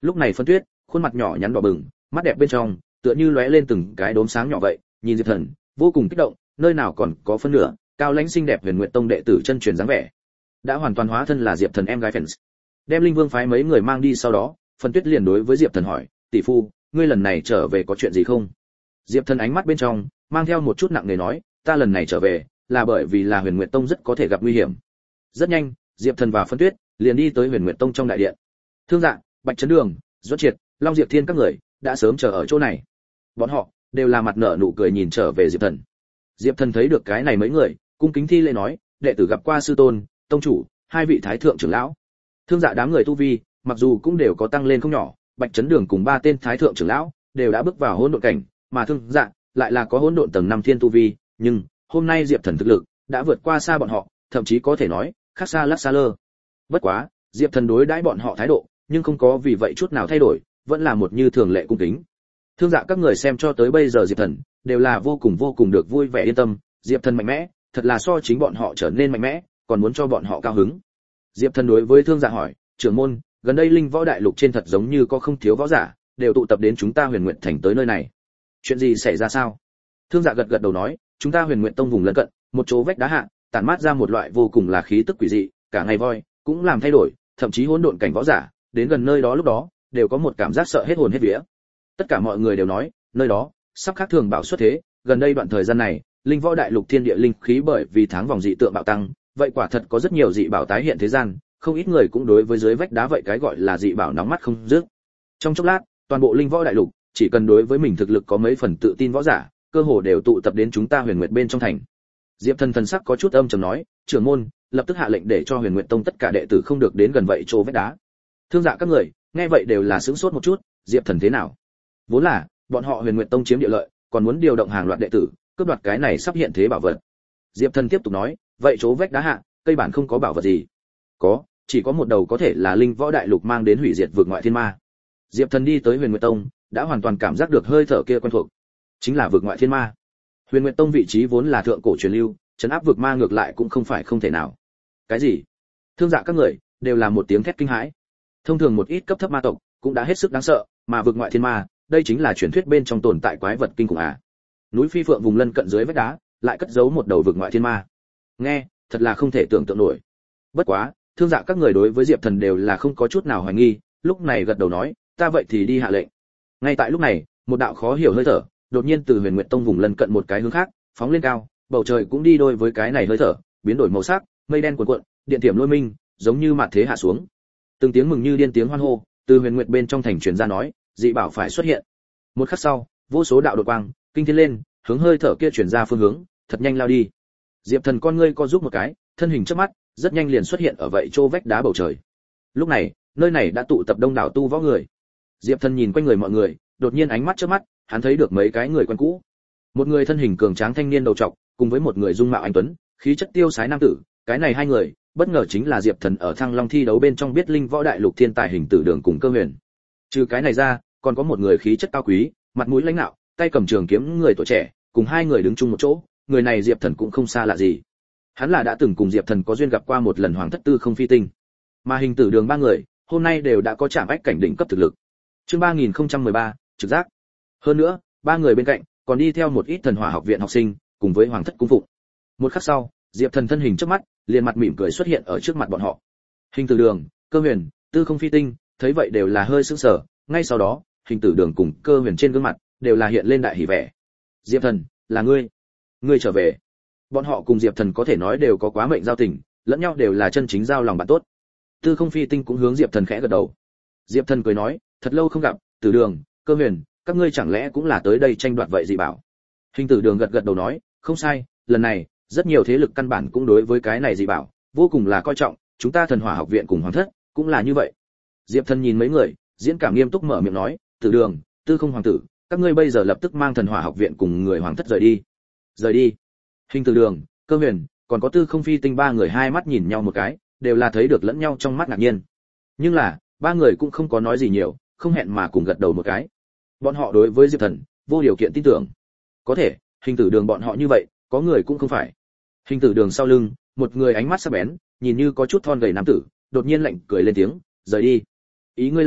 Lúc này Phân Tuyết, khuôn mặt nhỏ nhắn đỏ bừng, mắt đẹp bên trong tựa như lóe lên từng cái đốm sáng nhỏ vậy, nhìn Diệp Thần, vô cùng kích động, nơi nào còn có phân nửa cao lãnh xinh đẹp Huyền Nguyệt Tông đệ tử chân truyền dáng vẻ. Đã hoàn toàn hóa thân là Diệp Thần em gái fans. Đem Linh Vương phái mấy người mang đi sau đó, Phân Tuyết liền đối với Diệp Thần hỏi, "Tỷ phu, ngươi lần này trở về có chuyện gì không?" Diệp Thần ánh mắt bên trong mang theo một chút nặng nề nói, "Ta lần này trở về là bởi vì là Huyền Nguyệt Tông rất có thể gặp nguy hiểm." Rất nhanh, Diệp Thần và Phân Tuyết liền đi tới Huyền Nguyệt Tông trong đại điện. Thương Dạ, Bạch Chấn Đường, Duẫn Triệt, Long Diệp Thiên các người đã sớm chờ ở chỗ này. Bọn họ đều là mặt nở nụ cười nhìn trở về Diệp Thần. Diệp Thần thấy được cái này mấy người, cung kính thi lễ nói, "Đệ tử gặp qua sư tôn, tông chủ, hai vị thái thượng trưởng lão." Thương Dạ đám người tu vi, mặc dù cũng đều có tăng lên không nhỏ, Bạch Chấn Đường cùng ba tên thái thượng trưởng lão đều đã bước vào hỗn độn cảnh, mà Thương Dạ lại là có hỗn độn tầng 5 thiên tu vi, nhưng hôm nay Diệp Thần thực lực đã vượt qua xa bọn họ, thậm chí có thể nói khác xa lắc xa lơ. Bất quá, Diệp Thần đối đãi bọn họ thái độ, nhưng không có vì vậy chút nào thay đổi, vẫn là một như thường lệ cung kính. Thương Dạ các người xem cho tới bây giờ Diệp Thần đều là vô cùng được vui vẻ yên tâm, Diệp Thần mạnh mẽ, thật là so chính bọn họ trở nên mạnh mẽ, còn muốn cho bọn họ cao hứng. Diệp Thần đối với Thương Dạ hỏi, "Trưởng môn, gần đây Linh Võ Đại Lục trên thật giống như có không thiếu võ giả, đều tụ tập đến chúng ta Huyền Nguyệt Thành tới nơi này. Chuyện gì xảy ra sao?" Thương Dạ gật đầu nói, "Chúng ta Huyền Nguyệt Tông vùng lân cận, một chỗ vách đá hạ, tản mát ra một loại vô cùng là khí tức quỷ dị, cả ngày voi cũng làm thay đổi, thậm chí hỗn độn cảnh võ giả, đến gần nơi đó lúc đó, đều có một cảm giác sợ hết hồn hết vía. Tất cả mọi người đều nói, nơi đó sắp khác thường bạo xuất thế, gần đây đoạn thời gian này, Linh Võ Đại Lục thiên địa linh khí bởi vì tháng vòng dị tượng bạo tăng, vậy quả thật có rất nhiều dị bảo tái hiện thế gian, không ít người cũng đối với dưới vách đá vậy cái gọi là dị bảo nóng mắt không dứt. Trong chốc lát, toàn bộ Linh Võ Đại Lục, chỉ cần đối với mình thực lực có mấy phần tự tin võ giả, cơ hồ đều tụ tập đến chúng ta Huyền Nguyệt bên trong thành." Diệp Thần thần sắc có chút âm trầm nói, "Trưởng môn, lập tức hạ lệnh để cho Huyền Nguyệt Tông tất cả đệ tử không được đến gần vậy chỗ vách đá." Thương Dạ các người nghe vậy đều là sửng sốt một chút, Diệp Thần thế nào? Vốn là bọn họ Huyền Nguyệt Tông chiếm địa lợi, còn muốn điều động hàng loạt đệ tử, cướp đoạt cái này sắp hiện thế bảo vật. Diệp Thần tiếp tục nói, "Vậy chỗ vách đá hạ, cây bản không có bảo vật gì." "Có, chỉ có một đầu có thể là Linh Võ Đại Lục mang đến hủy diệt vực ngoại thiên ma." Diệp Thần đi tới Huyền Nguyệt Tông, đã hoàn toàn cảm giác được hơi thở kia quen thuộc, chính là vực ngoại thiên ma. Huyền Nguyệt Tông vị trí vốn là thượng cổ truyền lưu, trấn áp vực ma ngược lại cũng không phải không thể nào. Cái gì? Thương Dạ các người đều là một tiếng thét kinh hãi. Thông thường một ít cấp thấp ma tộc cũng đã hết sức đáng sợ, mà vực ngoại thiên ma, đây chính là truyền thuyết bên trong tồn tại quái vật kinh khủng à? Núi Phi Phượng vùng lân cận dưới vách đá, lại cất giấu một đầu vực ngoại thiên ma. Nghe, thật là không thể tưởng tượng nổi. Bất quá, Thương Dạ các người đối với Diệp Thần đều là không có chút nào hoài nghi, lúc này gật đầu nói, "Ta vậy thì đi hạ lệnh." Ngay tại lúc này, một đạo khó hiểu hơi thở đột nhiên từ Huyền Nguyệt Tông vùng lân cận một cái hướng khác phóng lên cao, bầu trời cũng đi đôi với cái này hơi thở, biến đổi màu sắc, mây đen cuồn cuộn, điện thiểm lôi minh, giống như mạt thế hạ xuống. Từng tiếng mừng như điên tiếng hoan hô từ Huyền Nguyệt bên trong thành truyền ra nói, dị bảo phải xuất hiện. Một khắc sau, vô số đạo đột quang kinh thiên lên, hướng hơi thở kia truyền ra phương hướng, thật nhanh lao đi. Diệp Thần con ngươi co giúp một cái, thân hình chớp mắt, rất nhanh liền xuất hiện ở vậy chỗ vách đá bầu trời. Lúc này, nơi này đã tụ tập đông đảo tu võ người. Diệp Thần nhìn quanh người mọi người, đột nhiên ánh mắt chớp mắt, hắn thấy được mấy cái người quen cũ. Một người thân hình cường tráng thanh niên đầu trọc, cùng với một người dung mạo anh tuấn, khí chất tiêu sái nam tử, cái này hai người, bất ngờ chính là Diệp Thần ở Thăng Long thi đấu bên trong biết Linh Võ Đại Lục thiên tài hình tử đường cùng Cơ Huyền. Trừ cái này ra, còn có một người khí chất cao quý, mặt mũi lãnh đạo, tay cầm trường kiếm người tuổi trẻ, cùng hai người đứng chung một chỗ, người này Diệp Thần cũng không xa lạ gì. Hắn là đã từng cùng Diệp Thần có duyên gặp qua một lần Hoàng Thất Tư Không Phi Tinh. Mà hình tử đường ba người, hôm nay đều đã có chạm ách cảnh đỉnh cấp thực lực. Chương 3013, trực giác. Hơn nữa, ba người bên cạnh còn đi theo một ít Thần Hỏa học viện học sinh, cùng với Hoàng Thất cung phụng. Một khắc sau, Diệp Thần thân hình trước mắt, liền mặt mỉm cười xuất hiện ở trước mặt bọn họ. Hình tử đường, Cơ Huyền, Tư Không Phi Tinh, thấy vậy đều là hơi sững sờ, ngay sau đó, hình tử đường cùng Cơ Huyền trên gương mặt đều là hiện lên đại hỉ vẻ. Diệp Thần, là ngươi trở về. Bọn họ cùng Diệp Thần có thể nói đều có quá mệnh giao tình, lẫn nhau đều là chân chính giao lòng bạn tốt. Tư Không Phi Tinh cũng hướng Diệp Thần khẽ gật đầu. Diệp Thần cười nói, thật lâu không gặp, Tử Đường, Cơ Huyền, các ngươi chẳng lẽ cũng là tới đây tranh đoạt vậy gì bảo? Hình tử đường gật đầu nói, không sai, lần này rất nhiều thế lực căn bản cũng đối với cái này dị bảo vô cùng là coi trọng, chúng ta Thần Hỏa học viện cùng Hoàng Thất cũng là như vậy. Diệp Thần nhìn mấy người, diễn cảm nghiêm túc mở miệng nói, Tử Đường, Tư Không hoàng tử, các ngươi bây giờ lập tức mang Thần Hỏa học viện cùng người Hoàng Thất rời đi. Rời đi? Hình tử đường, Cơ Huyền, còn có Tư Không Phi Tinh ba người hai mắt nhìn nhau một cái, đều là thấy được lẫn nhau trong mắt ngạc nhiên. Nhưng là, ba người cũng không có nói gì nhiều, không hẹn mà cùng gật đầu một cái. Bọn họ đối với Diệp Thần vô điều kiện tin tưởng. Có thể, hình tử đường bọn họ như vậy, có người cũng không phải. Hình tử đường sau lưng, một người ánh mắt sắc bén, nhìn như có chút thon gầy nam tử, đột nhiên lạnh cười lên tiếng, rời đi. Ý ngươi là,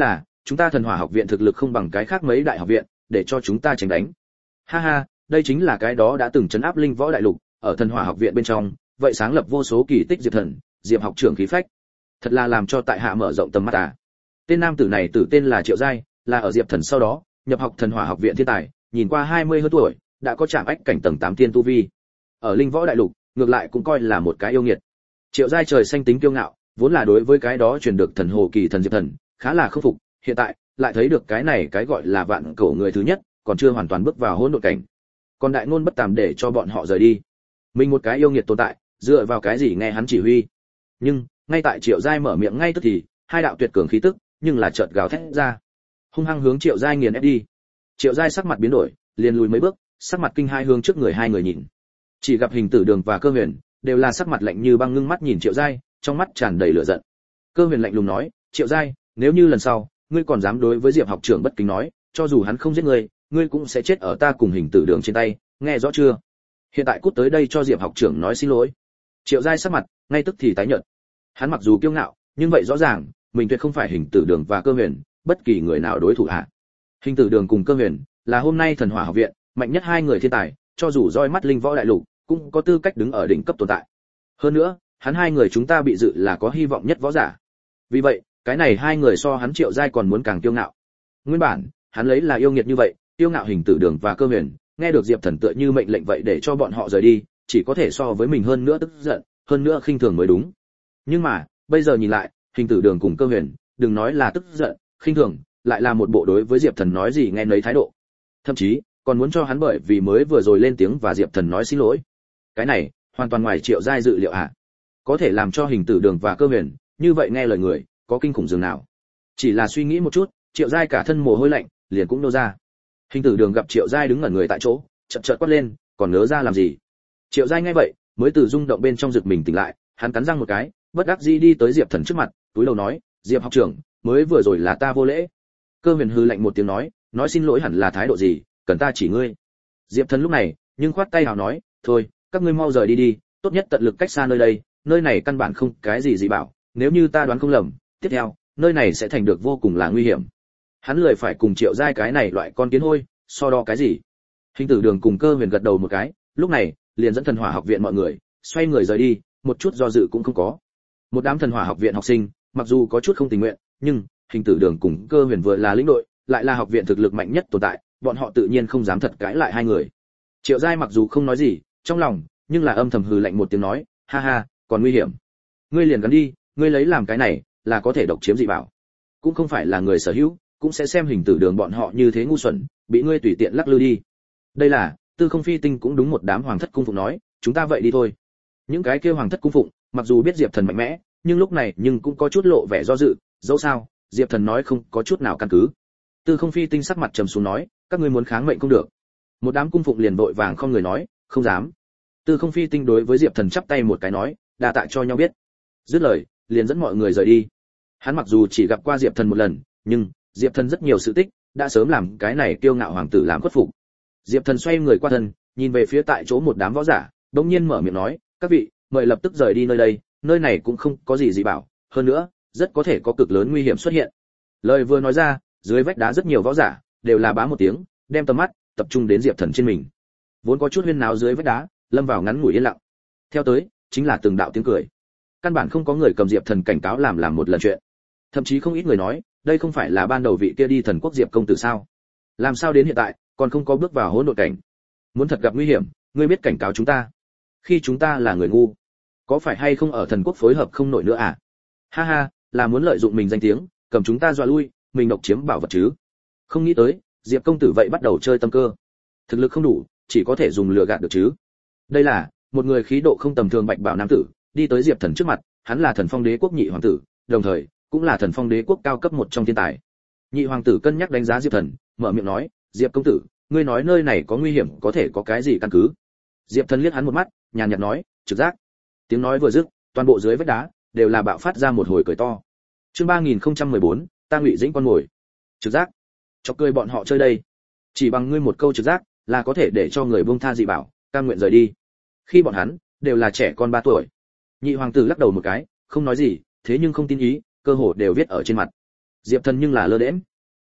chúng ta thần hỏa học viện thực lực không bằng cái khác mấy đại học viện, để cho chúng ta tránh đánh. Ha ha, đây chính là cái đó đã từng trấn áp linh võ đại lục, ở thần hỏa học viện bên trong, vậy sáng lập vô số kỳ tích Diệp Thần, Diệp học trưởng khí phách, thật là làm cho tại hạ mở rộng tầm mắt à. Tên nam tử này tử tên là Triệu Giai, là ở Diệp Thần sau đó nhập học thần hỏa học viện thiên tài, nhìn qua 20 hơn tuổi, đã có chạm ách cảnh tầng 8 tiên tu vi. Ở linh võ đại lục, ngược lại cũng coi là một cái yêu nghiệt. Triệu Giai trời xanh tính kiêu ngạo, vốn là đối với cái đó truyền được thần hồ kỳ thần Diệp Thần, khá là không phục, hiện tại lại thấy được cái này cái gọi là vạn cổ người thứ nhất, còn chưa hoàn toàn bước vào hỗn độn cảnh. Còn đại ngôn bất tàm để cho bọn họ rời đi. Mình một cái yêu nghiệt tồn tại, dựa vào cái gì nghe hắn chỉ huy? Nhưng, ngay tại Triệu Giai mở miệng ngay tức thì, hai đạo tuyệt cường khí tức, nhưng là chợt gào thét ra, hung hăng hướng Triệu Giai nghiền ép đi. Triệu Giai sắc mặt biến đổi, liền lùi mấy bước, sắc mặt kinh hai hướng trước người hai người nhìn. Chỉ gặp Hình Tử Đường và Cơ Huyền đều là sắc mặt lạnh như băng ngưng mắt nhìn Triệu Giai, trong mắt tràn đầy lửa giận. Cơ Huyền lạnh lùng nói, "Triệu Giai, nếu như lần sau ngươi còn dám đối với Diệp học trưởng bất kính nói, cho dù hắn không giết ngươi, ngươi cũng sẽ chết ở ta cùng Hình Tử Đường trên tay, nghe rõ chưa? Hiện tại cút tới đây cho Diệp học trưởng nói xin lỗi." Triệu Giai sắc mặt ngay tức thì tái nhợt. Hắn mặc dù kiêu ngạo, nhưng vậy rõ ràng, mình tuyệt không phải Hình Tử Đường và Cơ Huyền bất kỳ người nào đối thủ hạ. Hình Tử Đường cùng Cơ Huyền là hôm nay thần hỏa học viện mạnh nhất hai người thiên tài, cho dù roi mắt linh võ đại lục, cũng có tư cách đứng ở đỉnh cấp tồn tại. Hơn nữa, hắn hai người chúng ta bị dự là có hy vọng nhất võ giả. Vì vậy, cái này hai người so hắn Triệu Giai còn muốn càng kiêu ngạo. Nguyên bản, hắn lấy là yêu nghiệt như vậy, kiêu ngạo Hình Tử Đường và Cơ Huyền, nghe được Diệp Thần tựa như mệnh lệnh vậy để cho bọn họ rời đi, chỉ có thể so với mình hơn nữa tức giận, hơn nữa khinh thường mới đúng. Nhưng mà, bây giờ nhìn lại, Hình Tử Đường cùng Cơ Huyền, đừng nói là tức giận, khinh thường, lại là một bộ đối với Diệp Thần nói gì nghe nấy thái độ. Thậm chí, còn muốn cho hắn bởi vì mới vừa rồi lên tiếng và Diệp Thần nói xin lỗi. Cái này, hoàn toàn ngoài Triệu Giai dự liệu ạ. Có thể làm cho Hình Tử Đường và Cơ Huyền như vậy nghe lời người, có kinh khủng dường nào. Chỉ là suy nghĩ một chút, Triệu Giai cả thân mồ hôi lạnh, liền cũng nô ra. Hình Tử Đường gặp Triệu Giai đứng ngẩn người tại chỗ, chợt chợt quát lên, còn nớ ra làm gì? Triệu Giai nghe vậy, mới từ rung động bên trong giật mình tỉnh lại, hắn cắn răng một cái, bất đắc dĩ đi tới Diệp Thần trước mặt, túi đầu nói, Diệp học trưởng, mới vừa rồi là ta vô lễ. Cơ Huyền hừ lạnh một tiếng nói xin lỗi hẳn là thái độ gì, cần ta chỉ ngươi? Diệp Thần lúc này, nhưng khoát tay hào nói, thôi, các ngươi mau rời đi đi, tốt nhất tận lực cách xa nơi đây, nơi này căn bản không cái gì dị bảo, nếu như ta đoán không lầm, tiếp theo, nơi này sẽ thành được vô cùng là nguy hiểm. Hắn lười phải cùng Triệu Giai cái này loại con kiến hôi, so đo cái gì? Hình Tử Đường cùng Cơ Huyền gật đầu một cái, lúc này, liền dẫn thần hỏa học viện mọi người, xoay người rời đi, một chút do dự cũng không có. Một đám thần hỏa học viện học sinh, mặc dù có chút không tình nguyện, nhưng Hình Tử Đường cùng Cơ Huyền vừa là lĩnh đội, lại là học viện thực lực mạnh nhất tồn tại, bọn họ tự nhiên không dám thật cãi lại hai người. Triệu Giai mặc dù không nói gì, trong lòng, nhưng là âm thầm hừ lạnh một tiếng nói, ha ha, còn nguy hiểm. Ngươi liền gắn đi, ngươi lấy làm cái này, là có thể độc chiếm dị bảo. Cũng không phải là người sở hữu, cũng sẽ xem Hình Tử Đường bọn họ như thế ngu xuẩn, bị ngươi tùy tiện lắc lư đi. Đây là, Tư Không Phi Tinh cũng đúng một đám hoàng thất cung phụng nói, chúng ta vậy đi thôi. Những cái kia hoàng thất cung phụng, mặc dù biết Diệp Thần mạnh mẽ, nhưng lúc này nhưng cũng có chút lộ vẻ do dự, dẫu sao, Diệp Thần nói không có chút nào căn cứ. Tư Không Phi Tinh sắc mặt trầm xuống nói, các ngươi muốn kháng mệnh không được. Một đám cung phụng liền vội vàng không người nói, không dám. Tư Không Phi Tinh đối với Diệp Thần chắp tay một cái nói, đa tạ cho nhau biết. Dứt lời, liền dẫn mọi người rời đi. Hắn mặc dù chỉ gặp qua Diệp Thần một lần, nhưng Diệp Thần rất nhiều sự tích, đã sớm làm cái này kiêu ngạo hoàng tử làm khuất phục. Diệp Thần xoay người qua thân, nhìn về phía tại chỗ một đám võ giả, đột nhiên mở miệng nói, các vị, mời lập tức rời đi nơi đây, nơi này cũng không có gì dị bảo, hơn nữa, rất có thể có cực lớn nguy hiểm xuất hiện. Lời vừa nói ra, dưới vách đá rất nhiều võ giả đều là bá một tiếng, đem tầm mắt tập trung đến Diệp Thần trên mình. Vốn có chút huyên náo dưới vách đá, lâm vào ngắn ngủi yên lặng. Theo tới, chính là từng đạo tiếng cười. Căn bản không có người cầm Diệp Thần cảnh cáo làm một lần chuyện. Thậm chí không ít người nói, đây không phải là ban đầu vị kia đi thần quốc Diệp công tử sao? Làm sao đến hiện tại còn không có bước vào hỗn độn cảnh? Muốn thật gặp nguy hiểm, ngươi biết cảnh cáo chúng ta. Khi chúng ta là người ngu, có phải hay không ở thần quốc phối hợp không nổi nữa à? Ha ha, là muốn lợi dụng mình danh tiếng, cầm chúng ta dọa lui, mình độc chiếm bảo vật chứ? Không nghĩ tới, Diệp công tử vậy bắt đầu chơi tâm cơ. Thực lực không đủ, chỉ có thể dùng lừa gạt được chứ. Đây là một người khí độ không tầm thường bạch bào nam tử, đi tới Diệp Thần trước mặt, hắn là Thần Phong Đế quốc nhị hoàng tử, đồng thời cũng là Thần Phong Đế quốc cao cấp một trong thiên tài. Nhị hoàng tử cân nhắc đánh giá Diệp Thần, mở miệng nói, Diệp công tử, ngươi nói nơi này có nguy hiểm, có thể có cái gì căn cứ? Diệp Thần liếc hắn một mắt, nhàn nhạt nói, trực giác. Tiếng nói vừa dứt, toàn bộ dưới vách đá đều là bạo phát ra một hồi cười to. Chương 3014, ta Ngụy Dĩnh con ngồi. Trực giác? Chọc cười bọn họ chơi đây. Chỉ bằng ngươi một câu trực giác, là có thể để cho người buông tha dị bảo, cam nguyện rời đi. Khi bọn hắn đều là trẻ con 3 tuổi. Nhị hoàng tử lắc đầu một cái, không nói gì, thế nhưng không tin ý, cơ hồ đều viết ở trên mặt. Diệp Thần nhưng là lơ đễnh,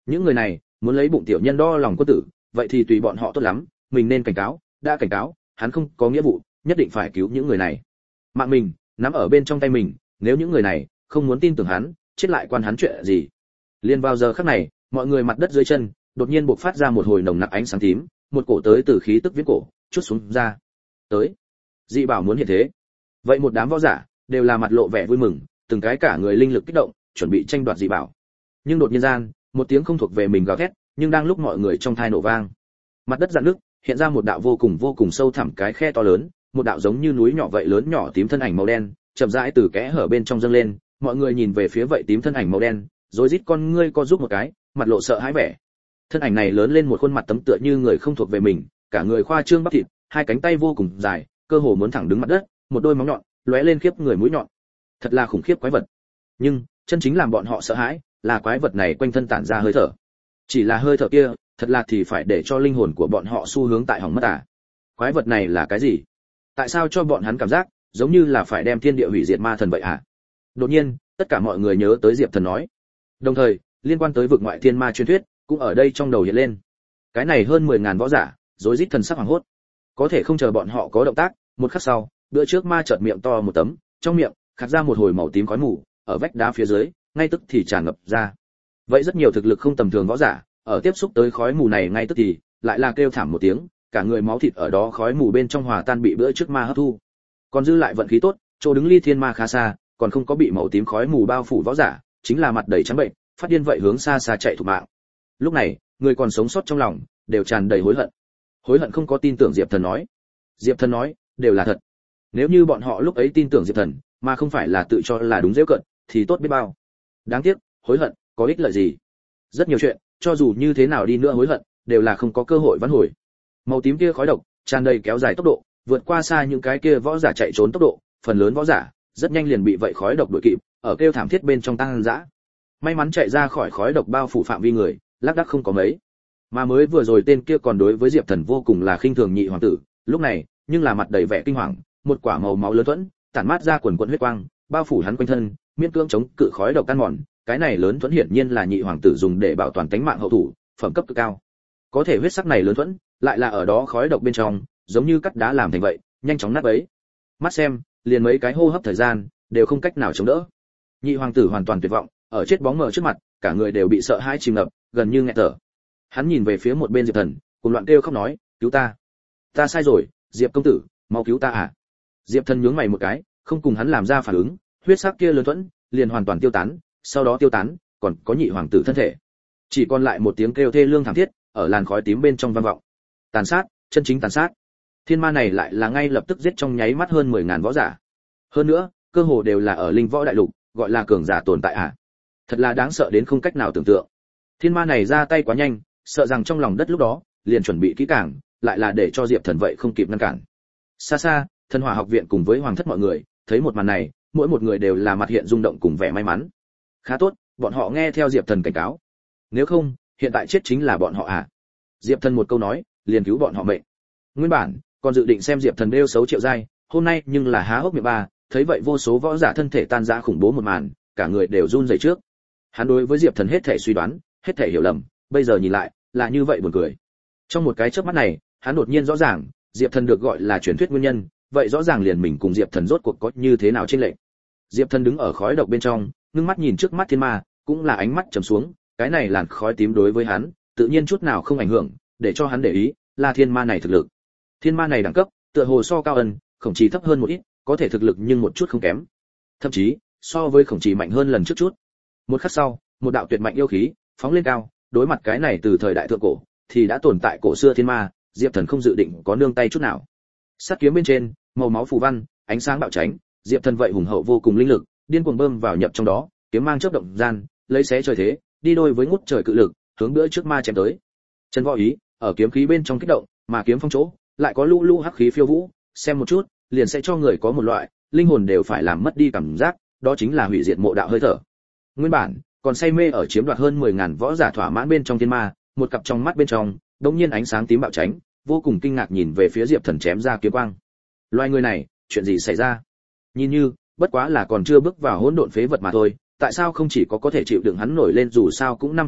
Những người này muốn lấy bụng tiểu nhân đo lòng quân tử, vậy thì tùy bọn họ tốt lắm, mình nên cảnh cáo, đã cảnh cáo, hắn không có nghĩa vụ nhất định phải cứu những người này. Mạng mình nắm ở bên trong tay mình, nếu những người này không muốn tin tưởng hắn, chết lại quan hắn chuyện gì. Liên vào giờ khắc này, mọi người mặt đất dưới chân đột nhiên bộc phát ra một hồi nồng nặc ánh sáng tím, một cổ tới từ khí tức viễn cổ chút xuống ra. Tới, dị bảo muốn hiện thế. Vậy một đám võ giả đều là mặt lộ vẻ vui mừng, từng cái cả người linh lực kích động, chuẩn bị tranh đoạt dị bảo. Nhưng đột nhiên gian, một tiếng không thuộc về mình gào thét, nhưng đang lúc mọi người trong thai nổ vang, mặt đất rạn nứt, hiện ra một đạo vô cùng sâu thẳm cái khe to lớn, một đạo giống như núi nhỏ vậy lớn nhỏ tím thân ảnh màu đen, chậm rãi từ kẽ hở bên trong dâng lên, mọi người nhìn về phía vậy tím thân ảnh màu đen, rồi rít con ngươi co rút một cái, mặt lộ sợ hãi vẻ. Thân ảnh này lớn lên một khuôn mặt tấm tựa như người không thuộc về mình, cả người khoa trương bắp thịt, hai cánh tay vô cùng dài, cơ hồ muốn thẳng đứng mặt đất, một đôi móng nhọn lóe lên khiếp người mũi nhọn. Thật là khủng khiếp quái vật. Nhưng chân chính làm bọn họ sợ hãi là quái vật này quanh thân tản ra hơi thở. Chỉ là hơi thở kia, thật là thì phải để cho linh hồn của bọn họ xu hướng tại hỏng mất à. Quái vật này là cái gì? Tại sao cho bọn hắn cảm giác giống như là phải đem thiên địa hủy diệt ma thần vậy hả? Đột nhiên, tất cả mọi người nhớ tới Diệp Thần nói. Đồng thời, liên quan tới vực ngoại thiên ma truyền thuyết cũng ở đây trong đầu hiện lên. Cái này hơn 10.000 võ giả, rối rít thần sắc hoảng hốt. Có thể không chờ bọn họ có động tác, một khắc sau, bữa trước ma chợt miệng to một tấm, trong miệng khạc ra một hồi màu tím khói mù, ở vách đá phía dưới, ngay tức thì tràn ngập ra. Vậy rất nhiều thực lực không tầm thường võ giả, ở tiếp xúc tới khói mù này ngay tức thì, lại là kêu thảm một tiếng, cả người máu thịt ở đó khói mù bên trong hòa tan bị bữa trước ma hấp thu. Còn dư lại vận khí tốt, chỗ đứng ly thiên ma khá xa, còn không có bị màu tím khói mù bao phủ võ giả, chính là mặt đầy trắng bệnh, phát điên vậy hướng xa xa chạy thục mạng. Lúc này, người còn sống sót trong lòng đều tràn đầy hối hận. Hối hận không có tin tưởng Diệp Thần nói. Diệp Thần nói, đều là thật. Nếu như bọn họ lúc ấy tin tưởng Diệp Thần, mà không phải là tự cho là đúng giễu cận, thì tốt biết bao. Đáng tiếc, hối hận có ích lợi gì? Rất nhiều chuyện, cho dù như thế nào đi nữa hối hận, đều là không có cơ hội vãn hồi. Màu tím kia khói độc, tràn đầy kéo dài tốc độ, vượt qua xa những cái kia võ giả chạy trốn tốc độ, phần lớn võ giả rất nhanh liền bị vậy khói độc đuổi kịp, ở kêu thảm thiết bên trong tăng dã. May mắn chạy ra khỏi khói độc bao phủ phạm vi người, lác đác không có mấy. Mà mới vừa rồi tên kia còn đối với Diệp Thần vô cùng là khinh thường nhị hoàng tử, lúc này, nhưng là mặt đầy vẻ kinh hoàng, một quả màu máu lớn thuẫn, tản mát ra quần quần huyết quang, bao phủ hắn quanh thân, miễn cưỡng chống cự khói độc tan mòn, cái này lớn thuẫn hiển nhiên là nhị hoàng tử dùng để bảo toàn tính mạng hậu thủ, phẩm cấp cực cao. Có thể huyết sắc này lớn thuẫn, lại là ở đó khói độc bên trong, giống như cắt đá làm thành vậy, nhanh chóng nát bấy. Mắt xem, liền mấy cái hô hấp thời gian, đều không cách nào chống đỡ. Nhị hoàng tử hoàn toàn tuyệt vọng, ở chết bóng mờ trước mặt, cả người đều bị sợ hãi chìm ngập, gần như nghẹt thở. Hắn nhìn về phía một bên Diệp Thần, cùng loạn kêu khóc nói, cứu ta, ta sai rồi, Diệp công tử, mau cứu ta à. Diệp Thần nhướng mày một cái, không cùng hắn làm ra phản ứng, huyết sắc kia lớn thuẫn liền hoàn toàn tiêu tán, sau đó tiêu tán, còn có nhị hoàng tử thân thể, chỉ còn lại một tiếng kêu thê lương thảm thiết, ở làn khói tím bên trong vang vọng. Tàn sát, chân chính tàn sát. Thiên ma này lại là ngay lập tức giết trong nháy mắt hơn 10.000 võ giả. Hơn nữa, cơ hồ đều là ở linh võ đại lục, gọi là cường giả tồn tại à. Thật là đáng sợ đến không cách nào tưởng tượng. Thiên ma này ra tay quá nhanh, sợ rằng trong lòng đất lúc đó liền chuẩn bị kỹ càng, lại là để cho Diệp Thần vậy không kịp ngăn cản. Xa xa, Thần Hỏa học viện cùng với hoàng thất mọi người, thấy một màn này, mỗi một người đều là mặt hiện rung động cùng vẻ may mắn. Khá tốt, bọn họ nghe theo Diệp Thần cảnh cáo. Nếu không, hiện tại chết chính là bọn họ à. Diệp Thần một câu nói, liền cứu bọn họ mệnh. Nguyên bản, còn dự định xem Diệp Thần đeo xấu Triệu Giai, hôm nay nhưng là há hốc miệng ba, thấy vậy vô số võ giả thân thể tan rã khủng bố một màn, cả người đều run rẩy trước. Hắn đối với Diệp Thần hết thảy suy đoán, hết thảy hiểu lầm, bây giờ nhìn lại, là như vậy buồn cười. Trong một cái chớp mắt này, hắn đột nhiên rõ ràng, Diệp Thần được gọi là truyền thuyết nguyên nhân, vậy rõ ràng liền mình cùng Diệp Thần rốt cuộc có như thế nào trên lệnh. Diệp Thần đứng ở khói độc bên trong, ngưng mắt nhìn trước mắt thiên ma, cũng là ánh mắt trầm xuống, cái này làn khói tím đối với hắn, tự nhiên chút nào không ảnh hưởng, để cho hắn để ý, là thiên ma này thực lực. Thiên ma này đẳng cấp, tựa hồ so Cao Ân, Khổng Trì thấp hơn một ít, có thể thực lực nhưng một chút không kém. Thậm chí, so với Khổng Trì mạnh hơn lần trước chút. Một khắc sau, một đạo tuyệt mạnh yêu khí phóng lên cao, đối mặt cái này từ thời đại thượng cổ thì đã tồn tại cổ xưa thiên ma, Diệp Thần không dự định có nương tay chút nào. Sát kiếm bên trên, màu máu phù văn, ánh sáng bạo tránh, Diệp Thần vậy hùng hậu vô cùng linh lực, điên cuồng bơm vào nhập trong đó, kiếm mang chớp động gian, lấy xé trời thế, đi đôi với ngút trời cự lực, hướng bữa trước ma chém tới. Chân võ ý, ở kiếm khí bên trong kích động, mà kiếm phong chỗ, lại có lũ lũ hắc khí phiêu vũ, xem một chút, liền sẽ cho người có một loại linh hồn đều phải làm mất đi cảm giác, đó chính là hủy diệt mộ đạo hơi thở. Nguyên bản, còn say mê ở chiếm đoạt hơn 10.000 võ giả thỏa mãn bên trong thiên ma, một cặp trong mắt bên trong, đột nhiên ánh sáng tím bạo tránh, vô cùng kinh ngạc nhìn về phía Diệp Thần chém ra kiếm quang. Loài người này, chuyện gì xảy ra? Nhìn như, bất quá là còn chưa bước vào hỗn độn phế vật mà thôi, tại sao không chỉ có thể chịu đựng hắn nổi lên dù sao cũng năm khói độc,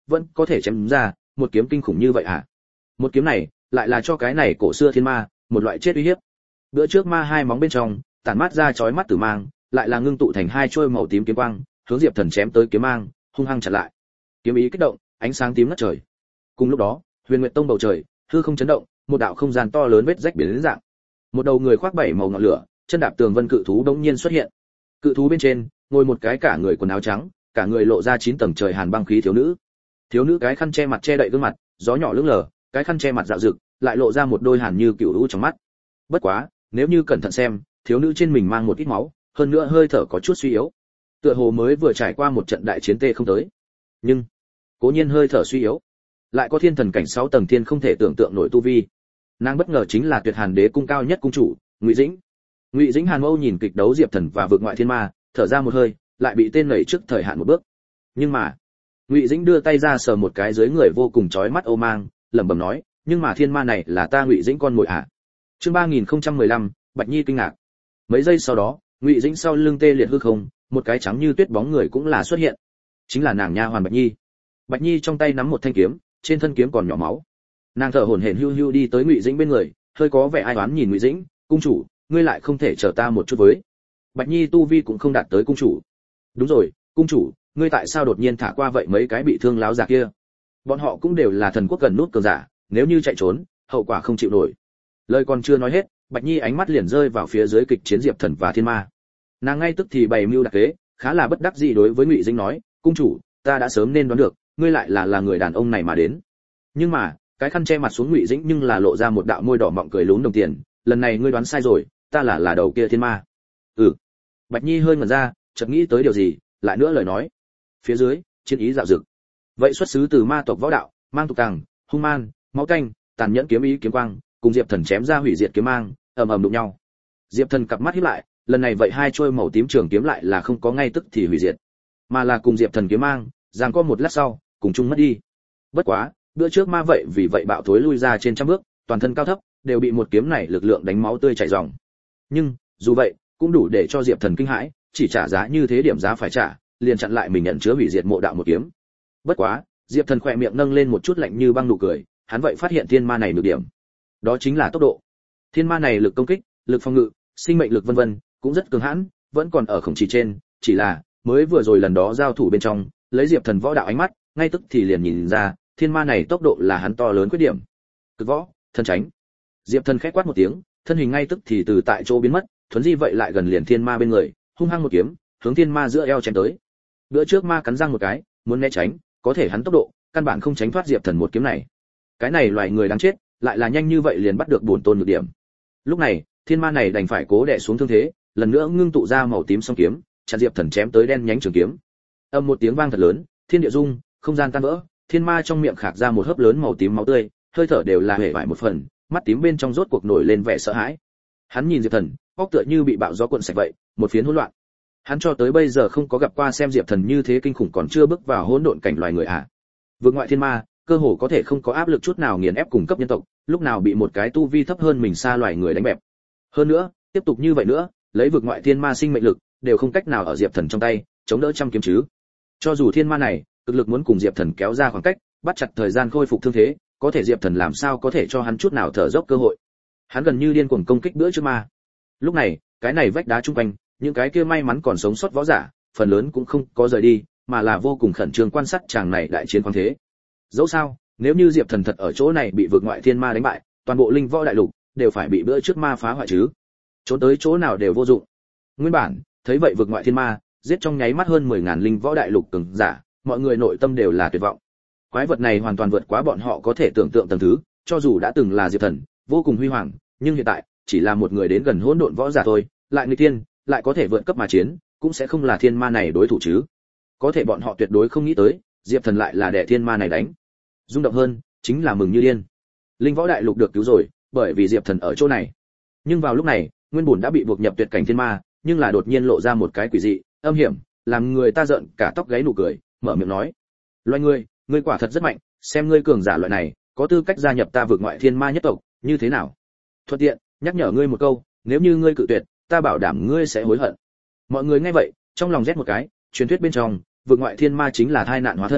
vẫn có thể chém ra một kiếm kinh khủng như vậy à? Một kiếm này lại là cho cái này cổ xưa thiên ma một loại chết uy hiếp. Bữa trước ma hai móng bên trong tản mát ra chói mắt tử mang, lại là ngưng tụ thành hai chuôi màu tím kiếm quang, hướng Diệp Thần chém tới kiếm mang, hung hăng chặn lại. Kiếm ý kích động, ánh sáng tím ngất trời. Cùng lúc đó, Huyền Nguyệt Tông bầu trời, hư không chấn động, một đạo không gian to lớn vết rách biến dạng. Một đầu người khoác bảy màu ngọn lửa, chân đạp tường vân cự thú đống nhiên xuất hiện. Cự thú bên trên, ngồi một cái cả người quần áo trắng, cả người lộ ra 9 tầng trời hàn băng khí thiếu nữ. Thiếu nữ cái khăn che mặt che đậy gương mặt, gió nhỏ lững lờ, cái khăn che mặt dạo rực, lại lộ ra một đôi hàn như cựu u trong mắt. Bất quá, nếu như cẩn thận xem, thiếu nữ trên mình mang một ít máu, hơn nữa hơi thở có chút suy yếu. Tựa hồ mới vừa trải qua một trận đại chiến tê không tới. Nhưng, cố nhiên hơi thở suy yếu, lại có thiên thần cảnh 6 tầng thiên không thể tưởng tượng nổi tu vi. Nàng bất ngờ chính là Tuyệt Hàn Đế cung cao nhất cung chủ, Ngụy Dĩnh. Ngụy Dĩnh Hàn Mâu nhìn kịch đấu Diệp Thần và vượt ngoại thiên ma, thở ra một hơi, lại bị tên nảy trước thời hạn một bước. Nhưng mà, Ngụy Dĩnh đưa tay ra sờ một cái dưới người vô cùng chói mắt ô mang, lẩm bẩm nói, nhưng mà thiên ma này là ta Ngụy Dĩnh con mồi à? Chương 3015, Bạch Nhi kinh ngạc. Mấy giây sau đó, Ngụy Dĩnh sau lưng tê liệt hư không, một cái trắng như tuyết bóng người cũng là xuất hiện. Chính là nàng nha hoàn Bạch Nhi. Bạch Nhi trong tay nắm một thanh kiếm, trên thân kiếm còn nhỏ máu. Nàng thở hổn hển hưu hưu đi tới Ngụy Dĩnh bên người, hơi có vẻ ai oán nhìn Ngụy Dĩnh, "Cung chủ, ngươi lại không thể chờ ta một chút với?" Bạch Nhi tu vi cũng không đạt tới cung chủ. "Đúng rồi, cung chủ, ngươi tại sao đột nhiên thả qua vậy mấy cái bị thương láo già kia? Bọn họ cũng đều là thần quốc gần nút cường giả, nếu như chạy trốn, hậu quả không chịu nổi." Lời còn chưa nói hết, Bạch Nhi ánh mắt liền rơi vào phía dưới kịch chiến Diệp Thần và Thiên Ma. Nàng ngay tức thì bày mưu đặc kế, khá là bất đắc dĩ đối với Ngụy Dĩnh nói, "Cung chủ, ta đã sớm nên đoán được, ngươi lại là người đàn ông này mà đến." Nhưng mà, cái khăn che mặt xuống Ngụy Dĩnh nhưng là lộ ra một đạo môi đỏ mọng cười lún đồng tiền, "Lần này ngươi đoán sai rồi, ta là đầu kia thiên ma." "Ừ." Bạch Nhi hơi ngẩn ra, chợt nghĩ tới điều gì, lại nữa lời nói. Phía dưới, chiến ý dạo dực. Vậy xuất xứ từ ma tộc võ đạo, mang tục tàng, hung man, máu tanh, tàn nhẫn kiếm ý kiếm quang, cùng Diệp Thần chém ra hủy diệt kiếm mang, ầm ầm đụng nhau. Diệp Thần cặp mắt híp lại, lần này vậy hai trôi màu tím trường kiếm lại là không có ngay tức thì hủy diệt, mà là cùng Diệp Thần kiếm mang, giằng co một lát sau, cùng chung mất đi. Bất quá, bữa trước ma vậy vì vậy bạo thối lui ra trên trăm bước, toàn thân cao thấp đều bị một kiếm này lực lượng đánh máu tươi chảy ròng. Nhưng, dù vậy, cũng đủ để cho Diệp Thần kinh hãi, chỉ trả giá như thế điểm giá phải trả, liền chặn lại mình nhận chứa hủy diệt mộ đạo một kiếm. Bất quá, Diệp Thần khỏe miệng nâng lên một chút lạnh như băng nụ cười, hắn vậy phát hiện thiên ma này nhược điểm, đó chính là tốc độ. Thiên ma này lực công kích, lực phòng ngự, sinh mệnh lực vân vân, cũng rất cường hãn, vẫn còn ở khổng chỉ trên, chỉ là mới vừa rồi lần đó giao thủ bên trong, lấy Diệp Thần võ đạo ánh mắt, ngay tức thì liền nhìn ra, thiên ma này tốc độ là hắn to lớn khuyết điểm. Cực võ, thân tránh. Diệp Thần khẽ quát một tiếng, thân hình ngay tức thì từ tại chỗ biến mất, thuấn di vậy lại gần liền thiên ma bên người, hung hăng một kiếm, hướng thiên ma giữa eo chém tới. Bữa trước ma cắn răng một cái, muốn né tránh, có thể hắn tốc độ, căn bản không tránh thoát Diệp Thần một kiếm này. Cái này loài người đáng chết, lại là nhanh như vậy liền bắt được bổn tôn nhược điểm. Lúc này, thiên ma này đành phải cố đè xuống thương thế, lần nữa ngưng tụ ra màu tím song kiếm, chặn Diệp Thần chém tới đen nhánh trường kiếm. Âm một tiếng vang thật lớn, thiên địa rung, không gian tan vỡ, thiên ma trong miệng khạc ra một hớp lớn màu tím máu tươi, hơi thở đều là hể bại một phần, mắt tím bên trong rốt cuộc nổi lên vẻ sợ hãi. Hắn nhìn Diệp Thần, óc tựa như bị bạo gió cuộn sạch vậy, một phiến hỗn loạn. Hắn cho tới bây giờ không có gặp qua xem Diệp Thần như thế kinh khủng còn chưa bước vào hỗn độn cảnh loài người à. Vượt ngoại thiên ma, cơ hồ có thể không có áp lực chút nào nghiền ép cùng cấp nhân tộc, lúc nào bị một cái tu vi thấp hơn mình xa loài người đánh bẹp. Hơn nữa, tiếp tục như vậy nữa, lấy vượt ngoại thiên ma sinh mệnh lực, đều không cách nào ở Diệp Thần trong tay chống đỡ trăm kiếm chứ. Cho dù thiên ma này, cực lực muốn cùng Diệp Thần kéo ra khoảng cách, bắt chặt thời gian khôi phục thương thế, có thể Diệp Thần làm sao có thể cho hắn chút nào thở dốc cơ hội. Hắn gần như điên cuồng công kích bữa trước ma. Lúc này, cái này vách đá chung quanh, những cái kia may mắn còn sống sót võ giả, phần lớn cũng không có rời đi, mà là vô cùng khẩn trương quan sát chàng này đại chiến khoáng thế. Dẫu sao, nếu như Diệp Thần thật ở chỗ này bị vượt ngoại thiên ma đánh bại, toàn bộ linh võ đại lục đều phải bị bữa trước ma phá hoại chứ. Trốn tới chỗ nào đều vô dụng. Nguyên bản, thấy vậy vượt ngoại thiên ma, giết trong nháy mắt hơn 10.000 linh võ đại lục cường giả, mọi người nội tâm đều là tuyệt vọng. Quái vật này hoàn toàn vượt quá bọn họ có thể tưởng tượng tầng thứ, cho dù đã từng là Diệp Thần, vô cùng huy hoàng, nhưng hiện tại, chỉ là một người đến gần hỗn độn võ giả thôi, lại nghịch thiên, lại có thể vượt cấp mà chiến, cũng sẽ không là thiên ma này đối thủ chứ. Có thể bọn họ tuyệt đối không nghĩ tới, Diệp Thần lại là đè thiên ma này đánh. Rung động hơn, chính là mừng như điên. Linh võ đại lục được cứu rồi, bởi vì Diệp Thần ở chỗ này. Nhưng vào lúc này, nguyên bổn đã bị buộc nhập tuyệt cảnh thiên ma, nhưng là đột nhiên lộ ra một cái quỷ dị, âm hiểm, làm người ta giận cả tóc gáy nụ cười, mở miệng nói: "Loài ngươi quả thật rất mạnh, xem ngươi cường giả loại này, có tư cách gia nhập ta vượt ngoại thiên ma nhất tộc, như thế nào? Thuận tiện, nhắc nhở ngươi một câu, nếu như ngươi cự tuyệt, ta bảo đảm ngươi sẽ hối hận." Mọi người nghe vậy, trong lòng rét một cái, truyền thuyết bên trong, vượt ngoại thiên ma chính là thai nạn hóa thân,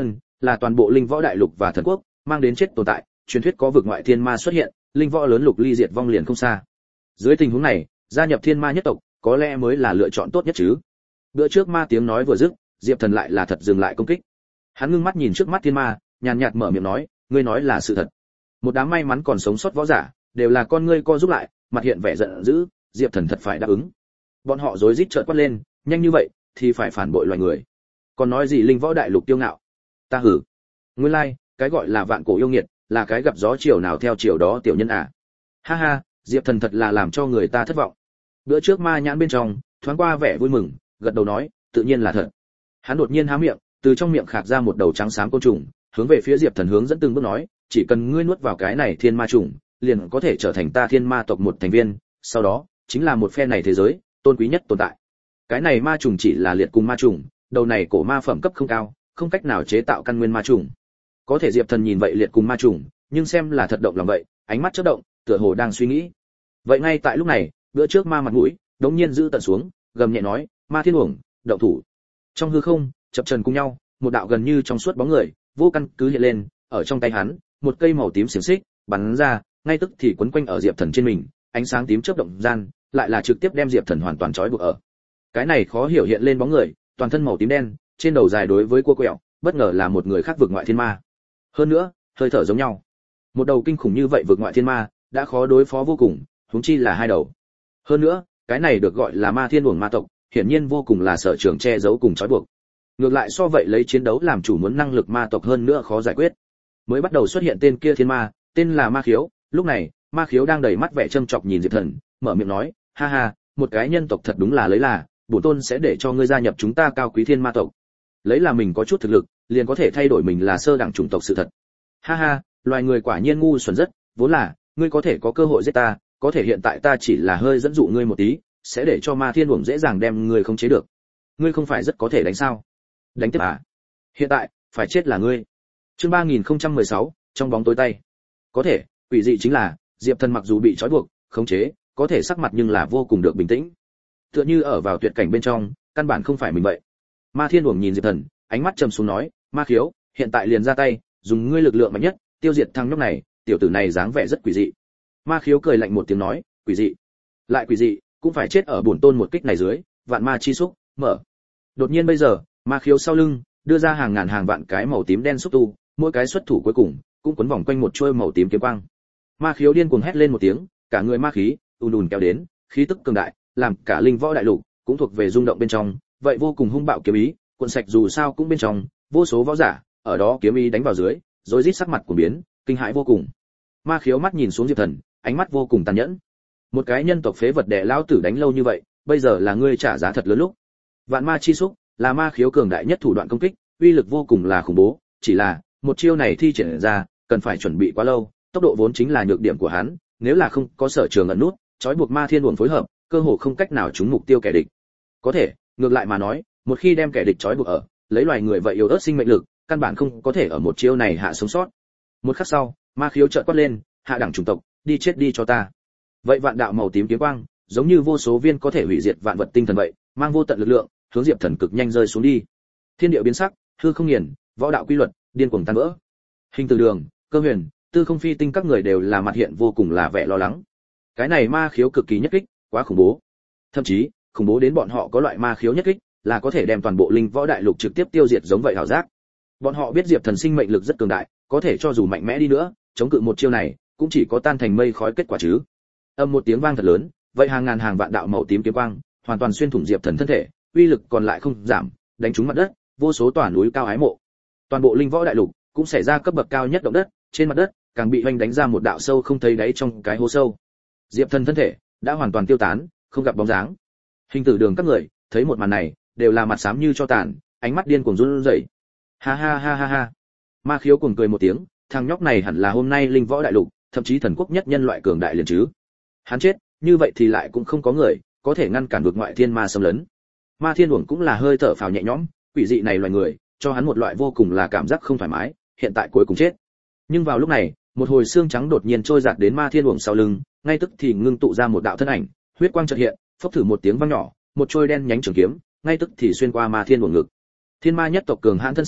là toàn bộ linh võ đại lục và thần quốc mang đến chết tồn tại, truyền thuyết có vực ngoại thiên ma xuất hiện, linh võ lớn lục ly diệt vong liền không xa. Dưới tình huống này, gia nhập thiên ma nhất tộc có lẽ mới là lựa chọn tốt nhất chứ. Bữa trước ma tiếng nói vừa dứt, Diệp Thần lại là thật dừng lại công kích. Hắn ngưng mắt nhìn trước mắt thiên ma, nhàn nhạt mở miệng nói, ngươi nói là sự thật. Một đám may mắn còn sống sót võ giả, đều là con ngươi co giúp lại, mặt hiện vẻ giận dữ, Diệp Thần thật phải đáp ứng. Bọn họ rối rít trợn quát lên, nhanh như vậy thì phải phản bội loài người. Còn nói gì linh võ đại lục tiêu ngạo? Ta hử. Nguyên lai, cái gọi là vạn cổ yêu nghiệt, là cái gặp gió chiều nào theo chiều đó tiểu nhân à. Ha ha, Diệp Thần thật là làm cho người ta thất vọng. Bữa trước ma nhãn bên trong, thoáng qua vẻ vui mừng, gật đầu nói, tự nhiên là thật. Hắn đột nhiên há miệng, từ trong miệng khạc ra một đầu trắng xám côn trùng, hướng về phía Diệp Thần hướng dẫn từng bước nói, chỉ cần ngươi nuốt vào cái này thiên ma trùng, liền có thể trở thành ta thiên ma tộc một thành viên, sau đó chính là một phe này thế giới tôn quý nhất tồn tại. Cái này ma trùng chỉ là liệt cùng ma trùng, đầu này cổ ma phẩm cấp không cao, không cách nào chế tạo căn nguyên ma trùng. Có thể Diệp Thần nhìn vậy liệt cùng ma trùng, nhưng xem là thật động lòng vậy, ánh mắt chớp động, tựa hồ đang suy nghĩ. Vậy ngay tại lúc này, bữa trước ma mặt mũi đống nhiên giữ tận xuống, gầm nhẹ nói, ma thiên uổng, động thủ. Trong hư không chập chờn cùng nhau, một đạo gần như trong suốt bóng người vô căn cứ hiện lên, ở trong tay hắn một cây màu tím xiềng xích bắn ra, ngay tức thì quấn quanh ở Diệp Thần trên mình, ánh sáng tím chớp động gian, lại là trực tiếp đem Diệp Thần hoàn toàn trói buộc ở. Cái này khó hiểu hiện lên bóng người, toàn thân màu tím đen, trên đầu dài đối với cua quẹo, bất ngờ là một người khác vực ngoại thiên ma. Hơn nữa, hơi thở giống nhau. Một đầu kinh khủng như vậy vực ngoại thiên ma, đã khó đối phó vô cùng, huống chi là hai đầu. Hơn nữa, cái này được gọi là ma thiên uổng ma tộc, hiển nhiên vô cùng là sở trường che giấu cùng trói buộc. Ngược lại so vậy lấy chiến đấu làm chủ muốn năng lực ma tộc hơn nữa khó giải quyết. Mới bắt đầu xuất hiện tên kia thiên ma, tên là Ma Khiếu, lúc này, Ma Khiếu đang đầy mắt vẻ châm chọc nhìn Diệp Thần, mở miệng nói, ha ha, một cái nhân tộc thật đúng là lấy là, bổn tôn sẽ để cho ngươi gia nhập chúng ta cao quý thiên ma tộc. Lấy là mình có chút thực lực, liền có thể thay đổi mình là sơ đẳng chủng tộc sự thật. Ha ha, loài người quả nhiên ngu xuẩn rất, vốn là, ngươi có thể có cơ hội giết ta, có thể hiện tại ta chỉ là hơi dẫn dụ ngươi một tí, sẽ để cho ma thiên uổng dễ dàng đem ngươi khống chế được. Ngươi không phải rất có thể đánh sao? Đánh tiếp à? Hiện tại, phải chết là ngươi. Chương 3016, trong bóng tối tay. Có thể, quỷ dị chính là, Diệp Thần mặc dù bị trói buộc, khống chế, có thể sắc mặt nhưng là vô cùng được bình tĩnh. Tựa như ở vào tuyệt cảnh bên trong, căn bản không phải mình vậy. Ma Thiên Uổng nhìn Diệp Thần, ánh mắt trầm xuống nói, Ma Khiếu, hiện tại liền ra tay, dùng ngươi lực lượng mạnh nhất, tiêu diệt thằng nhóc này, tiểu tử này dáng vẻ rất quỷ dị. Ma Khiếu cười lạnh một tiếng nói, quỷ dị, lại quỷ dị, cũng phải chết ở bổn tôn một kích này dưới, vạn ma chi xúc, mở. Đột nhiên bây giờ, Ma Khiếu sau lưng đưa ra hàng ngàn hàng vạn cái màu tím đen xúc tu, mỗi cái xuất thủ cuối cùng cũng quấn vòng quanh một chuôi màu tím kiếm quang. Ma Khiếu điên cuồng hét lên một tiếng, cả người ma khí ùn ùn kéo đến, khí tức cường đại, làm cả linh võ đại lục cũng thuộc về rung động bên trong, vậy vô cùng hung bạo kiếm ý, cuộn sạch dù sao cũng bên trong, vô số võ giả ở đó kiếm ý đánh vào dưới, rồi rít sắc mặt của biến, kinh hãi vô cùng. Ma Khiếu mắt nhìn xuống Diệp Thần, ánh mắt vô cùng tàn nhẫn. Một cái nhân tộc phế vật đẻ lão tử đánh lâu như vậy, bây giờ là ngươi trả giá thật lớn lúc. Vạn ma chi xúc là Ma Khiếu cường đại nhất thủ đoạn công kích, uy lực vô cùng là khủng bố, chỉ là một chiêu này thi triển ra, cần phải chuẩn bị quá lâu, tốc độ vốn chính là nhược điểm của hắn, nếu là không có sở trường ẩn nút, trói buộc Ma Thiên Uổng phối hợp, cơ hồ không cách nào trúng mục tiêu kẻ địch. Có thể, ngược lại mà nói, một khi đem kẻ địch trói buộc ở, lấy loài người vậy yếu ớt sinh mệnh lực, căn bản không có thể ở một chiêu này hạ sống sót. Một khắc sau, Ma Khiếu chợt quát lên, hạ đẳng chủng tộc, đi chết đi cho ta. Vậy vạn đạo màu tím kiếm quang, giống như vô số viên có thể hủy diệt vạn vật tinh thần vậy, mang vô tận lực lượng, hướng Diệp Thần cực nhanh rơi xuống đi. Thiên địa biến sắc, hư không nghiền, võ đạo quy luật, điên cuồng tan vỡ. Hình Từ Đường, Cơ Huyền, Tư Không Phi Tinh các người đều là mặt hiện vô cùng là vẻ lo lắng. Cái này Ma Khiếu cực kỳ nhất kích, quá khủng bố. Thậm chí, khủng bố đến bọn họ có loại Ma Khiếu nhất kích, là có thể đem toàn bộ linh võ đại lục trực tiếp tiêu diệt giống vậy hảo giác. Bọn họ biết Diệp Thần sinh mệnh lực rất cường đại, có thể cho dù mạnh mẽ đi nữa, chống cự một chiêu này, cũng chỉ có tan thành mây khói kết quả chứ. Âm một tiếng vang thật lớn, vậy hàng ngàn hàng vạn đạo màu tím kiếm quang, hoàn toàn xuyên thủng Diệp Thần thân thể, uy lực còn lại không giảm, đánh trúng mặt đất, vô số tòa núi cao ái mộ. Toàn bộ linh võ đại lục cũng xảy ra cấp bậc cao nhất động đất, trên mặt đất càng bị hoành đánh ra một đạo sâu không thấy đáy trong cái hố sâu. Diệp Thần thân thể đã hoàn toàn tiêu tán, không gặp bóng dáng. Hình Tử Đường các người thấy một màn này, đều là mặt xám như cho tàn, ánh mắt điên cuồng run rẩy. Ha ha ha ha ha. Ma Khiếu cuồng cười một tiếng, thằng nhóc này hẳn là hôm nay linh võ đại lục, thậm chí thần quốc nhất nhân loại cường đại liền chứ. Hắn chết, như vậy thì lại cũng không có người có thể ngăn cản được ngoại thiên ma xâm lấn. Ma Thiên Uổng cũng là hơi thở phào nhẹ nhõm, quỷ dị này loài người, cho hắn một loại vô cùng là cảm giác không thoải mái, hiện tại cuối cùng chết. Nhưng vào lúc này, một hồi xương trắng đột nhiên trôi giạt đến Ma Thiên Uổng sau lưng, ngay tức thì ngưng tụ ra một đạo thân ảnh, huyết quang chợt hiện, phốc thử một tiếng vang nhỏ, một trôi đen nhánh trường kiếm, ngay tức thì xuyên qua Ma Thiên Uổng ngực. Thiên ma nhất tộc cường hãn thân xác,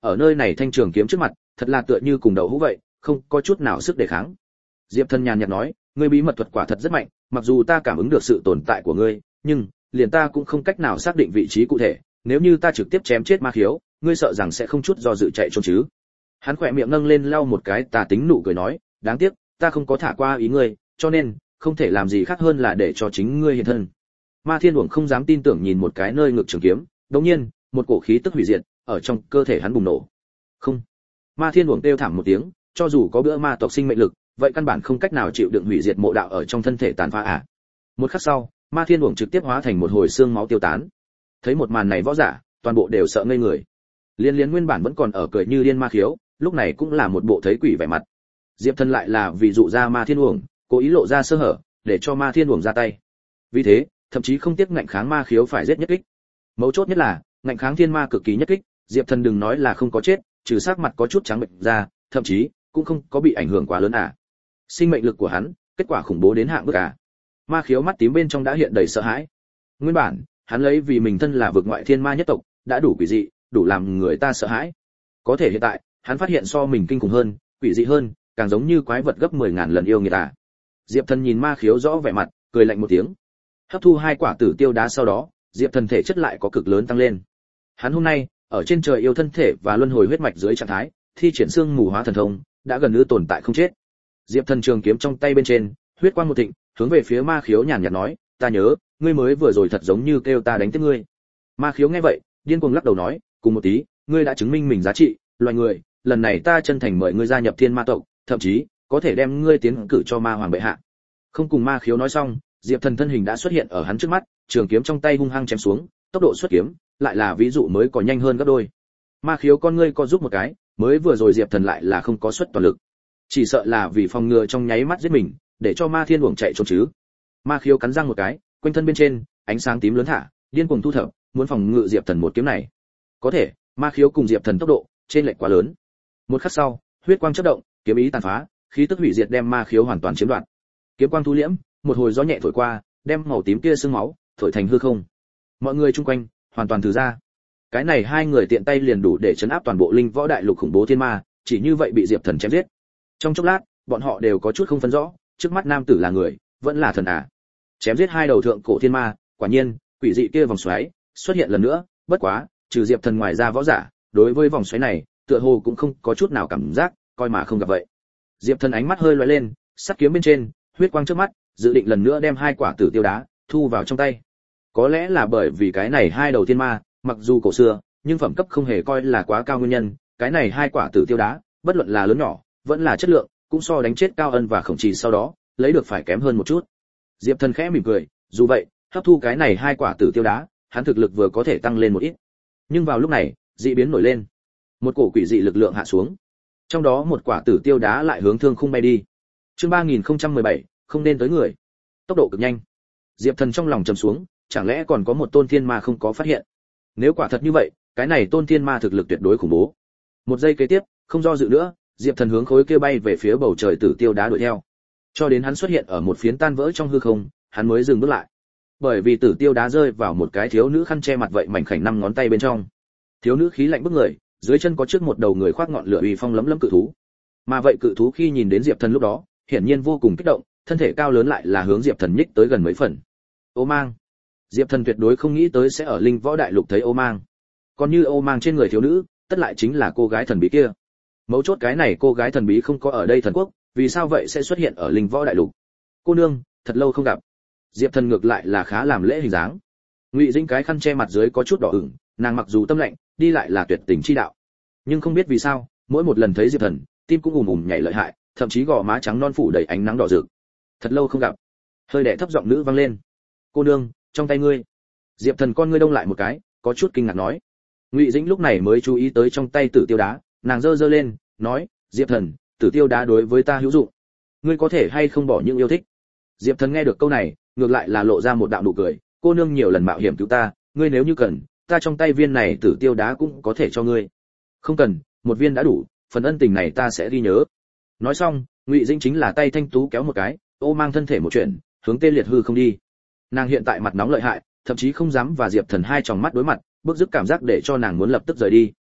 ở nơi này thanh trường kiếm trước mặt thật là tựa như cùng đậu hũ vậy, không có chút nào sức đề kháng. Diệp Thần nhàn nhạt nói, ngươi bí mật thuật quả thật rất mạnh, mặc dù ta cảm ứng được sự tồn tại của ngươi, nhưng liền ta cũng không cách nào xác định vị trí cụ thể, nếu như ta trực tiếp chém chết Ma Khiếu, ngươi sợ rằng sẽ không chút do dự chạy trốn chứ? Hắn khỏe miệng nâng lên lau một cái tà tính nụ cười nói, đáng tiếc, ta không có thả qua ý ngươi, cho nên không thể làm gì khác hơn là để cho chính ngươi hiện thân. Ma Thiên Uổng không dám tin tưởng nhìn một cái nơi ngực trường kiếm, đột nhiên, một cổ khí tức hủy diệt ở trong cơ thể hắn bùng nổ. Không. Ma Thiên Uổng kêu thảm một tiếng, cho dù có bữa ma tộc sinh mệnh lực, vậy căn bản không cách nào chịu đựng hủy diệt mộ đạo ở trong thân thể tàn phá à. Một khắc sau, Ma Thiên Uổng trực tiếp hóa thành một hồi xương máu tiêu tán. Thấy một màn này võ giả, toàn bộ đều sợ ngây người. Liên Liên nguyên bản vẫn còn ở cười như điên Ma Khiếu, lúc này cũng là một bộ thấy quỷ vẻ mặt. Diệp Thần lại là vì dụ ra Ma Thiên Uổng, cố ý lộ ra sơ hở, để cho Ma Thiên Uổng ra tay. Vì thế, thậm chí không tiếc ngạnh kháng Ma Khiếu phải giết nhất kích. Mấu chốt nhất là, ngạnh kháng thiên ma cực kỳ nhất kích, Diệp Thần đừng nói là không có chết, trừ sắc mặt có chút trắng bệnh ra, thậm chí cũng không có bị ảnh hưởng quá lớn à. Sinh mệnh lực của hắn, kết quả khủng bố đến hạng mức à. Ma Khiếu mắt tím bên trong đã hiện đầy sợ hãi. Nguyên bản, hắn lấy vì mình thân là vực ngoại thiên ma nhất tộc, đã đủ quỷ dị, đủ làm người ta sợ hãi. Có thể hiện tại, hắn phát hiện so mình kinh khủng hơn, quỷ dị hơn, càng giống như quái vật gấp 10.000 lần yêu người ta. Diệp Thần nhìn Ma Khiếu rõ vẻ mặt, cười lạnh một tiếng. Hấp thu 2 quả tử tiêu đá sau đó, Diệp Thần thể chất lại có cực lớn tăng lên. Hắn hôm nay, ở trên trời yêu thân thể và luân hồi huyết mạch dưới trạng thái, thi triển xương mù hóa thần thông, đã gần như tồn tại không chết. Diệp Thần trường kiếm trong tay bên trên, huyết quang một thịnh, hướng về phía Ma Khiếu nhàn nhạt nói, ta nhớ, ngươi mới vừa rồi thật giống như kêu ta đánh tiếp ngươi. Ma Khiếu nghe vậy, điên cuồng lắc đầu nói, cùng một tí, ngươi đã chứng minh mình giá trị, loài người, lần này ta chân thành mời ngươi gia nhập Thiên Ma tộc, thậm chí có thể đem ngươi tiến cử cho Ma hoàng bệ hạ. Không cùng Ma Khiếu nói xong, Diệp Thần thân hình đã xuất hiện ở hắn trước mắt, trường kiếm trong tay hung hăng chém xuống, tốc độ xuất kiếm lại là ví dụ mới có nhanh hơn gấp đôi. Ma Khiếu con ngươi co giúp một cái, mới vừa rồi Diệp Thần lại là không có xuất toàn lực, chỉ sợ là vì phòng ngừa trong nháy mắt giết mình, để cho Ma Thiên Uổng chạy trốn chứ. Ma Khiếu cắn răng một cái, quanh thân bên trên ánh sáng tím lớn thả, điên cuồng thu thập, muốn phòng ngự Diệp Thần một kiếm này. Có thể, Ma Khiếu cùng Diệp Thần tốc độ trên lệch quá lớn. Một khắc sau, huyết quang chớp động, kiếm ý tàn phá, khí tức hủy diệt đem Ma Khiếu hoàn toàn chiếm đoạt. Kiếm quang thu liễm, một hồi gió nhẹ thổi qua, đem màu tím kia sương máu thổi thành hư không. Mọi người chung quanh hoàn toàn từ ra. Cái này hai người tiện tay liền đủ để chấn áp toàn bộ linh võ đại lục khủng bố thiên ma, chỉ như vậy bị Diệp Thần chém giết. Trong chốc lát, bọn họ đều có chút không phân rõ, trước mắt nam tử là người, vẫn là thần à? Chém giết 2 đầu thượng cổ thiên ma, quả nhiên, quỷ dị kia vòng xoáy xuất hiện lần nữa, bất quá, trừ Diệp Thần ngoài ra võ giả, đối với vòng xoáy này, tựa hồ cũng không có chút nào cảm giác, coi mà không gặp vậy. Diệp Thần ánh mắt hơi lóe lên, sắc kiếm bên trên, huyết quang trước mắt, dự định lần nữa đem 2 quả tử tiêu đá thu vào trong tay. Có lẽ là bởi vì cái này 2 đầu thiên ma, mặc dù cổ xưa, nhưng phẩm cấp không hề coi là quá cao nguyên nhân, cái này 2 quả tử tiêu đá, bất luận là lớn nhỏ, vẫn là chất lượng, cũng so đánh chết Cao Ân và Khổng Trì sau đó, lấy được phải kém hơn một chút. Diệp Thần khẽ mỉm cười, dù vậy, hấp thu cái này 2 quả tử tiêu đá, hắn thực lực vừa có thể tăng lên một ít. Nhưng vào lúc này, dị biến nổi lên. Một cổ quỷ dị lực lượng hạ xuống. Trong đó một quả tử tiêu đá lại hướng thương khung bay đi. Chương 3017, không nên tới người. Tốc độ cực nhanh. Diệp Thần trong lòng trầm xuống, chẳng lẽ còn có một tôn thiên ma không có phát hiện? Nếu quả thật như vậy, cái này tôn thiên ma thực lực tuyệt đối khủng bố. Một giây kế tiếp, không do dự nữa, Diệp Thần hướng khối kia bay về phía bầu trời tử tiêu đá đuổi theo. Cho đến hắn xuất hiện ở một phiến tan vỡ trong hư không, hắn mới dừng bước lại. Bởi vì tử tiêu đá rơi vào một cái thiếu nữ khăn che mặt vậy mảnh khảnh 5 ngón tay bên trong. Thiếu nữ khí lạnh bức người, dưới chân có trước một đầu người khoác ngọn lửa uy phong lấm lấm cự thú. Mà vậy cự thú khi nhìn đến Diệp Thần lúc đó, hiển nhiên vô cùng kích động, thân thể cao lớn lại là hướng Diệp Thần nhích tới gần mấy phần. Ô Mang. Diệp Thần tuyệt đối không nghĩ tới sẽ ở Linh Võ Đại Lục thấy Ô Mang. Còn như Ô Mang trên người thiếu nữ, tất lại chính là cô gái thần bí kia. Mấu chốt cái này cô gái thần bí không có ở đây thần quốc, vì sao vậy sẽ xuất hiện ở Linh Võ Đại Lục? Cô nương, thật lâu không gặp. Diệp Thần ngược lại là khá làm lễ hình dáng. Ngụy Dĩnh cái khăn che mặt dưới có chút đỏ ửng, nàng mặc dù tâm lạnh, đi lại là tuyệt tình chi đạo. Nhưng không biết vì sao, mỗi một lần thấy Diệp Thần, tim cũng ùm ùm nhảy lợi hại, thậm chí gò má trắng non phủ đầy ánh nắng đỏ rực. Thật lâu không gặp. Hơi đẻ thấp giọng nữ vang lên. Cô nương, trong tay ngươi. Diệp Thần con ngươi đông lại một cái, có chút kinh ngạc nói. Ngụy Dĩnh lúc này mới chú ý tới trong tay tử tiêu đá, nàng giơ giơ lên, nói, Diệp Thần, tử tiêu đá đối với ta hữu dụng. Ngươi có thể hay không bỏ những yêu thích? Diệp Thần nghe được câu này, ngược lại là lộ ra một đạo nụ cười, cô nương nhiều lần mạo hiểm cứu ta, ngươi nếu như cần, ta trong tay viên này tử tiêu đá cũng có thể cho ngươi. Không cần, một viên đã đủ, phần ân tình này ta sẽ ghi nhớ. Nói xong, Ngụy Dĩnh chính là tay thanh tú kéo một cái, Ô Mang thân thể một chuyện, hướng Tê Liệt hư không đi. Nàng hiện tại mặt nóng lợi hại, thậm chí không dám và Diệp Thần hai tròng mắt đối mặt, bức dứt cảm giác để cho nàng muốn lập tức rời đi.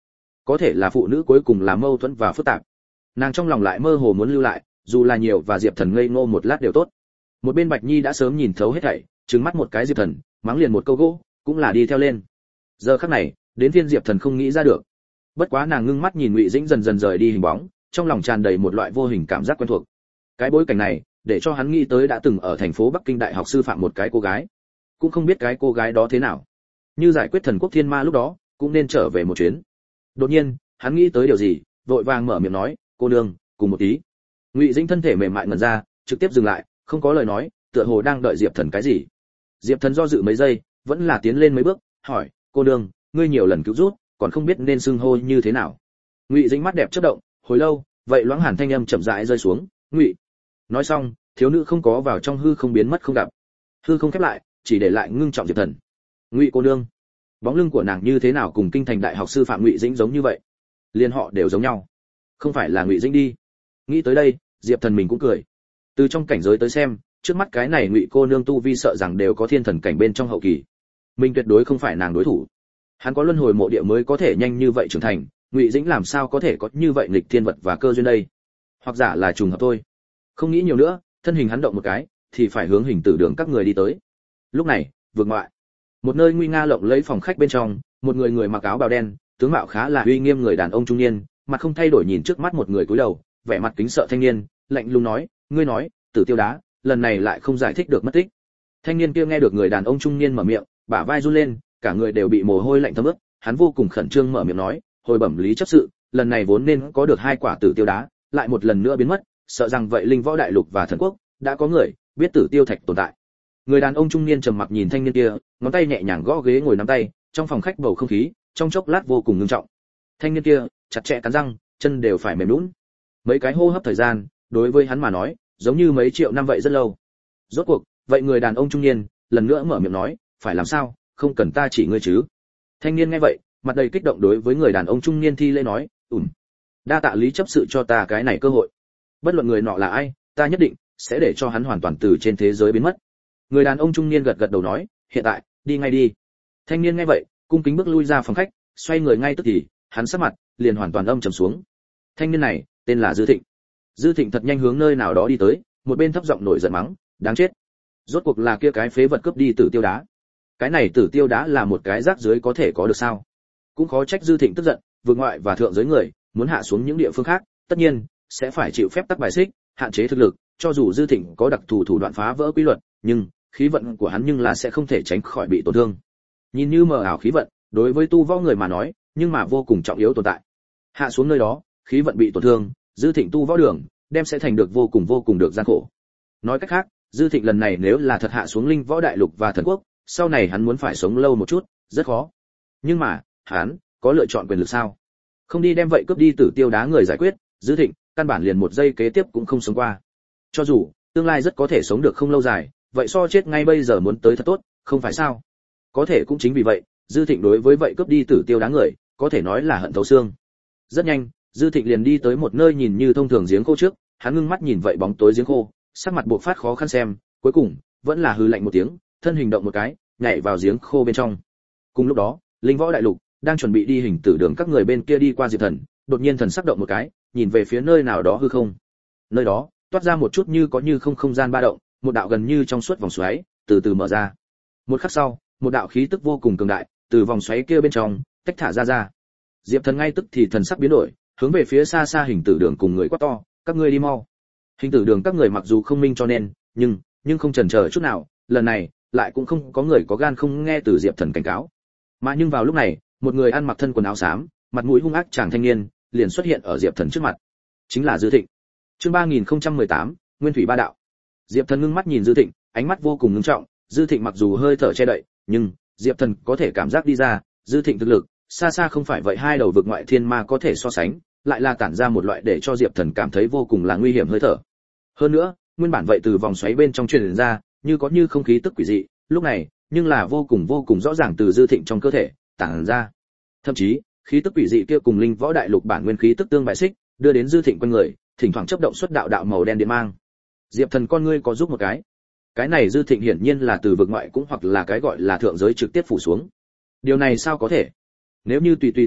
Có thể là phụ nữ cuối cùng là mâu thuẫn và phức tạp. Nàng trong lòng lại mơ hồ muốn lưu lại, dù là nhiều và Diệp Thần ngây ngô một lát đều tốt. Một bên Bạch Nhi đã sớm nhìn thấu hết thảy, trừng mắt một cái Diệp Thần, mắng liền một câu gỗ, cũng là đi theo lên. Giờ khắc này, đến phiên Diệp Thần không nghĩ ra được. Bất quá nàng ngưng mắt nhìn Ngụy Dĩnh dần dần rời đi hình bóng, trong lòng tràn đầy một loại vô hình cảm giác quen thuộc. Cái bối cảnh này, để cho hắn nghĩ tới đã từng ở thành phố Bắc Kinh đại học sư phạm một cái cô gái. Cũng không biết cái cô gái đó thế nào. Như giải quyết thần quốc thiên ma lúc đó, cũng nên trở về một chuyến. Đột nhiên, hắn nghĩ tới điều gì, vội vàng mở miệng nói, "Cô nương, cùng một tí." Ngụy Dĩnh thân thể mềm mại ngẩn ra, trực tiếp dừng lại, không có lời nói, tựa hồ đang đợi Diệp Thần cái gì. Diệp Thần do dự mấy giây, vẫn là tiến lên mấy bước, hỏi, "Cô nương, ngươi nhiều lần cứu rút, còn không biết nên xưng hô như thế nào?" Ngụy Dĩnh mắt đẹp chớp động, hồi lâu, vậy loãng hàn thanh âm chậm rãi rơi xuống, "Ngụy." Nói xong, thiếu nữ không có vào trong hư không biến mất không gặp. Hư không khép lại, chỉ để lại ngưng trọng Diệp Thần. "Ngụy cô nương." Bóng lưng của nàng như thế nào cùng kinh thành đại học sư phạm Ngụy Dĩnh giống như vậy? Liên họ đều giống nhau. Không phải là Ngụy Dĩnh đi. Nghĩ tới đây, Diệp Thần mình cũng cười. Từ trong cảnh giới tới xem, trước mắt cái này Ngụy cô nương tu vi sợ rằng đều có thiên thần cảnh bên trong hậu kỳ. Mình tuyệt đối không phải nàng đối thủ. Hắn có luân hồi mộ địa mới có thể nhanh như vậy trưởng thành, Ngụy Dĩnh làm sao có thể có như vậy nghịch thiên vật và cơ duyên đây? Hoặc giả là trùng hợp thôi. Không nghĩ nhiều nữa, thân hình hắn động một cái, thì phải hướng hình tử đường các người đi tới. Lúc này, vượt ngoại, một nơi nguy nga lộng lẫy phòng khách bên trong, một người mặc áo bào đen, tướng mạo khá là uy nghiêm người đàn ông trung niên, mặt không thay đổi nhìn trước mắt một người cúi đầu, vẻ mặt kính sợ thanh niên, lạnh lùng nói, "Ngươi nói, Tử Tiêu Đá, lần này lại không giải thích được mất tích." Thanh niên kia nghe được người đàn ông trung niên mở miệng, bả vai run lên, cả người đều bị mồ hôi lạnh thấm ướt, hắn vô cùng khẩn trương mở miệng nói, "Hồi bẩm lý chấp sự, lần này vốn nên có được 2 quả Tử Tiêu Đá, lại một lần nữa biến mất, sợ rằng vậy Linh Võ Đại Lục và Thần Quốc đã có người biết Tử Tiêu Thạch tồn tại." Người đàn ông trung niên trầm mặc nhìn thanh niên kia, ngón tay nhẹ nhàng gõ ghế ngồi nắm tay, trong phòng khách bầu không khí trong chốc lát vô cùng ngưng trọng. Thanh niên kia chặt chẽ cắn răng, chân đều phải mềm nhũn. Mấy cái hô hấp thời gian, đối với hắn mà nói, giống như mấy triệu năm vậy rất lâu. Rốt cuộc, vậy người đàn ông trung niên lần nữa mở miệng nói, "Phải làm sao, không cần ta chỉ ngươi chứ?" Thanh niên nghe vậy, mặt đầy kích động đối với người đàn ông trung niên thi lễ nói, đa tạ lý chấp sự cho ta cái này cơ hội. Bất luận người nọ là ai, ta nhất định sẽ để cho hắn hoàn toàn từ trên thế giới biến mất." Người đàn ông trung niên gật gật đầu nói, "Hiện tại, đi ngay đi." Thanh niên nghe vậy, cung kính bước lui ra phòng khách, xoay người ngay tức thì, hắn sắc mặt liền hoàn toàn âm trầm xuống. Thanh niên này, tên là Dư Thịnh. Dư Thịnh thật nhanh hướng nơi nào đó đi tới, một bên thấp giọng nổi giận mắng, "Đáng chết! Rốt cuộc là kia cái phế vật cướp đi Tử Tiêu Đá. Cái này Tử Tiêu Đá là một cái rác rưởi có thể có được sao?" Cũng khó trách Dư Thịnh tức giận, vượt ngoại và thượng giới người, muốn hạ xuống những địa phương khác, tất nhiên sẽ phải chịu phép tắc bài xích, hạn chế thực lực, cho dù Dư Thịnh có đặc thù thủ đoạn phá vỡ quy luật, nhưng khí vận của hắn nhưng là sẽ không thể tránh khỏi bị tổn thương. Nhìn như mờ ảo khí vận, đối với tu võ người mà nói, nhưng mà vô cùng trọng yếu tồn tại. Hạ xuống nơi đó, khí vận bị tổn thương, Dư Thịnh tu võ đường đem sẽ thành được vô cùng được gian khổ. Nói cách khác, Dư Thịnh lần này nếu là thật hạ xuống Linh Võ Đại Lục và Thần Quốc, sau này hắn muốn phải sống lâu một chút, rất khó. Nhưng mà, hắn có lựa chọn quyền lực sao? Không đi đem vậy cướp đi Tử Tiêu Đá người giải quyết, Dư Thịnh căn bản liền một giây kế tiếp cũng không sống qua. Cho dù tương lai rất có thể sống được không lâu dài, vậy so chết ngay bây giờ muốn tới thật tốt, không phải sao? Có thể cũng chính vì vậy, Dư Thịnh đối với vậy cướp đi Tử Tiêu Đá người, có thể nói là hận thấu xương. Rất nhanh, Dư Thịnh liền đi tới một nơi nhìn như thông thường giếng khô trước, hắn ngưng mắt nhìn vậy bóng tối giếng khô, sắc mặt buộc phát khó khăn xem, cuối cùng vẫn là hừ lạnh một tiếng, thân hình động một cái, nhảy vào giếng khô bên trong. Cùng lúc đó, Linh Võ Đại Lục đang chuẩn bị đi hình tử đường các người bên kia đi qua Diệp Thần, đột nhiên thần sắc động một cái, nhìn về phía nơi nào đó hư không. Nơi đó toát ra một chút như có như không không gian ba động, một đạo gần như trong suốt vòng xoáy từ từ mở ra. Một khắc sau, một đạo khí tức vô cùng cường đại từ vòng xoáy kia bên trong tách thả ra. Diệp Thần ngay tức thì thần sắc biến đổi, hướng về phía xa xa hình tử đường cùng người quát to, "Các ngươi đi mau!" Hình tử đường các người mặc dù không minh cho nên, nhưng không chần chờ chút nào, lần này lại cũng không có người có gan không nghe từ Diệp Thần cảnh cáo. Mà nhưng vào lúc này, một người ăn mặc thân quần áo xám, mặt mũi hung ác chàng thanh niên liền xuất hiện ở Diệp Thần trước mặt. Chính là Dư Thịnh. Chương 3018, Nguyên Thủy Ba Đạo. Diệp Thần ngưng mắt nhìn Dư Thịnh, ánh mắt vô cùng ngưng trọng, Dư Thịnh mặc dù hơi thở che đậy, nhưng Diệp Thần có thể cảm giác đi ra, Dư Thịnh thực lực xa xa không phải vậy hai đầu vực ngoại thiên ma có thể so sánh, lại là tản ra một loại để cho Diệp Thần cảm thấy vô cùng là nguy hiểm hơi thở. Hơn nữa, nguyên bản vậy từ vòng xoáy bên trong truyền ra, như có như không khí tức quỷ dị, lúc này, nhưng là vô cùng rõ ràng từ Dư Thịnh trong cơ thể tản ra. Thậm chí, khí tức quỷ dị kia cùng Linh Võ Đại Lục bản nguyên khí tức tương bại xích, đưa đến Dư Thịnh quanh người, thỉnh thoảng chớp động xuất đạo màu đen điện mang. Diệp Thần con ngươi có giúp một cái. Cái này Dư Thịnh hiển nhiên là từ vực ngoại cũng hoặc là cái gọi là thượng giới trực tiếp phủ xuống. Điều này sao có thể? Nếu như tùy tiện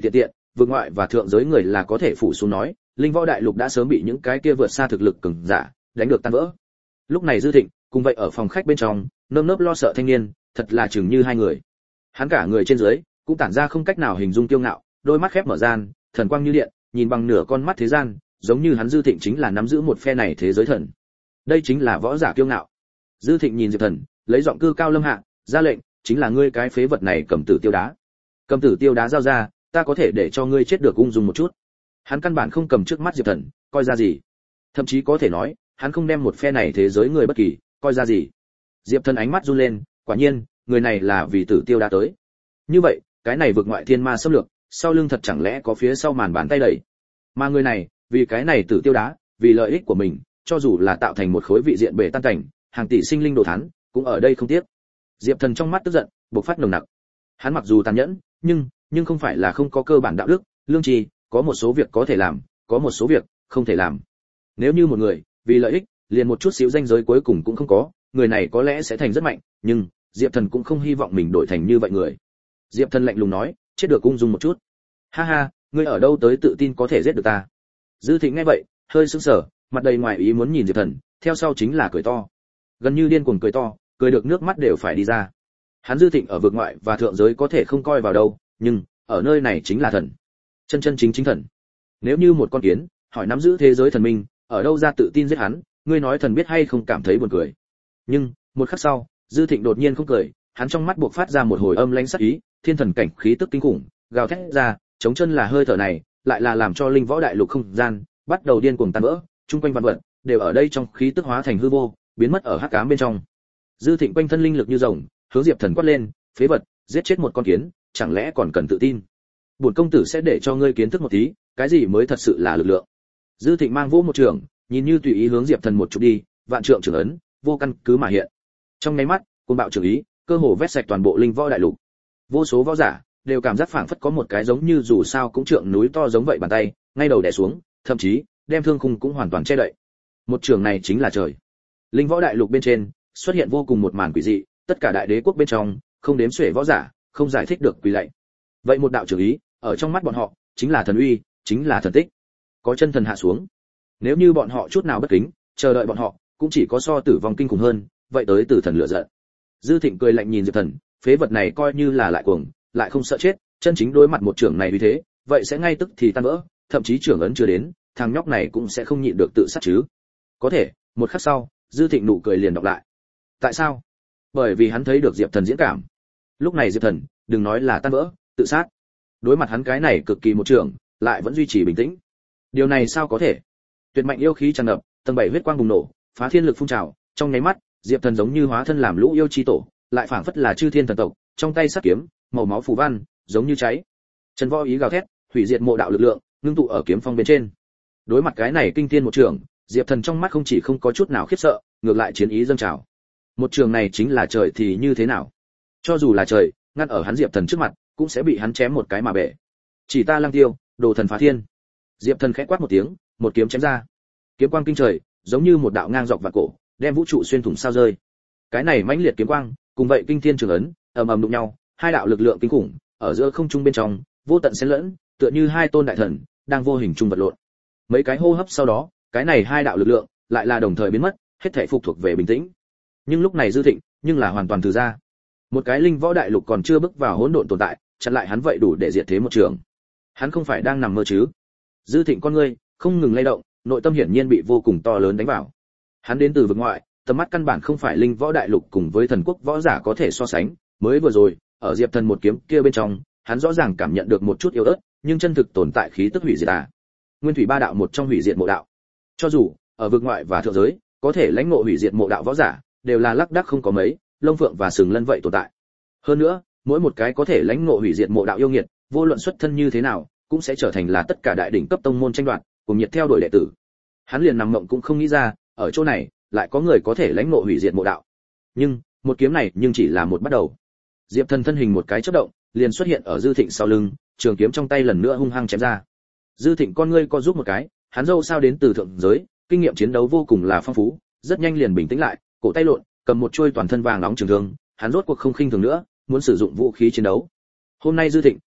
vượt ngoại và thượng giới người là có thể phủ xuống nói, linh võ đại lục đã sớm bị những cái kia vượt xa thực lực cường giả đánh được tan vỡ. Lúc này Dư Thịnh cùng vậy ở phòng khách bên trong, nơm nớp lo sợ thanh niên, thật là chừng như hai người. Hắn cả người trên dưới cũng tản ra không cách nào hình dung kiêu ngạo, đôi mắt khép mở gian, thần quang như điện, nhìn bằng nửa con mắt thế gian, giống như hắn Dư Thịnh chính là nắm giữ một phe này thế giới thần. Đây chính là võ giả kiêu ngạo. Dư Thịnh nhìn Diệp Thần, lấy giọng cư cao lâm hạ, ra lệnh, chính là ngươi cái phế vật này cầm tử tiêu đá. Cầm tử tiêu đá giao ra, ta có thể để cho ngươi chết được ung dung một chút. Hắn căn bản không cầm trước mắt Diệp Thần, coi ra gì. Thậm chí có thể nói, hắn không đem một phe này thế giới người bất kỳ, coi ra gì. Diệp Thần ánh mắt run lên, quả nhiên, người này là vì tử tiêu đá tới. Như vậy, cái này vượt ngoại thiên ma xâm lược, sau lưng thật chẳng lẽ có phía sau màn bàn tay đẩy. Mà người này, vì cái này tử tiêu đá, vì lợi ích của mình, cho dù là tạo thành một khối vị diện bể tan cảnh, hàng tỷ sinh linh đồ thán, cũng ở đây không tiếc. Diệp Thần trong mắt tức giận, bộc phát nồng nặc. Hắn mặc dù tàn nhẫn, nhưng không phải là không có cơ bản đạo đức, lương tri, có một số việc có thể làm, có một số việc không thể làm. Nếu như một người vì lợi ích, liền một chút xíu danh giới cuối cùng cũng không có, người này có lẽ sẽ thành rất mạnh, nhưng Diệp Thần cũng không hy vọng mình đổi thành như vậy người. Diệp Thần lạnh lùng nói, chết được ung dung một chút. Ha ha, ngươi ở đâu tới tự tin có thể giết được ta? Dư Thịnh nghe vậy, hơi sững sờ, mặt đầy ngoài ý muốn nhìn Diệp Thần, theo sau chính là cười to. Gần như điên cuồng cười to, cười được nước mắt đều phải đi ra. Hắn Dư Thịnh ở vực ngoại và thượng giới có thể không coi vào đâu, nhưng ở nơi này chính là thần. Chân chân chính chính thần. Nếu như một con kiến, hỏi nắm giữ thế giới thần minh, ở đâu ra tự tin giết hắn, ngươi nói thần biết hay không cảm thấy buồn cười. Nhưng, một khắc sau, Dư Thịnh đột nhiên không cười, hắn trong mắt bộc phát ra một hồi âm lãnh sắc ý, thiên thần cảnh khí tức kinh khủng, gào thét ra, chống chân là hơi thở này, lại là làm cho linh võ đại lục không gian bắt đầu điên cuồng tan vỡ, chung quanh vạn vật đều ở đây trong khí tức hóa thành hư vô, biến mất ở hắc ám bên trong. Dư Thịnh quanh thân linh lực như rồng, hướng Diệp Thần quát lên, phế vật, giết chết một con kiến, chẳng lẽ còn cần tự tin? Bổn công tử sẽ để cho ngươi kiến thức một tí, cái gì mới thật sự là lực lượng. Dư Thịnh mang vỗ một trường, nhìn như tùy ý hướng Diệp Thần một chút đi, vạn trượng trường ấn, vô căn cứ mà hiện. Trong nháy mắt, côn bạo trường ý, cơ hồ vét sạch toàn bộ linh võ đại lục. Vô số võ giả đều cảm giác phảng phất có một cái giống như dù sao cũng trượng núi to giống vậy bàn tay, ngay đầu đè xuống, thậm chí đem thương khung cũng hoàn toàn che đậy. Một trường này chính là trời. Linh võ đại lục bên trên xuất hiện vô cùng một màn quỷ dị, tất cả đại đế quốc bên trong không đếm xuể võ giả không giải thích được quỳ lạy. Vậy một đạo trường ý, ở trong mắt bọn họ chính là thần uy, chính là thần tích. Có chân thần hạ xuống. Nếu như bọn họ chút nào bất kính, chờ đợi bọn họ cũng chỉ có so tử vong kinh khủng hơn, vậy tới tử thần lựa giận. Dư Thịnh cười lạnh nhìn Diệp Thần, phế vật này coi như là lại cuồng, lại không sợ chết, chân chính đối mặt một trưởng này như thế, vậy sẽ ngay tức thì tan vỡ, thậm chí trưởng ấn chưa đến, thằng nhóc này cũng sẽ không nhịn được tự sát chứ. Có thể, một khắc sau, Dư Thịnh nụ cười liền đọc lại. Tại sao? Bởi vì hắn thấy được Diệp Thần diễn cảm. Lúc này Diệp Thần, đừng nói là tan vỡ, tự sát. Đối mặt hắn cái này cực kỳ một trưởng, lại vẫn duy trì bình tĩnh. Điều này sao có thể? Tuyệt mạnh yêu khí tràn ngập, tầng 7 huyết quang bùng nổ, phá thiên lực phun trào, trong nháy mắt, Diệp Thần giống như hóa thân làm lũ yêu chi tổ, lại phảng phất là chư thiên thần tộc, trong tay sắt kiếm, màu máu phù văn, giống như cháy. Trần Võ ý gào thét, hủy diệt mộ đạo lực lượng, ngưng tụ ở kiếm phong bên trên. Đối mặt cái này kinh thiên một trường, Diệp Thần trong mắt không chỉ không có chút nào khiếp sợ, ngược lại chiến ý dâng trào. Một trường này chính là trời thì như thế nào? Cho dù là trời, ngăn ở hắn Diệp Thần trước mặt, cũng sẽ bị hắn chém một cái mà bể. Chỉ ta Lăng Tiêu, đồ thần phá thiên. Diệp Thần khẽ quát một tiếng, một kiếm chém ra. Kiếm quang kinh trời, giống như một đạo ngang dọc vạn cổ, đem vũ trụ xuyên thủng sao rơi. Cái này mãnh liệt kiếm quang, cùng vậy kinh thiên trường ấn, ầm ầm đụng nhau, hai đạo lực lượng kinh khủng, ở giữa không trung bên trong, vô tận xen lẫn, tựa như hai tôn đại thần đang vô hình chung vật lộn. Mấy cái hô hấp sau đó, cái này hai đạo lực lượng lại là đồng thời biến mất, hết thảy phục thuộc về bình tĩnh. Nhưng lúc này Dư Thịnh, nhưng là hoàn toàn từ ra. Một cái linh võ đại lục còn chưa bước vào hỗn độn tồn tại, chặn lại hắn vậy đủ để diệt thế một trường. Hắn không phải đang nằm mơ chứ? Dư Thịnh con ngươi không ngừng lay động, nội tâm hiển nhiên bị vô cùng to lớn đánh vào. Hắn đến từ vực ngoại, tầm mắt căn bản không phải linh võ đại lục cùng với thần quốc võ giả có thể so sánh, mới vừa rồi, ở Diệp Thần một kiếm kia bên trong, hắn rõ ràng cảm nhận được một chút yếu ớt, nhưng chân thực tồn tại khí tức hủy diệt à. Nguyên thủy ba đạo một trong hủy diệt mộ đạo. Cho dù ở vực ngoại và thượng giới, có thể lãnh ngộ hủy diệt mộ đạo võ giả, đều là lác đác không có mấy, lông phượng và sừng lân vậy tồn tại. Hơn nữa, mỗi một cái có thể lãnh ngộ hủy diệt mộ đạo yêu nghiệt, vô luận xuất thân như thế nào, cũng sẽ trở thành là tất cả đại đỉnh cấp tông môn tranh đoạt, cùng nhiệt theo đuổi đệ tử. Hắn liền nằm mộng cũng không nghĩ ra, ở chỗ này lại có người có thể lãnh ngộ hủy diệt mộ đạo. Nhưng, một kiếm này nhưng chỉ là một bắt đầu. Diệp Thần thân hình một cái chớp động, liền xuất hiện ở Dư Thịnh sau lưng, trường kiếm trong tay lần nữa hung hăng chém ra. Dư Thịnh con ngươi co rút một cái, hắn dâu sao đến từ thượng giới, kinh nghiệm chiến đấu vô cùng là phong phú, rất nhanh liền bình tĩnh lại, cổ tay lộn, cầm một chuôi toàn thân vàng nóng trường thương, hắn rốt cuộc không khinh thường nữa, muốn sử dụng vũ khí chiến đấu. Hôm nay Dư Thịnh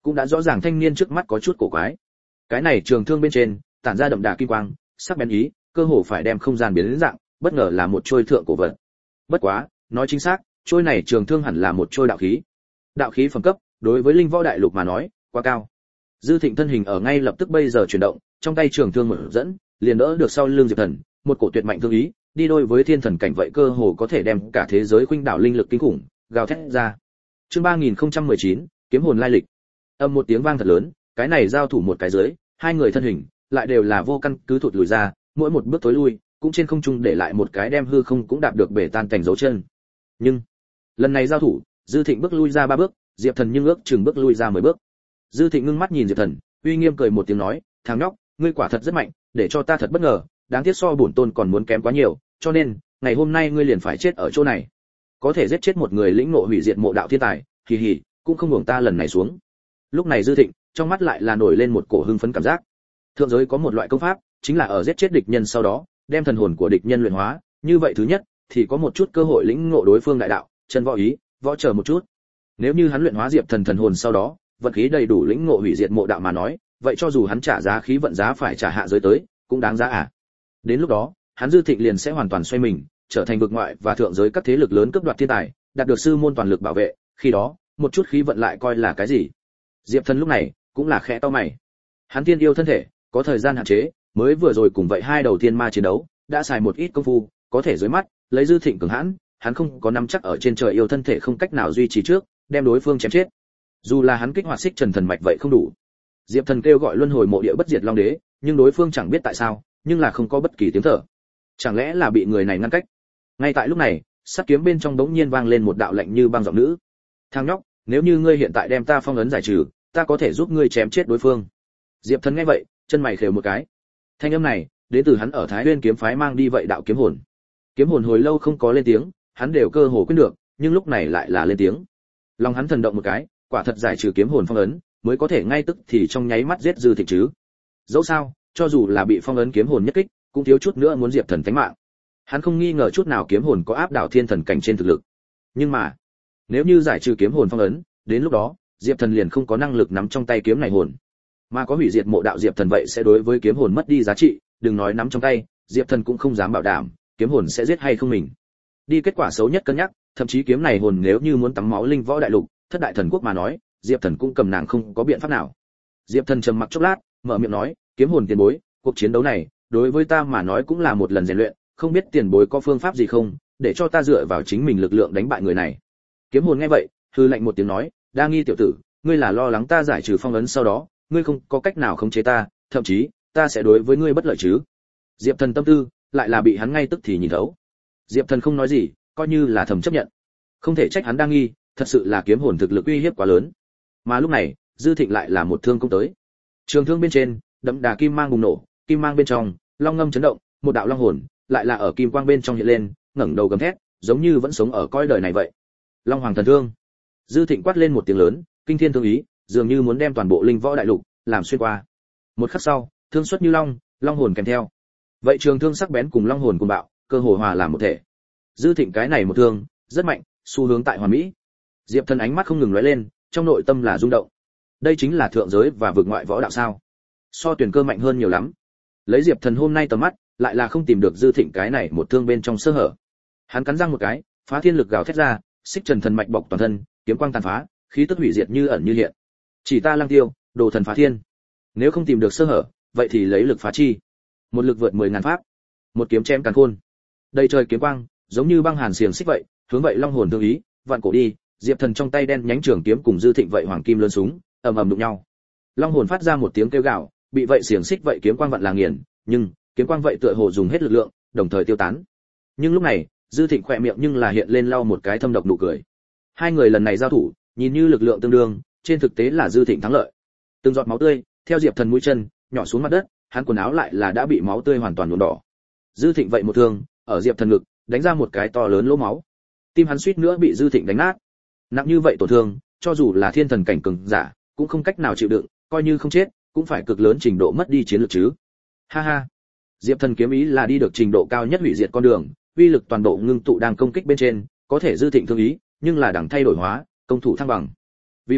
cũng đã rõ ràng thanh niên trước mắt có chút cổ quái. Cái này trường thương bên trên tản ra đậm đà kim quang, sắc bén ý, cơ hồ phải đem không gian biến đến dạng, bất ngờ là một trôi thượng cổ vật. Bất quá, nói chính xác, trôi này trường thương hẳn là một trôi đạo khí. Đạo khí phẩm cấp, đối với linh võ đại lục mà nói, quá cao. Dư Thịnh thân hình ở ngay lập tức bây giờ chuyển động, trong tay trường thương mở dẫn, liền đỡ được sau lưng Diệp Thần, một cổ tuyệt mạnh thương ý, đi đôi với thiên thần cảnh vậy cơ hồ có thể đem cả thế giới khuynh đảo linh lực kinh khủng, gào thét ra. Chương 3019, kiếm hồn lai lịch. Âm một tiếng vang thật lớn, cái này giao thủ một cái dưới, hai người thân hình lại đều là vô căn cứ thụt lùi ra, mỗi một bước tối lui, cũng trên không trung để lại một cái đem hư không cũng đạp được bể tan cảnh dấu chân. Nhưng, lần này giao thủ, Dư Thịnh bước lui ra 3 bước, Diệp Thần nhưng ước chừng bước lui ra 10 bước. Dư Thịnh ngưng mắt nhìn Diệp Thần, uy nghiêm cười một tiếng nói, "Thằng nhóc, ngươi quả thật rất mạnh, để cho ta thật bất ngờ, đáng tiếc so bổn tôn còn muốn kém quá nhiều, cho nên, ngày hôm nay ngươi liền phải chết ở chỗ này. Có thể giết chết một người lĩnh ngộ hủy diệt mộ đạo thiên tài, hì hì, cũng không hưởng ta lần này xuống." Lúc này Dư Thịnh, trong mắt lại là nổi lên một cổ hưng phấn cảm giác. Thượng giới có một loại công pháp, chính là ở giết chết địch nhân sau đó, đem thần hồn của địch nhân luyện hóa, như vậy thứ nhất, thì có một chút cơ hội lĩnh ngộ đối phương đại đạo, chân võ ý, võ chờ một chút. Nếu như hắn luyện hóa Diệp Thần thần hồn sau đó, vận khí đầy đủ lĩnh ngộ hủy diệt mộ đạo mà nói, vậy cho dù hắn trả giá khí vận giá phải trả hạ giới tới, cũng đáng giá à. Đến lúc đó, hắn Dư Thịnh liền sẽ hoàn toàn xoay mình, trở thành vực ngoại và thượng giới các thế lực lớn cướp đoạt thiên tài, đạt được sư môn toàn lực bảo vệ, khi đó, một chút khí vận lại coi là cái gì. Diệp Thần lúc này cũng là khẽ cau mày. Hắn tiên yêu thân thể, có thời gian hạn chế, mới vừa rồi cùng vậy hai đầu tiên ma chiến đấu, đã xài một ít công phu, có thể dưới mắt, lấy Dư Thịnh cường hãn, hắn không có nắm chắc ở trên trời yêu thân thể không cách nào duy trì trước, đem đối phương chém chết. Dù là hắn kích hoạt xích trần thần mạch vậy không đủ. Diệp Thần kêu gọi luân hồi mộ địa bất diệt long đế, nhưng đối phương chẳng biết tại sao, nhưng là không có bất kỳ tiếng thở. Chẳng lẽ là bị người này ngăn cách? Ngay tại lúc này, sắt kiếm bên trong đống nhiên vang lên một đạo lạnh như băng giọng nữ. "Thằng nhóc, nếu như ngươi hiện tại đem ta phong ấn giải trừ, ta có thể giúp ngươi chém chết đối phương." Diệp Thần nghe vậy, chân mày khều một cái. Thanh âm này, đến từ hắn ở Thái Nguyên kiếm phái mang đi vậy đạo kiếm hồn. Kiếm hồn hồi lâu không có lên tiếng, hắn đều cơ hồ quên được, nhưng lúc này lại là lên tiếng. Lòng hắn thần động một cái, quả thật giải trừ kiếm hồn phong ấn, mới có thể ngay tức thì trong nháy mắt giết Dư Thịnh chứ. Dẫu sao, cho dù là bị phong ấn kiếm hồn nhất kích, cũng thiếu chút nữa muốn Diệp Thần tánh mạng. Hắn không nghi ngờ chút nào kiếm hồn có áp đảo thiên thần cảnh trên thực lực. Nhưng mà, nếu như giải trừ kiếm hồn phong ấn, đến lúc đó, Diệp Thần liền không có năng lực nắm trong tay kiếm này hồn. Mà có hủy diệt mộ đạo Diệp Thần vậy sẽ đối với kiếm hồn mất đi giá trị, đừng nói nắm trong tay, Diệp Thần cũng không dám bảo đảm kiếm hồn sẽ giết hay không mình. Đi kết quả xấu nhất cân nhắc, thậm chí kiếm này hồn nếu như muốn tắm máu linh võ đại lục, thất đại thần quốc mà nói, Diệp Thần cũng cầm nàng không có biện pháp nào. Diệp Thần trầm mặc chốc lát, mở miệng nói, "Kiếm hồn tiền bối, cuộc chiến đấu này, đối với ta mà nói cũng là một lần rèn luyện, không biết tiền bối có phương pháp gì không, để cho ta dựa vào chính mình lực lượng đánh bại người này." Kiếm hồn nghe vậy, hư lạnh một tiếng nói, "Đa nghi tiểu tử, ngươi là lo lắng ta giải trừ phong ấn sau đó, ngươi không có cách nào khống chế ta, thậm chí, ta sẽ đối với ngươi bất lợi chứ?" Diệp Thần tâm tư, lại là bị hắn ngay tức thì nhìn thấu. Diệp Thần không nói gì, coi như là thầm chấp nhận. Không thể trách hắn đang nghi, thật sự là kiếm hồn thực lực uy hiếp quá lớn. Mà lúc này, Dư Thịnh lại là một thương công tới. Trường thương bên trên, đậm đà kim mang bùng nổ, kim mang bên trong, long ngâm chấn động, một đạo long hồn lại là ở kim quang bên trong hiện lên, ngẩng đầu gầm thét, giống như vẫn sống ở cõi đời này vậy. Long Hoàng thần thương. Dư Thịnh quát lên một tiếng lớn, kinh thiên thương ý, dường như muốn đem toàn bộ linh võ đại lục làm xuyên qua. Một khắc sau, thương xuất như long, long hồn kèm theo. Vậy trường thương sắc bén cùng long hồn cùng bạo, cơ hồ hòa làm một thể. Dư Thịnh cái này một thương, rất mạnh, xu hướng tại hoàn mỹ. Diệp Thần ánh mắt không ngừng lóe lên, trong nội tâm là rung động. Đây chính là thượng giới và vực ngoại võ đạo sao? So tuyển cơ mạnh hơn nhiều lắm. Lấy Diệp Thần hôm nay tầm mắt, lại là không tìm được Dư Thịnh cái này một thương bên trong sơ hở. Hắn cắn răng một cái, phá thiên lực gào thét ra, xích trần thần mạch bọc toàn thân, kiếm quang tàn phá, khí tức hủy diệt như ẩn như hiện. Chỉ ta Lăng Tiêu, đồ thần phá thiên. Nếu không tìm được sơ hở, vậy thì lấy lực phá chi. Một lực vượt 10.000 pháp, một kiếm chém càn khôn. Đầy trời kiếm quang, giống như băng hàn xiềng xích vậy, hướng vậy long hồn thương ý, vạn cổ đi. Diệp Thần trong tay đen nhánh trường kiếm cùng Dư Thịnh vậy hoàng kim lớn súng, ầm ầm đụng nhau. Long hồn phát ra một tiếng kêu gào, bị vậy xiềng xích vậy kiếm quang vặn là nghiền, nhưng kiếm quang vậy tựa hồ dùng hết lực lượng, đồng thời tiêu tán. Nhưng lúc này, Dư Thịnh khỏe miệng nhưng là hiện lên lau một cái thâm độc nụ cười. Hai người lần này giao thủ, nhìn như lực lượng tương đương, trên thực tế là Dư Thịnh thắng lợi. Từng giọt máu tươi theo Diệp Thần mũi chân nhỏ xuống mặt đất, hắn quần áo lại là đã bị máu tươi hoàn toàn nhuộm đỏ. Dư Thịnh vậy một thương, ở Diệp Thần ngực, đánh ra một cái to lớn lỗ máu. Tim hắn suýt nữa bị Dư Thịnh đánh nát. Nặng như vậy tổn thương, cho dù là thiên thần cảnh cường giả, cũng không cách nào chịu đựng, coi như không chết, cũng phải cực lớn trình độ mất đi chiến lược chứ. Ha ha. Diệp Thần kiếm ý là đi được trình độ cao nhất hủy diệt con đường, uy lực toàn bộ ngưng tụ đang công kích bên trên, có thể Dư Thịnh thương ý, nhưng là đẳng thay đổi hóa, công thủ thăng bằng. Vì vậy,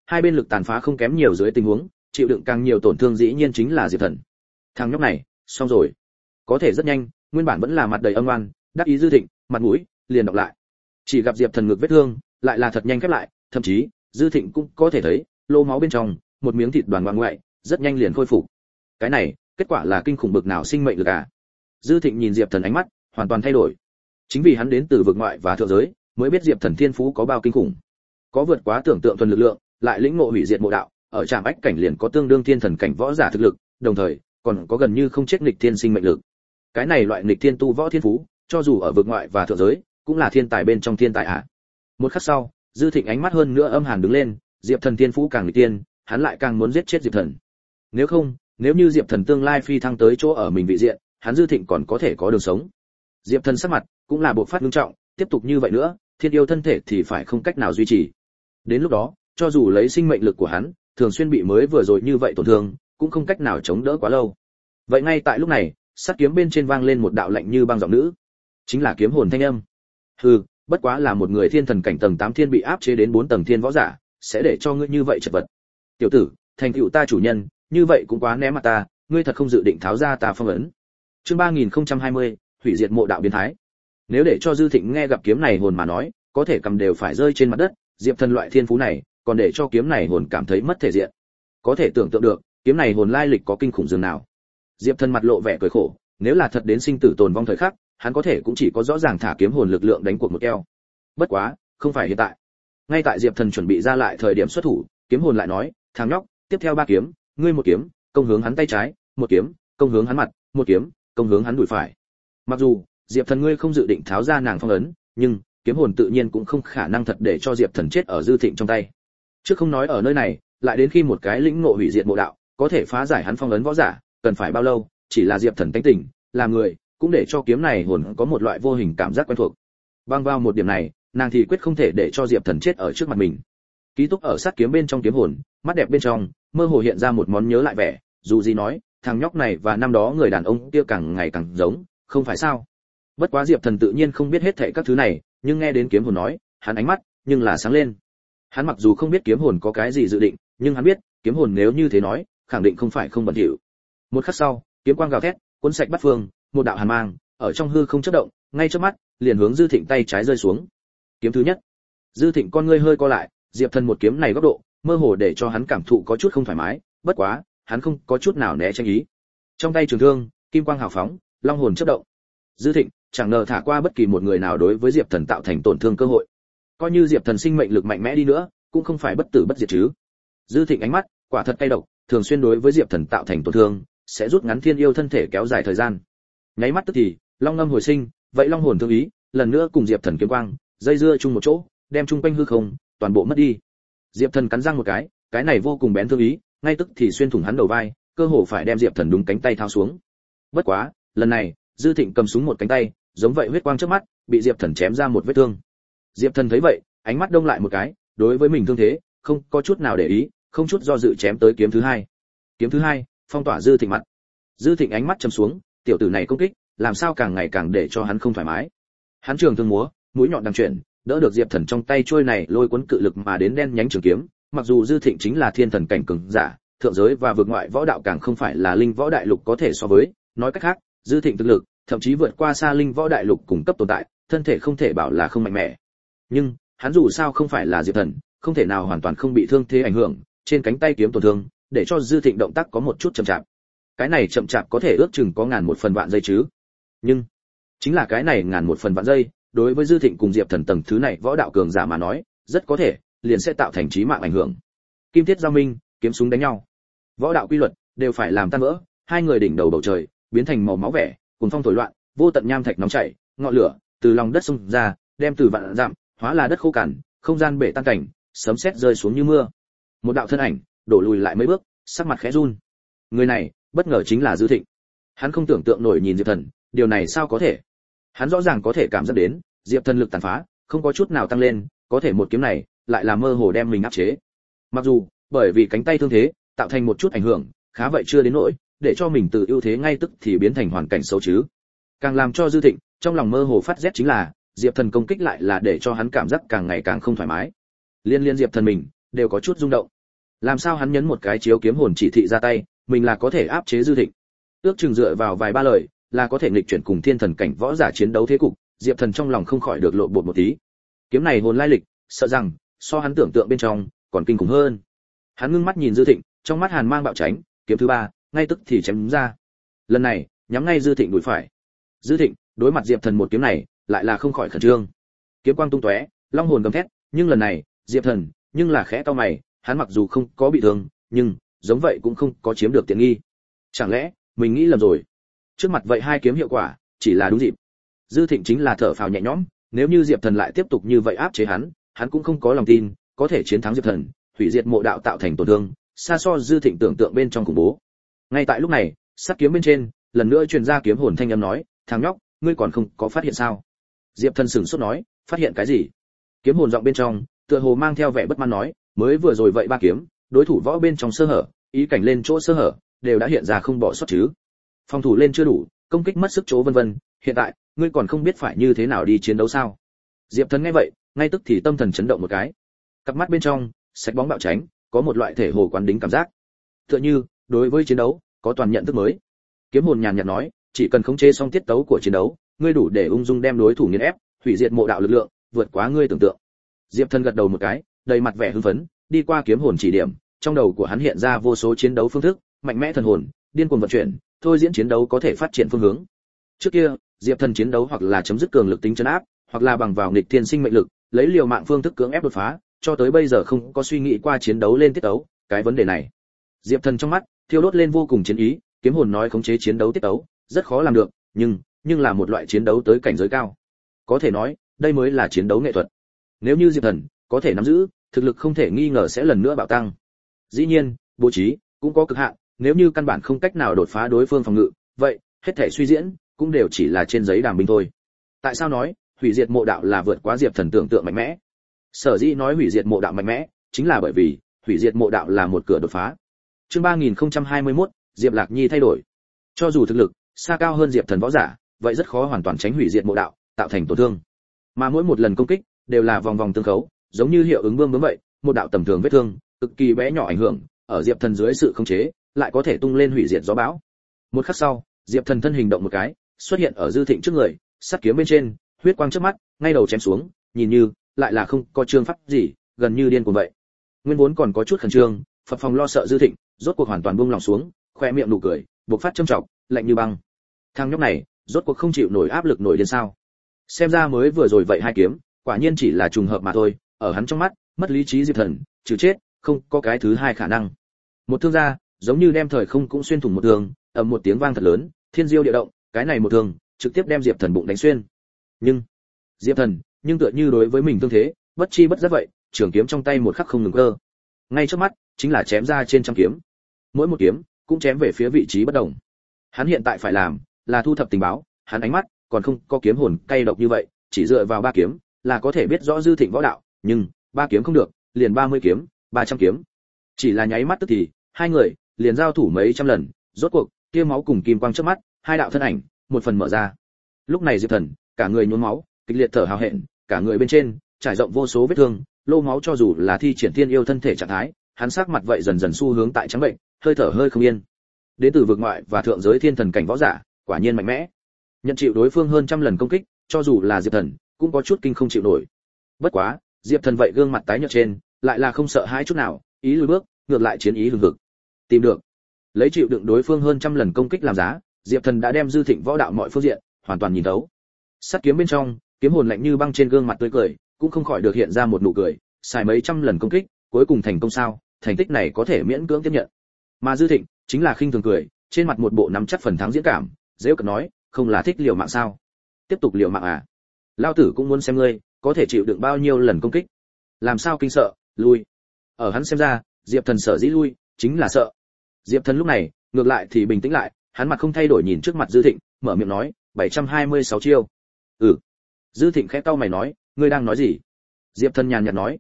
hai bên lực tàn phá không kém nhiều dưới tình huống, chịu đựng càng nhiều tổn thương dĩ nhiên chính là Diệp Thần. Thằng nhóc này, xong rồi. Có thể rất nhanh, nguyên bản vẫn là mặt đầy âm oan, đắc ý Dư Thịnh, mặt mũi liền đọc lại. Chỉ gặp Diệp Thần ngực vết thương, lại là thật nhanh khép lại, thậm chí, Dư Thịnh cũng có thể thấy, lô máu bên trong, một miếng thịt đoàn ngoại ngoại, rất nhanh liền khôi phục. Cái này, kết quả là kinh khủng bực nào sinh mệnh lực à? Dư Thịnh nhìn Diệp Thần ánh mắt hoàn toàn thay đổi. Chính vì hắn đến từ vực ngoại và thượng giới, mới biết Diệp Thần thiên phú có bao kinh khủng. Có vượt quá tưởng tượng thuần lực lượng, lại lĩnh ngộ hủy diệt mộ đạo, ở trạm ách cảnh liền có tương đương thiên thần cảnh võ giả thực lực, đồng thời còn có gần như không chết nghịch thiên sinh mệnh lực. Cái này loại nghịch thiên tu võ thiên phú, cho dù ở vực ngoại và thượng giới, cũng là thiên tài bên trong thiên tài ạ. Một khắc sau, Dư Thịnh ánh mắt hơn nữa âm hàn đứng lên, Diệp Thần thiên phú càng nghịch tiên, hắn lại càng muốn giết chết Diệp Thần. Nếu như Diệp Thần tương lai phi thăng tới chỗ ở mình vị diện, hắn Dư Thịnh còn có thể có đường sống. Diệp Thần sắc mặt cũng là bộc phát nghiêm trọng, tiếp tục như vậy nữa, thiên yêu thân thể thì phải không cách nào duy trì. Đến lúc đó, cho dù lấy sinh mệnh lực của hắn, thường xuyên bị mới vừa rồi như vậy tổn thương, cũng không cách nào chống đỡ quá lâu. Vậy ngay tại lúc này, sắt kiếm bên trên vang lên một đạo lạnh như băng giọng nữ, chính là kiếm hồn thanh âm. Hừ, bất quá là một người thiên thần cảnh tầng 8 thiên bị áp chế đến 4 tầng thiên võ giả, sẽ để cho ngươi như vậy chật vật. Tiểu tử, thành tựu ta chủ nhân, như vậy cũng quá ném mặt ta, ngươi thật không dự định tháo ra ta phong ấn. Chương 3020, hủy diệt mộ đạo biến thái. Nếu để cho Dư Thịnh nghe gặp kiếm này hồn mà nói, có thể cầm đều phải rơi trên mặt đất, Diệp Thần loại thiên phú này, còn để cho kiếm này hồn cảm thấy mất thể diện. Có thể tưởng tượng được, kiếm này hồn lai lịch có kinh khủng dường nào. Diệp Thần mặt lộ vẻ cười khổ, nếu là thật đến sinh tử tồn vong thời khắc, hắn có thể cũng chỉ có rõ ràng thả kiếm hồn lực lượng đánh cuộc một keo. Bất quá, không phải hiện tại. Ngay tại Diệp Thần chuẩn bị ra lại thời điểm xuất thủ, kiếm hồn lại nói, thằng nhóc, tiếp theo 3 kiếm, ngươi một kiếm, công hướng hắn tay trái, một kiếm, công hướng hắn mặt, một kiếm, công hướng hắn đùi phải. Mặc dù Diệp Thần ngươi không dự định tháo ra nàng phong ấn, nhưng kiếm hồn tự nhiên cũng không khả năng thật để cho Diệp Thần chết ở Dư Thịnh trong tay. Trước không nói ở nơi này, lại đến khi một cái lĩnh ngộ hủy diệt mộ đạo, có thể phá giải hắn phong ấn võ giả, cần phải bao lâu, chỉ là Diệp Thần tánh tỉnh, làm người, cũng để cho kiếm này hồn có một loại vô hình cảm giác quen thuộc. Băng vào một điểm này, nàng thì quyết không thể để cho Diệp Thần chết ở trước mặt mình. Ký túc ở sát kiếm bên trong kiếm hồn, mắt đẹp bên trong, mơ hồ hiện ra một món nhớ lại vẻ, dù gì nói, thằng nhóc này và năm đó người đàn ông kia càng ngày càng giống, không phải sao? Bất quá Diệp Thần tự nhiên không biết hết thảy các thứ này, nhưng nghe đến kiếm hồn nói, hắn ánh mắt nhưng là sáng lên. Hắn mặc dù không biết kiếm hồn có cái gì dự định, nhưng hắn biết, kiếm hồn nếu như thế nói, khẳng định không phải không bẩn thỉu. Một khắc sau, kiếm quang gào thét, cuốn sạch bát phương, một đạo hàn mang, ở trong hư không chớp động, ngay trước mắt, liền hướng Dư Thịnh tay trái rơi xuống. Kiếm thứ nhất. Dư Thịnh con ngươi hơi co lại, Diệp Thần một kiếm này góc độ, mơ hồ để cho hắn cảm thụ có chút không thoải mái, bất quá, hắn không có chút nào né tránh ý. Trong tay trường thương, kim quang hào phóng, long hồn chớp động. Dư Thịnh chẳng ngờ thả qua bất kỳ một người nào đối với Diệp Thần tạo thành tổn thương cơ hội. Coi như Diệp Thần sinh mệnh lực mạnh mẽ đi nữa, cũng không phải bất tử bất diệt chứ. Dư Thịnh ánh mắt quả thật cay độc, thường xuyên đối với Diệp Thần tạo thành tổn thương, sẽ rút ngắn thiên yêu thân thể kéo dài thời gian. Nháy mắt tức thì, long ngâm hồi sinh, vậy long hồn thương ý, lần nữa cùng Diệp Thần kiếm quang, dây dưa chung một chỗ, đem chung quanh hư không, toàn bộ mất đi. Diệp Thần cắn răng một cái này vô cùng bén thương ý, ngay tức thì xuyên thủng hắn đầu vai, cơ hồ phải đem Diệp Thần đúng cánh tay tháo xuống. Bất quá, lần này, Dư Thịnh cầm súng một cánh tay, giống vậy huyết quang trước mắt, bị Diệp Thần chém ra một vết thương. Diệp Thần thấy vậy, ánh mắt đông lại một cái, đối với mình thương thế, không có chút nào để ý, không chút do dự chém tới kiếm thứ hai. Kiếm thứ hai, phong tỏa Dư Thịnh mặt. Dư Thịnh ánh mắt trầm xuống, tiểu tử này công kích, làm sao càng ngày càng để cho hắn không thoải mái. Hắn trường thương múa, mũi nhọn đang chuyển, đỡ được Diệp Thần trong tay trôi này lôi cuốn cự lực mà đến đen nhánh trường kiếm, mặc dù Dư Thịnh chính là thiên thần cảnh cường giả, thượng giới và vượt ngoại võ đạo càng không phải là linh võ đại lục có thể so với, nói cách khác, Dư Thịnh thực lực thậm chí vượt qua xa linh võ đại lục cùng cấp tồn tại, thân thể không thể bảo là không mạnh mẽ. Nhưng, hắn dù sao không phải là Diệp Thần, không thể nào hoàn toàn không bị thương thế ảnh hưởng, trên cánh tay kiếm tổn thương, để cho Dư Thịnh động tác có một chút chậm chạp. Cái này chậm chạp có thể ước chừng có ngàn một phần vạn giây chứ. Nhưng, chính là cái này ngàn một phần vạn giây, đối với Dư Thịnh cùng Diệp Thần tầng thứ này võ đạo cường giả mà nói, rất có thể liền sẽ tạo thành chí mạng ảnh hưởng. Kim thiết giao minh, kiếm súng đánh nhau. Võ đạo quy luật đều phải làm tan vỡ, hai người đỉnh đầu bầu trời biến thành màu máu vẻ, cùng phong thổi loạn, vô tận nham thạch nóng chảy, ngọn lửa từ lòng đất xông ra, đem từ vạn dặm hóa là đất khô cằn, không gian bể tan cảnh, sấm sét rơi xuống như mưa. Một đạo thân ảnh đổ lùi lại mấy bước, sắc mặt khẽ run. Người này, bất ngờ chính là Dư Thịnh. Hắn không tưởng tượng nổi nhìn Diệp Thần, điều này sao có thể? Hắn rõ ràng có thể cảm giác đến, Diệp Thần lực tàn phá, không có chút nào tăng lên, có thể một kiếm này lại là mơ hồ đem mình áp chế. Mặc dù, bởi vì cánh tay thương thế, tạo thành một chút ảnh hưởng, khá vậy chưa đến nỗi để cho mình từ ưu thế ngay tức thì biến thành hoàn cảnh xấu chứ. Càng làm cho Dư Thịnh trong lòng mơ hồ phát rét chính là, Diệp Thần công kích lại là để cho hắn cảm giác càng ngày càng không thoải mái. Liên Diệp Thần mình đều có chút rung động. Làm sao hắn nhấn một cái chiếu kiếm hồn chỉ thị ra tay, mình là có thể áp chế Dư Thịnh. Ước chừng dựa vào vài ba lời, là có thể nghịch chuyển cùng thiên thần cảnh võ giả chiến đấu thế cục, Diệp Thần trong lòng không khỏi được lộ bột một tí. Kiếm này hồn lai lịch, sợ rằng so hắn tưởng tượng bên trong còn kinh khủng hơn. Hắn ngưng mắt nhìn Dư Thịnh, trong mắt hàn mang bạo tránh, kiếm thứ ba, ngay tức thì chém ra. Lần này, nhắm ngay Dư Thịnh đùi phải. Dư Thịnh, đối mặt Diệp Thần một kiếm này, lại là không khỏi khẩn trương. Kiếm quang tung tóe, long hồn gầm thét, nhưng lần này, Diệp Thần, nhưng là khẽ cau mày, hắn mặc dù không có bị thương, nhưng giống vậy cũng không có chiếm được tiện nghi. Chẳng lẽ, mình nghĩ lầm rồi? Trước mặt vậy hai kiếm hiệu quả, chỉ là đúng dịp. Dư Thịnh chính là thở phào nhẹ nhõm, nếu như Diệp Thần lại tiếp tục như vậy áp chế hắn cũng không có lòng tin có thể chiến thắng Diệp Thần, hủy diệt mộ đạo tạo thành tổn thương, xa so Dư Thịnh tưởng tượng bên trong khủng bố. Ngay tại lúc này, sát kiếm bên trên, lần nữa truyền ra kiếm hồn thanh âm nói, "Thằng nhóc, ngươi còn không có phát hiện sao?" Diệp Thần sửng sốt nói, "Phát hiện cái gì?" Kiếm hồn giọng bên trong, tựa hồ mang theo vẻ bất mãn nói, "Mới vừa rồi vậy ba kiếm, đối thủ võ bên trong sơ hở, ý cảnh lên chỗ sơ hở, đều đã hiện ra không bỏ sót chứ. Phòng thủ lên chưa đủ, công kích mất sức chỗ vân vân, hiện tại, ngươi còn không biết phải như thế nào đi chiến đấu sao?" Diệp Thần nghe vậy, ngay tức thì tâm thần chấn động một cái. Cặp mắt bên trong, sạch bóng bạo tránh, có một loại thể hồ quán đính cảm giác. Tựa như, đối với chiến đấu, có toàn nhận thức mới. Kiếm hồn nhàn nhạt nói, chỉ cần khống chế xong tiết tấu của chiến đấu, ngươi đủ để ung dung đem đối thủ nghiền ép, hủy diệt mộ đạo lực lượng, vượt quá ngươi tưởng tượng. Diệp Thần gật đầu một cái, đầy mặt vẻ hưng phấn, đi qua kiếm hồn chỉ điểm, trong đầu của hắn hiện ra vô số chiến đấu phương thức, mạnh mẽ thần hồn, điên cuồng vận chuyển, thôi diễn chiến đấu có thể phát triển phương hướng. Trước kia, Diệp Thần chiến đấu hoặc là chấm dứt cường lực tính trấn áp, hoặc là bằng vào nghịch thiên sinh mệnh lực, lấy liều mạng phương thức cưỡng ép đột phá, cho tới bây giờ không có suy nghĩ qua chiến đấu lên tiết tấu, cái vấn đề này. Diệp Thần trong mắt thiêu đốt lên vô cùng chiến ý, kiếm hồn nói khống chế chiến đấu tiết tấu, rất khó làm được, nhưng là một loại chiến đấu tới cảnh giới cao. Có thể nói, đây mới là chiến đấu nghệ thuật. Nếu như Diệp Thần có thể nắm giữ, thực lực không thể nghi ngờ sẽ lần nữa bạo tăng. Dĩ nhiên, bố trí cũng có cực hạn, nếu như căn bản không cách nào đột phá đối phương phòng ngự, vậy hết thể suy diễn cũng đều chỉ là trên giấy đàm binh thôi. Tại sao nói hủy diệt mộ đạo là vượt quá Diệp Thần tưởng tượng mạnh mẽ? Sở dĩ nói hủy diệt mộ đạo mạnh mẽ, chính là bởi vì hủy diệt mộ đạo là một cửa đột phá. Chương 3021, Diệp Lạc Nhi thay đổi. Cho dù thực lực xa cao hơn Diệp Thần võ giả, vậy rất khó hoàn toàn tránh hủy diệt mộ đạo, tạo thành tổn thương. Mà mỗi một lần công kích đều là vòng vòng tương khấu, giống như hiệu ứng bươm bướm vậy, một đạo tầm thường vết thương, cực kỳ bé nhỏ ảnh hưởng, ở Diệp Thần dưới sự khống chế, lại có thể tung lên hủy diệt gió bão. Một khắc sau, Diệp Thần thân hình động một cái, xuất hiện ở Dư Thịnh trước người, sắt kiếm bên trên, huyết quang trước mắt, ngay đầu chém xuống, nhìn như lại là không có chương pháp gì, gần như điên cuồng vậy. Nguyên vốn còn có chút khẩn trương, phập phồng lo sợ Dư Thịnh, rốt cuộc hoàn toàn buông lòng xuống, khoe miệng nụ cười, bộc phát châm trọng, lạnh như băng. Thằng nhóc này, rốt cuộc không chịu nổi áp lực nổi điên sao? Xem ra mới vừa rồi vậy hai kiếm, quả nhiên chỉ là trùng hợp mà thôi, ở hắn trong mắt, mất lý trí Diệp Thần, trừ chết, không có cái thứ hai khả năng. Một thương ra, giống như đem thời không cũng xuyên thủng một thương, ầm một tiếng vang thật lớn, thiên diêu địa động, cái này một thương, trực tiếp đem Diệp Thần bụng đánh xuyên. Nhưng, Diệp Thần, nhưng tựa như đối với mình tương thế, bất chi bất giác vậy, trường kiếm trong tay một khắc không ngừng cơ. Ngay trước mắt, chính là chém ra trên trăm kiếm. Mỗi một kiếm cũng chém về phía vị trí bất đồng. Hắn hiện tại phải làm là thu thập tình báo, hắn ánh mắt còn không có kiếm hồn cay độc như vậy, chỉ dựa vào ba kiếm là có thể biết rõ Dư Thịnh võ đạo, nhưng ba kiếm không được, liền 30 kiếm, 300 kiếm. Chỉ là nháy mắt tức thì, hai người liền giao thủ mấy trăm lần, rốt cuộc, tia máu cùng kim quang trước mắt, hai đạo thân ảnh, một phần mở ra. Lúc này Diệp Thần, cả người nhuốm máu, kịch liệt thở hào hẹn, cả người bên trên trải rộng vô số vết thương, lô máu cho dù là thi triển thiên yêu thân thể trạng thái, hắn sắc mặt vậy dần dần xu hướng tại trắng bệnh, hơi thở hơi không yên. Đến từ vực ngoại và thượng giới thiên thần cảnh võ giả, quả nhiên mạnh mẽ. Nhận chịu đối phương hơn trăm lần công kích, cho dù là Diệp Thần, cũng có chút kinh không chịu nổi. Bất quá, Diệp Thần vậy gương mặt tái nhợt trên, lại là không sợ hãi chút nào, ý lùi bước, ngược lại chiến ý hừng hực. Tìm được, lấy chịu đựng đối phương hơn trăm lần công kích làm giá, Diệp Thần đã đem Dư Thịnh võ đạo mọi phương diện hoàn toàn nhìn thấu. Sắt kiếm bên trong, kiếm hồn lạnh như băng trên gương mặt tươi cười, cũng không khỏi được hiện ra một nụ cười, xài mấy trăm lần công kích, cuối cùng thành công sao? Thành tích này có thể miễn cưỡng tiếp nhận. Mà Dư Thịnh chính là khinh thường cười, trên mặt một bộ nắm chắc phần thắng diễn cảm, giễu cợt nói, không là thích liều mạng sao? Tiếp tục liều mạng à? Lao tử cũng muốn xem ngươi có thể chịu đựng bao nhiêu lần công kích. Làm sao kinh sợ, lui. Ở hắn xem ra, Diệp Thần sở dĩ lui, chính là sợ. Diệp Thần lúc này, ngược lại thì bình tĩnh lại, hắn mặt không thay đổi nhìn trước mặt Dư Thịnh, mở miệng nói, 726 chiêu. Ừ. Dư Thịnh khẽ cau mày nói, ngươi đang nói gì? Diệp Thần nhàn nhạt nói,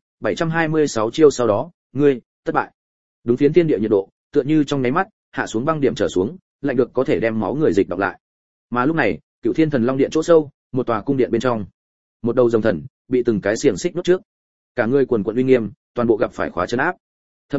726 chiêu sau đó, ngươi thất bại. Đúng phiến thiên địa nhiệt độ, tựa như trong nháy mắt, hạ xuống băng điểm trở xuống, lạnh được có thể đem máu người dịch đọc lại. Mà lúc này, Cựu Thiên Thần Long Điện chỗ sâu, một tòa cung điện bên trong, một đầu rồng thần bị từng cái xiềng xích nuốt trước, cả người quần quật uy nghiêm, toàn bộ gặp phải khóa trấn áp. Thậm chí,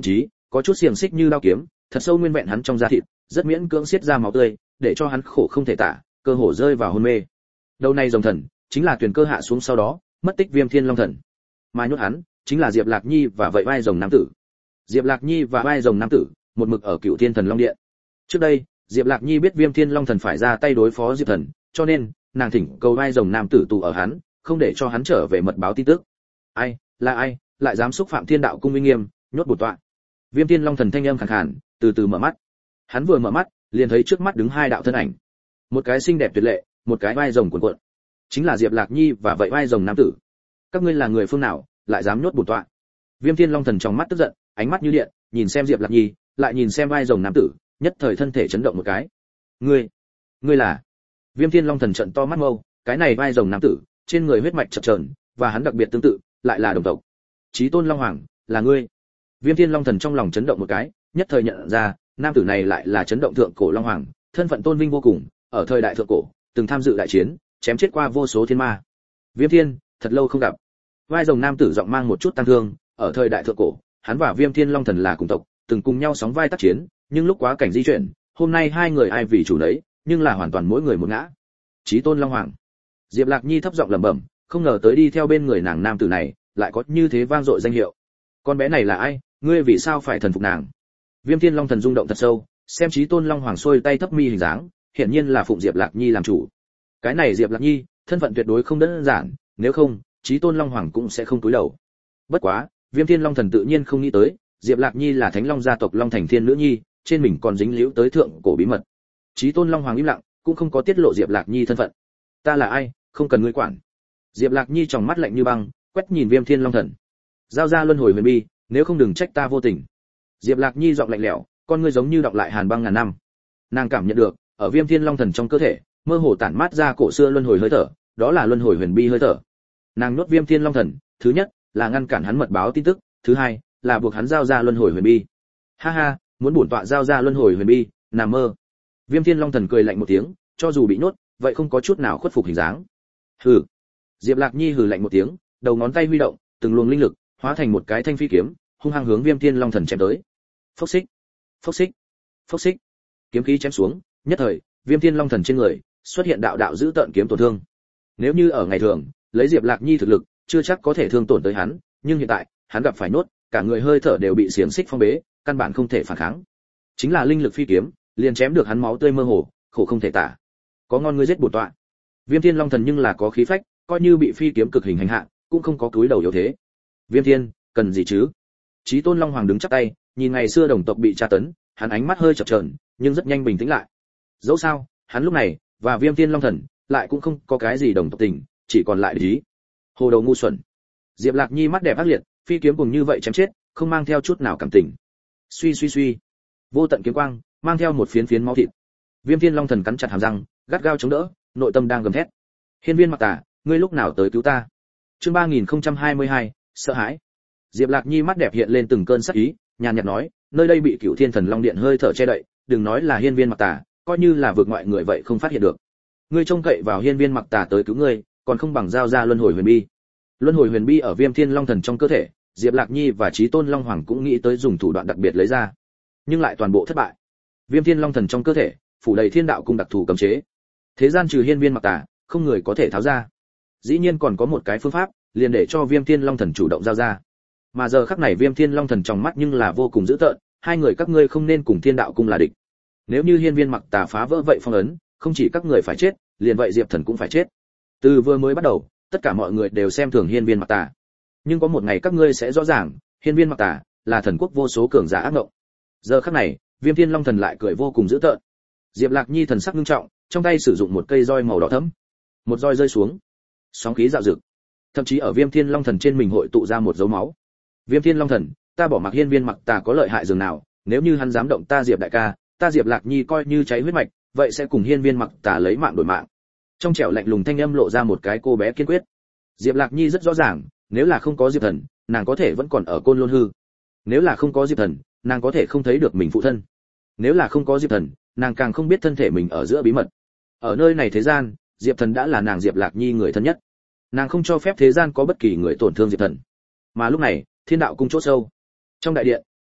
có chút xiềng xích như đao kiếm, thật sâu nguyên vẹn hắn trong da thịt, rất miễn cưỡng xiết ra máu tươi, để cho hắn khổ không thể tả, cơ hồ rơi vào hôn mê. Đầu này rồng thần, chính là Tuyền Cơ hạ xuống sau đó, mất tích Viêm Thiên Long thần. Mà nhốt hắn, chính là Diệp Lạc Nhi và vậy vai rồng nam tử. Diệp Lạc Nhi và vai rồng nam tử, một mực ở Cựu Thiên Thần Long Điện. Trước đây, Diệp Lạc Nhi biết Viêm Thiên Long thần phải ra tay đối phó Diệp Thần, cho nên nàng thỉnh cầu vai rồng nam tử tù ở hắn, không để cho hắn trở về mật báo tin tức. Ai, là ai, lại dám xúc phạm Thiên Đạo cung uy nghiêm, nhốt bổn tọa. Viêm Thiên Long thần thanh âm khàn khàn, từ từ mở mắt. Hắn vừa mở mắt, liền thấy trước mắt đứng hai đạo thân ảnh. Một cái xinh đẹp tuyệt lệ, một cái vai rồng cuộn cuộn. Chính là Diệp Lạc Nhi và vậy vai rồng nam tử. Các ngươi là người phương nào, lại dám nhốt bổn tọa? Viêm Thiên Long thần trong mắt tức giận, ánh mắt như điện, nhìn xem Diệp Lạc Nhi, lại nhìn xem vai rồng nam tử, nhất thời thân thể chấn động một cái. Ngươi là? Viêm Thiên Long thần trợn to mắt mâu, cái này vai rồng nam tử, trên người huyết mạch chập chờn, và hắn đặc biệt tương tự, lại là đồng tộc. Chí Tôn Long Hoàng, là ngươi? Viêm Thiên Long thần trong lòng chấn động một cái, nhất thời nhận ra, nam tử này lại là chấn động thượng cổ Long Hoàng, thân phận tôn vinh vô cùng, ở thời đại thượng cổ, từng tham dự đại chiến, chém chết qua vô số thiên ma. Viêm Thiên, thật lâu không gặp. Vai rồng nam tử giọng mang một chút tăng thương, ở thời đại thượng cổ, hắn và Viêm Thiên Long thần là cùng tộc, từng cùng nhau sóng vai tác chiến, nhưng lúc quá cảnh di chuyển, hôm nay hai người ai vì chủ nấy, nhưng là hoàn toàn mỗi người một ngã. Chí Tôn Long Hoàng. Diệp Lạc Nhi thấp giọng lẩm bẩm, không ngờ tới đi theo bên người nàng nam tử này, lại có như thế vang dội danh hiệu. Con bé này là ai, ngươi vì sao phải thần phục nàng? Viêm Thiên Long thần rung động thật sâu, xem Chí Tôn Long Hoàng xuôi tay thấp mi hình dáng, hiển nhiên là phụng Diệp Lạc Nhi làm chủ. Cái này Diệp Lạc Nhi, thân phận tuyệt đối không đơn giản, nếu không, Chí Tôn Long Hoàng cũng sẽ không cúi đầu. Bất quá, Viêm Thiên Long thần tự nhiên không nghĩ tới, Diệp Lạc Nhi là Thánh Long gia tộc Long Thành Thiên nữ nhi, trên mình còn dính líu tới thượng cổ bí mật. Chí Tôn Long Hoàng im lặng, cũng không có tiết lộ Diệp Lạc Nhi thân phận. Ta là ai, không cần ngươi quản. Diệp Lạc Nhi trong mắt lạnh như băng, quét nhìn Viêm Thiên Long thần. Giao ra luân hồi huyền bi, nếu không đừng trách ta vô tình. Diệp Lạc Nhi giọng lạnh lẽo, con ngươi giống như đọc lại hàn băng ngàn năm. Nàng cảm nhận được, ở Viêm Thiên Long thần trong cơ thể, mơ hồ tản mát ra cổ xưa luân hồi hơi thở, đó là luân hồi huyền bi hơi thở. Nàng nuốt Viêm Thiên Long thần, thứ nhất là ngăn cản hắn mật báo tin tức, thứ hai là buộc hắn giao ra luân hồi huyền bi. Ha ha, muốn bổn tọa giao ra luân hồi huyền bi, nằm mơ. Viêm Thiên Long thần cười lạnh một tiếng, cho dù bị nhốt, vậy không có chút nào khuất phục hình dáng. Hừ. Diệp Lạc Nhi hừ lạnh một tiếng, đầu ngón tay huy động, từng luồng linh lực hóa thành một cái thanh phi kiếm, hung hăng hướng Viêm Thiên Long thần chém tới. Phốc xích, phốc xích, phốc xích. Kiếm khí chém xuống, nhất thời, Viêm Thiên Long thần trên người xuất hiện đạo đạo dữ tợn kiếm tổn thương. Nếu như ở ngày thường, lấy Diệp Lạc Nhi thực lực, chưa chắc có thể thương tổn tới hắn, nhưng hiện tại, hắn gặp phải nốt, cả người hơi thở đều bị xiềng xích phong bế, căn bản không thể phản kháng. Chính là linh lực phi kiếm, liền chém được hắn máu tươi mơ hồ, khổ không thể tả. Có ngon ngươi giết bổn tọa. Viêm Thiên Long thần nhưng là có khí phách, coi như bị phi kiếm cực hình hành hạ, cũng không có cúi đầu yếu thế. Viêm Thiên, cần gì chứ? Chí Tôn Long Hoàng đứng chắp tay, nhìn ngày xưa đồng tộc bị tra tấn, hắn ánh mắt hơi chập chờn, nhưng rất nhanh bình tĩnh lại. Dẫu sao, hắn lúc này và Viêm Thiên Long thần lại cũng không có cái gì đồng tộc tình, chỉ còn lại lý. Hồ đầu ngu xuẩn. Diệp Lạc Nhi mắt đẹp ác liệt, phi kiếm cùng như vậy chém chết, không mang theo chút nào cảm tình. Suy suy suy, vô tận kiếm quang mang theo một phiến phiến máu thịt. Viêm Thiên Long thần cắn chặt hàm răng, gắt gao chống đỡ, nội tâm đang gầm thét. Hiên Viên Mặc Tà, ngươi lúc nào tới cứu ta? Chương 3022, sợ hãi. Diệp Lạc Nhi mắt đẹp hiện lên từng cơn sắc ý, nhàn nhạt nói, nơi đây bị Cửu Thiên Thần Long Điện hơi thở che đậy, đừng nói là Hiên Viên Mặc Tà, coi như là vượt ngoại người vậy không phát hiện được. Ngươi trông cậy vào Hiên Viên Mặc Tà tới cứu ngươi, còn không bằng giao ra luân hồi huyền bi. Luân hồi huyền bi ở Viêm Thiên Long thần trong cơ thể, Diệp Lạc Nhi và Chí Tôn Long Hoàng cũng nghĩ tới dùng thủ đoạn đặc biệt lấy ra, nhưng lại toàn bộ thất bại. Viêm Thiên Long thần trong cơ thể phủ đầy Thiên Đạo cung đặc thù cấm chế, thế gian trừ Hiên Viên Mặc Tà, không người có thể tháo ra. Dĩ nhiên còn có một cái phương pháp, liền để cho Viêm Thiên Long thần chủ động giao ra. Mà giờ khắc này Viêm Thiên Long thần trong mắt nhưng là vô cùng dữ tợn, hai người các ngươi không nên cùng Thiên Đạo cung là địch. Nếu như Hiên Viên Mặc Tà phá vỡ vậy phong ấn, không chỉ các người phải chết, liền vậy Diệp Thần cũng phải chết. Từ vừa mới bắt đầu, tất cả mọi người đều xem thường Hiên Viên Mặc Tà, nhưng có một ngày các ngươi sẽ rõ ràng, Hiên Viên Mặc Tà là thần quốc vô số cường giả ác ngộng. Giờ khắc này, Viêm Thiên Long thần lại cười vô cùng dữ tợn. Diệp Lạc Nhi thần sắc nghiêm trọng, trong tay sử dụng một cây roi màu đỏ thẫm. Một roi rơi xuống, sóng khí dạo dực, thậm chí ở Viêm Thiên Long thần trên mình hội tụ ra một dấu máu. Viêm Thiên Long thần, ta bỏ mặc Hiên Viên Mặc Tà có lợi hại dường nào, nếu như hắn dám động ta Diệp đại ca, ta Diệp Lạc Nhi coi như cháy huyết mạch, vậy sẽ cùng Hiên Viên Mặc Tà lấy mạng đổi mạng. Trong trẻo lạnh lùng thanh âm lộ ra một cái cô bé kiên quyết. Diệp Lạc Nhi rất rõ ràng, nếu là không có Diệp Thần, nàng có thể vẫn còn ở Côn Lôn hư. Nếu là không có Diệp Thần, nàng có thể không thấy được mình phụ thân. Nếu là không có Diệp Thần, nàng càng không biết thân thể mình ở giữa bí mật. Ở nơi này thế gian, Diệp Thần đã là nàng Diệp Lạc Nhi người thân nhất. Nàng không cho phép thế gian có bất kỳ người tổn thương Diệp Thần. Mà lúc này, Thiên Đạo cung chỗ sâu, trong đại điện,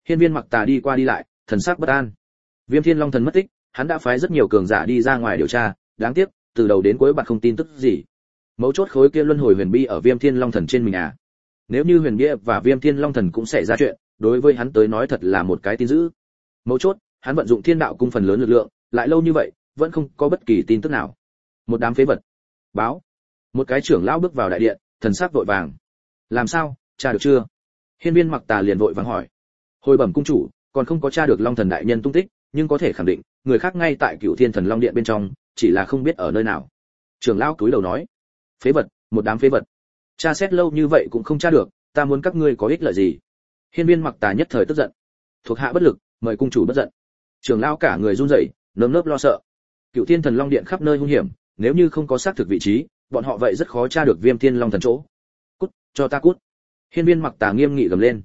Hiên Viên Mặc Tà đi qua đi lại, thần sắc bất an. Viêm Thiên Long Thần mất tích, hắn đã phái rất nhiều cường giả đi ra ngoài điều tra, đáng tiếc, từ đầu đến cuối bạn không tin tức gì. Mấu chốt khối kia luân hồi huyền bi ở Viêm Thiên Long Thần trên mình à? Nếu như huyền bia và Viêm Thiên Long Thần cũng xảy ra chuyện, đối với hắn tới nói thật là một cái tin dữ. Mấu chốt, hắn vận dụng Thiên Đạo cung phần lớn lực lượng, lại lâu như vậy, vẫn không có bất kỳ tin tức nào. Một đám phế vật. Báo. Một cái trưởng lão bước vào đại điện, thần sắc vội vàng. Làm sao, tra được chưa? Hiên Viên Mặc Tà liền vội vàng hỏi. Hồi bẩm cung chủ, còn không có tra được Long Thần đại nhân tung tích, nhưng có thể khẳng định, người khác ngay tại Cửu Thiên Thần Long Điện bên trong, chỉ là không biết ở nơi nào. Trưởng lão cúi đầu nói. Phế vật, một đám phế vật. Tra xét lâu như vậy cũng không tra được, ta muốn các ngươi có ích lợi gì? Hiên Viên Mặc Tà nhất thời tức giận. Thuộc hạ bất lực, mời cung chủ bất giận. Trưởng lão cả người run rẩy, nơm nớp lo sợ. Cửu Thiên Thần Long Điện khắp nơi hung hiểm, nếu như không có xác thực vị trí, bọn họ vậy rất khó tra được Viêm Thiên Long Thần chỗ. Cút, cho ta cút. Hiên Viên Mặc Tà nghiêm nghị gầm lên.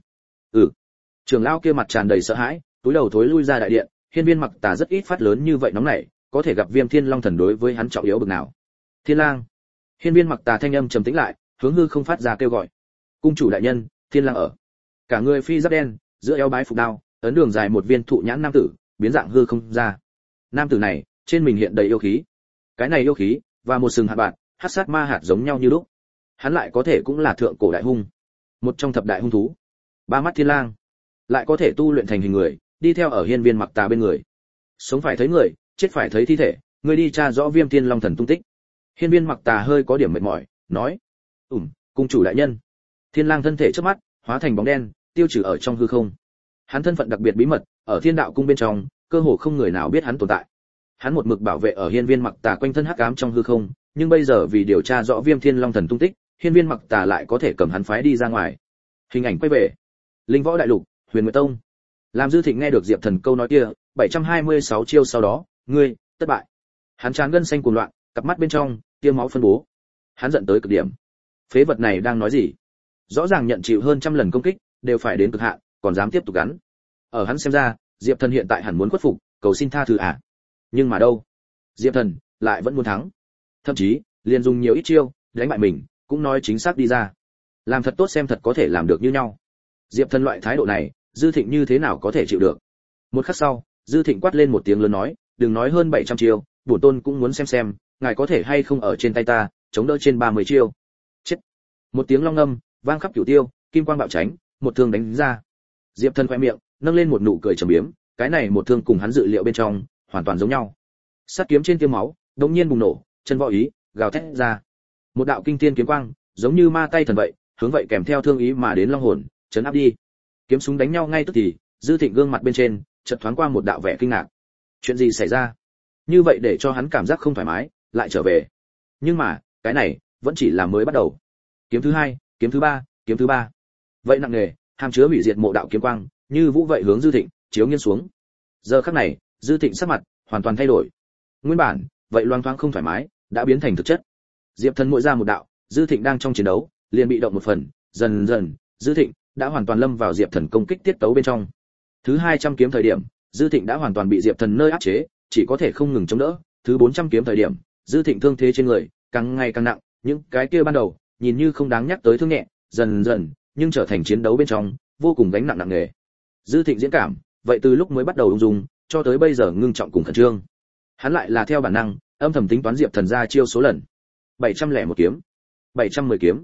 Trưởng lão kia mặt tràn đầy sợ hãi, túi đầu thối lui ra đại điện. Hiên Viên Mặc Tà rất ít phát lớn như vậy nóng nảy, có thể gặp Viêm Thiên Long Thần đối với hắn trọng yếu bực nào. Thiên Lang. Hiên Viên Mặc Tà thanh âm trầm tĩnh lại, hướng hư không phát ra kêu gọi. Cung chủ đại nhân, Thiên Lang ở. Cả người phi giáp đen, giữa eo bái phục đao, ấn đường dài một viên thụ nhãn nam tử, biến dạng hư không ra. Nam tử này, trên mình hiện đầy yêu khí. Cái này yêu khí và một sừng hạt bạt, hắc sát ma hạt giống nhau như lúc. Hắn lại có thể cũng là thượng cổ đại hung, một trong thập đại hung thú. Ba mắt Thiên Lang, lại có thể tu luyện thành hình người, đi theo ở Hiên Viên Mặc Tà bên người. Sống phải thấy người, chết phải thấy thi thể, người đi tra rõ Viêm Thiên Long Thần tung tích. Hiên Viên Mặc Tà hơi có điểm mệt mỏi, nói: cung chủ đại nhân." Thiên Lang thân thể chớp mắt, hóa thành bóng đen, tiêu trừ ở trong hư không. Hắn thân phận đặc biệt bí mật, ở Thiên Đạo cung bên trong, cơ hồ không người nào biết hắn tồn tại. Hắn một mực bảo vệ ở Hiên Viên Mặc Tà quanh thân hắc ám trong hư không, nhưng bây giờ vì điều tra rõ Viêm Thiên Long Thần tung tích, Hiên Viên Mặc Tà lại có thể cầm hắn phái đi ra ngoài. Hình ảnh quay về Linh Võ Đại Lục, Huyền Nguyệt Tông. Làm Dư Thịnh nghe được Diệp Thần câu nói kia, 726 chiêu sau đó, ngươi thất bại. Hắn trán gân xanh cuồng loạn, cặp mắt bên trong tia máu phân bố. Hắn giận tới cực điểm. Phế vật này đang nói gì? Rõ ràng nhận chịu hơn trăm lần công kích, đều phải đến cực hạn, còn dám tiếp tục gắn. Ở hắn xem ra, Diệp Thần hiện tại hẳn muốn khuất phục, cầu xin tha thứ à? Nhưng mà đâu? Diệp Thần lại vẫn muốn thắng. Thậm chí, liền dùng nhiều ít chiêu đánh bại mình, cũng nói chính xác đi ra. Làm thật tốt xem thật có thể làm được như nhau. Diệp Thần loại thái độ này, Dư Thịnh như thế nào có thể chịu được? Một khắc sau, Dư Thịnh quát lên một tiếng lớn nói, đừng nói hơn 700 chiêu, bổn tôn cũng muốn xem, ngài có thể hay không ở trên tay ta, chống đỡ trên 30 chiêu. Chết. Một tiếng long ngâm, vang khắp cửu tiêu, kim quang bạo tránh, một thương đánh ra. Diệp Thần khẽ miệng, nâng lên một nụ cười trầm biếm, cái này một thương cùng hắn dự liệu bên trong, hoàn toàn giống nhau. Sát kiếm trên tiêm máu, đột nhiên bùng nổ, chân võ ý, gào thét ra. Một đạo kinh thiên kiếm quang, giống như ma tay thần vậy, hướng vậy kèm theo thương ý mà đến long hồn, chấn áp đi. Kiếm súng đánh nhau ngay tức thì, Dư Thịnh gương mặt bên trên, chợt thoáng qua một đạo vẻ kinh ngạc. Chuyện gì xảy ra? Như vậy để cho hắn cảm giác không thoải mái, lại trở về. Nhưng mà, cái này vẫn chỉ là mới bắt đầu. Kiếm thứ hai, kiếm thứ ba, kiếm thứ ba. Vậy nặng nề, hàm chứa hủy diệt mộ đạo kiếm quang, như vũ vậy hướng Dư Thịnh chiếu nghiêng xuống. Giờ khắc này, Dư Thịnh sắc mặt hoàn toàn thay đổi. Nguyên bản, vậy loang thoáng không thoải mái, đã biến thành thực chất. Diệp Thần mỗi ra một đạo, Dư Thịnh đang trong chiến đấu, liền bị động một phần, dần dần, Dư Thịnh đã hoàn toàn lâm vào Diệp Thần công kích tiết tấu bên trong. Thứ 200 kiếm thời điểm, Dư Thịnh đã hoàn toàn bị Diệp Thần nơi áp chế, chỉ có thể không ngừng chống đỡ. Thứ 400 kiếm thời điểm, Dư Thịnh thương thế trên người càng ngày càng nặng, những cái kia ban đầu nhìn như không đáng nhắc tới thương nhẹ, dần dần nhưng trở thành chiến đấu bên trong vô cùng gánh nặng nặng nề. Dư Thịnh diễn cảm, vậy từ lúc mới bắt đầu ung dung, cho tới bây giờ ngưng trọng cùng khẩn trương. Hắn lại là theo bản năng, âm thầm tính toán Diệp Thần ra chiêu số lần. 701 kiếm, 710 kiếm,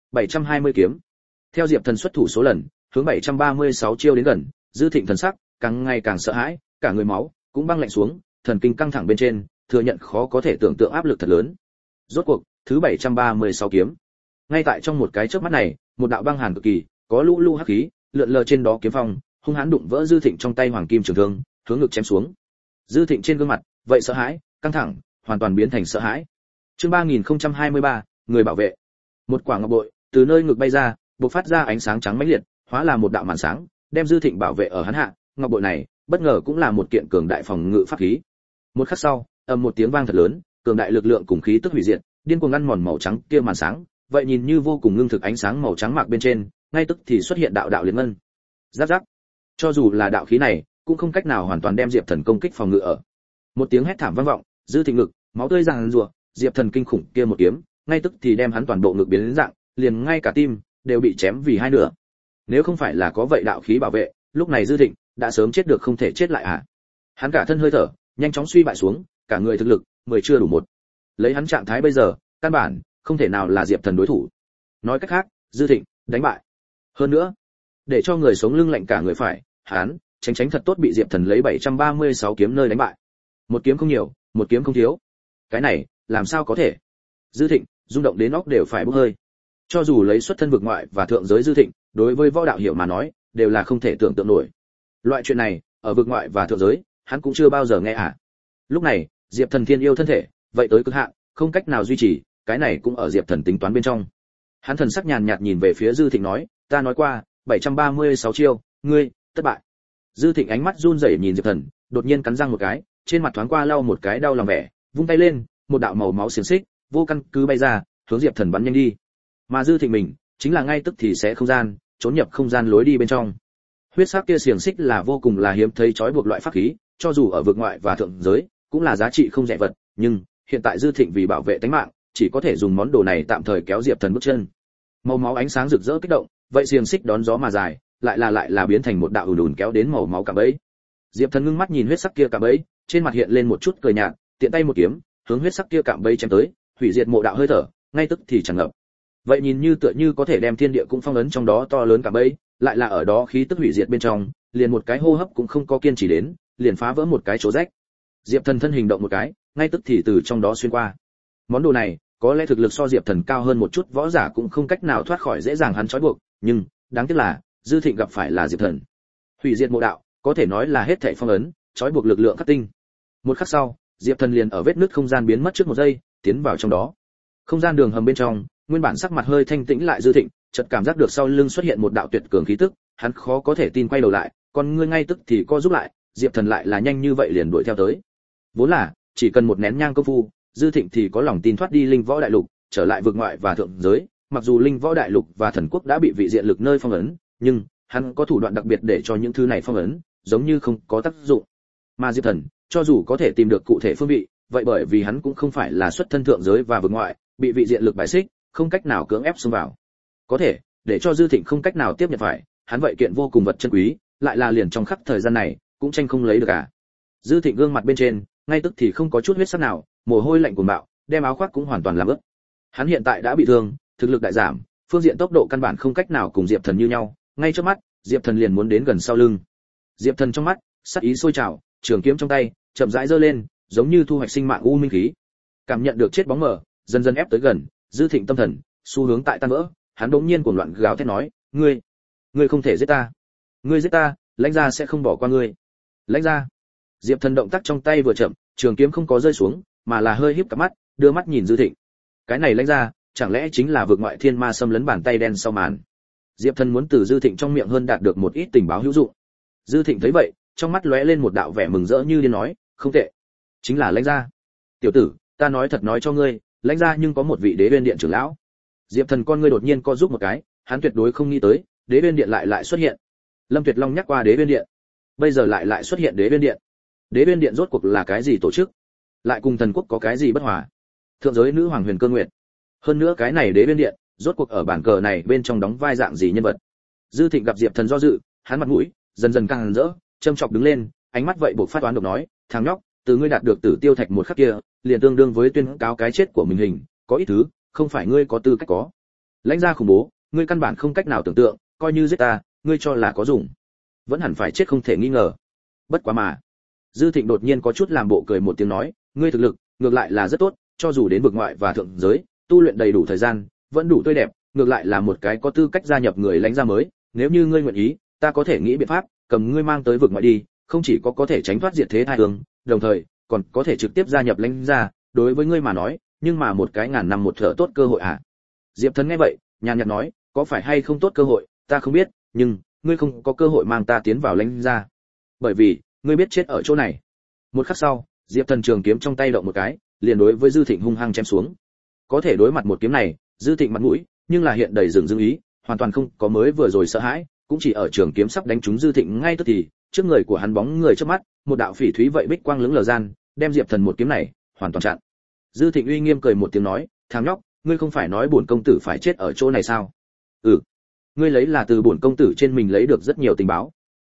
720 kiếm. Theo Diệp Thần xuất thủ số lần, hướng 736 chiêu đến gần, Dư Thịnh thần sắc càng ngày càng sợ hãi, cả người máu cũng băng lạnh xuống, thần kinh căng thẳng bên trên, thừa nhận khó có thể tưởng tượng áp lực thật lớn. Rốt cuộc, thứ 736 kiếm. Ngay tại trong một cái chớp mắt này, một đạo băng hàn cực kỳ, có lũ lũ hắc khí, lượn lờ trên đó kiếm phong, hung hãn đụng vỡ Dư Thịnh trong tay hoàng kim trường thương, hướng ngực chém xuống. Dư Thịnh trên gương mặt, vậy sợ hãi, căng thẳng, hoàn toàn biến thành sợ hãi. Chương 3023, người bảo vệ. Một quả ngọc bội từ nơi ngực bay ra, bộc phát ra ánh sáng trắng mãnh liệt, hóa là một đạo màn sáng, đem Dư Thịnh bảo vệ ở hắn hạ. Ngọc bội này, bất ngờ cũng là một kiện cường đại phòng ngự pháp khí. Một khắc sau, ầm một tiếng vang thật lớn, cường đại lực lượng cùng khí tức hủy diệt, điên cuồng ngăn mòn màu trắng kia màn sáng, vậy nhìn như vô cùng ngưng thực ánh sáng màu trắng mạc bên trên, ngay tức thì xuất hiện đạo đạo liên ngân. Rắc rắc. Cho dù là đạo khí này, cũng không cách nào hoàn toàn đem Diệp Thần công kích phòng ngự ở. Một tiếng hét thảm vang vọng, Dư Thịnh ngực, máu tươi giàn rủa, Diệp Thần kinh khủng kia một kiếm, ngay tức thì đem hắn toàn bộ ngực biến đến dạng, liền ngay cả tim đều bị chém vì hai nửa. Nếu không phải là có vậy đạo khí bảo vệ, lúc này Dư Thịnh đã sớm chết được không thể chết lại à. Hắn cả thân hơi thở nhanh chóng suy bại xuống, cả người thực lực 10 chưa đủ một. Lấy hắn trạng thái bây giờ, căn bản không thể nào là Diệp Thần đối thủ. Nói cách khác, Dư Thịnh đánh bại. Hơn nữa, để cho người sống lưng lạnh cả người phải, hắn tránh thật tốt bị Diệp Thần lấy 736 kiếm nơi đánh bại. Một kiếm không nhiều, một kiếm không thiếu. Cái này, làm sao có thể? Dư Thịnh rung động đến óc đều phải bốc hơi. Cho dù lấy xuất thân vực ngoại và thượng giới Dư Thịnh, đối với võ đạo hiểu mà nói, đều là không thể tưởng tượng nổi. Loại chuyện này, ở vực ngoại và thượng giới, hắn cũng chưa bao giờ nghe à. Lúc này, Diệp Thần thiên yêu thân thể, vậy tới cực hạn, không cách nào duy trì, cái này cũng ở Diệp Thần tính toán bên trong. Hắn thần sắc nhàn nhạt nhìn về phía Dư Thịnh nói, ta nói qua, 736 chiêu, ngươi thất bại. Dư Thịnh ánh mắt run rẩy nhìn Diệp Thần, đột nhiên cắn răng một cái, trên mặt thoáng qua lau một cái đau lòng vẻ, vung tay lên, một đạo màu máu xiềng xích, vô căn cứ bay ra, hướng Diệp Thần bắn nhanh đi. Mà Dư Thịnh mình, chính là ngay tức thì sẽ không gian, trốn nhập không gian lối đi bên trong. Huyết sắc kia xiềng xích là vô cùng là hiếm thấy trói buộc loại pháp khí, cho dù ở vực ngoại và thượng giới, cũng là giá trị không rẻ vật, nhưng hiện tại Dư Thịnh vì bảo vệ tính mạng, chỉ có thể dùng món đồ này tạm thời kéo Diệp Thần bước chân. Màu máu ánh sáng rực rỡ kích động, vậy xiềng xích đón gió mà dài, lại là biến thành một đạo ùn ùn kéo đến màu máu cạm bẫy. Diệp Thần ngưng mắt nhìn huyết sắc kia cạm bẫy, trên mặt hiện lên một chút cười nhạt, tiện tay một kiếm, hướng huyết sắc kia cạm bẫy chém tới, hủy diệt mộ đạo hơi thở, ngay tức thì tràn ngập. Vậy nhìn như tựa như có thể đem thiên địa cũng phong ấn trong đó to lớn cạm bẫy, lại là ở đó khí tức hủy diệt bên trong, liền một cái hô hấp cũng không có kiên trì đến, liền phá vỡ một cái chỗ rách. Diệp Thần thân hình động một cái, ngay tức thì từ trong đó xuyên qua. Món đồ này, có lẽ thực lực so Diệp Thần cao hơn một chút, võ giả cũng không cách nào thoát khỏi dễ dàng hắn trói buộc, nhưng đáng tiếc là Dư Thịnh gặp phải là Diệp Thần. Hủy diệt mộ đạo, có thể nói là hết thảy phong ấn, trói buộc lực lượng khắc tinh. Một khắc sau, Diệp Thần liền ở vết nứt không gian biến mất trước một giây, tiến vào trong đó. Không gian đường hầm bên trong, nguyên bản sắc mặt hơi thanh tĩnh lại Dư Thịnh, chợt cảm giác được sau lưng xuất hiện một đạo tuyệt cường khí tức, hắn khó có thể tin quay đầu lại, còn ngươi ngay tức thì co giúp lại, Diệp Thần lại là nhanh như vậy liền đuổi theo tới. Vốn là chỉ cần một nén nhang công phu, Dư Thịnh thì có lòng tin thoát đi linh võ đại lục, trở lại vực ngoại và thượng giới. Mặc dù linh võ đại lục và thần quốc đã bị vị diện lực nơi phong ấn, nhưng hắn có thủ đoạn đặc biệt để cho những thứ này phong ấn giống như không có tác dụng. Mà Diệp Thần, cho dù có thể tìm được cụ thể phương vị, vậy bởi vì hắn cũng không phải là xuất thân thượng giới và vực ngoại, bị vị diện lực bài xích, không cách nào cưỡng ép xông vào. Có thể để cho Dư Thịnh không cách nào tiếp nhận phải, hắn vậy kiện vô cùng vật chân quý, lại là liền trong khắc thời gian này cũng tranh không lấy được cả. Dư Thịnh gương mặt bên trên, ngay tức thì không có chút huyết sắc nào, mồ hôi lạnh cuồn bạo, đem áo khoác cũng hoàn toàn làm ướt. Hắn hiện tại đã bị thương, thực lực đại giảm, phương diện tốc độ căn bản không cách nào cùng Diệp Thần như nhau, ngay trước mắt, Diệp Thần liền muốn đến gần sau lưng. Diệp Thần trong mắt, sát ý sôi trào, trường kiếm trong tay chậm rãi giơ lên, giống như thu hoạch sinh mạng u minh khí. Cảm nhận được chết bóng mờ, dần dần ép tới gần, Dư Thịnh tâm thần xu hướng tại tan vỡ, hắn đột nhiên cuồng loạn gào thét nói, ngươi không thể giết ta, ngươi giết ta, lãnh gia sẽ không bỏ qua ngươi. Lãnh gia. Diệp Thần động tác trong tay vừa chậm, trường kiếm không có rơi xuống, mà là hơi híp cặp mắt, đưa mắt nhìn Dư Thịnh. Cái này lãnh gia, chẳng lẽ chính là vượt ngoại thiên ma xâm lấn bàn tay đen sau màn. Diệp Thần muốn từ Dư Thịnh trong miệng hơn đạt được một ít tình báo hữu dụng. Dư Thịnh thấy vậy, trong mắt lóe lên một đạo vẻ mừng rỡ như điên nói, không tệ, chính là lãnh gia. Tiểu tử, ta nói thật nói cho ngươi, lãnh gia nhưng có một vị Đế Uyên Điện trưởng lão. Diệp Thần con ngươi đột nhiên co giúp một cái, hắn tuyệt đối không nghĩ tới, Đế Uyên Điện lại xuất hiện. Lâm Tuyệt Long nhắc qua Đế Uyên Điện, bây giờ lại xuất hiện Đế Uyên Điện. Đế Uyên Điện rốt cuộc là cái gì tổ chức? Lại cùng thần quốc có cái gì bất hòa? Thượng giới nữ hoàng Huyền Cơ Nguyệt. Hơn nữa cái này Đế Uyên Điện, rốt cuộc ở bản cờ này bên trong đóng vai dạng gì nhân vật? Dư Thịnh gặp Diệp Thần do dự, hắn mặt mũi dần dần càng rỡ, châm chọc đứng lên, ánh mắt vậy buộc phát toán độc nói, thằng nhóc, từ ngươi đạt được Tử Tiêu Thạch một khắc kia, liền tương đương với tuyên cáo cái chết của mình hình, có ít thứ, không phải ngươi có tư cách có. Lãnh gia khủng bố, ngươi căn bản không cách nào tưởng tượng, coi như giết ta, ngươi cho là có dùng, vẫn hẳn phải chết không thể nghi ngờ. Bất quá mà. Dư Thịnh đột nhiên có chút làm bộ cười một tiếng nói, ngươi thực lực ngược lại là rất tốt, cho dù đến vực ngoại và thượng giới, tu luyện đầy đủ thời gian, vẫn đủ tươi đẹp, ngược lại là một cái có tư cách gia nhập người lãnh gia mới, nếu như ngươi nguyện ý, ta có thể nghĩ biện pháp, cầm ngươi mang tới vực ngoại đi, không chỉ có thể tránh thoát diệt thế tai ương, đồng thời còn có thể trực tiếp gia nhập lãnh gia, đối với ngươi mà nói, nhưng mà một cái ngàn năm một thở tốt cơ hội à? Diệp Thần nghe vậy, nhàn nhạt nói, có phải hay không tốt cơ hội, ta không biết, nhưng ngươi không có cơ hội mang ta tiến vào lãnh gia, bởi vì ngươi biết chết ở chỗ này. Một khắc sau, Diệp Thần trường kiếm trong tay động một cái, liền đối với Dư Thịnh hung hăng chém xuống. Có thể đối mặt một kiếm này, Dư Thịnh mặt mũi, nhưng là hiện đầy dường dưng ý, hoàn toàn không có mới vừa rồi sợ hãi, cũng chỉ ở trường kiếm sắp đánh trúng Dư Thịnh ngay tức thì, trước người của hắn bóng người trước mắt, một đạo phỉ thúy vậy bích quang lững lờ gian, đem Diệp Thần một kiếm này hoàn toàn chặn. Dư Thịnh uy nghiêm cười một tiếng nói, thằng nhóc, ngươi không phải nói bổn công tử phải chết ở chỗ này sao? Ừ, ngươi lấy là từ bổn công tử trên mình lấy được rất nhiều tình báo.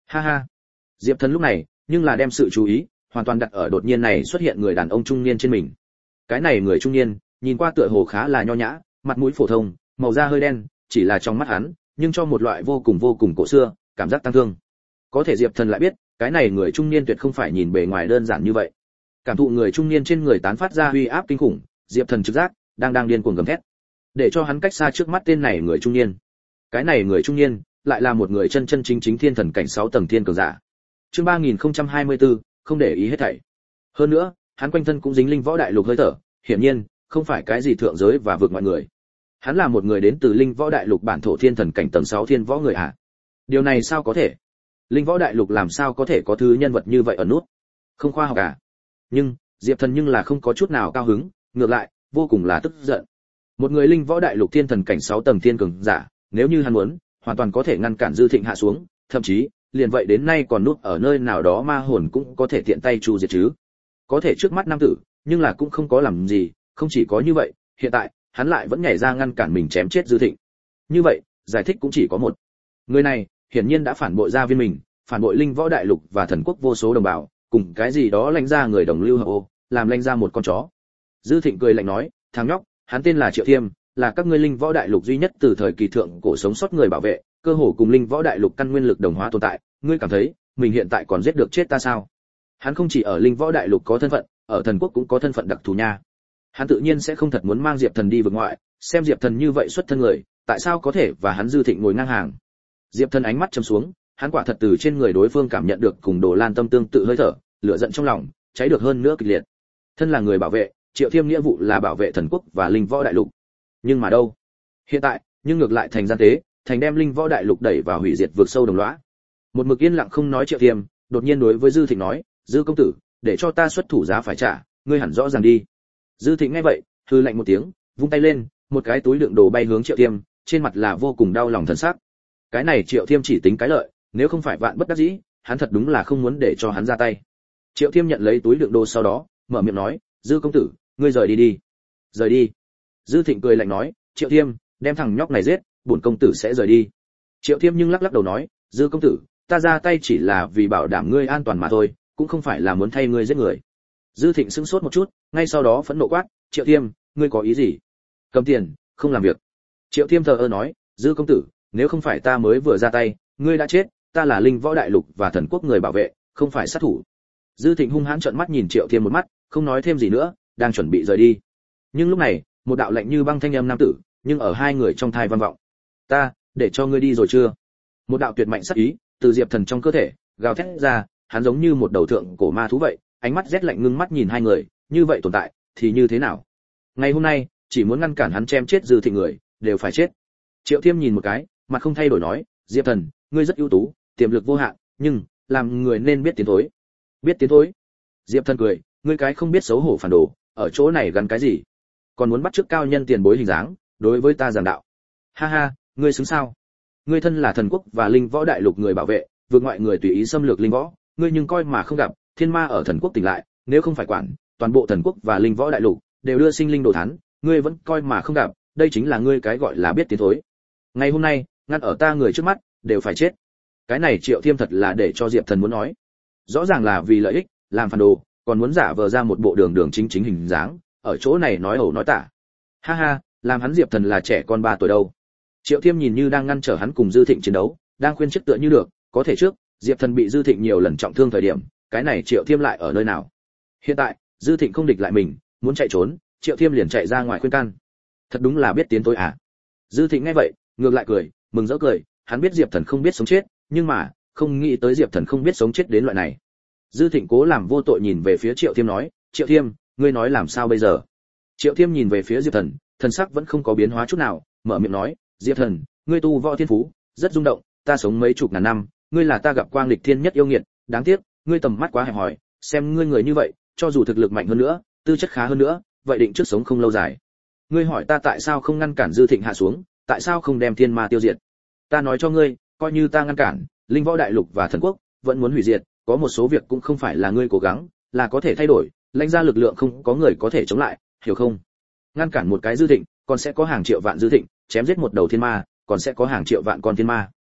Ha ha. Diệp Thần lúc này nhưng là đem sự chú ý hoàn toàn đặt ở đột nhiên này xuất hiện người đàn ông trung niên trên mình. Cái này người trung niên nhìn qua tựa hồ khá là nho nhã, mặt mũi phổ thông, màu da hơi đen, chỉ là trong mắt hắn nhưng cho một loại vô cùng cổ xưa cảm giác tăng thương. Có thể Diệp Thần lại biết cái này người trung niên tuyệt không phải nhìn bề ngoài đơn giản như vậy. Cảm thụ người trung niên trên người tán phát ra uy áp kinh khủng, Diệp Thần trực giác đang điên cuồng gầm thét, để cho hắn cách xa trước mắt tên này người trung niên. Cái này người trung niên lại là một người chân chính thiên thần cảnh 6 tầng thiên cường giả. Chương 3024, không để ý hết thảy. Hơn nữa, hắn quanh thân cũng dính linh võ đại lục hơi thở, hiển nhiên không phải cái gì thượng giới và vượt mọi người. Hắn là một người đến từ linh võ đại lục bản thổ thiên thần cảnh tầng 6 thiên võ người ạ. Điều này sao có thể? Linh võ đại lục làm sao có thể có thứ nhân vật như vậy ở nút? Không khoa học à? Nhưng Diệp Thần nhưng là không có chút nào cao hứng, ngược lại vô cùng là tức giận. Một người linh võ đại lục thiên thần cảnh 6 tầng thiên cường giả, nếu như hắn muốn, hoàn toàn có thể ngăn cản Dư Thịnh hạ xuống, thậm chí liền vậy đến nay còn núp ở nơi nào đó ma hồn cũng có thể tiện tay chu diệt chứ. Có thể trước mắt nam tử, nhưng là cũng không có làm gì, không chỉ có như vậy, hiện tại hắn lại vẫn nhảy ra ngăn cản mình chém chết Dư Thịnh. Như vậy, giải thích cũng chỉ có một. Người này, hiển nhiên đã phản bội gia viên mình, phản bội linh võ đại lục và thần quốc vô số đồng bào, cùng cái gì đó lãnh ra người đồng lưu hợp ô, làm lãnh ra một con chó. Dư Thịnh cười lạnh nói, thằng nhóc, hắn tên là Triệu Thiêm, là các ngươi linh võ đại lục duy nhất từ thời kỳ thượng cổ sống sót người bảo vệ, cơ hồ cùng linh võ đại lục căn nguyên lực đồng hóa tồn tại, ngươi cảm thấy mình hiện tại còn giết được chết ta sao? Hắn không chỉ ở linh võ đại lục có thân phận, ở thần quốc cũng có thân phận đặc thù nha. Hắn tự nhiên sẽ không thật muốn mang Diệp Thần đi vực ngoại, xem Diệp Thần như vậy xuất thân người, tại sao có thể và hắn Dư Thịnh ngồi ngang hàng. Diệp Thần ánh mắt trầm xuống, hắn quả thật từ trên người đối phương cảm nhận được cùng Đồ Lan Tâm tương tự hơi thở, lửa giận trong lòng cháy được hơn nữa kịch liệt. Thân là người bảo vệ, Triệu Thiêm nghĩa vụ là bảo vệ thần quốc và linh võ đại lục. Nhưng mà đâu? Hiện tại, nhưng ngược lại thành gian tế, thành đem linh võ đại lục đẩy vào hủy diệt vực sâu đồng lõa. Một mực yên lặng không nói Triệu Thiêm, đột nhiên đối với Dư Thịnh nói, "Dư công tử, để cho ta xuất thủ giá phải trả, ngươi hẳn rõ ràng đi." Dư Thịnh nghe vậy, hừ lạnh một tiếng, vung tay lên, một cái túi đựng đồ bay hướng Triệu Thiêm, trên mặt là vô cùng đau lòng thần sắc. Cái này Triệu Thiêm chỉ tính cái lợi, nếu không phải vạn bất đắc dĩ, hắn thật đúng là không muốn để cho hắn ra tay. Triệu Thiêm nhận lấy túi đựng đồ sau đó, mở miệng nói, "Dư công tử, ngươi rời đi đi." "Rời đi?" Dư Thịnh cười lạnh nói, "Triệu Thiêm, đem thằng nhóc này giết, bổn công tử sẽ rời đi." Triệu Thiêm nhưng lắc lắc đầu nói, "Dư công tử, ta ra tay chỉ là vì bảo đảm ngươi an toàn mà thôi, cũng không phải là muốn thay ngươi giết người." Dư Thịnh sững sốt một chút, ngay sau đó phẫn nộ quát, "Triệu Thiêm, ngươi có ý gì? Cầm tiền, không làm việc." Triệu Thiêm thờ ơ nói, "Dư công tử, nếu không phải ta mới vừa ra tay, ngươi đã chết, ta là linh võ đại lục và thần quốc người bảo vệ, không phải sát thủ." Dư Thịnh hung hãn trợn mắt nhìn Triệu Thiêm một mắt, không nói thêm gì nữa, đang chuẩn bị rời đi. Nhưng lúc này, một đạo lạnh như băng thanh âm nam tử, nhưng ở hai người trong thai vang vọng. "Ta, để cho ngươi đi rồi chưa?" Một đạo tuyệt mạnh sát ý từ Diệp Thần trong cơ thể gào thét ra, hắn giống như một đầu thượng cổ ma thú vậy, ánh mắt rét lạnh ngưng mắt nhìn hai người, như vậy tồn tại thì như thế nào? Ngày hôm nay, chỉ muốn ngăn cản hắn chém chết Dư Thịnh người, đều phải chết. Triệu Thiêm nhìn một cái, mặt không thay đổi nói, "Diệp Thần, ngươi rất ưu tú, tiềm lực vô hạn, nhưng làm người nên biết tiến thối." "Biết tiến thối?" Diệp Thần cười, "Ngươi cái không biết xấu hổ phản đồ, ở chỗ này gắn cái gì? Còn muốn bắt chước cao nhân tiền bối hình dáng, đối với ta giảng đạo. Ha ha, ngươi xứng sao? Ngươi thân là thần quốc và linh võ đại lục người bảo vệ, vượt ngoại người tùy ý xâm lược linh võ, ngươi nhưng coi mà không gặp, thiên ma ở thần quốc tỉnh lại, nếu không phải quản, toàn bộ thần quốc và linh võ đại lục đều đưa sinh linh đồ thán, ngươi vẫn coi mà không gặp, đây chính là ngươi cái gọi là biết tiến thối. Ngày hôm nay, ngăn ở ta người trước mắt, đều phải chết." Cái này Triệu Thiêm thật là để cho Diệp Thần muốn nói. Rõ ràng là vì lợi ích, làm phản đồ, còn muốn giả vờ ra một bộ đường chính hình dáng, ở chỗ này nói ẩu nói tả. Ha ha, làm hắn Diệp Thần là trẻ con 3 tuổi đâu. Triệu Thiêm nhìn như đang ngăn trở hắn cùng Dư Thịnh chiến đấu, đang khuyên chức tựa như được, có thể trước, Diệp Thần bị Dư Thịnh nhiều lần trọng thương thời điểm, cái này Triệu Thiêm lại ở nơi nào? Hiện tại, Dư Thịnh không địch lại mình, muốn chạy trốn, Triệu Thiêm liền chạy ra ngoài khuyên can. Thật đúng là biết tiến tối à? Dư Thịnh nghe vậy, ngược lại cười, mừng rỡ cười, hắn biết Diệp Thần không biết sống chết, nhưng mà, không nghĩ tới Diệp Thần không biết sống chết đến loại này. Dư Thịnh cố làm vô tội nhìn về phía Triệu Thiêm nói, "Triệu Thiêm, ngươi nói làm sao bây giờ?" Triệu Thiêm nhìn về phía Diệp Thần, thần sắc vẫn không có biến hóa chút nào, mở miệng nói, "Diệp Thần, ngươi tu võ thiên phú, rất rung động, ta sống mấy chục ngàn năm, ngươi là ta gặp quang lịch thiên nhất yêu nghiệt, đáng tiếc, ngươi tầm mắt quá hẹp hòi, xem ngươi người như vậy, cho dù thực lực mạnh hơn nữa, tư chất khá hơn nữa, vậy định trước sống không lâu dài. Ngươi hỏi ta tại sao không ngăn cản Dư Thịnh hạ xuống, tại sao không đem thiên ma tiêu diệt? Ta nói cho ngươi, coi như ta ngăn cản, linh võ đại lục và thần quốc vẫn muốn hủy diệt, có một số việc cũng không phải là ngươi cố gắng là có thể thay đổi, lãnh ra lực lượng không có người có thể chống lại, hiểu không? Ngăn cản một cái Dư Thịnh, còn sẽ có hàng triệu vạn Dư Thịnh, chém giết một đầu thiên ma, còn sẽ có hàng triệu vạn con thiên ma."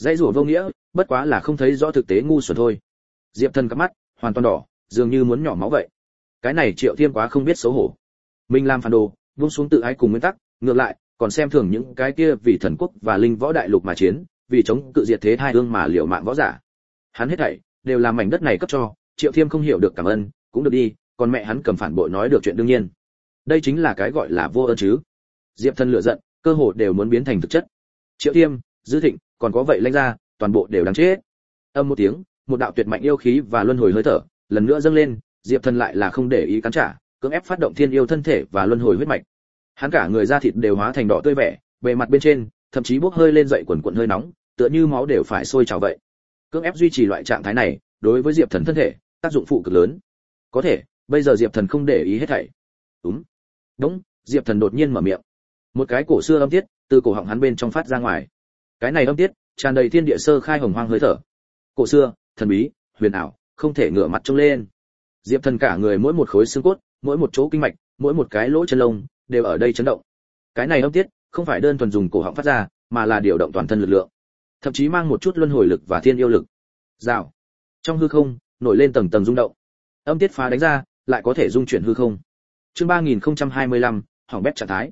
Dãy rủa vô nghĩa, bất quá là không thấy rõ thực tế ngu xuẩn thôi. Diệp Thần cặp mắt hoàn toàn đỏ, dường như muốn nhỏ máu vậy. Cái này Triệu Thiêm quá không biết xấu hổ. Mình làm phản đồ, buông xuống tự ái cùng nguyên tắc, ngược lại còn xem thường những cái kia vì thần quốc và linh võ đại lục mà chiến, vì chống cự diệt thế hai ương mà liều mạng võ giả. Hắn hết thảy đều là mảnh đất này cấp cho, Triệu Thiêm không hiểu được cảm ơn, cũng được đi, còn mẹ hắn cầm phản bội nói được chuyện đương nhiên. Đây chính là cái gọi là vô ơn chứ. Diệp Thần lửa giận, cơ hồ đều muốn biến thành thực chất. Triệu Thiêm, Dư Thịnh, còn có vậy lãnh ra, toàn bộ đều đáng chết. Âm một tiếng, một đạo tuyệt mạnh yêu khí và luân hồi hơi thở lần nữa dâng lên, Diệp Thần lại là không để ý cắn trả, cưỡng ép phát động thiên yêu thân thể và luân hồi huyết mạch. Hắn cả người da thịt đều hóa thành đỏ tươi vẻ, bề mặt bên trên thậm chí bốc hơi lên dậy quần quần hơi nóng, tựa như máu đều phải sôi trào vậy. Cưỡng ép duy trì loại trạng thái này, đối với Diệp Thần thân thể tác dụng phụ cực lớn. Có thể, bây giờ Diệp Thần không để ý hết thảy. Đúng, Diệp Thần đột nhiên mở miệng. Một cái cổ xưa âm tiết từ cổ họng hắn bên trong phát ra ngoài. Cái này âm tiết tràn đầy thiên địa sơ khai hồng hoang hơi thở. Cổ xưa, thần bí, huyền ảo, không thể ngửa mặt trông lên. Diệp Thần cả người mỗi một khối xương cốt, mỗi một chỗ kinh mạch, mỗi một cái lỗ chân lông đều ở đây chấn động. Cái này âm tiết không phải đơn thuần dùng cổ họng phát ra, mà là điều động toàn thân lực lượng, thậm chí mang một chút luân hồi lực và thiên yêu lực. Rào. Trong hư không nổi lên tầng tầng rung động. Âm tiết phá đánh ra, lại có thể dung chuyển hư không. Chương 3025, hỏng bét trạng thái.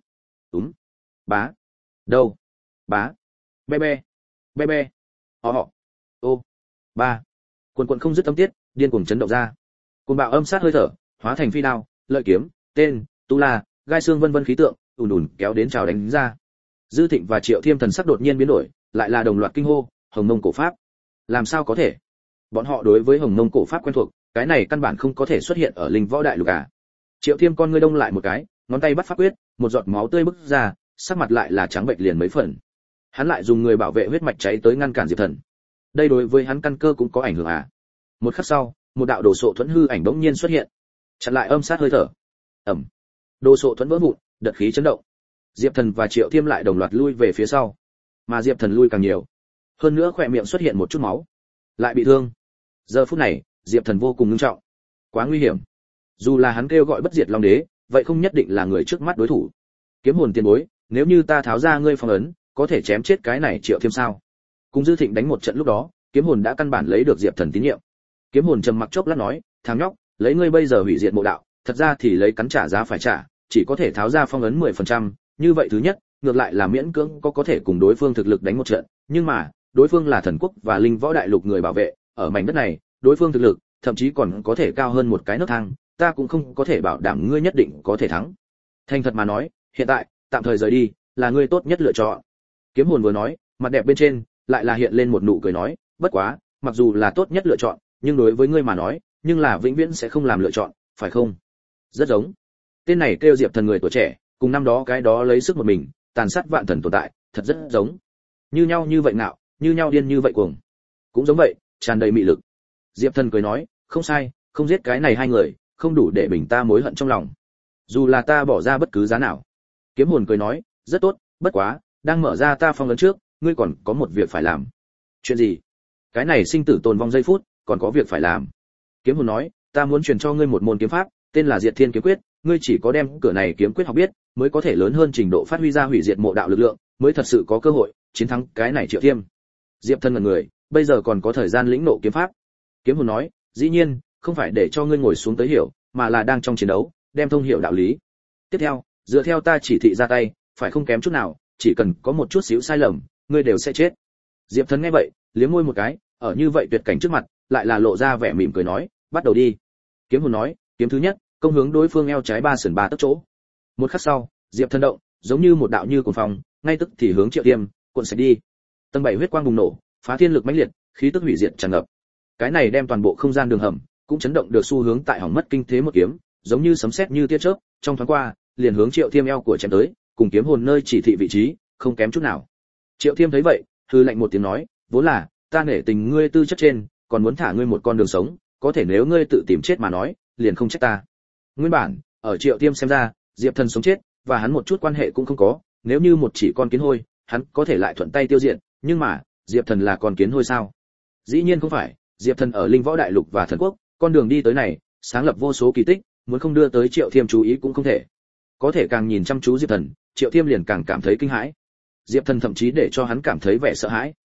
Bá. Đâu. Bá. Be be. Be be. Họ. Ô. Ba. Quần quần không dứt âm tiết, điên cuồng chấn động ra. Cuồng bạo âm sát hơi thở, hóa thành phi đao, lợi kiếm, tên, tu la, gai xương vân vân khí tượng, ùn ùn kéo đến chào đánh ra. Dư Thịnh và Triệu Thiêm thần sắc đột nhiên biến đổi, lại là đồng loạt kinh hô, Hồng Mông cổ pháp. Làm sao có thể? Bọn họ đối với Hồng Mông cổ pháp quen thuộc, cái này căn bản không có thể xuất hiện ở linh võ đại lục à? Triệu Thiêm con ngươi đông lại một cái, ngón tay bắt pháp quyết, một giọt máu tươi bứt ra, sắc mặt lại là trắng bệch liền mấy phần. Hắn lại dùng người bảo vệ huyết mạch cháy tới ngăn cản Diệp Thần. Đây đối với hắn căn cơ cũng có ảnh hưởng à? Một khắc sau, một đạo đồ sộ thuẫn hư ảnh bỗng nhiên xuất hiện, chặn lại âm sát hơi thở. Ầm. Đồ sộ thuẫn vỡ vụn, đợt khí chấn động. Diệp Thần và Triệu Thiêm lại đồng loạt lui về phía sau, mà Diệp Thần lui càng nhiều. Hơn nữa khóe miệng xuất hiện một chút máu, lại bị thương. Giờ phút này, Diệp Thần vô cùng nghiêm trọng, quá nguy hiểm. Dù là hắn kêu gọi bất diệt long đế, vậy không nhất định là người trước mắt đối thủ. Kiếm hồn tiền bối, nếu như ta tháo ra ngươi phong ấn, có thể chém chết cái này Triệu Thiêm sao? Cùng Dư Thịnh đánh một trận lúc đó, kiếm hồn đã căn bản lấy được Diệp Thần tín nhiệm. Kiếm hồn trầm mặc chốc lát nói, thằng nhóc, lấy ngươi bây giờ hủy diệt mộ đạo, thật ra thì lấy cắn trả giá phải trả, chỉ có thể tháo ra phong ấn 10%, như vậy thứ nhất, ngược lại là miễn cưỡng có thể cùng đối phương thực lực đánh một trận, nhưng mà, đối phương là thần quốc và linh võ đại lục người bảo vệ, ở mảnh đất này, đối phương thực lực thậm chí còn có thể cao hơn một cái nấc thang, ta cũng không có thể bảo đảm ngươi nhất định có thể thắng. Thành thật mà nói, hiện tại, tạm thời rời đi, là ngươi tốt nhất lựa chọn. Kiếm hồn vừa nói, mặt đẹp bên trên lại là hiện lên một nụ cười nói, bất quá, mặc dù là tốt nhất lựa chọn, nhưng đối với ngươi mà nói, nhưng là vĩnh viễn sẽ không làm lựa chọn, phải không? Rất giống. Tên này kêu Diệp Thần người tuổi trẻ, cùng năm đó cái đó lấy sức một mình, tàn sát vạn thần tồn tại, thật rất giống. Như nhau như vậy nạo, như nhau điên như vậy cuồng. Cũng giống vậy, tràn đầy mị lực. Diệp Thần cười nói, không sai, không giết cái này hai người, không đủ để bình ta mối hận trong lòng. Dù là ta bỏ ra bất cứ giá nào. Kiếm hồn cười nói, rất tốt, bất quá, đang mở ra ta phong ấn trước, ngươi còn có một việc phải làm. Chuyện gì? Cái này sinh tử tồn vong giây phút, còn có việc phải làm. Kiếm hồn nói, ta muốn truyền cho ngươi một môn kiếm pháp, tên là Diệt Thiên Kiếm Quyết, ngươi chỉ có đem cửa này kiếm quyết học biết, mới có thể lớn hơn trình độ phát huy ra hủy diệt mộ đạo lực lượng, mới thật sự có cơ hội chiến thắng cái này Triệu Thiêm. Diệp Thần ngẩn người, bây giờ còn có thời gian lĩnh nộ kiếm pháp. Kiếm hồn nói, dĩ nhiên, không phải để cho ngươi ngồi xuống tới hiểu, mà là đang trong chiến đấu, đem thông hiểu đạo lý. Tiếp theo, dựa theo ta chỉ thị ra tay, phải không kém chút nào, chỉ cần có một chút xíu sai lầm, ngươi đều sẽ chết. Diệp Thần nghe vậy, liếm môi một cái, ở như vậy tuyệt cảnh trước mặt, lại là lộ ra vẻ mỉm cười nói, bắt đầu đi. Kiếm hồn nói, kiếm thứ nhất, công hướng đối phương eo trái 3 sườn 3 tấc chỗ. Một khắc sau, Diệp Thần động, giống như một đạo như cuồng phong, ngay tức thì hướng Triệu Thiêm cuộn sạch đi. Tầng 7 huyết quang bùng nổ, phá thiên lực mãnh liệt, khí tức hủy diệt tràn ngập. Cái này đem toàn bộ không gian đường hầm cũng chấn động được xu hướng tại hỏng mất kinh thế một kiếm, giống như sấm sét như tia chớp, trong thoáng qua, liền hướng Triệu Thiêm eo của chém tới, cùng kiếm hồn nơi chỉ thị vị trí, không kém chút nào. Triệu Thiêm thấy vậy, hừ lạnh một tiếng nói, vốn là ta nể tình ngươi tư chất trên, còn muốn thả ngươi một con đường sống, có thể nếu ngươi tự tìm chết mà nói, liền không trách ta. Nguyên bản, ở Triệu Thiêm xem ra, Diệp Thần sống chết và hắn một chút quan hệ cũng không có, nếu như một chỉ con kiến hôi, hắn có thể lại thuận tay tiêu diệt, nhưng mà, Diệp Thần là con kiến hôi sao? Dĩ nhiên không phải, Diệp Thần ở linh võ đại lục và thần quốc, con đường đi tới này, sáng lập vô số kỳ tích, muốn không đưa tới Triệu Thiêm chú ý cũng không thể. Có thể càng nhìn chăm chú Diệp Thần, Triệu Thiêm liền càng cảm thấy kinh hãi. Diệp Thần thậm chí để cho hắn cảm thấy vẻ sợ hãi.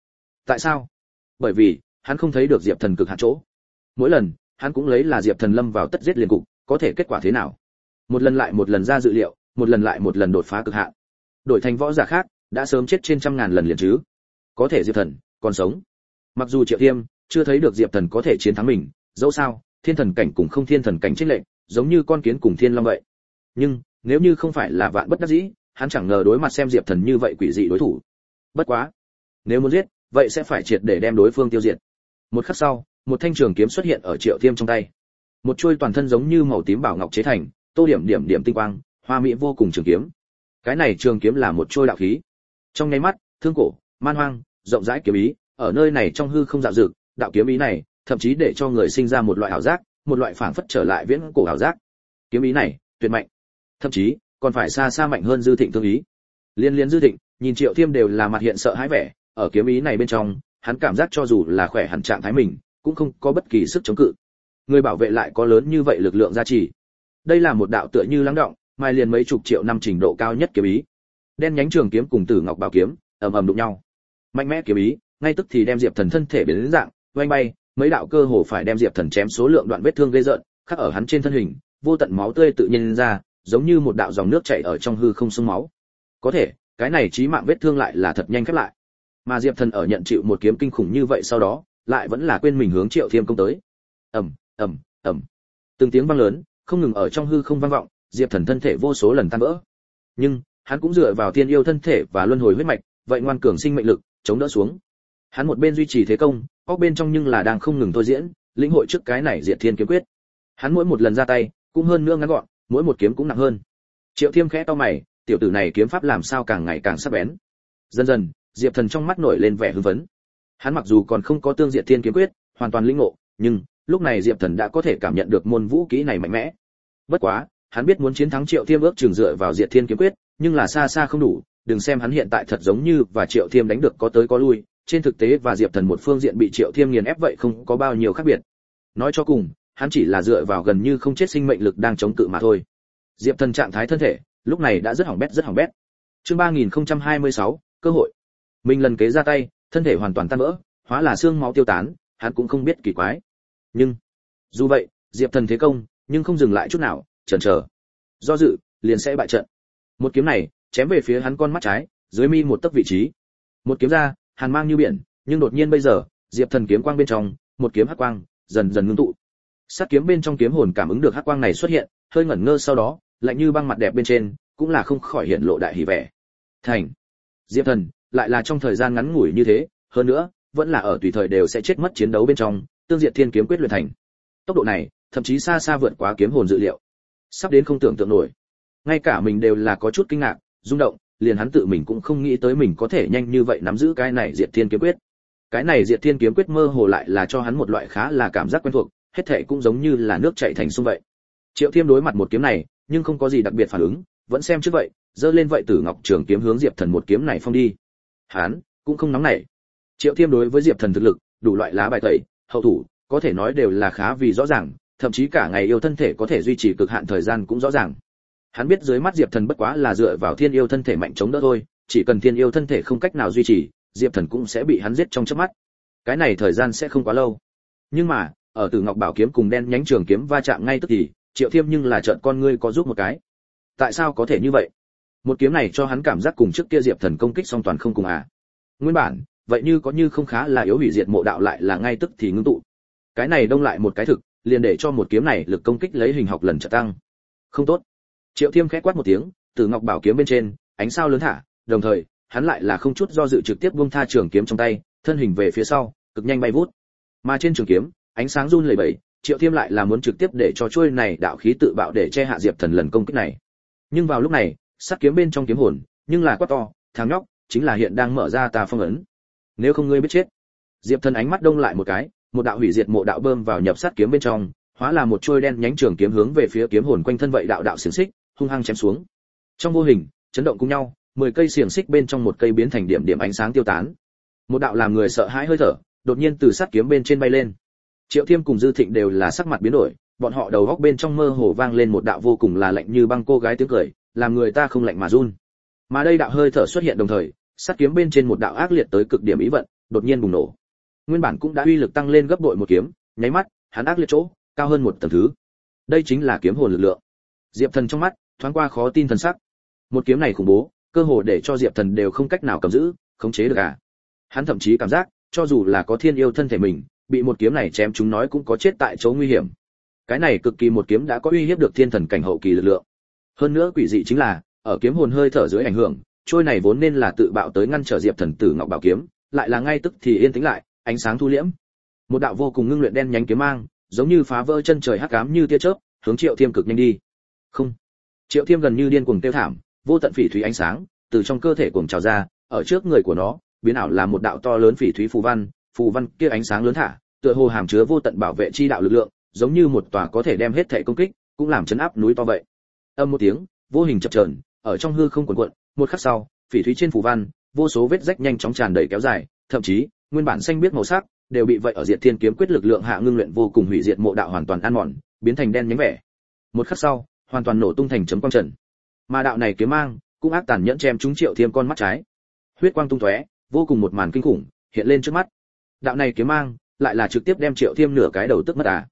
Tại sao? Bởi vì hắn không thấy được Diệp Thần cực hạn chỗ. Mỗi lần hắn cũng lấy là Diệp Thần lâm vào tất giết liền cục, có thể kết quả thế nào? Một lần lại một lần ra dự liệu, một lần lại một lần đột phá cực hạn. Đổi thành võ giả khác, đã sớm chết trên trăm ngàn lần liền chứ. Có thể Diệp Thần còn sống. Mặc dù Triệu Thiêm chưa thấy được Diệp Thần có thể chiến thắng mình, dẫu sao, thiên thần cảnh cùng không thiên thần cảnh chênh lệch, giống như con kiến cùng thiên long vậy. Nhưng, nếu như không phải là vạn bất đắc dĩ, hắn chẳng ngờ đối mặt xem Diệp Thần như vậy quỷ dị đối thủ. Bất quá, nếu muốn giết, vậy sẽ phải triệt để đem đối phương tiêu diệt. Một khắc sau, một thanh trường kiếm xuất hiện ở Triệu Thiêm trong tay. Một chuôi toàn thân giống như màu tím bảo ngọc chế thành, tô điểm điểm điểm tinh quang, hoa mỹ vô cùng trường kiếm. Cái này trường kiếm là một chuôi đạo khí. Trong nháy mắt, thương cổ, man hoang, rộng rãi kiếm ý, ở nơi này trong hư không dạo dực, đạo kiếm ý này, thậm chí để cho người sinh ra một loại ảo giác, một loại phảng phất trở lại viễn cổ ảo giác. Kiếm ý này, tuyệt mạnh, thậm chí còn phải xa xa mạnh hơn Dư Thịnh thương ý. Liên liên Dư Thịnh, nhìn Triệu Thiêm đều là mặt hiện sợ hãi vẻ, ở kiếm ý này bên trong, hắn cảm giác cho dù là khỏe hẳn trạng thái mình, cũng không có bất kỳ sức chống cự. Người bảo vệ lại có lớn như vậy lực lượng gia trì. Đây là một đạo tựa như lắng động, mai liền mấy chục triệu năm trình độ cao nhất kiếm ý. Đen nhánh trường kiếm cùng Tử Ngọc bảo kiếm, ầm ầm đụng nhau. Mạnh mẽ kiếm ý, ngay tức thì đem Diệp Thần thân thể biến đến dạng, oanh bay, mấy đạo cơ hồ phải đem Diệp Thần chém số lượng đoạn vết thương gây rợn, khắc ở hắn trên thân hình, vô tận máu tươi tự nhiên ra, giống như một đạo dòng nước chảy ở trong hư không sông máu. Có thể, cái này chí mạng vết thương lại là thật nhanh khép lại. Mà Diệp Thần ở nhận chịu một kiếm kinh khủng như vậy sau đó, lại vẫn là quên mình hướng Triệu Thiêm công tới. Ầm, ầm, ầm. Từng tiếng vang lớn, không ngừng ở trong hư không vang vọng, Diệp Thần thân thể vô số lần tan vỡ. Nhưng, hắn cũng dựa vào tiên yêu thân thể và luân hồi huyết mạch, vậy ngoan cường sinh mệnh lực, chống đỡ xuống. Hắn một bên duy trì thế công, óc bên trong nhưng là đang không ngừng thôi diễn, lĩnh hội trước cái này Diệt Thiên kiếm quyết. Hắn mỗi một lần ra tay, cũng hơn nữa ngắn gọn, mỗi một kiếm cũng nặng hơn. Triệu Thiêm khẽ cau mày, tiểu tử này kiếm pháp làm sao càng ngày càng sắc bén. Dần dần, Diệp Thần trong mắt nổi lên vẻ hưng phấn. Hắn mặc dù còn không có tương Diệt Thiên kiếm quyết hoàn toàn lĩnh ngộ, nhưng lúc này Diệp Thần đã có thể cảm nhận được môn vũ kỹ này mạnh mẽ. Bất quá, hắn biết muốn chiến thắng Triệu Thiêm ước chừng dựa vào Diệt Thiên kiếm quyết, nhưng là xa xa không đủ, đừng xem hắn hiện tại thật giống như và Triệu Thiêm đánh được có tới có lui, trên thực tế và Diệp Thần một phương diện bị Triệu Thiêm nghiền ép vậy không có bao nhiêu khác biệt. Nói cho cùng, hắn chỉ là dựa vào gần như không chết sinh mệnh lực đang chống cự mà thôi. Diệp Thần trạng thái thân thể, lúc này đã rất hỏng bét rất hỏng bét. Chương 3026, cơ hội. Mình lần kế ra tay, thân thể hoàn toàn tan vỡ, hóa là xương máu tiêu tán, hắn cũng không biết kỳ quái. Nhưng, dù vậy, Diệp Thần thế công, nhưng không dừng lại chút nào, chần chờ. Do dự, liền sẽ bại trận. Một kiếm này, chém về phía hắn con mắt trái, dưới mi một tấc vị trí. Một kiếm ra, hàn mang như biển, nhưng đột nhiên bây giờ, Diệp Thần kiếm quang bên trong, một kiếm hắc quang, dần dần ngưng tụ. Sát kiếm bên trong kiếm hồn cảm ứng được hắc quang này xuất hiện, hơi ngẩn ngơ sau đó, lạnh như băng mặt đẹp bên trên, cũng là không khỏi hiện lộ đại hỉ vẻ. Thành. Diệp Thần, lại là trong thời gian ngắn ngủi như thế, hơn nữa, vẫn là ở tùy thời đều sẽ chết mất chiến đấu bên trong, tương Diệt Thiên kiếm quyết luyện thành. Tốc độ này, thậm chí xa xa vượt quá kiếm hồn dự liệu. Sắp đến không tưởng tượng nổi. Ngay cả mình đều là có chút kinh ngạc, rung động, liền hắn tự mình cũng không nghĩ tới mình có thể nhanh như vậy nắm giữ cái này Diệt Thiên kiếm quyết. Cái này Diệt Thiên kiếm quyết mơ hồ lại là cho hắn một loại khá là cảm giác quen thuộc, hết thảy cũng giống như là nước chảy thành sông vậy. Triệu Thiêm đối mặt một kiếm này, nhưng không có gì đặc biệt phản ứng, vẫn xem trước vậy, giơ lên vậy Tử Ngọc trường kiếm hướng Diệp Thần một kiếm này phong đi. Hắn cũng không nóng nảy. Triệu Thiêm đối với Diệp Thần thực lực, đủ loại lá bài tẩy, hậu thủ, có thể nói đều là khá vì rõ ràng, thậm chí cả ngày yêu thân thể có thể duy trì cực hạn thời gian cũng rõ ràng. Hắn biết dưới mắt Diệp Thần bất quá là dựa vào thiên yêu thân thể mạnh chống đỡ thôi, chỉ cần thiên yêu thân thể không cách nào duy trì, Diệp Thần cũng sẽ bị hắn giết trong chớp mắt. Cái này thời gian sẽ không quá lâu. Nhưng mà, ở Tử Ngọc bảo kiếm cùng đen nhánh trường kiếm va chạm ngay tức thì, Triệu Thiêm nhưng là trợn con ngươi có giúp một cái. Tại sao có thể như vậy? Một kiếm này cho hắn cảm giác cùng trước kia Diệp Thần công kích song toàn không cùng à? Nguyên bản, vậy như có như không khá là yếu hủy diệt mộ đạo lại là ngay tức thì ngưng tụ. Cái này đông lại một cái thực, liền để cho một kiếm này lực công kích lấy hình học lần trợ tăng. Không tốt. Triệu Thiêm khẽ quát một tiếng, Tử Ngọc bảo kiếm bên trên, ánh sao lớn thả, đồng thời, hắn lại là không chút do dự trực tiếp buông tha trường kiếm trong tay, thân hình về phía sau, cực nhanh bay vút. Mà trên trường kiếm, ánh sáng run lẩy bẩy, Triệu Thiêm lại là muốn trực tiếp để cho chuôi này đạo khí tự bạo để che hạ Diệp Thần lần công kích này. Nhưng vào lúc này, sát kiếm bên trong kiếm hồn, nhưng là quát to, thằng nhóc, chính là hiện đang mở ra ta phong ấn. Nếu không ngươi biết chết. Diệp Thần ánh mắt đông lại một cái, một đạo hủy diệt mộ đạo bơm vào nhập sát kiếm bên trong, hóa là một chuôi đen nhánh trường kiếm hướng về phía kiếm hồn quanh thân vậy đạo đạo xiềng xích, hung hăng chém xuống. Trong vô hình, chấn động cùng nhau, 10 cây xiềng xích bên trong một cây biến thành điểm điểm ánh sáng tiêu tán. Một đạo làm người sợ hãi hơi thở, đột nhiên từ sát kiếm bên trên bay lên. Triệu Thiêm cùng Dư Thịnh đều là sắc mặt biến đổi, bọn họ đầu góc bên trong mơ hồ vang lên một đạo vô cùng là lạnh như băng cô gái tiếng cười, làm người ta không lạnh mà run. Mà đây đạo hơi thở xuất hiện đồng thời, sát kiếm bên trên một đạo ác liệt tới cực điểm ý vận, đột nhiên bùng nổ. Nguyên bản cũng đã uy lực tăng lên gấp bội một kiếm, nháy mắt, hắn ác liệt chỗ, cao hơn một tầng thứ. Đây chính là kiếm hồn lực lượng. Diệp Thần trong mắt thoáng qua khó tin thần sắc. Một kiếm này khủng bố, cơ hồ để cho Diệp Thần đều không cách nào cầm giữ, khống chế được à. Hắn thậm chí cảm giác, cho dù là có thiên yêu thân thể mình, bị một kiếm này chém chúng nói cũng có chết tại chỗ nguy hiểm. Cái này cực kỳ một kiếm đã có uy hiếp được thiên thần cảnh hậu kỳ lực lượng. Hơn nữa quỷ dị chính là, ở kiếm hồn hơi thở dưới ảnh hưởng, trôi này vốn nên là tự bạo tới ngăn trở Diệp Thần Tử Ngọc Bảo kiếm, lại là ngay tức thì yên tĩnh lại, ánh sáng thu liễm. Một đạo vô cùng ngưng luyện đen nhánh kiếm mang, giống như phá vỡ chân trời hắc ám như tia chớp, hướng Triệu Thiêm cực nhanh đi. Không. Triệu Thiêm gần như điên cuồng kêu thảm, vô tận phỉ thúy ánh sáng từ trong cơ thể cuồng trào ra, ở trước người của nó, biến ảo là một đạo to lớn phỉ thúy phù văn kia ánh sáng lớn thả, tựa hồ hàm chứa vô tận bảo vệ chi đạo lực lượng, giống như một tòa có thể đem hết thể công kích, cũng làm chấn áp núi to vậy. Âm một tiếng, vô hình chập chờn, ở trong hư không cuộn cuộn, một khắc sau, phỉ thúy trên phù văn, vô số vết rách nhanh chóng tràn đầy kéo dài, thậm chí, nguyên bản xanh biếc màu sắc, đều bị vậy ở Diệt Thiên kiếm quyết lực lượng hạ ngưng luyện vô cùng hủy diệt mộ đạo hoàn toàn ăn mòn, biến thành đen nhánh vẻ. Một khắc sau, hoàn toàn nổ tung thành chấm quang trần. Mà đạo này kiếm mang, cũng ác tàn nhẫn chém trúng Triệu Thiêm con mắt trái. Huyết quang tung tóe, vô cùng một màn kinh khủng hiện lên trước mắt. Đạo này kiếm mang, lại là trực tiếp đem Triệu Thiêm nửa cái đầu tức mất à.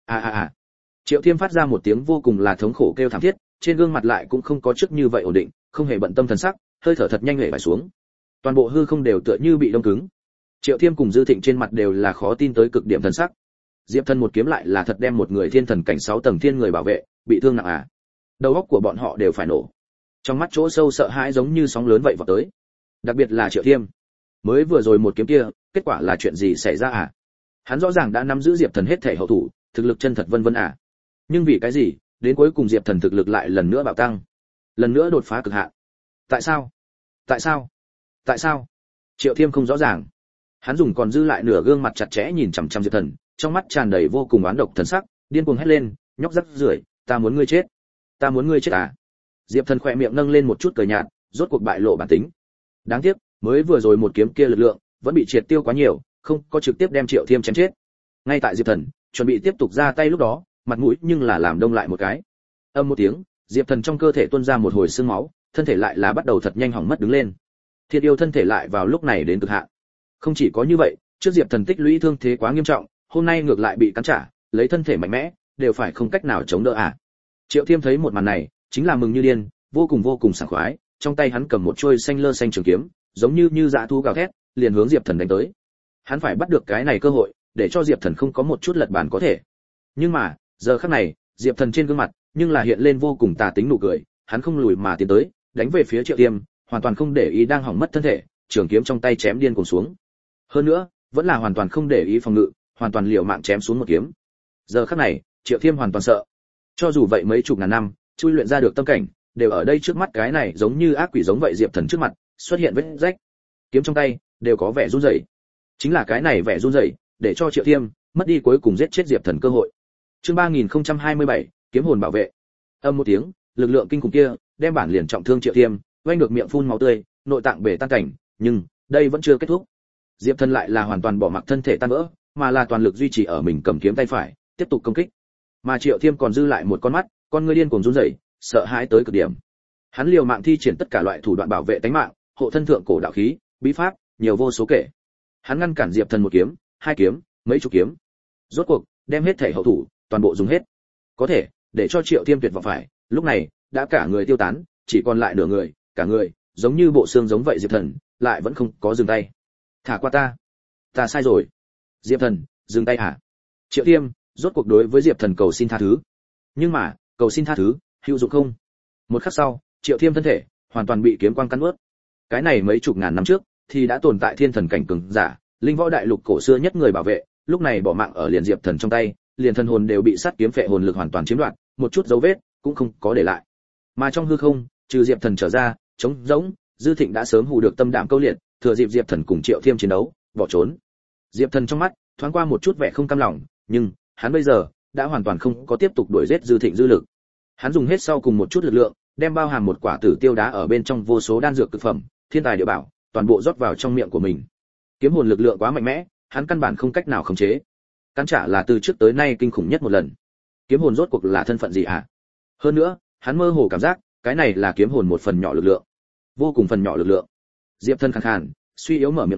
Triệu Thiêm phát ra một tiếng vô cùng là thống khổ kêu thảm thiết, trên gương mặt lại cũng không có trước như vậy ổn định, không hề bận tâm thần sắc, hơi thở thật nhanh lệ vải xuống. Toàn bộ hư không đều tựa như bị đông cứng. Triệu Thiêm cùng Dư Thịnh trên mặt đều là khó tin tới cực điểm thần sắc. Diệp Thần một kiếm lại là thật đem một người thiên thần cảnh 6 tầng thiên người bảo vệ, bị thương nặng à? Đầu óc của bọn họ đều phải nổ. Trong mắt chỗ sâu sợ hãi giống như sóng lớn vậy vọt tới. Đặc biệt là Triệu Thiêm. Mới vừa rồi một kiếm kia, kết quả là chuyện gì xảy ra à? Hắn rõ ràng đã nắm giữ Diệp Thần hết thể hậu thủ, thực lực chân thật vân vân à? Nhưng vì cái gì, đến cuối cùng Diệp Thần thực lực lại lần nữa bạo tăng, lần nữa đột phá cực hạn. Tại sao? Tại sao? Tại sao? Triệu Thiêm không rõ ràng. Hắn dùng còn dư lại nửa gương mặt chặt chẽ nhìn chằm chằm Diệp Thần, trong mắt tràn đầy vô cùng oán độc thần sắc, điên cuồng hét lên, nhóc rắc rưởi, ta muốn ngươi chết, ta muốn ngươi chết à? Diệp Thần khỏe miệng nâng lên một chút cười nhạt, rốt cuộc bại lộ bản tính. Đáng tiếc, mới vừa rồi một kiếm kia lực lượng vẫn bị triệt tiêu quá nhiều, không có trực tiếp đem Triệu Thiêm chém chết. Ngay tại Diệp Thần chuẩn bị tiếp tục ra tay lúc đó, mặt mũi nhưng là làm đông lại một cái. Âm một tiếng, Diệp Thần trong cơ thể tuôn ra một hồi xương máu, thân thể lại là bắt đầu thật nhanh hỏng mất đứng lên. Thiên yêu thân thể lại vào lúc này đến cực hạn. Không chỉ có như vậy, trước Diệp Thần tích lũy thương thế quá nghiêm trọng, hôm nay ngược lại bị cắn trả, lấy thân thể mạnh mẽ, đều phải không cách nào chống đỡ à. Triệu Thiêm thấy một màn này, chính là mừng như điên, vô cùng sảng khoái, trong tay hắn cầm một chuôi xanh lơ xanh trường kiếm, giống như dã thú gào thét, liền hướng Diệp Thần đánh tới. Hắn phải bắt được cái này cơ hội, để cho Diệp Thần không có một chút lật bàn có thể. Nhưng mà, giờ khắc này, Diệp Thần trên gương mặt, nhưng là hiện lên vô cùng tà tính nụ cười, hắn không lùi mà tiến tới, đánh về phía Triệu Thiêm, hoàn toàn không để ý đang hỏng mất thân thể, trường kiếm trong tay chém điên cuồng xuống. Hơn nữa, vẫn là hoàn toàn không để ý phòng ngự, hoàn toàn liều mạng chém xuống một kiếm. Giờ khắc này, Triệu Thiêm hoàn toàn sợ. Cho dù vậy mấy chục ngàn năm, chui luyện ra được tâm cảnh, đều ở đây trước mắt cái này giống như ác quỷ giống vậy Diệp Thần trước mặt, xuất hiện vết rách. Kiếm trong tay đều có vẻ run rẩy. Chính là cái này vẻ run rẩy, để cho Triệu Thiêm mất đi cuối cùng giết chết Diệp Thần cơ hội. Chương 3027, kiếm hồn bảo vệ. Âm một tiếng, lực lượng kinh khủng kia đem bản liền trọng thương Triệu Thiêm, oanh được miệng phun máu tươi, nội tạng bể tan cảnh, nhưng đây vẫn chưa kết thúc. Diệp Thần lại là hoàn toàn bỏ mặc thân thể tan vỡ, mà là toàn lực duy trì ở mình cầm kiếm tay phải, tiếp tục công kích. Mà Triệu Thiêm còn dư lại một con mắt, con ngươi điên cuồng run rẩy, sợ hãi tới cực điểm. Hắn liều mạng thi triển tất cả loại thủ đoạn bảo vệ tính mạng, hộ thân thượng cổ đạo khí, bí pháp, nhiều vô số kể. Hắn ngăn cản Diệp Thần một kiếm, hai kiếm, mấy chục kiếm. Rốt cuộc, đem hết thể hậu thủ, toàn bộ dùng hết. Có thể, để cho Triệu Thiêm tuyệt vọng phải, lúc này, đã cả người tiêu tán, chỉ còn lại nửa người, cả người, giống như bộ xương giống vậy Diệp Thần, lại vẫn không có dừng tay. Thả qua ta sai rồi. Diệp Thần, dừng tay hả? Triệu Thiêm, rốt cuộc đối với Diệp Thần cầu xin tha thứ. Nhưng mà, cầu xin tha thứ, hữu dụng không? Một khắc sau, Triệu Thiêm thân thể hoàn toàn bị kiếm quang cắn nuốt. Cái này mấy chục ngàn năm trước thì đã tồn tại thiên thần cảnh cường giả, linh võ đại lục cổ xưa nhất người bảo vệ, lúc này bỏ mạng ở liền Diệp Thần trong tay, liền thân hồn đều bị sát kiếm phệ hồn lực hoàn toàn chiếm đoạt, một chút dấu vết cũng không có để lại. Mà trong hư không, trừ Diệp Thần trở ra, trống rỗng, Dư Thịnh đã sớm hù được tâm đảm câu liệt, thừa dịp Diệp Thần cùng Triệu Thiêm chiến đấu, bỏ trốn. Diệp Thần trong mắt thoáng qua một chút vẻ không cam lòng, nhưng hắn bây giờ đã hoàn toàn không có tiếp tục đuổi giết Dư Thịnh dư lực. Hắn dùng hết sau cùng một chút lực lượng, đem bao hàm một quả tử tiêu đá ở bên trong vô số đan dược cực phẩm, thiên tài địa bảo, toàn bộ rót vào trong miệng của mình. Kiếm hồn lực lượng quá mạnh mẽ, hắn căn bản không cách nào khống chế. Cắn trả là từ trước tới nay kinh khủng nhất một lần. Kiếm hồn rốt cuộc là thân phận gì hả? Hơn nữa, hắn mơ hồ cảm giác, cái này là kiếm hồn một phần nhỏ lực lượng, vô cùng phần nhỏ lực lượng. Diệp Thần khàn khàn, suy yếu mở miệng nói,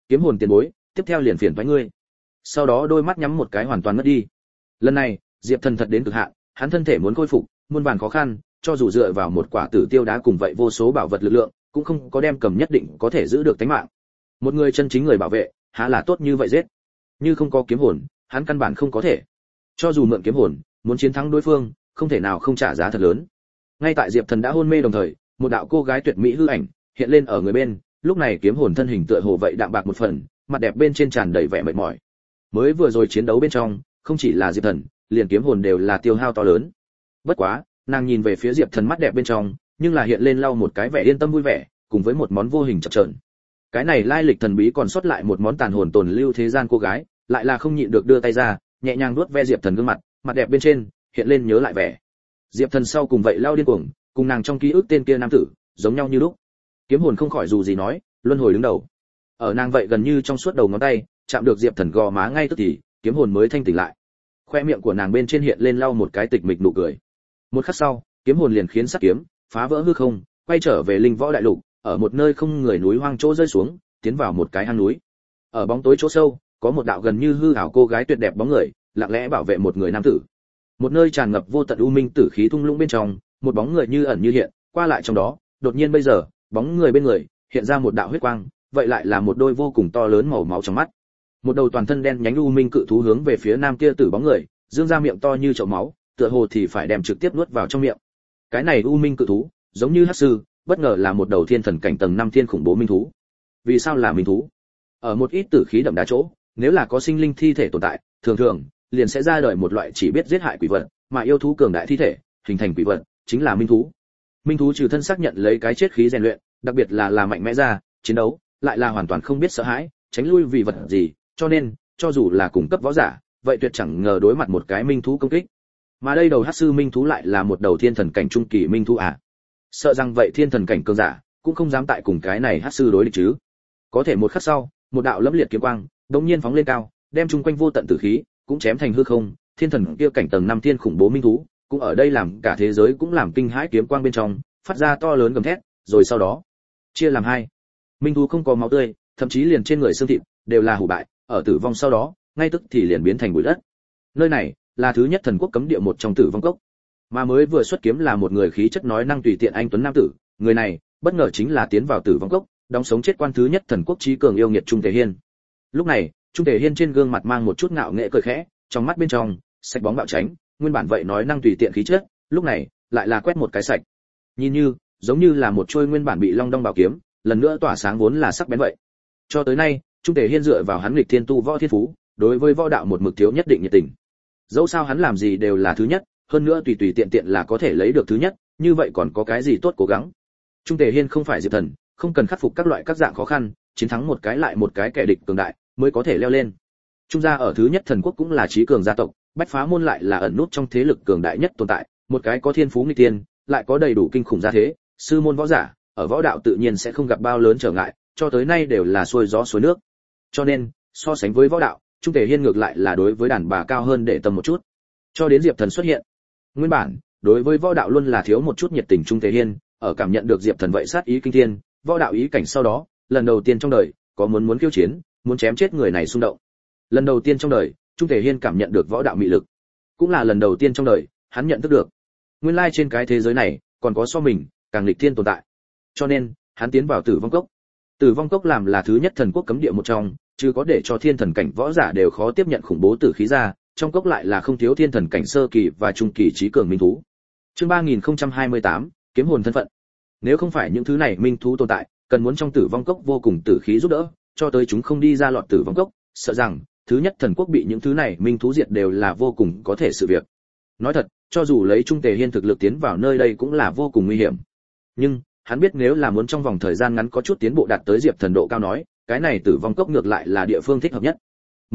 kiếm hồn tiền bối, tiếp theo liền phiền với ngươi. Sau đó đôi mắt nhắm một cái hoàn toàn mất đi. Lần này Diệp Thần thật đến cực hạn, hắn thân thể muốn khôi phục muôn vàn khó khăn, cho dù dựa vào một quả tử tiêu đá cùng vậy vô số bảo vật lực lượng cũng không có đem cầm nhất định có thể giữ được tính mạng. Một người chân chính người bảo vệ há là tốt như vậy giết. Như không có kiếm hồn hắn căn bản không có thể. Cho dù mượn kiếm hồn muốn chiến thắng đối phương không thể nào không trả giá thật lớn. Ngay tại Diệp Thần đã hôn mê đồng thời, một đạo cô gái tuyệt mỹ hư ảnh hiện lên ở người bên, lúc này kiếm hồn thân hình tựa hồ vậy đạm bạc một phần, mặt đẹp bên trên tràn đầy vẻ mệt mỏi. Mới vừa rồi chiến đấu bên trong, không chỉ là Diệp Thần, liền kiếm hồn đều là tiêu hao to lớn. Bất quá, nàng nhìn về phía Diệp Thần mắt đẹp bên trong, nhưng là hiện lên lau một cái vẻ yên tâm vui vẻ, cùng với một món vô hình chập chờn. Cái này lai lịch thần bí còn sót lại một món tàn hồn tồn lưu thế gian cô gái, lại là không nhịn được đưa tay ra, nhẹ nhàng nuốt ve Diệp Thần gương mặt, mặt đẹp bên trên hiện lên nhớ lại vẻ. Diệp Thần sau cùng vậy lau điên cuồng, cùng nàng trong ký ức tên kia nam tử, giống nhau như lúc. Kiếm hồn không khỏi dù gì nói, luân hồi đứng đầu. Ở nàng vậy gần như trong suốt đầu ngón tay, chạm được Diệp Thần gò má ngay tức thì, kiếm hồn mới thanh tỉnh lại. Khoe miệng của nàng bên trên hiện lên lau một cái tịch mịch nụ cười. Một khắc sau, kiếm hồn liền khiến sắt kiếm phá vỡ hư không, quay trở về linh võ đại lục, ở một nơi không người núi hoang chỗ rơi xuống, tiến vào một cái hang núi. Ở bóng tối chỗ sâu, có một đạo gần như hư ảo cô gái tuyệt đẹp bóng người, lặng lẽ bảo vệ một người nam tử. Một nơi tràn ngập vô tận u minh tử khí thung lũng bên trong, một bóng người như ẩn như hiện, qua lại trong đó, đột nhiên bây giờ, bóng người bên người hiện ra một đạo huyết quang, vậy lại là một đôi vô cùng to lớn màu máu trong mắt. Một đầu toàn thân đen nhánh u minh cự thú hướng về phía nam kia tử bóng người, dương ra miệng to như chậu máu, tựa hồ thì phải đem trực tiếp nuốt vào trong miệng. Cái này u minh cự thú, giống như hắc sư, bất ngờ là một đầu thiên thần cảnh tầng 5 thiên khủng bố minh thú. Vì sao là minh thú? Ở một ít tử khí đậm đá chỗ, nếu là có sinh linh thi thể tồn tại, thường thường liền sẽ ra đời một loại chỉ biết giết hại quỷ vật, mà yêu thú cường đại thi thể, hình thành quỷ vật, chính là minh thú. Minh thú trừ thân xác nhận lấy cái chết khí rèn luyện, đặc biệt là mạnh mẽ ra, chiến đấu, lại là hoàn toàn không biết sợ hãi, tránh lui vì vật gì, cho nên, cho dù là cùng cấp võ giả, vậy tuyệt chẳng ngờ đối mặt một cái minh thú công kích. Mà đây đầu hắc sư minh thú lại là một đầu thiên thần cảnh trung kỳ minh thú à? Sợ rằng vậy thiên thần cảnh cường giả cũng không dám tại cùng cái này hắc sư đối địch chứ. Có thể một khắc sau, một đạo lẫm liệt kiếm quang đột nhiên phóng lên cao, đem chung quanh vô tận tử khí cũng chém thành hư không, thiên thần kia cảnh tầng 5 thiên khủng bố minh thú, cũng ở đây làm cả thế giới cũng làm kinh hãi kiếm quang bên trong, phát ra to lớn gầm thét, rồi sau đó chia làm hai. Minh thú không có máu tươi, thậm chí liền trên người xương thịt đều là hủ bại, ở tử vong sau đó, ngay tức thì liền biến thành bụi đất. Nơi này là thứ nhất thần quốc cấm địa một trong tử vong cốc. Mà mới vừa xuất kiếm là một người khí chất nói năng tùy tiện anh tuấn nam tử, người này bất ngờ chính là tiến vào tử vong cốc, đóng sống chết quan thứ nhất thần quốc trí cường yêu nghiệt Trung Tề Hiên. Lúc này, Trung Tề Hiên trên gương mặt mang một chút ngạo nghễ cười khẽ, trong mắt bên trong sạch bóng bạo tránh, nguyên bản vậy nói năng tùy tiện khí chất, lúc này lại là quét một cái sạch. Nhìn như, giống như là một trôi nguyên bản bị long đong bảo kiếm, lần nữa tỏa sáng vốn là sắc bén vậy. Cho tới nay, Trung Tề Hiên dựa vào hắn nghịch thiên tu võ thiên phú, đối với võ đạo một mực thiếu nhất định nhiệt tình. Dẫu sao hắn làm gì đều là thứ nhất, hơn nữa tùy tùy tiện tiện là có thể lấy được thứ nhất, như vậy còn có cái gì tốt cố gắng. Trung Tề Hiên không phải Diệp Thần, không cần khắc phục các loại các dạng khó khăn, chiến thắng một cái lại một cái kẻ địch cường đại, mới có thể leo lên. Trung gia ở thứ nhất thần quốc cũng là trí cường gia tộc, Bách Phá môn lại là ẩn nút trong thế lực cường đại nhất tồn tại, một cái có thiên phú nghịch tiên, lại có đầy đủ kinh khủng gia thế, sư môn võ giả, ở võ đạo tự nhiên sẽ không gặp bao lớn trở ngại, cho tới nay đều là xuôi gió xuôi nước. Cho nên, so sánh với võ đạo, Trung Tề Hiên ngược lại là đối với đàn bà cao hơn để tầm một chút. Cho đến Diệp Thần xuất hiện, nguyên bản đối với võ đạo luôn là thiếu một chút nhiệt tình Trung Tề Hiên, ở cảm nhận được Diệp Thần vậy sát ý kinh thiên, võ đạo ý cảnh sau đó, lần đầu tiên trong đời có muốn khiêu chiến, muốn chém chết người này xung động. Lần đầu tiên trong đời, Trung Tề Hiên cảm nhận được võ đạo mị lực, cũng là lần đầu tiên trong đời hắn nhận thức được, nguyên lai trên cái thế giới này còn có so mình càng nghịch thiên tồn tại. Cho nên, hắn tiến vào Tử Vong Cốc. Tử Vong Cốc làm là thứ nhất thần quốc cấm địa một trong, chứ có để cho thiên thần cảnh võ giả đều khó tiếp nhận khủng bố tử khí ra, trong cốc lại là không thiếu thiên thần cảnh sơ kỳ và trung kỳ trí cường minh thú. Chương 3028, kiếm hồn thân phận. Nếu không phải những thứ này minh thú tồn tại, cần muốn trong Tử Vong Cốc vô cùng tử khí giúp đỡ, cho tới chúng không đi ra lọt Tử Vong Cốc, sợ rằng thứ nhất thần quốc bị những thứ này minh thú diệt đều là vô cùng có thể sự việc. Nói thật, cho dù lấy Trung Tề Hiên thực lực tiến vào nơi đây cũng là vô cùng nguy hiểm. Nhưng, hắn biết nếu là muốn trong vòng thời gian ngắn có chút tiến bộ đạt tới Diệp Thần độ cao nói, cái này Tử Vong Cốc ngược lại là địa phương thích hợp nhất.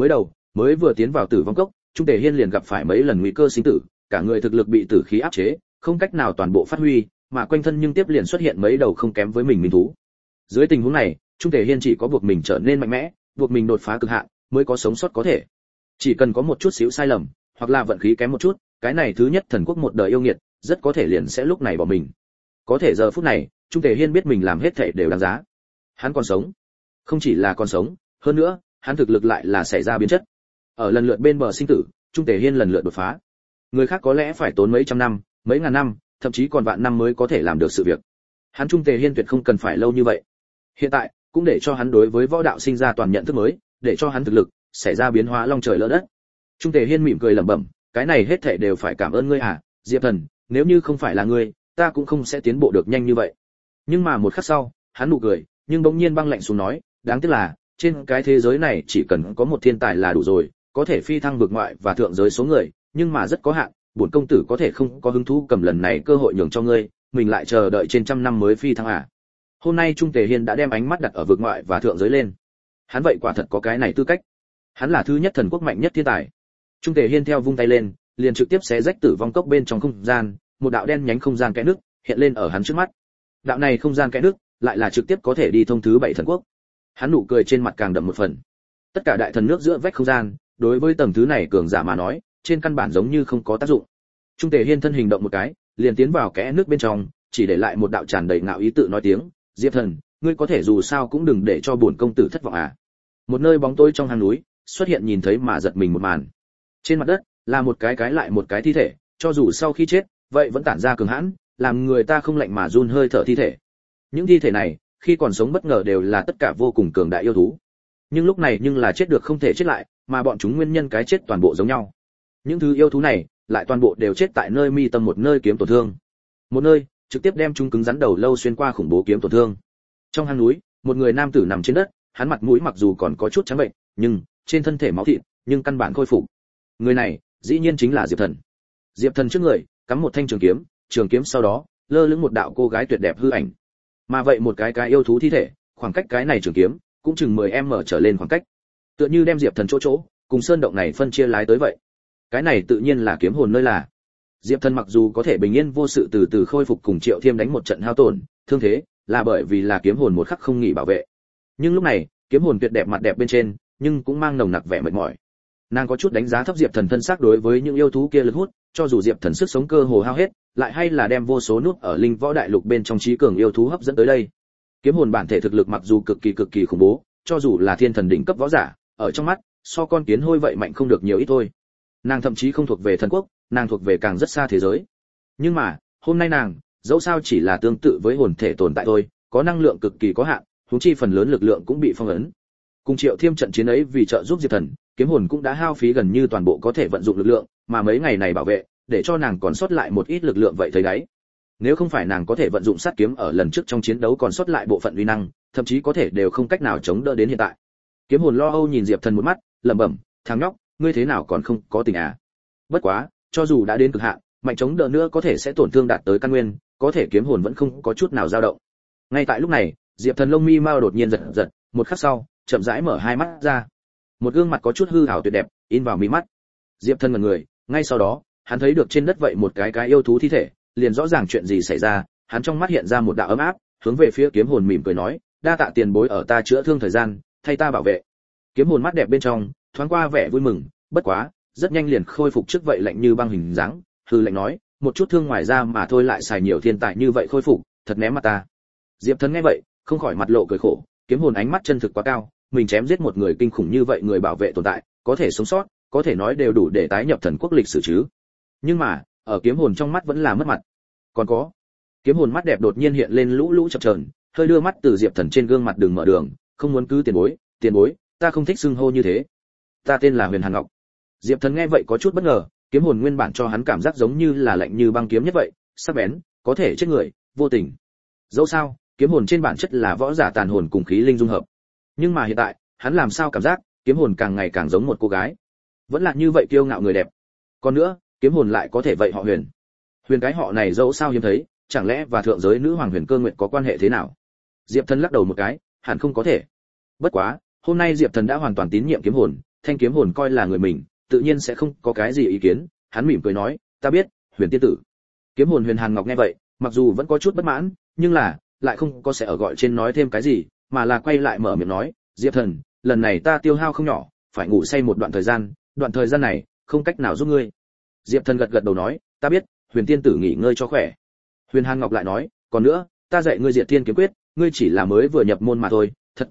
Mới vừa tiến vào Tử Vong Cốc, Trung Tề Hiên liền gặp phải mấy lần nguy cơ sinh tử, cả người thực lực bị tử khí áp chế, không cách nào toàn bộ phát huy, mà quanh thân nhưng tiếp liền xuất hiện mấy đầu không kém với mình minh thú. Dưới tình huống này, Trung Tề Hiên chỉ có buộc mình trở nên mạnh mẽ, buộc mình đột phá cực hạn, mới có sống sót có thể. Chỉ cần có một chút xíu sai lầm, hoặc là vận khí kém một chút, cái này thứ nhất thần quốc một đời yêu nghiệt, rất có thể liền sẽ lúc này bỏ mình. Có thể giờ phút này, Trung Tề Hiên biết mình làm hết thảy đều đáng giá. Hắn còn sống. Không chỉ là còn sống, Hơn nữa, hắn thực lực lại là xảy ra biến chất. Ở lần lượt bên bờ sinh tử, Trung Tề Hiên lần lượt đột phá. Người khác có lẽ phải tốn mấy trăm năm, mấy ngàn năm, thậm chí còn vạn năm mới có thể làm được sự việc. Hắn Trung Tề Hiên tuyệt không cần phải lâu như vậy. Hiện tại, cũng để cho hắn đối với võ đạo sinh ra toàn nhận thức mới, để cho hắn thực lực xảy ra biến hóa long trời lỡ đất. Trung Tề Hiên mỉm cười lẩm bẩm, cái này hết thảy đều phải cảm ơn ngươi à, Diệp Thần, nếu như không phải là ngươi, ta cũng không sẽ tiến bộ được nhanh như vậy. Nhưng mà một khắc sau, hắn nụ cười, nhưng bỗng nhiên băng lạnh xuống nói, đáng tiếc là, trên cái thế giới này chỉ cần có một thiên tài là đủ rồi, có thể phi thăng vượt ngoại và thượng giới số người, nhưng mà rất có hạn, bổn công tử có thể không có hứng thú cầm lần này cơ hội nhường cho ngươi, mình lại chờ đợi trên trăm năm mới phi thăng à? Hôm nay Trung Tề Hiên đã đem ánh mắt đặt ở vượt ngoại và thượng giới lên. Hắn vậy quả thật có cái này tư cách. Hắn là thứ nhất thần quốc mạnh nhất thiên tài. Trung Tề Hiên theo vung tay lên, liền trực tiếp xé rách tử vong cốc bên trong không gian, một đạo đen nhánh không gian kẽ nước hiện lên ở hắn trước mắt. Đạo này không gian kẽ nước lại là trực tiếp có thể đi thông thứ bảy thần quốc. Hắn nụ cười trên mặt càng đậm một phần. Tất cả đại thần nước giữa vách không gian, đối với tầng thứ này cường giả mà nói, trên căn bản giống như không có tác dụng. Trung Tề Hiên thân hình động một cái, liền tiến vào kẽ nước bên trong, chỉ để lại một đạo tràn đầy ngạo ý tự nói tiếng, "Diệp Thần, ngươi có thể dù sao cũng đừng để cho bổn công tử thất vọng à?" Một nơi bóng tối trong hang núi, xuất hiện nhìn thấy mà giật mình một màn. Trên mặt đất là một cái lại một cái thi thể, cho dù sau khi chết, vậy vẫn tản ra cường hãn, làm người ta không lạnh mà run hơi thở thi thể. Những thi thể này, khi còn sống bất ngờ đều là tất cả vô cùng cường đại yêu thú. Nhưng lúc này nhưng là chết được không thể chết lại, mà bọn chúng nguyên nhân cái chết toàn bộ giống nhau. Những thứ yêu thú này, lại toàn bộ đều chết tại nơi mi tâm một nơi kiếm tổn thương. Một nơi, trực tiếp đem chúng cứng rắn đầu lâu xuyên qua khủng bố kiếm tổn thương. Trong hang núi, một người nam tử nằm trên đất, hắn mặt mũi mặc dù còn có chút trắng bệnh, nhưng trên thân thể máu thịt, nhưng căn bản khôi phục. Người này, dĩ nhiên chính là Diệp Thần. Diệp Thần trước người, cắm một thanh trường kiếm sau đó, lơ lửng một đạo cô gái tuyệt đẹp hư ảnh. Mà vậy một cái yêu thú thi thể, khoảng cách cái này trường kiếm, cũng chừng 10m trở lên khoảng cách. Tựa như đem Diệp Thần chỗ, cùng sơn động này phân chia lái tới vậy. Cái này tự nhiên là kiếm hồn nơi là. Diệp Thần mặc dù có thể bình yên vô sự từ từ khôi phục cùng Triệu Thiêm đánh một trận hao tổn, thương thế, là bởi vì là kiếm hồn một khắc không nghỉ bảo vệ. Nhưng lúc này, kiếm hồn tuyệt đẹp mặt đẹp bên trên, nhưng cũng mang nồng nặc vẻ mệt mỏi. Nàng có chút đánh giá thấp Diệp Thần thân xác đối với những yêu thú kia lực hút, cho dù Diệp Thần sức sống cơ hồ hao hết, lại hay là đem vô số nút ở linh võ đại lục bên trong trí cường yêu thú hấp dẫn tới đây. Kiếm hồn bản thể thực lực mặc dù cực kỳ khủng bố, cho dù là thiên thần đỉnh cấp võ giả, ở trong mắt, so con kiến hôi vậy mạnh không được nhiều ít thôi. Nàng thậm chí không thuộc về thần quốc, nàng thuộc về càng rất xa thế giới. Nhưng mà, hôm nay nàng, dẫu sao chỉ là tương tự với hồn thể tồn tại thôi, có năng lượng cực kỳ có hạn, huống chi phần lớn lực lượng cũng bị phong ấn. Cùng Triệu Thiêm trận chiến ấy vì trợ giúp Diệp Thần, kiếm hồn cũng đã hao phí gần như toàn bộ có thể vận dụng lực lượng, mà mấy ngày này bảo vệ, để cho nàng còn sót lại một ít lực lượng vậy thấy đấy. Nếu không phải nàng có thể vận dụng sát kiếm ở lần trước trong chiến đấu còn sót lại bộ phận uy năng, thậm chí có thể đều không cách nào chống đỡ đến hiện tại. Kiếm hồn lo âu nhìn Diệp Thần một mắt, lẩm bẩm, "Thằng nhóc, ngươi thế nào còn không có tình à?" Bất quá, cho dù đã đến cực hạn, mạnh chống đỡ nữa có thể sẽ tổn thương đạt tới căn nguyên, có thể kiếm hồn vẫn không có chút nào dao động. Ngay tại lúc này, Diệp Thần lông mi mao đột nhiên giật, một khắc sau, chậm rãi mở hai mắt ra. Một gương mặt có chút hư ảo tuyệt đẹp in vào mí mắt. Diệp Thần ngẩn người, ngay sau đó, hắn thấy được trên đất vậy một cái yêu thú thi thể, liền rõ ràng chuyện gì xảy ra, hắn trong mắt hiện ra một đạo ấm áp, hướng về phía kiếm hồn mỉm cười nói, "Đa tạ tiền bối ở ta chữa thương thời gian, thay ta bảo vệ." Kiếm hồn mắt đẹp bên trong thoáng qua vẻ vui mừng, bất quá, rất nhanh liền khôi phục trước vậy lạnh như băng hình dáng, hư lạnh nói, "Một chút thương ngoài ra mà thôi lại xài nhiều thiên tài như vậy khôi phục, thật ném mặt ta." Diệp Thần nghe vậy, không khỏi mặt lộ cười khổ, kiếm hồn ánh mắt chân thực quá cao, mình chém giết một người kinh khủng như vậy người bảo vệ tồn tại, có thể sống sót, có thể nói đều đủ để tái nhập thần quốc lịch sử chứ. Nhưng mà, ở kiếm hồn trong mắt vẫn là mất mặt. Còn có, kiếm hồn mắt đẹp đột nhiên hiện lên lũ lũ chập chờn, hơi đưa mắt từ Diệp Thần trên gương mặt đường mở đường, "Không muốn cứ tiền bối, ta không thích xưng hô như thế. Ta tên là Huyền Hàn Ngọc." Diệp Thần nghe vậy có chút bất ngờ, kiếm hồn nguyên bản cho hắn cảm giác giống như là lạnh như băng kiếm nhất vậy, sắc bén, có thể chết người, vô tình. Dẫu sao, kiếm hồn trên bản chất là võ giả tàn hồn cùng khí linh dung hợp. Nhưng mà hiện tại, hắn làm sao cảm giác, kiếm hồn càng ngày càng giống một cô gái. Vẫn là như vậy kiêu ngạo người đẹp. Còn nữa, kiếm hồn lại có thể vậy họ Huyền. Huyền cái họ này dẫu sao hiếm thấy, chẳng lẽ và thượng giới nữ hoàng Huyền Cơ Nguyệt có quan hệ thế nào? Diệp Thần lắc đầu một cái, hẳn không có thể. Bất quá, hôm nay Diệp Thần đã hoàn toàn tín nhiệm kiếm hồn, thanh kiếm hồn coi là người mình, tự nhiên sẽ không có cái gì ý kiến, hắn mỉm cười nói, "Ta biết, Huyền tiên tử." Kiếm hồn Huyền Hàn Ngọc nghe vậy, mặc dù vẫn có chút bất mãn, nhưng là lại không có sẽ ở gọi trên nói thêm cái gì, mà là quay lại mở miệng nói, "Diệp Thần, lần này ta tiêu hao không nhỏ, phải ngủ say một đoạn thời gian này không cách nào giúp ngươi." Diệp Thần gật đầu nói, "Ta biết, Huyền tiên tử nghỉ ngơi cho khỏe." Huyền Hàn Ngọc lại nói, "Còn nữa, ta dạy ngươi Diệt Thiên kiếm quyết, ngươi chỉ là mới vừa nhập môn mà thôi, thật tốt hiểu,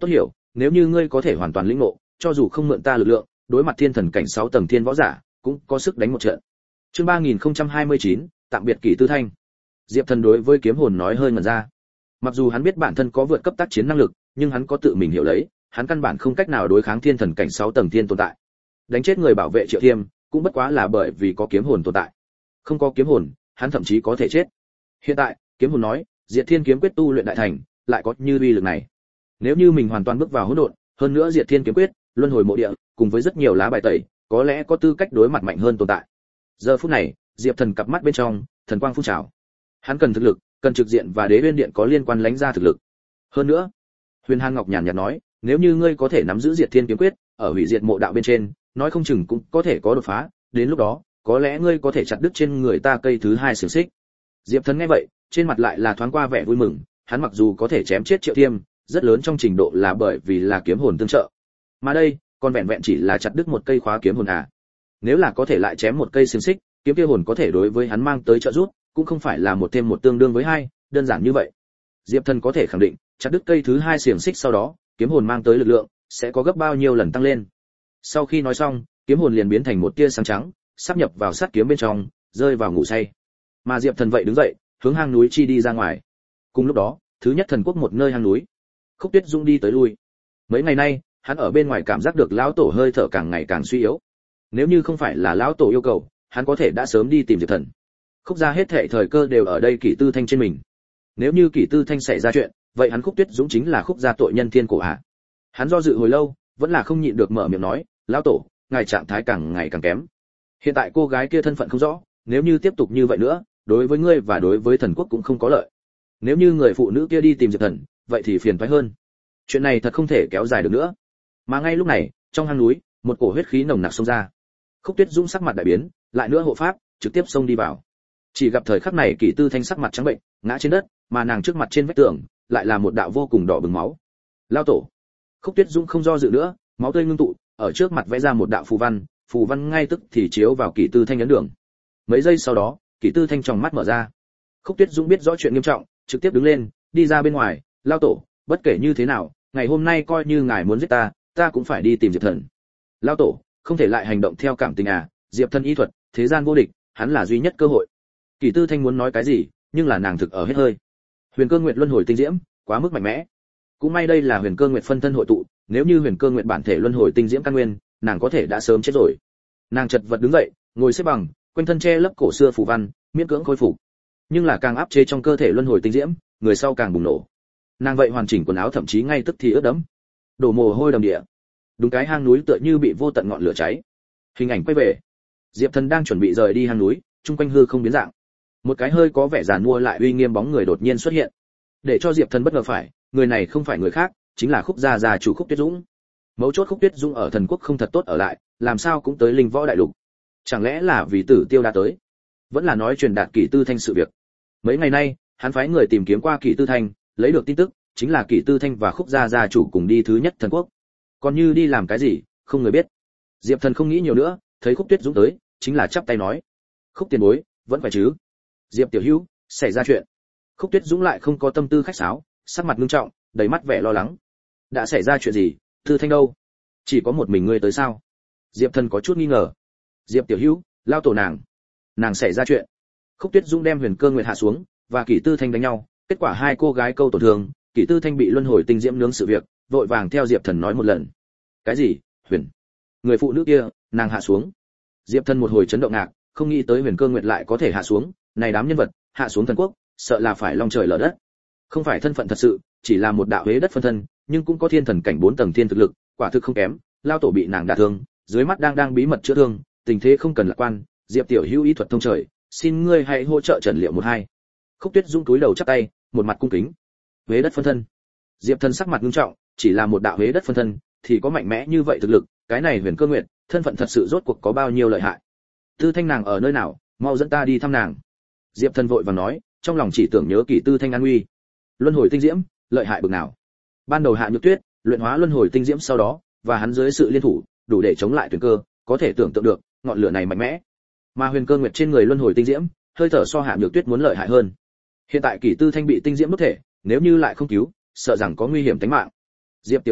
nếu như ngươi có thể hoàn toàn lĩnh ngộ, cho dù không mượn ta lực lượng, đối mặt thiên thần cảnh 6 tầng thiên võ giả, cũng có sức đánh một trận. Chương 3029, tạm biệt Kỷ Tư Thanh. Diệp Thần đối với kiếm hồn nói hơi ngẩn ra. Mặc dù hắn biết bản thân có vượt cấp tác chiến năng lực, nhưng hắn có tự mình hiểu lấy, hắn căn bản không cách nào đối kháng thiên thần cảnh 6 tầng thiên tồn tại. Đánh chết người bảo vệ Triệu Thiêm, cũng bất quá là bởi vì có kiếm hồn tồn tại. Không có kiếm hồn, hắn thậm chí có thể chết. Hiện tại, kiếm hồn nói, Diệt Thiên kiếm quyết tu luyện đại thành, lại có như uy lực này. Nếu như mình hoàn toàn bước vào hỗn độn, hơn nữa Diệt Thiên kiếm quyết, luân hồi mộ địa, cùng với rất nhiều lá bài tẩy, có lẽ có tư cách đối mặt mạnh hơn tồn tại. Giờ phút này, Diệp Thần cặp mắt bên trong, thần quang phun trào. Hắn cần thực lực, cần trực diện và Đế Uyên Điện có liên quan lãnh ra thực lực. Hơn nữa, Huyền Hàn Ngọc nhàn nhạt nói, nếu như ngươi có thể nắm giữ Diệt Thiên kiếm quyết, ở hủy diệt mộ đạo bên trên, nói không chừng cũng có thể có đột phá, đến lúc đó, có lẽ ngươi có thể chặt đứt trên người ta cây thứ 2 xiềng xích. Diệp Thần nghe vậy, trên mặt lại là thoáng qua vẻ vui mừng, hắn mặc dù có thể chém chết Triệu Thiêm, rất lớn trong trình độ là bởi vì là kiếm hồn tương trợ. Mà đây, còn vẹn vẹn chỉ là chặt đứt một cây khóa kiếm hồn à. Nếu là có thể lại chém một cây xiềng xích, kiếm kia hồn có thể đối với hắn mang tới trợ giúp, cũng không phải là một thêm một tương đương với 2, đơn giản như vậy. Diệp Thần có thể khẳng định, chặt đứt cây thứ 2 xiềng xích sau đó, kiếm hồn mang tới lực lượng sẽ có gấp bao nhiêu lần tăng lên. Sau khi nói xong, kiếm hồn liền biến thành một tia sáng trắng, sắp nhập vào sát kiếm bên trong, rơi vào ngủ say. Mà Diệp Thần vậy đứng dậy, hướng hang núi chi đi ra ngoài. Cùng lúc đó, thứ nhất thần quốc một nơi hang núi, Khúc Tuyết Dung đi tới lui. Mấy ngày nay, hắn ở bên ngoài cảm giác được lão tổ hơi thở càng ngày càng suy yếu. Nếu như không phải là lão tổ yêu cầu, hắn có thể đã sớm đi tìm Diệp Thần. Khúc gia hết thảy thời cơ đều ở đây Kỷ Tư Thanh trên mình. Nếu như Kỷ Tư Thanh xảy ra chuyện, vậy hắn Khúc Tuyết Dũng chính là Khúc gia tội nhân thiên cổ hạ. Hắn do dự hồi lâu, vẫn là không nhịn được mở miệng nói, lão tổ, ngài trạng thái càng ngày càng kém. Hiện tại cô gái kia thân phận không rõ, nếu như tiếp tục như vậy nữa, đối với ngươi và đối với thần quốc cũng không có lợi. Nếu như người phụ nữ kia đi tìm Diệp Thần, vậy thì phiền toái hơn. Chuyện này thật không thể kéo dài được nữa. Mà ngay lúc này, trong hang núi, một cổ huyết khí nồng nặc xông ra. Khúc Tuyết Dũng sắc mặt đại biến, lại nữa hộ pháp, trực tiếp xông đi vào. Chỉ gặp thời khắc này Kỷ Tư Thanh sắc mặt trắng bệnh, ngã trên đất, mà nàng trước mặt trên vách tường, lại là một đạo vô cùng đỏ bừng máu. Lao tổ. Khúc Tuyết Dũng không do dự nữa, máu tươi ngưng tụ, ở trước mặt vẽ ra một đạo phù văn ngay tức thì chiếu vào Kỷ Tư Thanh ấn đường. Mấy giây sau đó, Kỷ Tư Thanh tròng mắt mở ra. Khúc Tuyết Dũng biết rõ chuyện nghiêm trọng, trực tiếp đứng lên, đi ra bên ngoài, lao tổ, bất kể như thế nào, ngày hôm nay coi như ngài muốn giết ta, ta cũng phải đi tìm Diệp Thần. Lao tổ, không thể lại hành động theo cảm tình à, Diệp Thần y thuật, thế gian vô địch, hắn là duy nhất cơ hội. Kỷ Tư Thanh muốn nói cái gì, nhưng là nàng thực ở hết hơi. Huyền Cơ Nguyệt luân hồi tinh diễm, quá mức mạnh mẽ. Cũng may đây là Huyền Cơ Nguyệt phân thân hội tụ, nếu như Huyền Cơ Nguyệt bản thể luân hồi tinh diễm căn nguyên, nàng có thể đã sớm chết rồi. Nàng chật vật đứng dậy, ngồi xếp bằng, quanh thân che lấp cổ xưa phù văn, miễn cưỡng khôi phục. Nhưng là càng áp chế trong cơ thể luân hồi tinh diễm, người sau càng bùng nổ. Nàng vậy hoàn chỉnh quần áo thậm chí ngay tức thì ướt đẫm, đổ mồ hôi đầm địa. Đúng cái hang núi tựa như bị vô tận ngọn lửa cháy. Hình ảnh quay về, Diệp Thần đang chuẩn bị rời đi hang núi, trung quanh hư không biến dạng. Một cái hơi có vẻ giàn mua lại uy nghiêm bóng người đột nhiên xuất hiện. Để cho Diệp Thần bất ngờ phải, người này không phải người khác, chính là Khúc gia chủ Khúc Tuyết Dũng. Mấu chốt Khúc Tuyết Dũng ở thần quốc không thật tốt ở lại, làm sao cũng tới Linh Võ Đại Lục. Chẳng lẽ là vì Tử Tiêu đã tới? Vẫn là nói truyền đạt Kỷ Tư Thanh sự việc. Mấy ngày nay, hắn phái người tìm kiếm qua Kỷ Tư Thanh, lấy được tin tức, chính là Kỷ Tư Thanh và Khúc gia chủ cùng đi thứ nhất thần quốc. Còn như đi làm cái gì, không người biết. Diệp Thần không nghĩ nhiều nữa, thấy Khúc Tuyết Dũng tới, chính là chắp tay nói: "Khúc tiền bối, vẫn phải chứ?" "Diệp tiểu hữu, xảy ra chuyện." Khúc Tuyết Dũng lại không có tâm tư khách sáo, sắc mặt nghiêm trọng, đầy mắt vẻ lo lắng. "Đã xảy ra chuyện gì? Tư Thanh đâu? Chỉ có một mình ngươi tới sao?" Diệp Thần có chút nghi ngờ. "Diệp tiểu hữu, lao tổ nàng xảy ra chuyện." Khúc Tuyết Dũng đem Huyền Cơ Nguyệt hạ xuống, và Kỷ Tư Thanh đánh nhau, kết quả hai cô gái câu tổn thương, Kỷ Tư Thanh bị luân hồi tinh diễm nướng sự việc, vội vàng theo Diệp Thần nói một lần. "Cái gì? Huyền? Người phụ nữ kia, nàng hạ xuống?" Diệp Thần một hồi chấn động ngạc, không nghĩ tới Huyền Cơ Nguyệt lại có thể hạ xuống, này đám nhân vật, hạ xuống thần quốc, sợ là phải long trời lở đất. Không phải thân phận thật sự, chỉ là một đạo hế đất phân thân, nhưng cũng có thiên thần cảnh 4 tầng thiên thực lực, quả thực không kém, lao tổ bị nàng đả thương, dưới mắt đang bí mật chữa thương, tình thế không cần lạc quan, Diệp tiểu hữu ý thuật thông trời, xin ngươi hãy hỗ trợ trần liệu một hai. Khúc Tuyết Dung cúi đầu chắp tay, một mặt cung kính. Hế đất phân thân. Diệp Thần sắc mặt nghiêm trọng, chỉ là một đạo hế đất phân thân, thì có mạnh mẽ như vậy thực lực, cái này Huyền Cơ Nguyệt, thân phận thật sự rốt cuộc có bao nhiêu lợi hại. Tư Thanh nàng ở nơi nào, mau dẫn ta đi thăm nàng. Diệp Thần vội vàng nói, trong lòng chỉ tưởng nhớ Kỷ Tư Thanh an nguy. Luân hồi tinh diễm, lợi hại bực nào. Ban đầu Hạ Nhược Tuyết, luyện hóa luân hồi tinh diễm sau đó, và hắn dưới sự liên thủ, đủ để chống lại Tuyền Cơ, có thể tưởng tượng được, ngọn lửa này mạnh mẽ. Mà Huyền Cơ Nguyệt trên người luân hồi tinh diễm, hơi thở so Hạ Nhược Tuyết muốn lợi hại hơn. Hiện tại Kỷ Tư Thanh bị tinh diễm đốt thể, nếu như lại không cứu, sợ rằng có nguy hiểm tính mạng. Diệp tiểu hữu,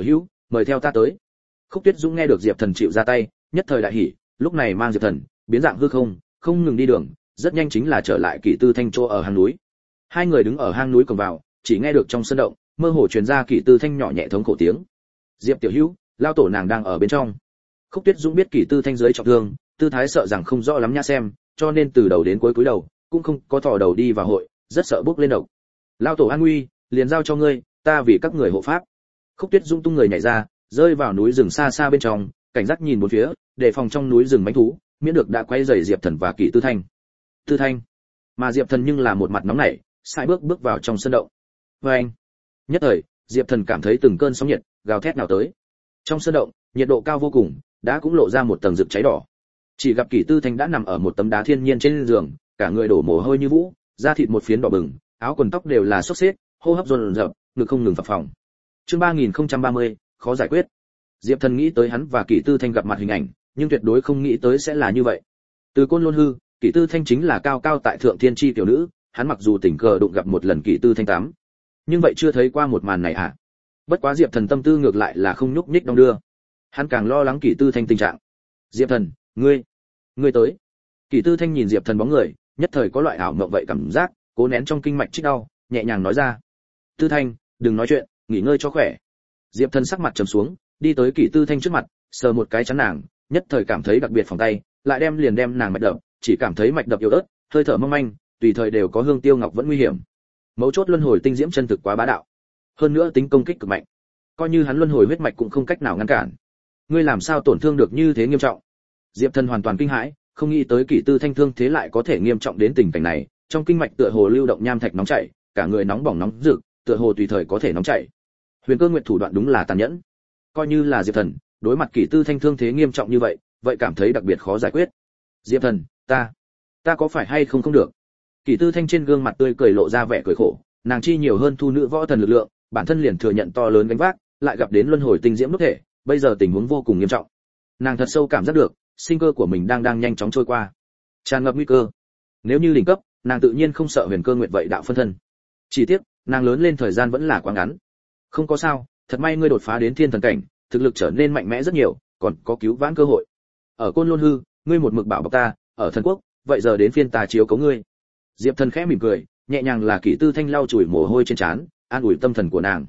mời theo ta tới. Khúc Tuyết Dũng nghe được Diệp Thần chịu ra tay, nhất thời đại hỉ, lúc này mang Diệp Thần biến dạng hư không ngừng đi đường, rất nhanh chính là trở lại Kỷ Tư Thanh chỗ ở hang núi. Hai người đứng ở hang núi cổng vào, chỉ nghe được trong sân động mơ hồ truyền ra Kỷ Tư Thanh nhỏ nhẹ thống khổ tiếng. Diệp tiểu hữu, lao tổ nàng đang ở bên trong. Khúc Tuyết Dũng biết Kỷ Tư Thanh dưới trọng thương, tư thái sợ rằng không rõ lắm nhã xem, cho nên từ đầu đến cuối cúi đầu, cũng không có thò đầu đi vào hội, rất sợ bước lên độc. Lao tổ an nguy, liền giao cho ngươi, ta vì các người hộ pháp. Khúc Tuyết Dũng tung người nhảy ra, rơi vào núi rừng xa xa bên trong, cảnh giác nhìn bốn phía, đề phòng trong núi rừng mãnh thú, miễn được đã quay rầy Diệp Thần và Kỷ Tư Thanh. Tư Thanh, mà Diệp Thần nhưng là một mặt nóng nảy, sai bước vào trong sân động. Và anh, nhất thời, Diệp Thần cảm thấy từng cơn sóng nhiệt gào thét nào tới. Trong sân động, nhiệt độ cao vô cùng, đã cũng lộ ra một tầng rực cháy đỏ. Chỉ gặp Kỷ Tư Thanh đã nằm ở một tấm đá thiên nhiên trên giường, cả người đổ mồ hôi như vũ, da thịt một phiến đỏ bừng, áo quần tóc đều là xốc xếch, hô hấp dồn dập, ngực không ngừng phập phồng. Chương 3030, khó giải quyết. Diệp Thần nghĩ tới hắn và Kỷ Tư Thanh gặp mặt hình ảnh, nhưng tuyệt đối không nghĩ tới sẽ là như vậy. Từ Côn Lôn hư, Kỷ Tư Thanh chính là cao cao tại thượng thiên chi tiểu nữ, hắn mặc dù tình cờ đụng gặp một lần Kỷ Tư Thanh tám, nhưng vậy chưa thấy qua một màn này à? Bất quá Diệp Thần tâm tư ngược lại là không nhúc nhích đong đưa. Hắn càng lo lắng Kỷ Tư Thanh tình trạng. Diệp Thần, ngươi tới. Kỷ Tư Thanh nhìn Diệp Thần bóng người, nhất thời có loại ảo mộng vậy cảm giác, cố nén trong kinh mạch chích đau, nhẹ nhàng nói ra: Tư Thanh, đừng nói chuyện, nghỉ ngơi cho khỏe. Diệp Thần sắc mặt trầm xuống, đi tới Kỷ Tư Thanh trước mặt, sờ một cái chắn nàng, nhất thời cảm thấy đặc biệt phòng tay, lại đem nàng mạch đập, chỉ cảm thấy mạch đập yếu ớt, hơi thở mong manh, tùy thời đều có hương tiêu ngọc vẫn nguy hiểm. Mấu chốt luân hồi tinh diễm chân thực quá bá đạo, hơn nữa tính công kích cực mạnh, coi như hắn luân hồi huyết mạch cũng không cách nào ngăn cản. Ngươi làm sao tổn thương được như thế nghiêm trọng? Diệp Thần hoàn toàn kinh hãi, không nghĩ tới Kỷ Tư Thanh thương thế lại có thể nghiêm trọng đến tình cảnh này, trong kinh mạch tựa hồ lưu động nham thạch nóng chảy, cả người nóng bỏng nóng rực, tựa hồ tùy thời có thể nóng chảy. Huyền Cơ Nguyệt thủ đoạn đúng là tàn nhẫn. Coi như là Diệp Thần, đối mặt Kỷ Tư Thanh thương thế nghiêm trọng như vậy, vậy cảm thấy đặc biệt khó giải quyết. Diệp Thần, ta có phải hay không được? Kỷ Tư Thanh trên gương mặt tươi cười lộ ra vẻ cười khổ, nàng chi nhiều hơn thu nữ võ thần lực lượng, bản thân liền thừa nhận to lớn gánh vác, lại gặp đến luân hồi tinh diễm đốt thể, bây giờ tình huống vô cùng nghiêm trọng. Nàng thật sâu cảm giác được, sinh cơ của mình đang nhanh chóng trôi qua, tràn ngập nguy cơ. Nếu như đỉnh cấp, nàng tự nhiên không sợ Huyền Cơ Nguyệt vậy đạo phân thân. Chỉ tiếc, nàng lớn lên thời gian vẫn là quá ngắn. Không có sao, thật may ngươi đột phá đến thiên thần cảnh, thực lực trở nên mạnh mẽ rất nhiều, còn có cứu vãn cơ hội. Ở Côn Lôn hư, ngươi một mực bảo bọc ta, ở thần quốc, vậy giờ đến phiên ta chiếu cố ngươi. Diệp Thần khẽ mỉm cười, nhẹ nhàng là Kỷ Tư Thanh lau chùi mồ hôi trên trán, an ủi tâm thần của nàng.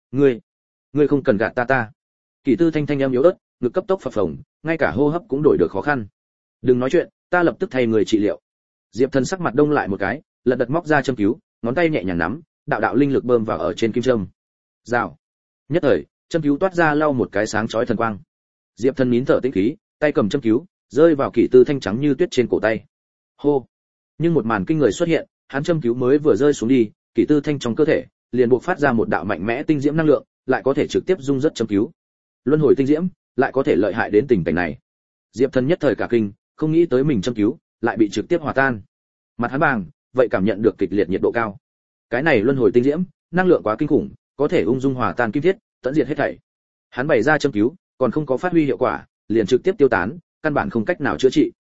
Ngươi không cần gạt ta. Kỷ Tư Thanh thanh âm yếu ớt, ngực cấp tốc phập phồng, ngay cả hô hấp cũng đổi được khó khăn. Đừng nói chuyện, ta lập tức thay người trị liệu. Diệp Thần sắc mặt đông lại một cái, lật đật móc ra châm cứu, ngón tay nhẹ nhàng nắm, đạo linh lực bơm vào ở trên kim châm. Rào. Nhất thời, châm cứu toát ra lau một cái sáng chói thần quang. Diệp Thần nín thở tĩnh khí, tay cầm châm cứu, rơi vào Kỷ Tư Thanh trắng như tuyết trên cổ tay. Hô. Nhưng một màn kinh người xuất hiện, hắn châm cứu mới vừa rơi xuống đi, Kỷ Tư Thanh trong cơ thể liền buộc phát ra một đạo mạnh mẽ tinh diễm năng lượng, lại có thể trực tiếp dung rất châm cứu. Luân hồi tinh diễm, lại có thể lợi hại đến tình cảnh này. Diệp Thần nhất thời cả kinh, không nghĩ tới mình châm cứu lại bị trực tiếp hòa tan. Mặt hắn bàng, vậy cảm nhận được kịch liệt nhiệt độ cao. Cái này luân hồi tinh diễm, năng lượng quá kinh khủng, có thể ung dung hòa tan kim thiết, tận diệt hết thảy. Hắn bày ra châm cứu, còn không có phát huy hiệu quả, liền trực tiếp tiêu tán, căn bản không cách nào chữa trị.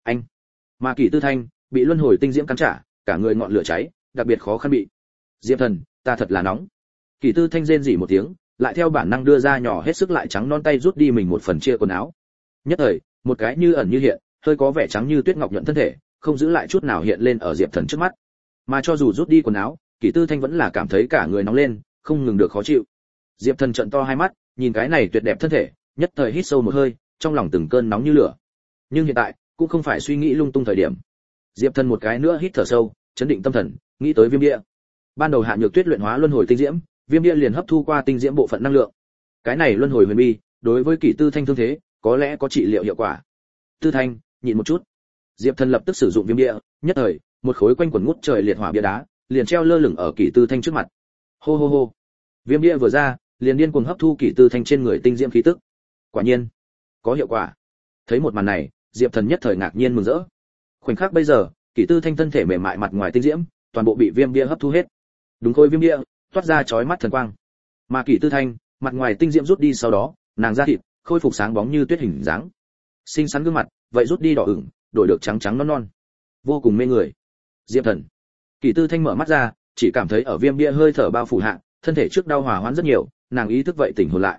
Mà Kỷ Tư Thanh bị luân hồi tinh diễm cắn trả, cả người ngọn lửa cháy, đặc biệt khó khăn bị. Diệp Thần, ta thật là nóng. Kỷ Tư Thanh rên rỉ một tiếng, lại theo bản năng đưa ra nhỏ hết sức lại trắng non tay rút đi mình một phần chia quần áo. Nhất thời, một cái như ẩn như hiện, hơi có vẻ trắng như tuyết ngọc nhuận thân thể, không giữ lại chút nào hiện lên ở Diệp Thần trước mắt. Mà cho dù rút đi quần áo, Kỷ Tư Thanh vẫn là cảm thấy cả người nóng lên, không ngừng được khó chịu. Diệp Thần trợn to hai mắt, nhìn cái này tuyệt đẹp thân thể, nhất thời hít sâu một hơi, trong lòng từng cơn nóng như lửa. Nhưng hiện tại, cũng không phải suy nghĩ lung tung thời điểm. Diệp Thần một cái nữa hít thở sâu, chấn định tâm thần, nghĩ tới Viêm Bia. Ban đầu Hạ Nhược Tuyết luyện hóa luân hồi tinh diễm, Viêm Bia liền hấp thu qua tinh diễm bộ phận năng lượng. Cái này luân hồi huyền bi, đối với Kỷ Tư Thanh thương thế, có lẽ có trị liệu hiệu quả. Tư Thanh, nhịn một chút. Diệp Thần lập tức sử dụng Viêm Bia, nhất thời, một khối quanh quần ngút trời liệt hỏa bia đá, liền treo lơ lửng ở Kỷ Tư Thanh trước mặt. Hô hô hô. Viêm Bia vừa ra, liền điên cuồng hấp thu Kỷ Tư Thanh trên người tinh diễm khí tức. Quả nhiên, có hiệu quả. Thấy một màn này, Diệp Thần nhất thời ngạc nhiên mừng rỡ. Khoảnh khắc bây giờ, Kỷ Tư Thanh thân thể mềm mại mặt ngoài tinh diễm, toàn bộ bị Viêm Bia hấp thu hết. Đúng khối Viêm Bia, toát ra chói mắt thần quang. Mà Kỷ Tư Thanh, mặt ngoài tinh diễm rút đi sau đó, nàng da thịt khôi phục sáng bóng như tuyết hình dáng. Xinh xắn gương mặt, vậy rút đi đỏ ửng, đổi được trắng trắng non non, vô cùng mê người. Diệp Thần. Kỷ Tư Thanh mở mắt ra, chỉ cảm thấy ở Viêm Bia hơi thở bao phủ hạ, thân thể trước đau hòa hoãn rất nhiều, nàng ý thức vậy tỉnh hồn lại.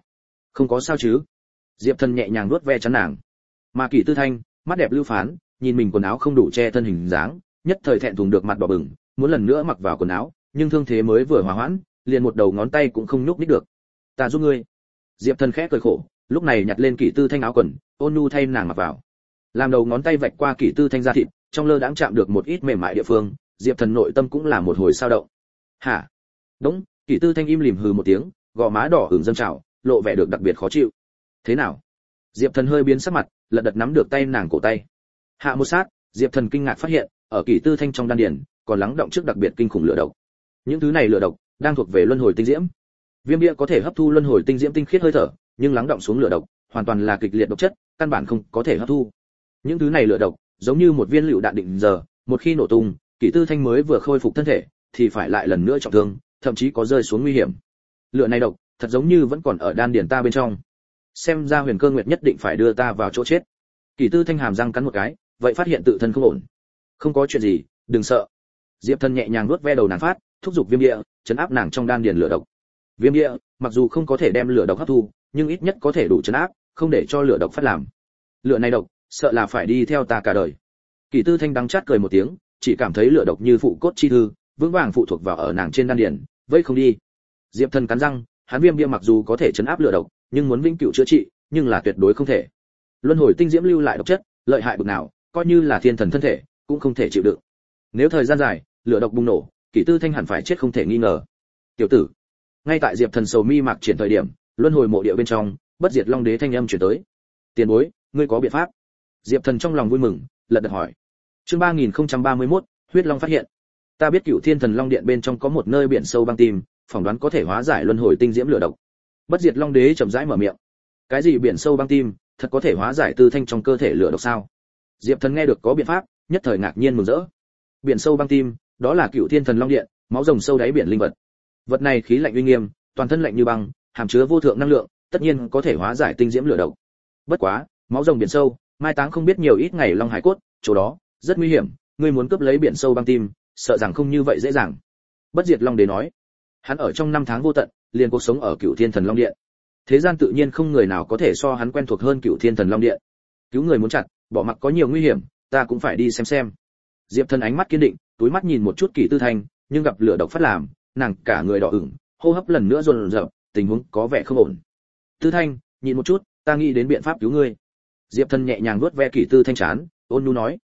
Không có sao chứ? Diệp Thần nhẹ nhàng vuốt ve trán nàng. Mà Kỷ Tư Thanh, mắt đẹp lưu phán, nhìn mình quần áo không đủ che thân hình dáng, nhất thời thẹn thùng được mặt đỏ bừng, muốn lần nữa mặc vào quần áo, nhưng thương thế mới vừa hòa hoãn, liền một đầu ngón tay cũng không nhúc nhích được. Ta giúp ngươi. Diệp Thần khẽ cười khổ, lúc này nhặt lên Kỷ Tư Thanh áo quần, ôn nhu thay nàng mặc vào. Làm đầu ngón tay vạch qua Kỷ Tư Thanh da thịt, trong lơ đãng chạm được một ít mềm mại địa phương, Diệp Thần nội tâm cũng là một hồi sao động. Hả? Đúng, Kỷ Tư Thanh im lìm hừ một tiếng, gò má đỏ ửng dâng trào, lộ vẻ được đặc biệt khó chịu. Thế nào? Diệp Thần hơi biến sắc mặt, lật đật nắm được tay nàng cổ tay. Hạ một sát, Diệp Thần kinh ngạc phát hiện, ở Kỷ Tư Thanh trong đan điền, còn lắng động trước đặc biệt kinh khủng lửa độc. Những thứ này lửa độc đang thuộc về luân hồi tinh diễm. Viêm bia có thể hấp thu luân hồi tinh diễm tinh khiết hơi thở, nhưng lắng động xuống lửa độc, hoàn toàn là kịch liệt độc chất, căn bản không có thể hấp thu. Những thứ này lửa độc, giống như một viên lựu đạn định giờ, một khi nổ tung, Kỷ Tư Thanh mới vừa khôi phục thân thể, thì phải lại lần nữa trọng thương, thậm chí có rơi xuống nguy hiểm. Lửa này độc, thật giống như vẫn còn ở đan điền ta bên trong. Xem ra Huyền Cơ Nguyệt nhất định phải đưa ta vào chỗ chết. Kỷ Tư Thanh hàm răng cắn một cái, vậy phát hiện tự thân không ổn. Không có chuyện gì, đừng sợ. Diệp Thần nhẹ nhàng nuốt ve đầu nàng phát, thúc giục viêm địa, chấn áp nàng trong đan điền lửa độc. Viêm địa, mặc dù không có thể đem lửa độc hấp thu, nhưng ít nhất có thể đủ chấn áp, không để cho lửa độc phát làm. Lửa này độc, sợ là phải đi theo ta cả đời. Kỷ Tư Thanh đắng chát cười một tiếng, chỉ cảm thấy lửa độc như phụ cốt chi thư, vững vàng phụ thuộc vào ở nàng trên đan điền, vây không đi. Diệp Thần cắn răng, hắn viêm bia mặc dù có thể chấn áp lửa độc, nhưng muốn vĩnh cửu chữa trị, nhưng là tuyệt đối không thể. Luân hồi tinh diễm lưu lại độc chất, lợi hại bực nào, coi như là thiên thần thân thể, cũng không thể chịu đựng. Nếu thời gian dài, lửa độc bùng nổ, Kỷ Tư Thanh hẳn phải chết không thể nghi ngờ. Tiểu tử. Ngay tại Diệp Thần sầu mi mạc triển thời điểm, luân hồi mộ địa bên trong, bất diệt long đế thanh âm truyền tới. Tiền bối, ngươi có biện pháp? Diệp Thần trong lòng vui mừng, lật đật hỏi. Chương 3031, huyết long phát hiện. Ta biết Cửu Thiên Thần Long Điện bên trong có một nơi biển sâu băng tim, phỏng đoán có thể hóa giải luân hồi tinh diễm lửa độc. Bất diệt long đế chậm rãi mở miệng. Cái gì biển sâu băng tim, thật có thể hóa giải Tư Thanh trong cơ thể lửa độc sao? Diệp Thần nghe được có biện pháp, nhất thời ngạc nhiên mừng rỡ. Biển sâu băng tim, đó là Cửu Thiên Thần Long Điện, máu rồng sâu đáy biển linh vật. Vật này khí lạnh uy nghiêm, toàn thân lạnh như băng, hàm chứa vô thượng năng lượng, tất nhiên có thể hóa giải tinh diễm lửa độc. Bất quá, máu rồng biển sâu, mai táng không biết nhiều ít ngày long hải cốt, chỗ đó rất nguy hiểm, ngươi muốn cướp lấy biển sâu băng tim, sợ rằng không như vậy dễ dàng. Bất diệt long đế nói, hắn ở trong năm tháng vô tận, liền cuộc sống ở Cửu Thiên Thần Long Điện. Thế gian tự nhiên không người nào có thể so hắn quen thuộc hơn Cửu Thiên Thần Long Điện. Cứu người muốn chặt, bỏ mặc có nhiều nguy hiểm, ta cũng phải đi xem. Diệp Thần ánh mắt kiên định, túi mắt nhìn một chút Kỷ Tư Thanh, nhưng gặp lửa độc phát làm, nàng cả người đỏ ửng, hô hấp lần nữa dồn dập, tình huống có vẻ không ổn. Tư Thanh, nhìn một chút, ta nghĩ đến biện pháp cứu ngươi. Diệp Thần nhẹ nhàng vuốt ve Kỷ Tư Thanh trán, ôn nhu nói.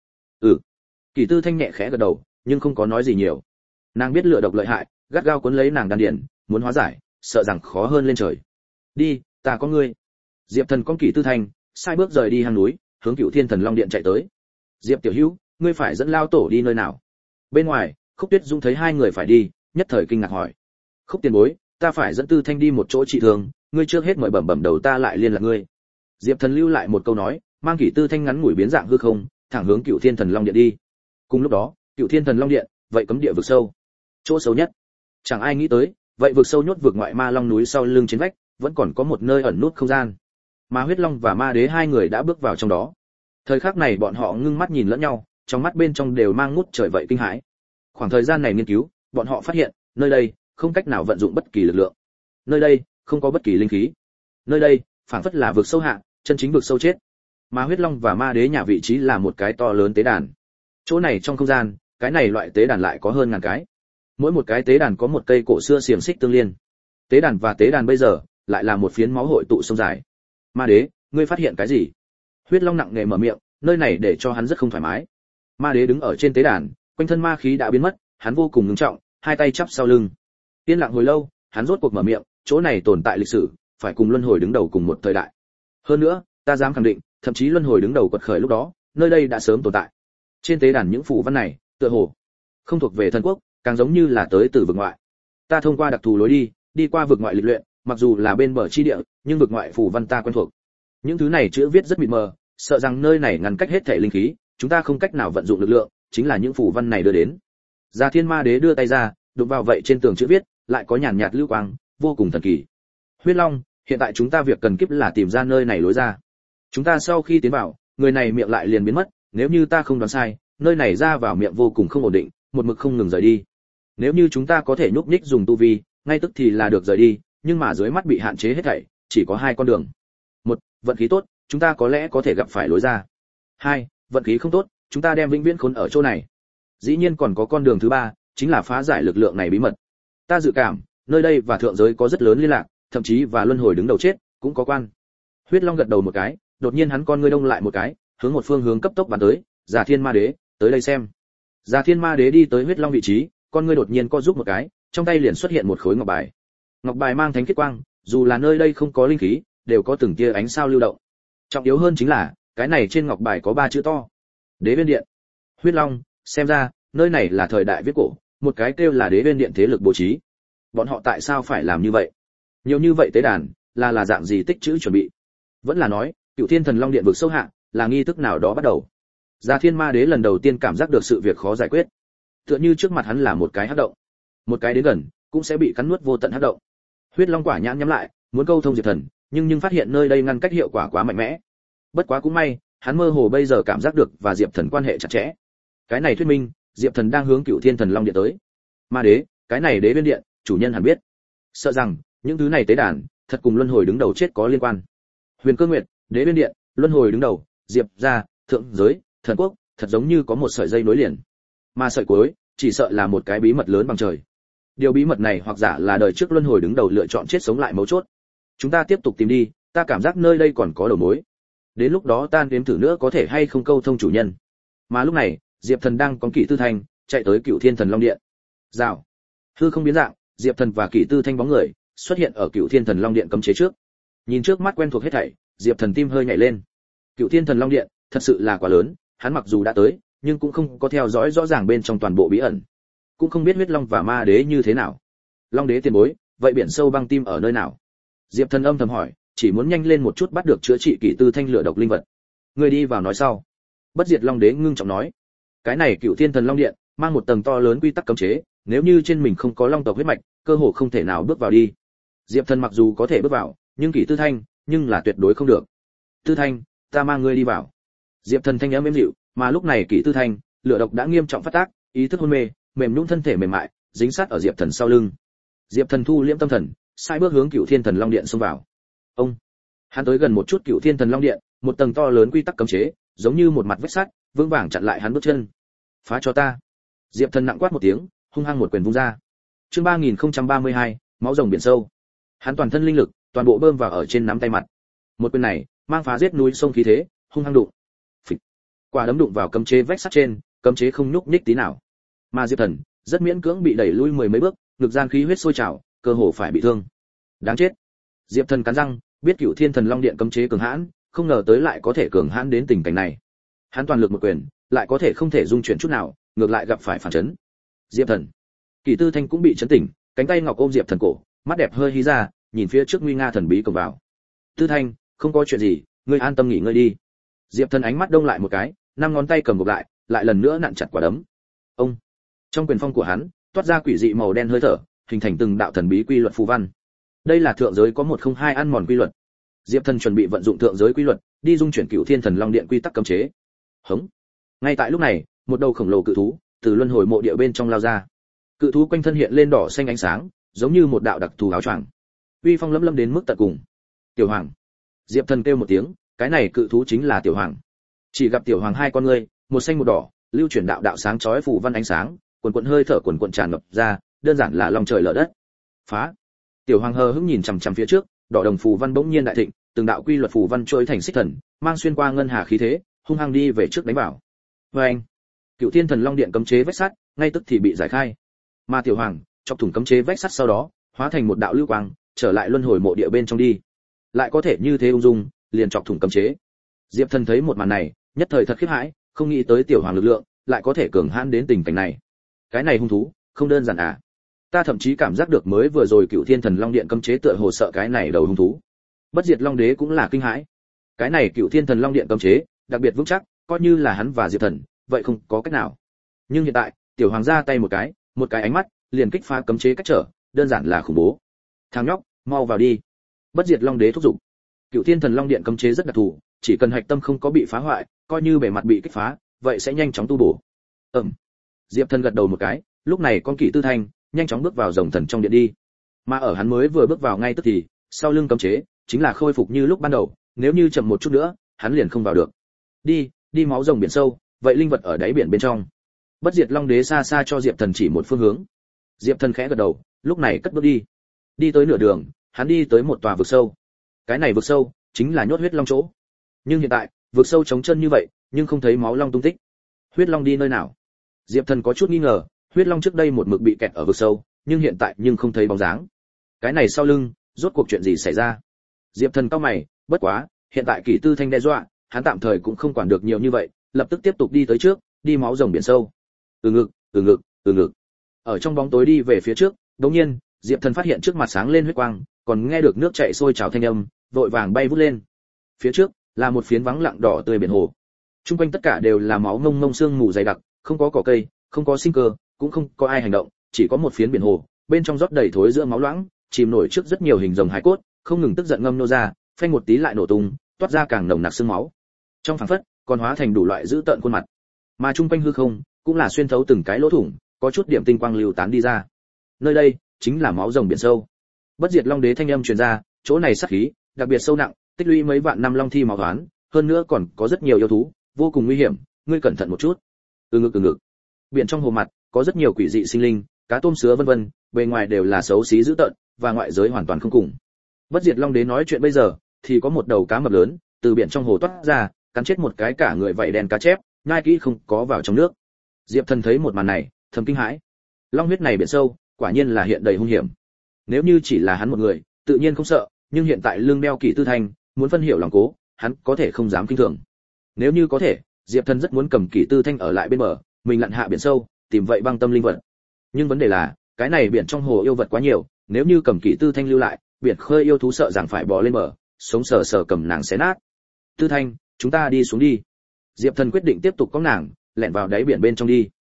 Kỷ Tư Thanh nhẹ khẽ gật đầu, nhưng không có nói gì nhiều. Nàng biết lửa độc lợi hại, gắt gao cuốn lấy nàng đan điền, muốn hóa giải, sợ rằng khó hơn lên trời. Đi, ta có ngươi. Diệp Thần con Kỷ Tư Thanh, sai bước rời đi hang núi, hướng Cửu Thiên Thần Long Điện chạy tới. Diệp tiểu hữu, ngươi phải dẫn lao tổ đi nơi nào? Bên ngoài, Khúc Tuyết Dung thấy hai người phải đi, nhất thời kinh ngạc hỏi. Khúc tiền bối, ta phải dẫn Tư Thanh đi một chỗ trị thương, ngươi trước hết mời bẩm đầu ta lại liên lạc ngươi. Diệp Thần lưu lại một câu nói, mang Kỷ Tư Thanh ngắn ngủi biến dạng hư không, thẳng hướng Cửu Thiên Thần Long Điện đi. Cùng lúc đó, Cửu Thiên Thần Long Điện, vậy cấm địa vực sâu. Chỗ xấu nhất. Chẳng ai nghĩ tới, vậy vực sâu nhốt vực ngoại ma long núi sau lưng trên vách, vẫn còn có một nơi ẩn nút không gian. Ma Huyết Long và Ma Đế hai người đã bước vào trong đó. Thời khắc này bọn họ ngưng mắt nhìn lẫn nhau, trong mắt bên trong đều mang ngút trời vậy kinh hãi. Khoảng thời gian này nghiên cứu, bọn họ phát hiện, nơi đây không cách nào vận dụng bất kỳ lực lượng. Nơi đây không có bất kỳ linh khí. Nơi đây phảng phất là vực sâu hạ, chân chính vực sâu chết. Ma Huyết Long và Ma Đế nhà vị trí là một cái to lớn tế đàn. Chỗ này trong không gian, cái này loại tế đàn lại có hơn ngàn cái. Mỗi một cái tế đàn có một cây cổ xưa xiềng xích tương liên. Tế đàn và tế đàn bây giờ lại là một phiến máu hội tụ sông dài. Ma Đế, ngươi phát hiện cái gì? Huyết Long nặng nề mở miệng, nơi này để cho hắn rất không thoải mái. Ma Đế đứng ở trên tế đàn, quanh thân ma khí đã biến mất, hắn vô cùng ngưng trọng, hai tay chắp sau lưng. Yên lặng hồi lâu, hắn rốt cuộc mở miệng, chỗ này tồn tại lịch sử, phải cùng luân hồi đứng đầu cùng một thời đại. Hơn nữa, ta dám khẳng định, thậm chí luân hồi đứng đầu quật khởi lúc đó, nơi đây đã sớm tồn tại. Trên tế đàn những phù văn này, tựa hồ không thuộc về thần quốc, càng giống như là tới từ vực ngoại. Ta thông qua đặc thù lối đi qua vực ngoại lịch luyện, mặc dù là bên bờ chi địa, nhưng vực ngoại phù văn ta quen thuộc. Những thứ này chữ viết rất mịt mờ, sợ rằng nơi này ngăn cách hết thể linh khí, chúng ta không cách nào vận dụng lực lượng, chính là những phù văn này đưa đến. Gia Thiên Ma Đế đưa tay ra, đụng vào vậy trên tường chữ viết, lại có nhàn nhạt lưu quang, vô cùng thần kỳ. Huyết Long, hiện tại chúng ta việc cần kíp là tìm ra nơi này lối ra. Chúng ta sau khi tiến vào, người này miệng lại liền biến mất, nếu như ta không đoán sai, nơi này ra vào miệng vô cùng không ổn định, một mực không ngừng rời đi. Nếu như chúng ta có thể nhúc nhích dùng tu vi, ngay tức thì là được rời đi, nhưng mà dưới mắt bị hạn chế hết thảy, chỉ có hai con đường. Một, vận khí tốt, chúng ta có lẽ có thể gặp phải lối ra. Hai, vận khí không tốt, chúng ta đem vĩnh viễn khốn ở chỗ này. Dĩ nhiên còn có con đường thứ ba, chính là phá giải lực lượng này bí mật. Ta dự cảm, nơi đây và thượng giới có rất lớn liên lạc, thậm chí và luân hồi đứng đầu chết cũng có quan. Huyết Long gật đầu một cái, đột nhiên hắn con ngươi đông lại một cái, hướng một phương hướng cấp tốc bắn tới. Già Thiên Ma Đế, tới đây xem. Già Thiên Ma Đế đi tới Huyết Long vị trí, con ngươi đột nhiên co rút một cái, trong tay liền xuất hiện một khối ngọc bài. Ngọc bài mang thánh khiết quang, dù là nơi đây không có linh khí, đều có từng tia ánh sao lưu động. Trọng yếu hơn chính là, cái này trên ngọc bài có 3 chữ to: Đế Viên Điện. Huyết Long, xem ra, nơi này là thời đại viết cổ, một cái kêu là Đế Viên Điện thế lực bố trí. Bọn họ tại sao phải làm như vậy? Nhiều như vậy tế đàn, là dạng gì tích trữ chuẩn bị? Vẫn là nói, Cựu Thiên Thần Long Điện vực sâu hạ, là nghi thức nào đó bắt đầu. Già Thiên Ma Đế lần đầu tiên cảm giác được sự việc khó giải quyết. Tựa như trước mặt hắn là một cái hắc động, một cái đến gần cũng sẽ bị cắn nuốt vô tận hắc động. Huyết Long quả nhãn nhắm lại, muốn câu thông Diệp Thần, nhưng phát hiện nơi đây ngăn cách hiệu quả quá mạnh mẽ. Bất quá cũng may, hắn mơ hồ bây giờ cảm giác được và Diệp Thần quan hệ chặt chẽ. Cái này thuyết minh, Diệp Thần đang hướng Cựu Thiên Thần Long Điện tới. Ma Đế, cái này Đế Viên Điện, chủ nhân hẳn biết. Sợ rằng, những thứ này tế đàn, thật cùng luân hồi đứng đầu chết có liên quan. Huyền Cơ Nguyệt, Đế Viên Điện, luân hồi đứng đầu, Diệp gia, thượng giới, thần quốc, thật giống như có một sợi dây nối liền. Mà sợi cuối, chỉ sợ là một cái bí mật lớn bằng trời. Điều bí mật này hoặc giả là đời trước luân hồi đứng đầu lựa chọn chết sống lại mấu chốt. Chúng ta tiếp tục tìm đi, ta cảm giác nơi đây còn có đầu mối. Đến lúc đó ta nếm thử nữa có thể hay không câu thông chủ nhân. Mà lúc này, Diệp Thần đang có Kỷ Tư Thanh chạy tới Cựu Thiên Thần Long Điện. Rào. Hư không biến dạng, Diệp Thần và Kỷ Tư Thanh bóng người xuất hiện ở Cựu Thiên Thần Long Điện cấm chế trước. Nhìn trước mắt quen thuộc hết thảy, Diệp Thần tim hơi nhảy lên. Cựu Thiên Thần Long Điện, thật sự là quá lớn, hắn mặc dù đã tới, nhưng cũng không có theo dõi rõ ràng bên trong toàn bộ bí ẩn, cũng không biết Huyết Long và Ma Đế như thế nào. Long Đế tiền bối, vậy biển sâu băng tim ở nơi nào? Diệp Thần âm thầm hỏi, chỉ muốn nhanh lên một chút bắt được chữa trị Kỷ Tư Thanh lửa độc linh vật. Người đi vào nói sau. Bất Diệt Long Đế ngưng trọng nói, cái này Cựu Thiên Thần Long Điện mang một tầng to lớn quy tắc cấm chế, nếu như trên mình không có long tộc huyết mạch, cơ hồ không thể nào bước vào đi. Diệp Thần mặc dù có thể bước vào, nhưng Kỷ Tư Thanh, nhưng là tuyệt đối không được. Tư Thanh, ta mang ngươi đi vào. Diệp Thần thanh âm êm dịu, mà lúc này Kỷ Tư Thanh, lửa độc đã nghiêm trọng phát tác, ý thức hôn mê, mềm nhũn thân thể mềm mại, dính sát ở Diệp Thần sau lưng. Diệp Thần thu liễm tâm thần, sai bước hướng Cựu Thiên Thần Long Điện xông vào. Ông, hắn tới gần một chút Cựu Thiên Thần Long Điện, một tầng to lớn quy tắc cấm chế, giống như một mặt vách sắt, vững vàng chặn lại hắn bước chân. Phá cho ta! Diệp Thần nặng quát một tiếng, hung hăng một quyền vung ra. Chương 3032, máu rồng biển sâu. Hắn toàn thân linh lực, toàn bộ bơm vào ở trên nắm tay mặt. Một quyền này, mang phá giết núi sông khí thế, hung hăng đụng. Phịch. Quả đấm đụng vào cấm chế vách sắt trên, cấm chế không nhúc nhích tí nào. Mà Diệp Thần rất miễn cưỡng bị đẩy lui 10 mấy bước, ngực gian khí huyết sôi trào, cơ hồ phải bị thương. Đáng chết. Diệp Thần cắn răng, biết Cựu Thiên Thần Long Điện cấm chế cường hãn, không ngờ tới lại có thể cường hãn đến tình cảnh này. Hắn toàn lực một quyền, lại có thể không thể dung chuyển chút nào, ngược lại gặp phải phản chấn. Diệp Thần. Kỷ Tư Thanh cũng bị chấn tỉnh, cánh tay ngọc ôm Diệp Thần cổ, mắt đẹp hơi hí ra, nhìn phía trước nguy nga thần bí cổng vào. Tư Thanh, không có chuyện gì, ngươi an tâm nghỉ ngơi đi. Diệp Thần ánh mắt đông lại một cái, 5 ngón tay cầm ngược lại lần nữa nặn chặt quả đấm. Ông. Trong quyền phong của hắn, toát ra quỷ dị màu đen hơi thở, hình thành từng đạo thần bí quy luật phù văn. Đây là thượng giới có 102 ăn mòn quy luật. Diệp Thần chuẩn bị vận dụng thượng giới quy luật, đi dung chuyển Cựu Thiên Thần Long Điện quy tắc cấm chế. Hống. Ngay tại lúc này, một đầu khổng lồ cự thú từ luân hồi mộ địa bên trong lao ra. Cự thú quanh thân hiện lên đỏ xanh ánh sáng, giống như một đạo đặc thù áo choàng. Uy phong lẫm lẫm đến mức tận cùng. Tiểu Hoàng. Diệp Thần kêu một tiếng, cái này cự thú chính là Tiểu Hoàng. Chỉ gặp Tiểu Hoàng hai con ngươi, một xanh một đỏ, lưu chuyển đạo đạo sáng chói phù văn ánh sáng, quần quần hơi thở quần quần tràn ngập ra, đơn giản là lòng trời lở đất. Phá. Tiểu Hoàng hờ hững nhìn chằm chằm phía trước, đỏ đồng phù văn bỗng nhiên đại thịnh, từng đạo quy luật phù văn trôi thành xích thần, mang xuyên qua ngân hà khí thế, hung hăng đi về trước đánh vào. Oeng. Cựu Thiên Thần Long Điện cấm chế vách sắt, ngay tức thì bị giải khai. Mà Tiểu Hoàng chọc thủng cấm chế vách sắt sau đó, hóa thành một đạo lưu quang, trở lại luân hồi mộ địa bên trong đi. Lại có thể như thế ung dung, liền chọc thủng cấm chế. Diệp Thần thấy một màn này, nhất thời thật khiếp hãi, không nghĩ tới Tiểu Hoàng lực lượng lại có thể cường hãn đến tình cảnh này. Cái này hung thú, không đơn giản à? Ta thậm chí cảm giác được mới vừa rồi Cựu Thiên Thần Long Điện cấm chế tựa hồ sợ cái này đầu hung thú. Bất Diệt Long Đế cũng là kinh hãi. Cái này Cựu Thiên Thần Long Điện cấm chế, đặc biệt vững chắc, coi như là hắn và Diệp Thần, vậy không có cách nào. Nhưng hiện tại, Tiểu Hoàng ra tay một cái ánh mắt, liền kích phá cấm chế cách trở, đơn giản là khủng bố. Thằng nhóc, mau vào đi. Bất Diệt Long Đế thúc giục. Cựu Thiên Thần Long Điện cấm chế rất đặc thù, chỉ cần hạch tâm không có bị phá hoại, coi như bề mặt bị kích phá, vậy sẽ nhanh chóng tu bổ. Diệp Thần gật đầu một cái, lúc này con Kỷ Tư Thanh nhanh chóng bước vào rồng thần trong điện đi. Mà ở hắn mới vừa bước vào ngay tức thì, sau lưng cấm chế chính là khôi phục như lúc ban đầu, nếu như chậm một chút nữa, hắn liền không vào được. Đi máu rồng biển sâu, vậy linh vật ở đáy biển bên trong. Bất Diệt Long Đế xa xa cho Diệp Thần chỉ một phương hướng. Diệp Thần khẽ gật đầu, lúc này cất bước đi. Đi tới nửa đường, hắn đi tới một tòa vực sâu. Cái này vực sâu chính là nhốt huyết long chỗ. Nhưng hiện tại, vực sâu trống chân như vậy, nhưng không thấy máu long tung tích. Huyết long đi nơi nào? Diệp Thần có chút nghi ngờ, huyết long trước đây một mực bị kẹt ở vực sâu, nhưng hiện tại nhưng không thấy bóng dáng. Cái này sau lưng, rốt cuộc chuyện gì xảy ra? Diệp Thần cau mày, bất quá, hiện tại Kỷ Tư Thanh đe dọa, hắn tạm thời cũng không quản được nhiều như vậy, lập tức tiếp tục đi tới trước, đi máu rồng biển sâu. Từ ngực. Ở trong bóng tối đi về phía trước, đột nhiên, Diệp Thần phát hiện trước mặt sáng lên huyết quang, còn nghe được nước chảy sôi trào thanh âm, vội vàng bay vút lên. Phía trước là một phiến vắng lặng đỏ tươi biển hồ. Trung quanh tất cả đều là máu ngông ngông sương mù dày đặc, không có cỏ cây, không có sinh cơ, cũng không có ai hành động, chỉ có một phiến biển hồ, bên trong rót đầy thối giữa máu loãng, chìm nổi trước rất nhiều hình rồng hải cốt, không ngừng tức giận ngâm nô ra, phanh một tí lại nổ tung, toát ra càng nồng nặc sương máu. Trong phảng phất, còn hóa thành đủ loại dữ tợn khuôn mặt. Mà trung quanh hư không, cũng là xuyên thấu từng cái lỗ thủng, có chút điểm tinh quang lưu tán đi ra. Nơi đây chính là máu rồng biển sâu. Bất Diệt Long Đế thanh âm truyền ra, chỗ này sát khí đặc biệt sâu nặng, tích lũy mấy vạn năm long thi máu toán, hơn nữa còn có rất nhiều yêu thú, vô cùng nguy hiểm, ngươi cẩn thận một chút. Từ ngực. Biển trong hồ mặt có rất nhiều quỷ dị sinh linh, cá tôm sứa vân vân, bề ngoài đều là xấu xí dữ tợn, và ngoại giới hoàn toàn không cùng. Bất Diệt Long Đế nói chuyện bây giờ, thì có một đầu cá mập lớn từ biển trong hồ toát ra, cắn chết một cái cả người vảy đen cá chép, nhai kỹ không có vào trong nước. Diệp Thần thấy một màn này, thầm kinh hãi. Long huyết này biển sâu, quả nhiên là hiện đầy hung hiểm. Nếu như chỉ là hắn một người, tự nhiên không sợ, nhưng hiện tại lưng đeo Kỷ Tư Thanh, muốn phân hiểu lòng cố, hắn có thể không dám kinh thường. Nếu như có thể, Diệp Thần rất muốn cầm Kỷ Tư Thanh ở lại bên bờ, mình lặn hạ biển sâu, tìm vậy băng tâm linh vật. Nhưng vấn đề là, cái này biển trong hồ yêu vật quá nhiều, nếu như cầm Kỷ Tư Thanh lưu lại, biển khơi yêu thú sợ rằng phải bò lên bờ, sống sờ sờ cầm nàng xé nát. Tư Thanh, chúng ta đi xuống đi. Diệp Thần quyết định tiếp tục có nàng, lẻn vào đáy biển bên trong đi.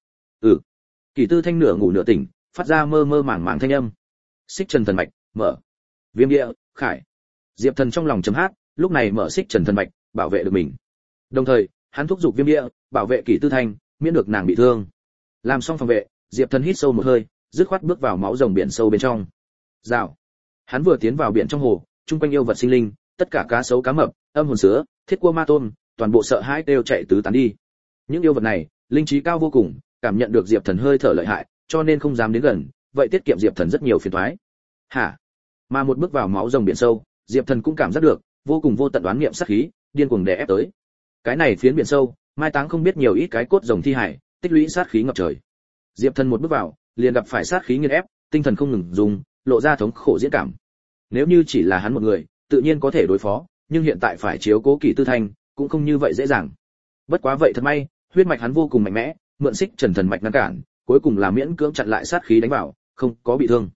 Kỷ Tư Thanh nửa ngủ nửa tỉnh, phát ra mơ mơ màng màng thanh âm. Xích Trần thần mạch, mở. Viêm địa, khải. Diệp Thần trong lòng chấm hát, lúc này mở Xích Trần thần mạch, bảo vệ được mình. Đồng thời, hắn thúc giục Viêm địa, bảo vệ Kỷ Tư Thanh, miễn được nàng bị thương. Làm xong phòng vệ, Diệp Thần hít sâu một hơi, dứt khoát bước vào máu rồng biển sâu bên trong. Rào. Hắn vừa tiến vào biển trong hồ, chung quanh yêu vật sinh linh, tất cả cá sấu cá mập, âm hồn sứa, thiết cua ma tôm, toàn bộ sợ hãi đều chạy tứ tán đi. Những yêu vật này, linh trí cao vô cùng, cảm nhận được Diệp Thần hơi thở lợi hại, cho nên không dám đến gần, vậy tiết kiệm Diệp Thần rất nhiều phiền toái. Hả? Mà một bước vào máu rồng biển sâu, Diệp Thần cũng cảm giác được vô cùng vô tận đoán niệm sát khí, điên cuồng đè ép tới. Cái này phiến biển sâu, mai táng không biết nhiều ít cái cốt rồng thi hải, tích lũy sát khí ngập trời. Diệp Thần một bước vào, liền gặp phải sát khí nghiền ép, tinh thần không ngừng dùng, lộ ra thống khổ diễn cảm. Nếu như chỉ là hắn một người, tự nhiên có thể đối phó, nhưng hiện tại phải chiếu cố Kỷ Tư Thanh, cũng không như vậy dễ dàng. Bất quá vậy thật may, huyết mạch hắn vô cùng mạnh mẽ, mượn Xích Trần thần mạch ngăn cản, cuối cùng là miễn cưỡng chặn lại sát khí đánh vào, không có bị thương.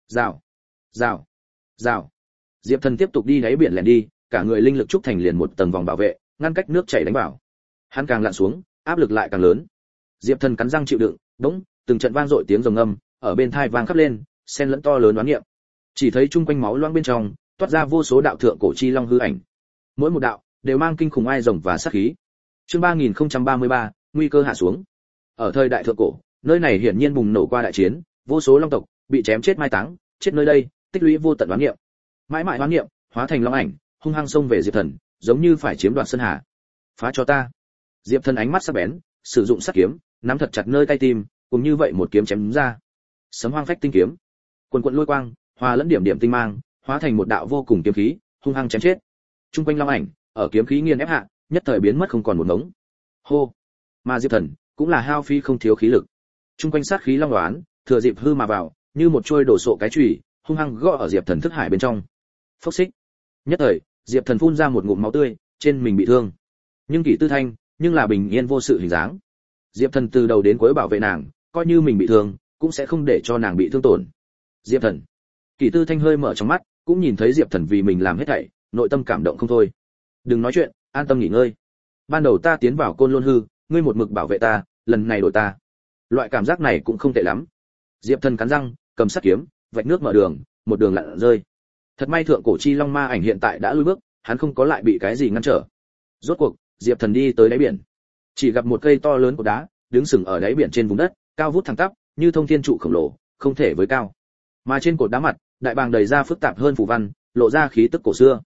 Rào. Diệp Thần tiếp tục đi đáy biển lẻn đi, cả người linh lực trúc thành liền một tầng vòng bảo vệ, ngăn cách nước chảy đánh vào. Hắn càng lặn xuống, áp lực lại càng lớn. Diệp Thần cắn răng chịu đựng, bỗng, từng trận vang dội tiếng rồng ngâm, ở bên tai vang khắp lên, xen lẫn to lớn đoán niệm. Chỉ thấy chung quanh máu loang bên trong, toát ra vô số đạo thượng cổ chi long hư ảnh. Mỗi một đạo đều mang kinh khủng ai rồng và sát khí. Chương 3033, nguy cơ hạ xuống. Ở thời đại thượng cổ, nơi này hiển nhiên bùng nổ qua đại chiến, vô số long tộc bị chém chết mai táng, chết nơi đây, tích lũy vô tận đoán niệm. Mãi mãi đoán niệm, hóa thành long ảnh, hung hăng xông về Diệp Thần, giống như phải chiếm đoạt sơn hà. Phá cho ta. Diệp Thần ánh mắt sắc bén, sử dụng sát kiếm, nắm thật chặt nơi tay tim, cùng như vậy một kiếm chém đúng ra. Sấm hoang phách tinh kiếm, quần quần lôi quang, hòa lẫn điểm điểm tinh mang, hóa thành một đạo vô cùng kiếm khí, hung hăng chém chết. Trung quanh long ảnh, ở kiếm khí nghiền ép hạ, nhất thời biến mất không còn một ngống. Hô. Mà Diệp Thần cũng là hao phí không thiếu khí lực. Trung quanh sát khí long đoán, thừa dịp hư mà vào, như một trôi đổ sộ cái chùy, hung hăng gõ ở Diệp Thần thức hải bên trong. Phốc xích. Nhất thời, Diệp Thần phun ra một ngụm máu tươi, trên mình bị thương. Nhưng Kỷ Tư Thanh, nhưng là bình yên vô sự hình dáng. Diệp Thần từ đầu đến cuối bảo vệ nàng, coi như mình bị thương, cũng sẽ không để cho nàng bị thương tổn. Diệp Thần. Kỷ Tư Thanh hơi mở trong mắt, cũng nhìn thấy Diệp Thần vì mình làm hết thảy, nội tâm cảm động không thôi. Đừng nói chuyện, an tâm nghỉ ngơi. Ban đầu ta tiến vào Côn Lôn hư, ngươi một mực bảo vệ ta, lần này đổi ta. Loại cảm giác này cũng không tệ lắm. Diệp Thần cắn răng, cầm sắt kiếm, vạch nước mở đường, một đường lặn rơi. Thật may thượng cổ chi long ma ảnh hiện tại đã lùi bước, hắn không có lại bị cái gì ngăn trở. Rốt cuộc, Diệp Thần đi tới đáy biển, chỉ gặp một cây to lớn của đá, đứng sừng ở đáy biển trên vùng đất, cao vút thẳng tắp, như thông thiên trụ khổng lồ, không thể với cao. Mà trên cột đá mặt, đại bàng đầy ra phức tạp hơn phù văn, lộ ra khí tức cổ xưa.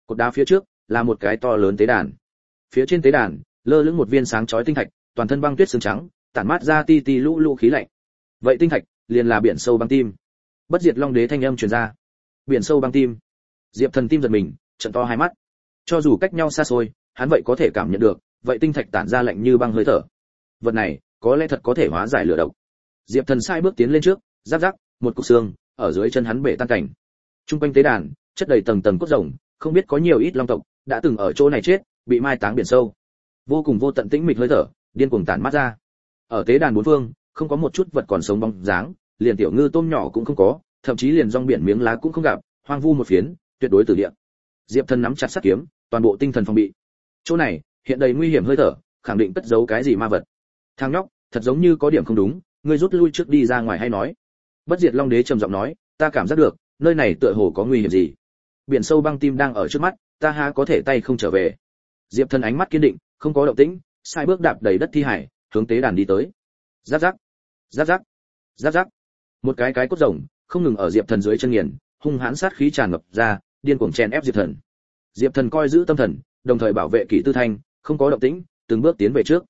Cột đá phía trước là một cái to lớn tế đàn. Phía trên tế đàn lơ lửng một viên sáng chói tinh thạch, toàn thân băng tuyết sương trắng, tản mát ra ti ti lũ lũ khí lạnh. Vậy tinh thạch liền là biển sâu băng tim. Bất diệt long đế thanh âm truyền ra. Biển sâu băng tim. Diệp Thần tim giật mình, trợn to hai mắt. Cho dù cách nhau xa xôi, hắn vậy có thể cảm nhận được, vậy tinh thạch tản ra lạnh như băng hơi thở. Vật này, có lẽ thật có thể hóa giải lửa độc. Diệp Thần sai bước tiến lên trước, rắc rắc, một cục xương ở dưới chân hắn bể tan cảnh. Trung quanh tế đàn, chất đầy tầng tầng cốt rồng, không biết có nhiều ít long tộc đã từng ở chỗ này chết, bị mai táng biển sâu. Vô cùng vô tận tĩnh mịch hơi thở, điên cuồng tản mát ra. Ở tế đàn bốn phương, không có một chút vật còn sống bóng dáng, liền tiểu ngư tôm nhỏ cũng không có, thậm chí liền rong biển miếng lá cũng không gặp, hoang vu một phiến, tuyệt đối tử địa. Diệp Thần nắm chặt sắt kiếm, toàn bộ tinh thần phòng bị. Chỗ này hiện đầy nguy hiểm hơi thở, khẳng định cất giấu cái gì ma vật. Thằng nhóc, thật giống như có điểm không đúng, ngươi rút lui trước đi ra ngoài hay nói. Bất diệt long đế trầm giọng nói, ta cảm giác được, nơi này tựa hồ có nguy hiểm gì. Biển sâu băng tim đang ở trước mắt, ta há có thể tay không trở về. Diệp Thần ánh mắt kiên định, không có động tĩnh, sai bước đạp đầy đất thi hải, hướng tế đàn đi tới. Rắc rắc, rắc rắc, rắc rắc. Một cái cốt rồng không ngừng ở Diệp Thần dưới chân nghiền, hung hãn sát khí tràn ngập ra, điên cuồng chèn ép Diệp Thần. Diệp Thần coi giữ tâm thần, đồng thời bảo vệ kỷ tư thanh, không có động tĩnh, từng bước tiến về trước.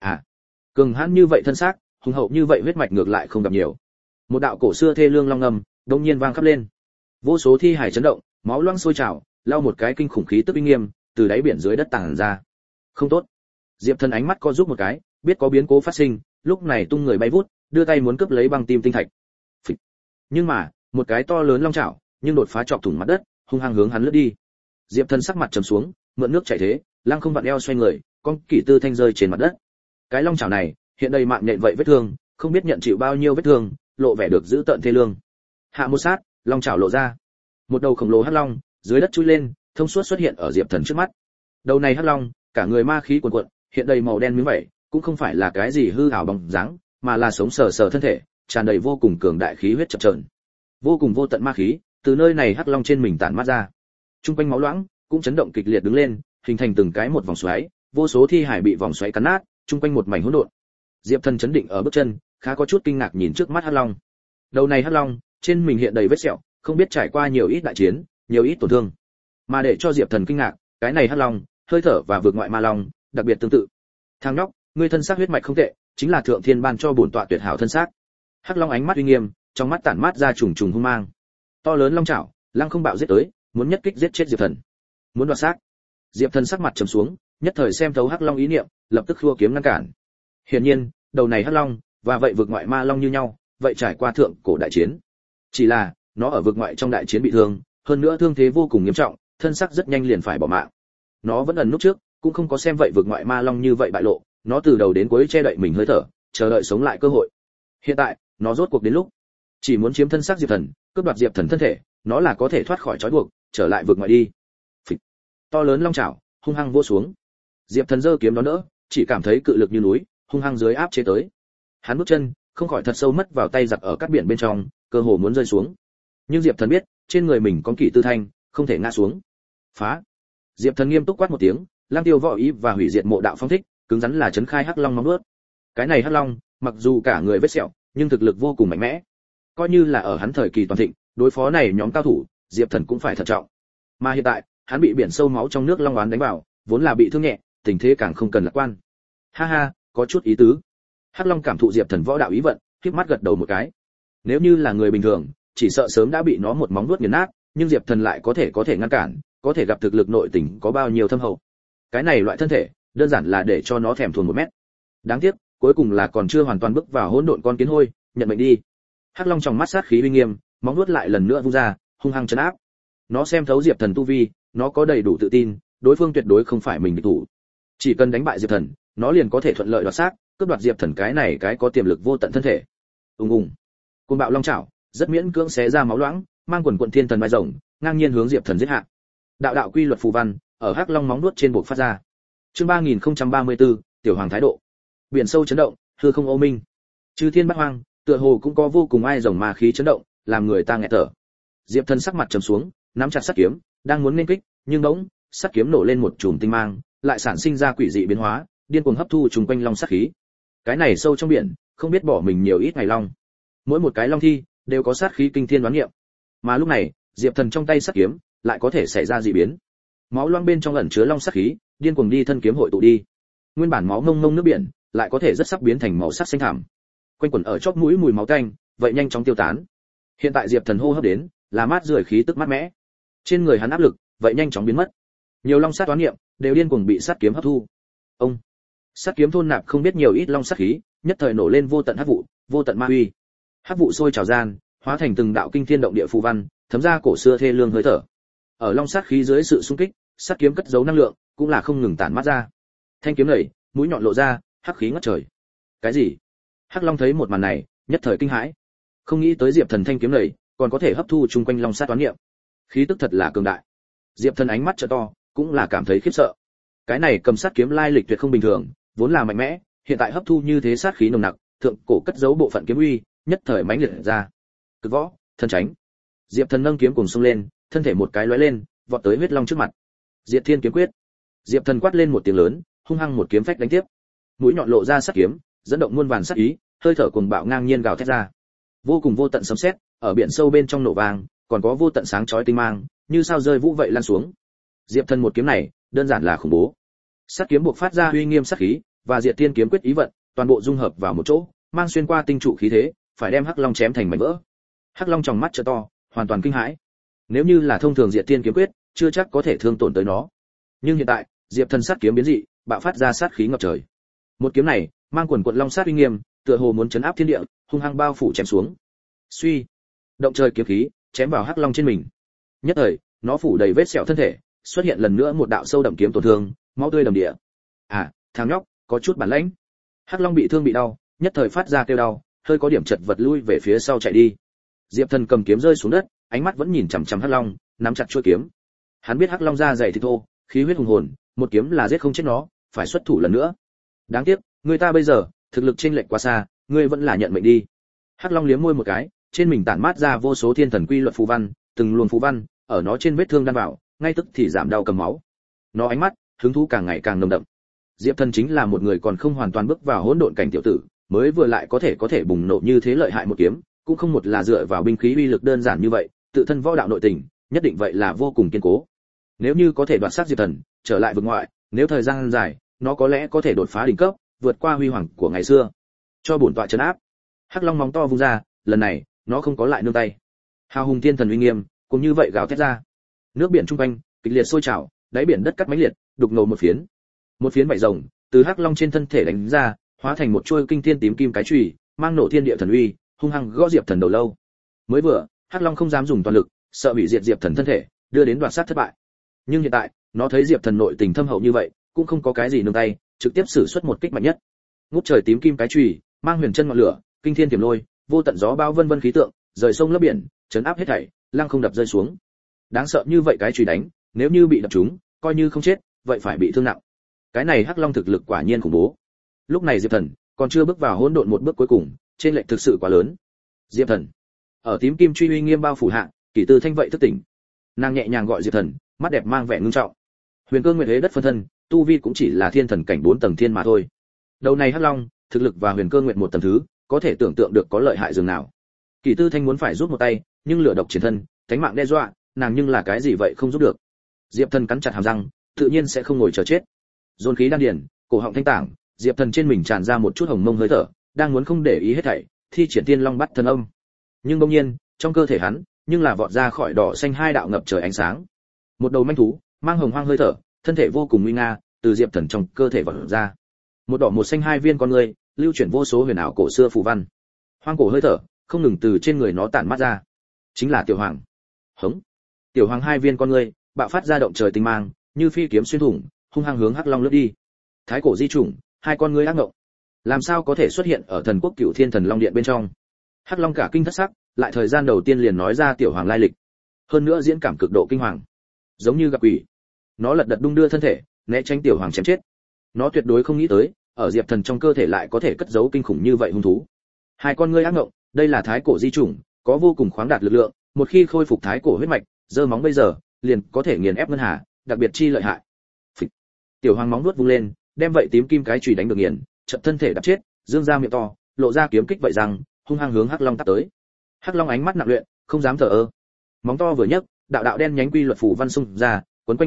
Cường hãn như vậy thân xác, hùng hậu như vậy huyết mạch ngược lại không gặp nhiều. Một đạo cổ xưa thê lương long ngâm đột nhiên vang khắp lên. Vô số thi hải chấn động, máu loang sôi trào, lao một cái kinh khủng khí tức uy nghiêm từ đáy biển dưới đất tàng ra. Không tốt. Diệp Thần ánh mắt co giúp một cái, biết có biến cố phát sinh, lúc này tung người bay vút, đưa tay muốn cướp lấy băng tim tinh thạch. Phịch. Nhưng mà, một cái to lớn long chảo, nhưng đột phá chọc thủng mặt đất, hung hăng hướng hắn lướt đi. Diệp Thần sắc mặt trầm xuống, mượn nước chảy thế, lăng không vặn eo xoay người, con kỷ tư thanh rơi trên mặt đất. Cái long chảo này, hiện đầy mạng nhện vậy vết thương, không biết nhận chịu bao nhiêu vết thương, lộ vẻ được dữ tợn thê lương. Hạ một sát, long chảo lộ ra. Một đầu khổng lồ hắc long, dưới đất chui lên, thông suốt xuất hiện ở Diệp Thần trước mắt. Đầu này hắc long, cả người ma khí cuồn cuộn, hiện đầy màu đen miếng vảy, cũng không phải là cái gì hư ảo bóng dáng, mà là sống sờ sờ thân thể, tràn đầy vô cùng cường đại khí huyết chập chờn. Vô cùng vô tận ma khí, từ nơi này hắc long trên mình tản mát ra. Trung quanh máu loãng cũng chấn động kịch liệt đứng lên, hình thành từng cái một vòng xoáy, vô số thi hải bị vòng xoáy cắn nát, trung quanh một mảnh hỗn độn. Diệp Thần chấn định ở bước chân, khá có chút kinh ngạc nhìn trước mắt hắc long. Đầu này hắc long, trên mình hiện đầy vết sẹo, không biết trải qua nhiều ít đại chiến, nhiều ít tổn thương. Mà để cho Diệp Thần kinh ngạc, cái này hắc long, hơi thở và vượt ngoại ma long, đặc biệt tương tự. Thằng nhóc, ngươi thân xác huyết mạch không tệ, chính là thượng thiên ban cho bổn tọa tuyệt hảo thân xác. Hắc long ánh mắt uy nghiêm, trong mắt tản mát ra trùng trùng hung mang. To lớn long chảo, lăng không bạo giết tới, muốn nhất kích giết chết Diệp Thần. Muốn đoạt xác. Diệp Thần sắc mặt trầm xuống, nhất thời xem thấu hắc long ý niệm, lập tức khua kiếm ngăn cản. Hiển nhiên, đầu này hắc long và vậy vực ngoại ma long như nhau, vậy trải qua thượng cổ đại chiến. Chỉ là, nó ở vực ngoại trong đại chiến bị thương, hơn nữa thương thế vô cùng nghiêm trọng, thân xác rất nhanh liền phải bỏ mạng. Nó vẫn ẩn núp trước, cũng không có xem vậy vực ngoại ma long như vậy bại lộ, nó từ đầu đến cuối che đậy mình hơi thở, chờ đợi sống lại cơ hội. Hiện tại, nó rốt cuộc đến lúc, chỉ muốn chiếm thân xác Diệp Thần, cướp đoạt Diệp Thần thân thể, nó là có thể thoát khỏi trói buộc, trở lại vực ngoại đi. Phịch. To lớn long chảo, hung hăng vỗ xuống. Diệp Thần giơ kiếm đón đỡ, chỉ cảm thấy cự lực như núi, hung hăng dưới áp chế tới. Hắn bước chân, không khỏi thật sâu mất vào tay giặc ở cát biển bên trong, cơ hồ muốn rơi xuống. Nhưng Diệp Thần biết, trên người mình có kỷ tư thanh, không thể ngã xuống. Phá! Diệp Thần nghiêm túc quát một tiếng, lang tiêu võ ý và hủy diệt mộ đạo phong thích, cứng rắn là chấn khai hắc long móng nuốt. Cái này hắc long, mặc dù cả người vết sẹo, nhưng thực lực vô cùng mạnh mẽ. Coi như là ở hắn thời kỳ toàn thịnh, đối phó này nhóm cao thủ, Diệp Thần cũng phải thận trọng. Mà hiện tại, hắn bị biển sâu máu trong nước long oán đánh vào, vốn là bị thương nhẹ, tình thế càng không cần lạc quan. Ha ha, có chút ý tứ. Hắc long cảm thụ Diệp Thần võ đạo ý vận, khép mắt gật đầu một cái. Nếu như là người bình thường, chỉ sợ sớm đã bị nó một móng vuốt nghiền nát, nhưng Diệp Thần lại có thể ngăn cản, có thể gặp thực lực nội tình có bao nhiêu thâm hậu. Cái này loại thân thể, đơn giản là để cho nó thèm thuồng 1 mét. Đáng tiếc, cuối cùng là còn chưa hoàn toàn bước vào hỗn độn con kiến hôi, nhận mệnh đi. Hắc long trong mắt sát khí uy nghiêm, móng vuốt lại lần nữa vung ra, hung hăng trấn áp. Nó xem thấu Diệp Thần tu vi, nó có đầy đủ tự tin, đối phương tuyệt đối không phải mình địch thủ. Chỉ cần đánh bại Diệp Thần, nó liền có thể thuận lợi đoạt xác, cướp đoạt Diệp Thần cái này cái có tiềm lực vô tận thân thể. Ùng ùng. Côn bạo long chảo, rất miễn cưỡng xé ra máu loãng, mang quần quần thiên thần vai rồng, ngang nhiên hướng Diệp Thần giết hạ. Đạo đạo quy luật phù văn, ở hắc long móng nuốt trên buộc phát ra. Chương 3034, tiểu hoàng thái độ. Biển sâu chấn động, hư không ô minh. Chư thiên bát hoang, tựa hồ cũng có vô cùng ai rồng ma khí chấn động, làm người ta nghẹt thở. Diệp Thần sắc mặt trầm xuống, nắm chặt sắt kiếm, đang muốn nên kích, nhưng bỗng, sắt kiếm nổ lên một chùm tinh mang, lại sản sinh ra quỷ dị biến hóa, điên cuồng hấp thu trùng quanh long sát khí. Cái này sâu trong biển, không biết bỏ mình nhiều ít ngày long. Mỗi một cái long thi đều có sát khí kinh thiên đoán nghiệm. Mà lúc này, Diệp Thần trong tay sắt kiếm lại có thể xảy ra dị biến. máu loang bên trong ẩn chứa long sát khí, điên cuồng đi thân kiếm hội tụ đi. Nguyên bản máu ngông ngông nước biển, lại có thể rất sắc biến thành màu sắc xanh thẳm. Quanh quẩn ở chóp mũi mùi máu tanh, vậy nhanh chóng tiêu tán. Hiện tại Diệp Thần hô hấp đến, là mát rượi khí tức mát mẽ. Trên người hắn áp lực, vậy nhanh chóng biến mất. Nhiều long sát toán niệm đều điên cuồng bị sát kiếm hấp thu. Ông, sát kiếm thôn nạp không biết nhiều ít long sát khí, nhất thời nổ lên vô tận hắc vụ, vô tận ma uy. Hắc vụ sôi trào gian, hóa thành từng đạo kinh thiên động địa phù văn, thấm ra cổ xưa thê lương hơi thở. Ở long sát khí dưới sự xung kích, sát kiếm cất giấu năng lượng, cũng là không ngừng tản mát ra. Thanh kiếm nảy, mũi nhọn lộ ra, hắc khí ngất trời. Cái gì? Hắc Long thấy một màn này, nhất thời kinh hãi. Không nghĩ tới Diệp Thần thanh kiếm nảy, còn có thể hấp thu chung quanh long sát toán niệm. Khí tức thật là cường đại. Diệp Thần ánh mắt trợ to, cũng là cảm thấy khiếp sợ. Cái này cầm sát kiếm lai lịch tuyệt không bình thường, vốn là mạnh mẽ, hiện tại hấp thu như thế sát khí nồng nặc, thượng cổ cất giấu bộ phận kiếm uy, nhất thời mãnh liệt ra. Cực võ, thân tránh. Diệp Thần nâng kiếm cùng xông lên, thân thể một cái lóe lên, vọt tới huyết long trước mặt. Diệt Thiên kiếm quyết. Diệp Thần quát lên một tiếng lớn, hung hăng một kiếm phách đánh tiếp. Mũi nhọn lộ ra sát kiếm, dẫn động muôn vàn sát ý, hơi thở cuồng bạo ngang nhiên gào thét ra. Vô cùng vô tận sấm sét, ở biển sâu bên trong nổ vang, còn có vô tận sáng chói tinh mang, như sao rơi vũ vậy lan xuống. Diệp Thần một kiếm này, đơn giản là khủng bố. Sát kiếm buộc phát ra uy nghiêm sát khí, và Diệt Thiên kiếm quyết ý vận, toàn bộ dung hợp vào một chỗ, mang xuyên qua tinh trụ khí thế, phải đem Hắc Long chém thành mảnh vỡ. Hắc Long tròng mắt trợ to, hoàn toàn kinh hãi. Nếu như là thông thường Diệt Thiên kiếm quyết, chưa chắc có thể thương tổn tới nó. Nhưng hiện tại, Diệp Thần sát kiếm biến dị, bạo phát ra sát khí ngập trời. Một kiếm này, mang quần quật long sát uy nghiêm, tựa hồ muốn chấn áp thiên địa, hung hăng bao phủ chém xuống. Suy, động trời kiếm khí, chém vào Hắc Long trên mình. Nhất thời, nó phủ đầy vết sẹo thân thể, xuất hiện lần nữa một đạo sâu đậm kiếm tổn thương, máu tươi đầm địa. À, thằng nhóc, có chút bản lĩnh. Hắc Long bị thương bị đau, nhất thời phát ra kêu đau, hơi có điểm chật vật lui về phía sau chạy đi. Diệp Thần cầm kiếm rơi xuống đất, ánh mắt vẫn nhìn chằm chằm Hắc Long, nắm chặt chuôi kiếm. Hắn biết Hắc Long da dày thịt thô, khí huyết hùng hồn, một kiếm là giết không chết nó, phải xuất thủ lần nữa. Đáng tiếc, người ta bây giờ, thực lực chênh lệch quá xa, ngươi vẫn là nhận mệnh đi. Hắc Long liếm môi một cái, trên mình tản mát ra vô số thiên thần quy luật phù văn, từng luồng phù văn ở nó trên vết thương đan vào, ngay tức thì giảm đau cầm máu. Nó ánh mắt, hứng thú càng ngày càng nồng đậm. Diệp Thần chính là một người còn không hoàn toàn bước vào hỗn độn cảnh tiểu tử, mới vừa lại có thể bùng nổ như thế lợi hại một kiếm, cũng không một là dựa vào binh khí uy lực đơn giản như vậy, tự thân võ đạo nội tình, nhất định vậy là vô cùng kiên cố. Nếu như có thể đoạt sát Diệp Thần, trở lại vực ngoại, nếu thời gian dài, nó có lẽ có thể đột phá đỉnh cấp, vượt qua huy hoàng của ngày xưa. Cho bổn tọa trấn áp. Hắc Long móng to vung ra, lần này, nó không có lại nương tay. Hào hùng thiên thần uy nghiêm, cũng như vậy gào thét ra. Nước biển trung quanh kịch liệt sôi trào, đáy biển đất cắt mãnh liệt, đục ngầu một phiến. Một phiến vảy rồng từ Hắc Long trên thân thể đánh ra, hóa thành một chuôi kinh thiên tím kim cái chùy, mang nổ thiên địa thần uy, hung hăng gõ Diệp Thần đầu lâu. Mới vừa, Hắc Long không dám dùng toàn lực, sợ bị diệt Diệp Thần thân thể, đưa đến đoạt sát thất bại. Nhưng hiện tại, nó thấy Diệp Thần nội tình thâm hậu như vậy, cũng không có cái gì nương tay, trực tiếp sử xuất một kích mạnh nhất. Ngút trời tím kim cái chùy, mang huyền chân ngọn lửa, kinh thiên tiềm lôi, vô tận gió bão vân vân khí tượng, rời sông lấp biển, chấn áp hết thảy, lăng không đập rơi xuống. Đáng sợ như vậy cái chùy đánh, nếu như bị đập trúng, coi như không chết, vậy phải bị thương nặng. Cái này Hắc Long thực lực quả nhiên khủng bố. Lúc này Diệp Thần còn chưa bước vào hỗn độn một bước cuối cùng, trên lệch thực sự quá lớn. Diệp Thần, ở tím kim truy uy nghiêm bao phủ hạ, Kỷ Tư Thanh vậy thức tỉnh. Nàng nhẹ nhàng gọi Diệp Thần, mắt đẹp mang vẻ ngưng trọng. Huyền Cơ Nguyệt Hế đất phân thân, tu vi cũng chỉ là thiên thần cảnh 4 tầng thiên mà thôi. Đầu này Hắc Long, thực lực và Huyền Cơ Nguyệt một tầng thứ, có thể tưởng tượng được có lợi hại dường nào. Kỷ Tư Thanh muốn phải rút một tay, nhưng lửa độc chiến thân, cánh mạng đe dọa, nàng nhưng là cái gì vậy không giúp được. Diệp Thần cắn chặt hàm răng, tự nhiên sẽ không ngồi chờ chết. Dồn khí đan điền, cổ họng thanh tảng, Diệp Thần trên mình tràn ra một chút hồng mông hơi thở, đang muốn không để ý hết thảy, thi triển Tiên Long bắt thần âm. Nhưng đột nhiên, trong cơ thể hắn, nhưng là vọt ra khỏi đỏ xanh hai đạo ngập trời ánh sáng. Một đầu manh thú, mang hồng hoang hơi thở, thân thể vô cùng nguy nga, từ Diệp Thần trong cơ thể vọt ra. Một đỏ một xanh hai viên con người, lưu chuyển vô số huyền ảo cổ xưa phù văn. Hoang cổ hơi thở, không ngừng từ trên người nó tản mát ra. Chính là Tiểu Hoàng. Hống. Tiểu Hoàng hai viên con người, bạo phát ra động trời tinh mang, như phi kiếm xuyên thủng, hung hăng hướng Hắc Long lướt đi. Thái cổ di chủng, hai con ngươi ác ngộng, làm sao có thể xuất hiện ở thần quốc Cửu Thiên Thần Long Điện bên trong? Hắc Long cả kinh thất sắc, lại thời gian đầu tiên liền nói ra Tiểu Hoàng lai lịch, hơn nữa diễn cảm cực độ kinh hoàng, giống như gặp quỷ. Nó lật đật đung đưa thân thể, né tránh Tiểu Hoàng chém chết. Nó tuyệt đối không nghĩ tới, ở Diệp Thần trong cơ thể lại có thể cất giấu kinh khủng như vậy hung thú. Hai con ngươi ác ngộng, đây là thái cổ di chủng, có vô cùng khoáng đạt lực lượng, một khi khôi phục thái cổ huyết mạch, giơ móng bây giờ, liền có thể nghiền ép ngân hà, đặc biệt chi lợi hại. Phịch. Tiểu Hoàng móng vuốt vung lên, đem vậy tím kim cái chùy đánh được nghiền, chợt thân thể đập chết, dương ra miệng to, lộ ra kiếm kích vậy rằng, hung hăng hướng Hắc Long tát tới. Hắc Long ánh mắt nặng luyện, không dám thở ơ. Móng to vừa nhấc, đạo đạo đen nhánh quy luật phù văn xung ra, quấn quanh liền kết,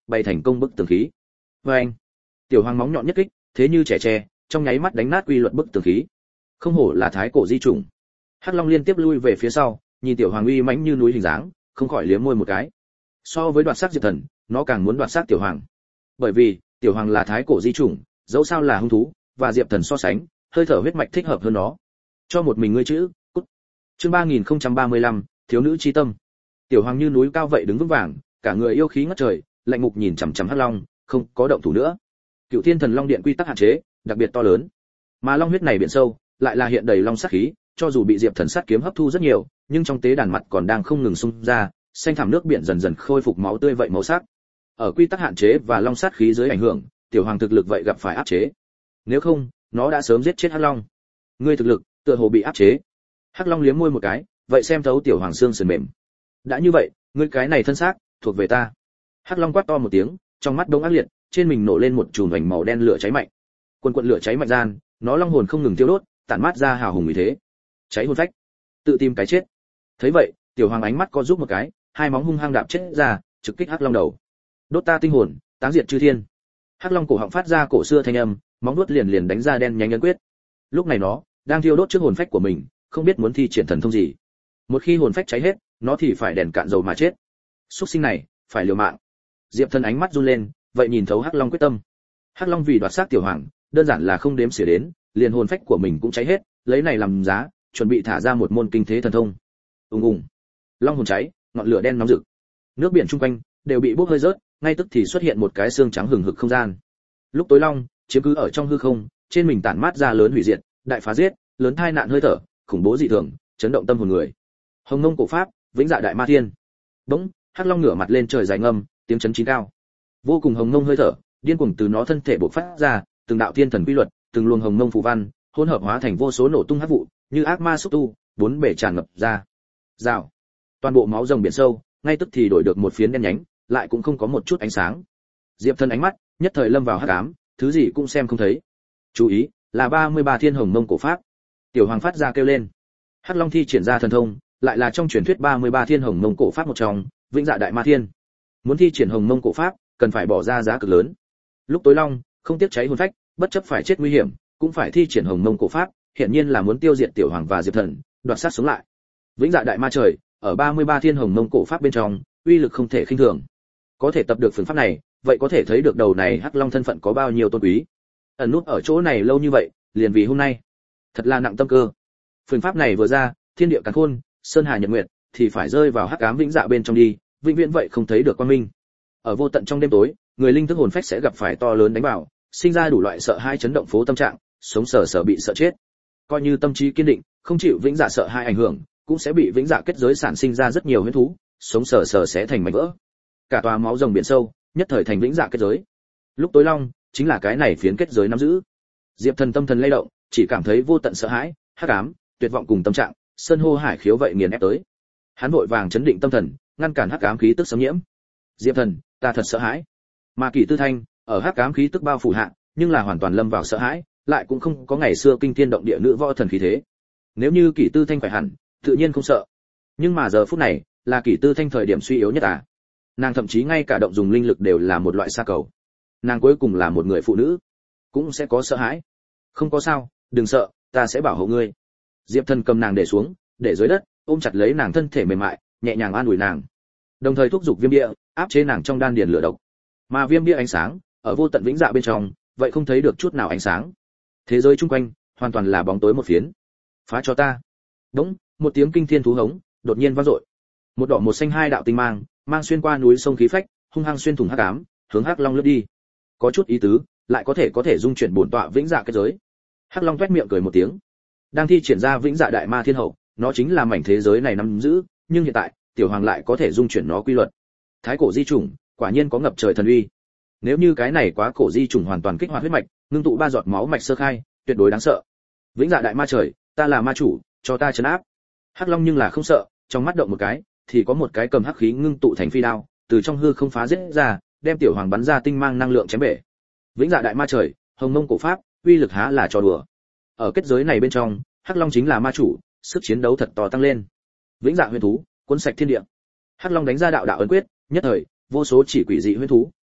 bay thành công bức tường khí. Anh, tiểu hoàng móng nhọn nhất kích, thế như trẻ tre, trong nháy mắt đánh nát quy luật bức tường khí. Không hổ là thái cổ di chủng. Hắc Long liên tiếp lui về phía sau, nhìn tiểu hoàng uy mãnh như núi hình dáng, không khỏi liếm môi một cái. So với đoạt xác Diệp Thần, nó càng muốn đoạt xác tiểu hoàng. Bởi vì, tiểu hoàng là thái cổ di chủng, dẫu sao là hung thú, và Diệp Thần so sánh, hơi thở huyết mạch thích hợp hơn nó. Cho một mình ngươi chữ, cút. Chương 3035, thiếu nữ chi tâm. Tiểu hoàng như núi cao vậy đứng vững vàng, cả người yêu khí ngất trời, lạnh ngục nhìn chằm chằm Hắc Long, không có động thủ nữa. Cựu Thiên Thần Long Điện quy tắc hạn chế, đặc biệt to lớn. Mà long huyết này biển sâu, lại là hiện đầy long sát khí, cho dù bị Diệp Thần sát kiếm hấp thu rất nhiều, nhưng trong tế đàn mặt còn đang không ngừng xung ra, xanh thẳm nước biển dần dần khôi phục máu tươi vậy màu sắc. Ở quy tắc hạn chế và long sát khí dưới ảnh hưởng, tiểu hoàng thực lực vậy gặp phải áp chế. Nếu không, nó đã sớm giết chết Hắc Long. Ngươi thực lực, tựa hồ bị áp chế. Hắc Long liếm môi một cái, vậy xem thấu tiểu hoàng xương sườn mềm. Đã như vậy, ngươi cái này thân xác thuộc về ta. Hắc Long quát to một tiếng, trong mắt đông ác liệt, trên mình nổ lên một chùm vành màu đen lửa cháy mạnh. Quần quần lửa cháy mạnh gian, nó long hồn không ngừng tiêu đốt, tản mát ra hào hùng uy thế. Cháy hồn phách, tự tìm cái chết. Thấy vậy, tiểu hoàng ánh mắt co rút một cái, hai móng hung hăng đạp chết ra, trực kích Hắc Long đầu. Đốt ta tinh hồn, táng diệt chư thiên. Hắc Long cổ họng phát ra cổ xưa thanh âm, móng vuốt liền liền đánh ra đen nhánh ấn quyết. Lúc này nó đang thiêu đốt trước hồn phách của mình, không biết muốn thi triển thần thông gì. Một khi hồn phách cháy hết, nó thì phải đèn cạn dầu mà chết. Súc sinh này, phải liều mạng. Diệp Thần ánh mắt run lên, vậy nhìn thấu Hắc Long quyết tâm. Hắc Long vì đoạt xác tiểu hoàng, đơn giản là không đếm xỉa đến, liền hồn phách của mình cũng cháy hết, lấy này làm giá, chuẩn bị thả ra một môn kinh thế thần thông. Ùng ùng. Long hồn cháy, ngọn lửa đen nóng rực. Nước biển chung quanh đều bị bốc hơi rớt, ngay tức thì xuất hiện một cái xương trắng hừng hực không gian. Lúc tối long chiếm cứ ở trong hư không, trên mình tản mát ra lớn hủy diệt, đại phá giết, lớn tai nạn hơi thở, khủng bố dị thường, chấn động tâm hồn người. Hồng Nông cổ pháp, vĩnh dạ đại ma thiên. Bỗng, Hắc Long ngửa mặt lên trời dài ngâm, tiếng chấn chín cao. Vô cùng hồng nông hơi thở, điên cuồng từ nó thân thể bộc phát ra, từng đạo thiên thần quy luật, từng luồng hồng nông phù văn, hỗn hợp hóa thành vô số nổ tung hắc vụ, như ác ma xúc tu, bốn bể tràn ngập ra. Rào. Toàn bộ máu rồng biển sâu, ngay tức thì đổi được một phiến đen nhánh, lại cũng không có một chút ánh sáng. Diệp Thần ánh mắt nhất thời lâm vào hắc ám, thứ gì cũng xem không thấy. Chú ý, là 33 thiên hồng nông cổ pháp. Tiểu hoàng phát ra kêu lên. Hắc Long thi triển ra thần thông, lại là trong truyền thuyết 33 thiên hồng nông cổ pháp một trong, vĩnh dạ đại ma thiên. Muốn thi triển hồng nông cổ pháp, cần phải bỏ ra giá cực lớn. Lúc tối long không tiếc cháy hồn phách, bất chấp phải chết nguy hiểm, cũng phải thi triển hồng nông cổ pháp, hiện nhiên là muốn tiêu diệt tiểu hoàng và Diệp Thần, đoạt sát sống lại. Vĩnh dạ đại ma trời, ở 33 thiên hồng nông cổ pháp bên trong, uy lực không thể khinh thường. Có thể tập được phương pháp này, vậy có thể thấy được đầu này Hắc Long thân phận có bao nhiêu tôn quý. Ẩn nút ở chỗ này lâu như vậy, liền vì hôm nay. Thật là nặng tâm cơ. Phương pháp này vừa ra, thiên địa càn khôn, sơn hà nhật nguyệt, thì phải rơi vào hắc ám vĩnh dạ bên trong đi, vĩnh viễn vậy không thấy được quang minh. Ở vô tận trong đêm tối, người linh thức hồn phách sẽ gặp phải to lớn đánh vào, sinh ra đủ loại sợ hãi chấn động phố tâm trạng, sống sờ sờ bị sợ chết. Coi như tâm trí kiên định, không chịu vĩnh dạ sợ hãi ảnh hưởng, cũng sẽ bị vĩnh dạ kết giới sản sinh ra rất nhiều huyễn thú, sống sờ sờ sẽ thành mảnh vỡ. Cả tòa máu rồng biển sâu, nhất thời thành vĩnh dạ kết giới. Lúc tối long, chính là cái này phiến kết giới nắm giữ. Diệp Thần tâm thần lay động, chỉ cảm thấy vô tận sợ hãi, hắc ám, tuyệt vọng cùng tâm trạng, sơn hô hải khiếu vậy nghiền ép tới. Hắn vội vàng chấn định tâm thần, ngăn cản hắc ám khí tức xâm nhiễm. Diệp Thần, ta thật sợ hãi. Mà Kỷ Tư Thanh, ở hắc ám khí tức bao phủ hạ, nhưng là hoàn toàn lâm vào sợ hãi, lại cũng không có ngày xưa kinh thiên động địa nữ võ thần khí thế. Nếu như Kỷ Tư Thanh khỏe hẳn, tự nhiên không sợ. Nhưng mà giờ phút này, là Kỷ Tư Thanh thời điểm suy yếu nhất à? Nàng thậm chí ngay cả động dùng linh lực đều là một loại sa cầu. Nàng cuối cùng là một người phụ nữ, cũng sẽ có sợ hãi. Không có sao, đừng sợ, ta sẽ bảo hộ ngươi. Diệp Thần cầm nàng để xuống, để dưới đất, ôm chặt lấy nàng thân thể mềm mại, nhẹ nhàng an ủi nàng. Đồng thời thúc giục viêm địa, áp chế nàng trong đan điền lửa độc. Mà viêm địa ánh sáng, ở vô tận vĩnh dạ bên trong, vậy không thấy được chút nào ánh sáng. Thế giới chung quanh, hoàn toàn là bóng tối một phiến. Phá cho ta. Đống, một tiếng kinh thiên thú hống, đột nhiên vang dội. Một đỏ một xanh hai đạo tinh mang, mang xuyên qua núi sông khí phách, hung hăng xuyên thủng hắc ám, hướng Hắc Long lướt đi. Có chút ý tứ, lại có thể dung chuyển bổn tọa vĩnh dạ kết giới. Hắc Long toét miệng cười một tiếng. Đang thi triển ra vĩnh dạ đại ma thiên hậu, nó chính là mảnh thế giới này nắm giữ, nhưng hiện tại, tiểu hoàng lại có thể dung chuyển nó quy luật. Thái cổ di chủng, quả nhiên có ngập trời thần uy. Nếu như cái này quá cổ di chủng hoàn toàn kích hoạt huyết mạch, ngưng tụ ba giọt máu mạch sơ khai, tuyệt đối đáng sợ. Vĩnh dạ đại ma trời, ta là ma chủ, cho ta trấn áp. Hắc Long nhưng là không sợ, trong mắt động một cái, thì có một cái cầm hắc khí ngưng tụ thành phi đao, từ trong hư không phá giết ra, đem tiểu hoàng bắn ra tinh mang năng lượng chém bể. Vĩnh dạ đại ma trời, hồng mông cổ pháp, uy lực há là trò đùa. Ở kết giới này bên trong, Hắc Long chính là ma chủ, sức chiến đấu thật to tăng lên. Vĩnh dạ huyền thú, cuốn sạch thiên địa. Hắc Long đánh ra đạo đạo ấn quyết, nhất thời, vô số chỉ quỷ dị huyền thú,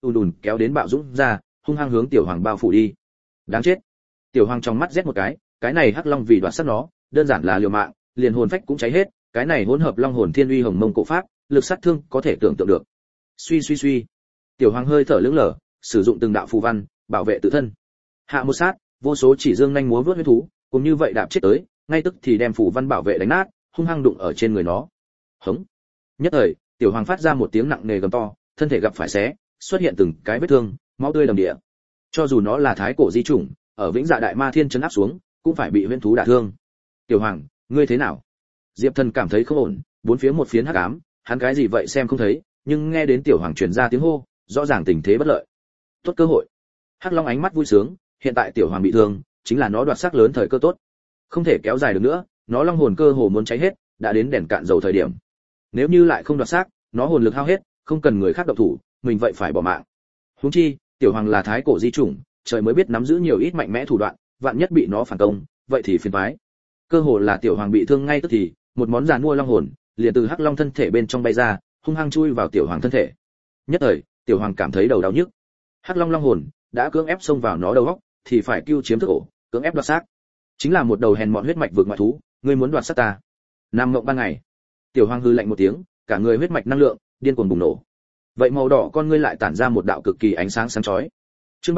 ùn ùn kéo đến bạo dũng ra, hung hăng hướng tiểu hoàng bao phủ đi. Đáng chết. Tiểu hoàng trong mắt rét một cái này hắc long vì đoạt sát nó, đơn giản là liều mạng, liền hồn phách cũng cháy hết, cái này hỗn hợp long hồn thiên uy hồng mông cổ pháp, lực sát thương có thể tưởng tượng được. Suy suy suy. Tiểu hoàng hơi thở lững lờ, sử dụng từng đạo phù văn, bảo vệ tự thân. Hạ một sát, vô số chỉ dương nhanh múa vớt huyết thú, cùng như vậy đạp chết tới, ngay tức thì đem phù văn bảo vệ đánh nát, hung hăng đụng ở trên người nó. Hống. Nhất thời, tiểu hoàng phát ra một tiếng nặng nề gầm to, thân thể gặp phải xé, xuất hiện từng cái vết thương, máu tươi đầm địa. Cho dù nó là thái cổ di chủng, ở Vĩnh Dạ Đại Ma Thiên trấn áp xuống, cũng phải bị huyễn thú đả thương. Tiểu hoàng, ngươi thế nào? Diệp Thần cảm thấy không ổn, bốn phía một phiến hắc ám, hắn cái gì vậy xem không thấy, nhưng nghe đến tiểu hoàng truyền ra tiếng hô, rõ ràng tình thế bất lợi. Tốt cơ hội. Hắc Long ánh mắt vui sướng, hiện tại tiểu hoàng bị thương, chính là nó đoạt xác lớn thời cơ tốt. Không thể kéo dài được nữa, nó long hồn cơ hồ muốn cháy hết, đã đến đèn cạn dầu thời điểm. Nếu như lại không đoạt xác, nó hồn lực hao hết, không cần người khác động thủ, mình vậy phải bỏ mạng. Huống chi, tiểu hoàng là thái cổ di chủng, trời mới biết nắm giữ nhiều ít mạnh mẽ thủ đoạn, vạn nhất bị nó phản công, vậy thì phiền toái. Cơ hồ là tiểu hoàng bị thương ngay tức thì, một món giàn mua long hồn liền từ hắc long thân thể bên trong bay ra, hung hăng chui vào tiểu hoàng thân thể. Nhất thời, tiểu hoàng cảm thấy đầu đau nhức. Hắc long long hồn đã cưỡng ép xông vào nó đầu óc, thì phải cưu chiếm thức ổ, cưỡng ép đoạt xác. Chính là một đầu hèn mọn huyết mạch vượt ngoại thú, ngươi muốn đoạt xác ta? Nam ngộng ban ngày. Tiểu hoàng hư lạnh một tiếng, cả người huyết mạch năng lượng điên cuồng bùng nổ. Vậy màu đỏ con ngươi lại tản ra một đạo cực kỳ ánh sáng sáng chói. Chương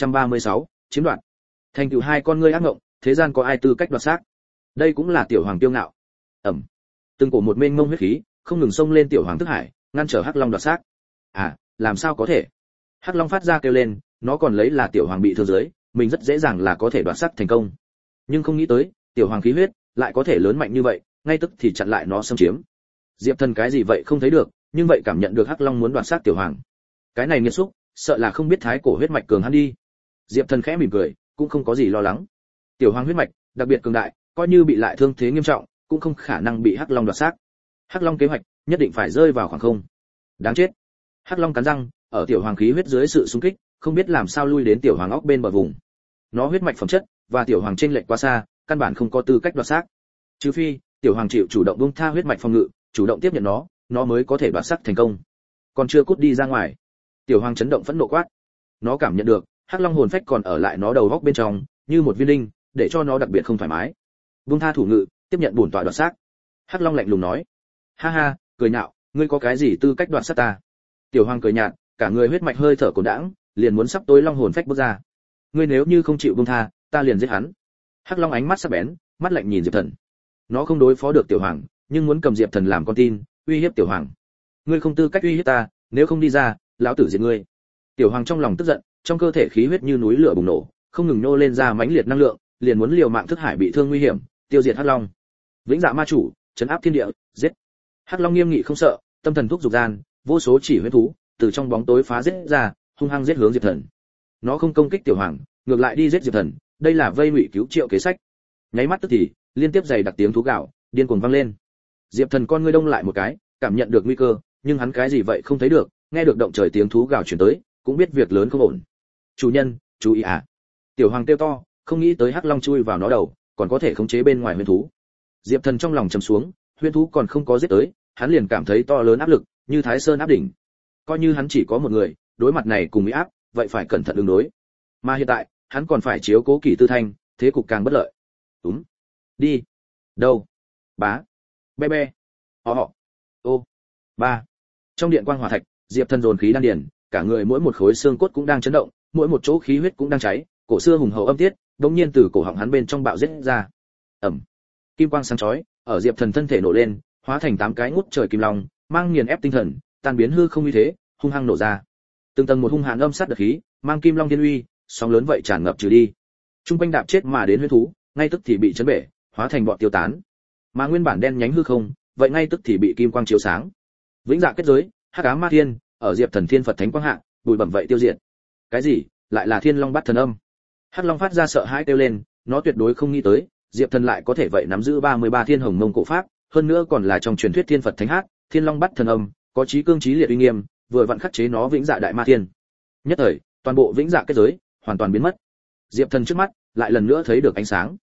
3036, chiếm đoạt. Thành tựu hai con ngươi ác ngộng, thế gian có ai tư cách đoạt xác? Đây cũng là tiểu hoàng kiêu ngạo. Ẩm. Từng cổ một mênh mông huyết khí, không ngừng xông lên tiểu hoàng thức hải, ngăn trở hắc long đoạt xác. À, làm sao có thể? Hắc long phát ra kêu lên, nó còn lấy là tiểu hoàng bị thương dưới, mình rất dễ dàng là có thể đoạt xác thành công. Nhưng không nghĩ tới, tiểu hoàng khí huyết lại có thể lớn mạnh như vậy, ngay tức thì chặn lại nó xâm chiếm. Diệp Thần cái gì vậy không thấy được, nhưng vậy cảm nhận được hắc long muốn đoạt xác tiểu hoàng. Cái này nghiệt xúc, sợ là không biết thái cổ huyết mạch cường hắn đi. Diệp Thần khẽ mỉm cười, cũng không có gì lo lắng. Tiểu hoàng huyết mạch đặc biệt cường đại, coi như bị lại thương thế nghiêm trọng, cũng không khả năng bị hắc long đoạt xác. Hắc long kế hoạch nhất định phải rơi vào khoảng không. Đáng chết. Hắc long cắn răng, ở tiểu hoàng khí huyết dưới sự xung kích, không biết làm sao lui đến tiểu hoàng óc bên bờ vùng. Nó huyết mạch phẩm chất và tiểu hoàng chênh lệch quá xa, căn bản không có tư cách đoạt xác. Trừ phi tiểu hoàng chịu chủ động buông tha huyết mạch phòng ngự, chủ động tiếp nhận nó mới có thể đoạt xác thành công. Còn chưa cút đi ra ngoài. Tiểu hoàng chấn động phẫn nộ quát. Nó cảm nhận được hắc long hồn phách còn ở lại nó đầu góc bên trong, như một viên đinh, để cho nó đặc biệt không thoải mái. Buông tha thủ ngự, tiếp nhận bổn tọa đoạt xác. Hắc long lạnh lùng nói. Ha ha, cười nhạo, ngươi có cái gì tư cách đoạt xác ta? Tiểu hoàng cười nhạt, cả người huyết mạch hơi thở cồn đãng, liền muốn sắp tối long hồn phách bước ra. Ngươi nếu như không chịu buông tha, ta liền giết hắn. Hắc long ánh mắt sắc bén, mắt lạnh nhìn Diệp Thần. Nó không đối phó được tiểu hoàng, nhưng muốn cầm Diệp Thần làm con tin, uy hiếp tiểu hoàng. Ngươi không tư cách uy hiếp ta, nếu không đi ra, lão tử giết ngươi. Tiểu hoàng trong lòng tức giận, trong cơ thể khí huyết như núi lửa bùng nổ, không ngừng nô lên ra mãnh liệt năng lượng, liền muốn liều mạng thức hải bị thương nguy hiểm, tiêu diệt hắc long. Vĩnh Dạ ma chủ, trấn áp thiên địa, giết. Hắc long nghiêm nghị không sợ, tâm thần thúc dục gian, vô số chỉ huyết thú từ trong bóng tối phá giết ra, hung hăng giết hướng Diệp Thần. Nó không công kích tiểu hoàng, ngược lại đi giết Diệp Thần, đây là vây ngụy cứu triệu kế sách. Nháy mắt tức thì, liên tiếp dày đặc tiếng thú gào, điên cuồng vang lên. Diệp Thần con ngươi đông lại một cái, cảm nhận được nguy cơ, nhưng hắn cái gì vậy không thấy được, nghe được động trời tiếng thú gào truyền tới, cũng biết việc lớn không ổn. Chủ nhân, chú ý à! Tiểu hoàng kêu to, không nghĩ tới hắc long chui vào nó đầu, còn có thể khống chế bên ngoài huyền thú. Diệp Thần trong lòng trầm xuống, huyền thú còn không có giết tới, hắn liền cảm thấy to lớn áp lực, như Thái Sơn áp đỉnh. Coi như hắn chỉ có một người, đối mặt này cùng uy áp, vậy phải cẩn thận ứng đối. Mà hiện tại, hắn còn phải chiếu cố Kỷ Tư Thanh, thế cục càng bất lợi. Đúng. Đi. Đâu? Bá. Be be. Họ. Ô. Ba. Trong điện quang hỏa thạch, Diệp Thần dồn khí đan điền, cả người mỗi một khối xương cốt cũng đang chấn động, mỗi một chỗ khí huyết cũng đang cháy, cổ xưa hùng hậu âm tiết, đột nhiên từ cổ họng hắn bên trong bạo giết ra. Ầm. Kim quang sáng chói, ở Diệp Thần thân thể nổ lên, hóa thành 8 cái ngút trời kim long, mang nghiền ép tinh thần, tan biến hư không uy thế, hung hăng nổ ra. Từng tầng một hung hãn âm sát đợt khí, mang kim long thiên uy, sóng lớn vậy tràn ngập trừ đi. Trung quanh đạp chết mà đến huyết thú, ngay tức thì bị chấn bể, hóa thành bọt tiêu tán. Mà nguyên bản đen nhánh hư không, vậy ngay tức thì bị kim quang chiếu sáng. Vĩnh Dạ kết giới, hắc ám ma thiên, ở Diệp Thần thiên Phật thánh quang hạ, bụi bẩm vậy tiêu diệt. Cái gì? Lại là Thiên Long Bát Thần Âm. Hắc Long phát ra sợ hãi kêu lên, nó tuyệt đối không nghĩ tới, Diệp Thần lại có thể vậy nắm giữ 33 thiên hồng mông cổ pháp, hơn nữa còn là trong truyền thuyết thiên Phật thánh hát, Thiên Long Bát Thần Âm, có chí cương chí liệt uy nghiêm, vừa vặn khắc chế nó Vĩnh Dạ đại ma thiên. Nhất thời, toàn bộ Vĩnh Dạ kết giới hoàn toàn biến mất. Diệp Thần trước mắt lại lần nữa thấy được ánh sáng.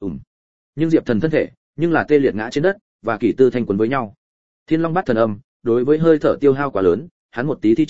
Nhưng Diệp Thần thân thể, nhưng là tê liệt ngã trên đất, và Kỷ Tư Thanh quấn với nhau. Thiên Long Bát Thần Âm, đối với hơi thở tiêu hao quá lớn, hắn một tí thi triển,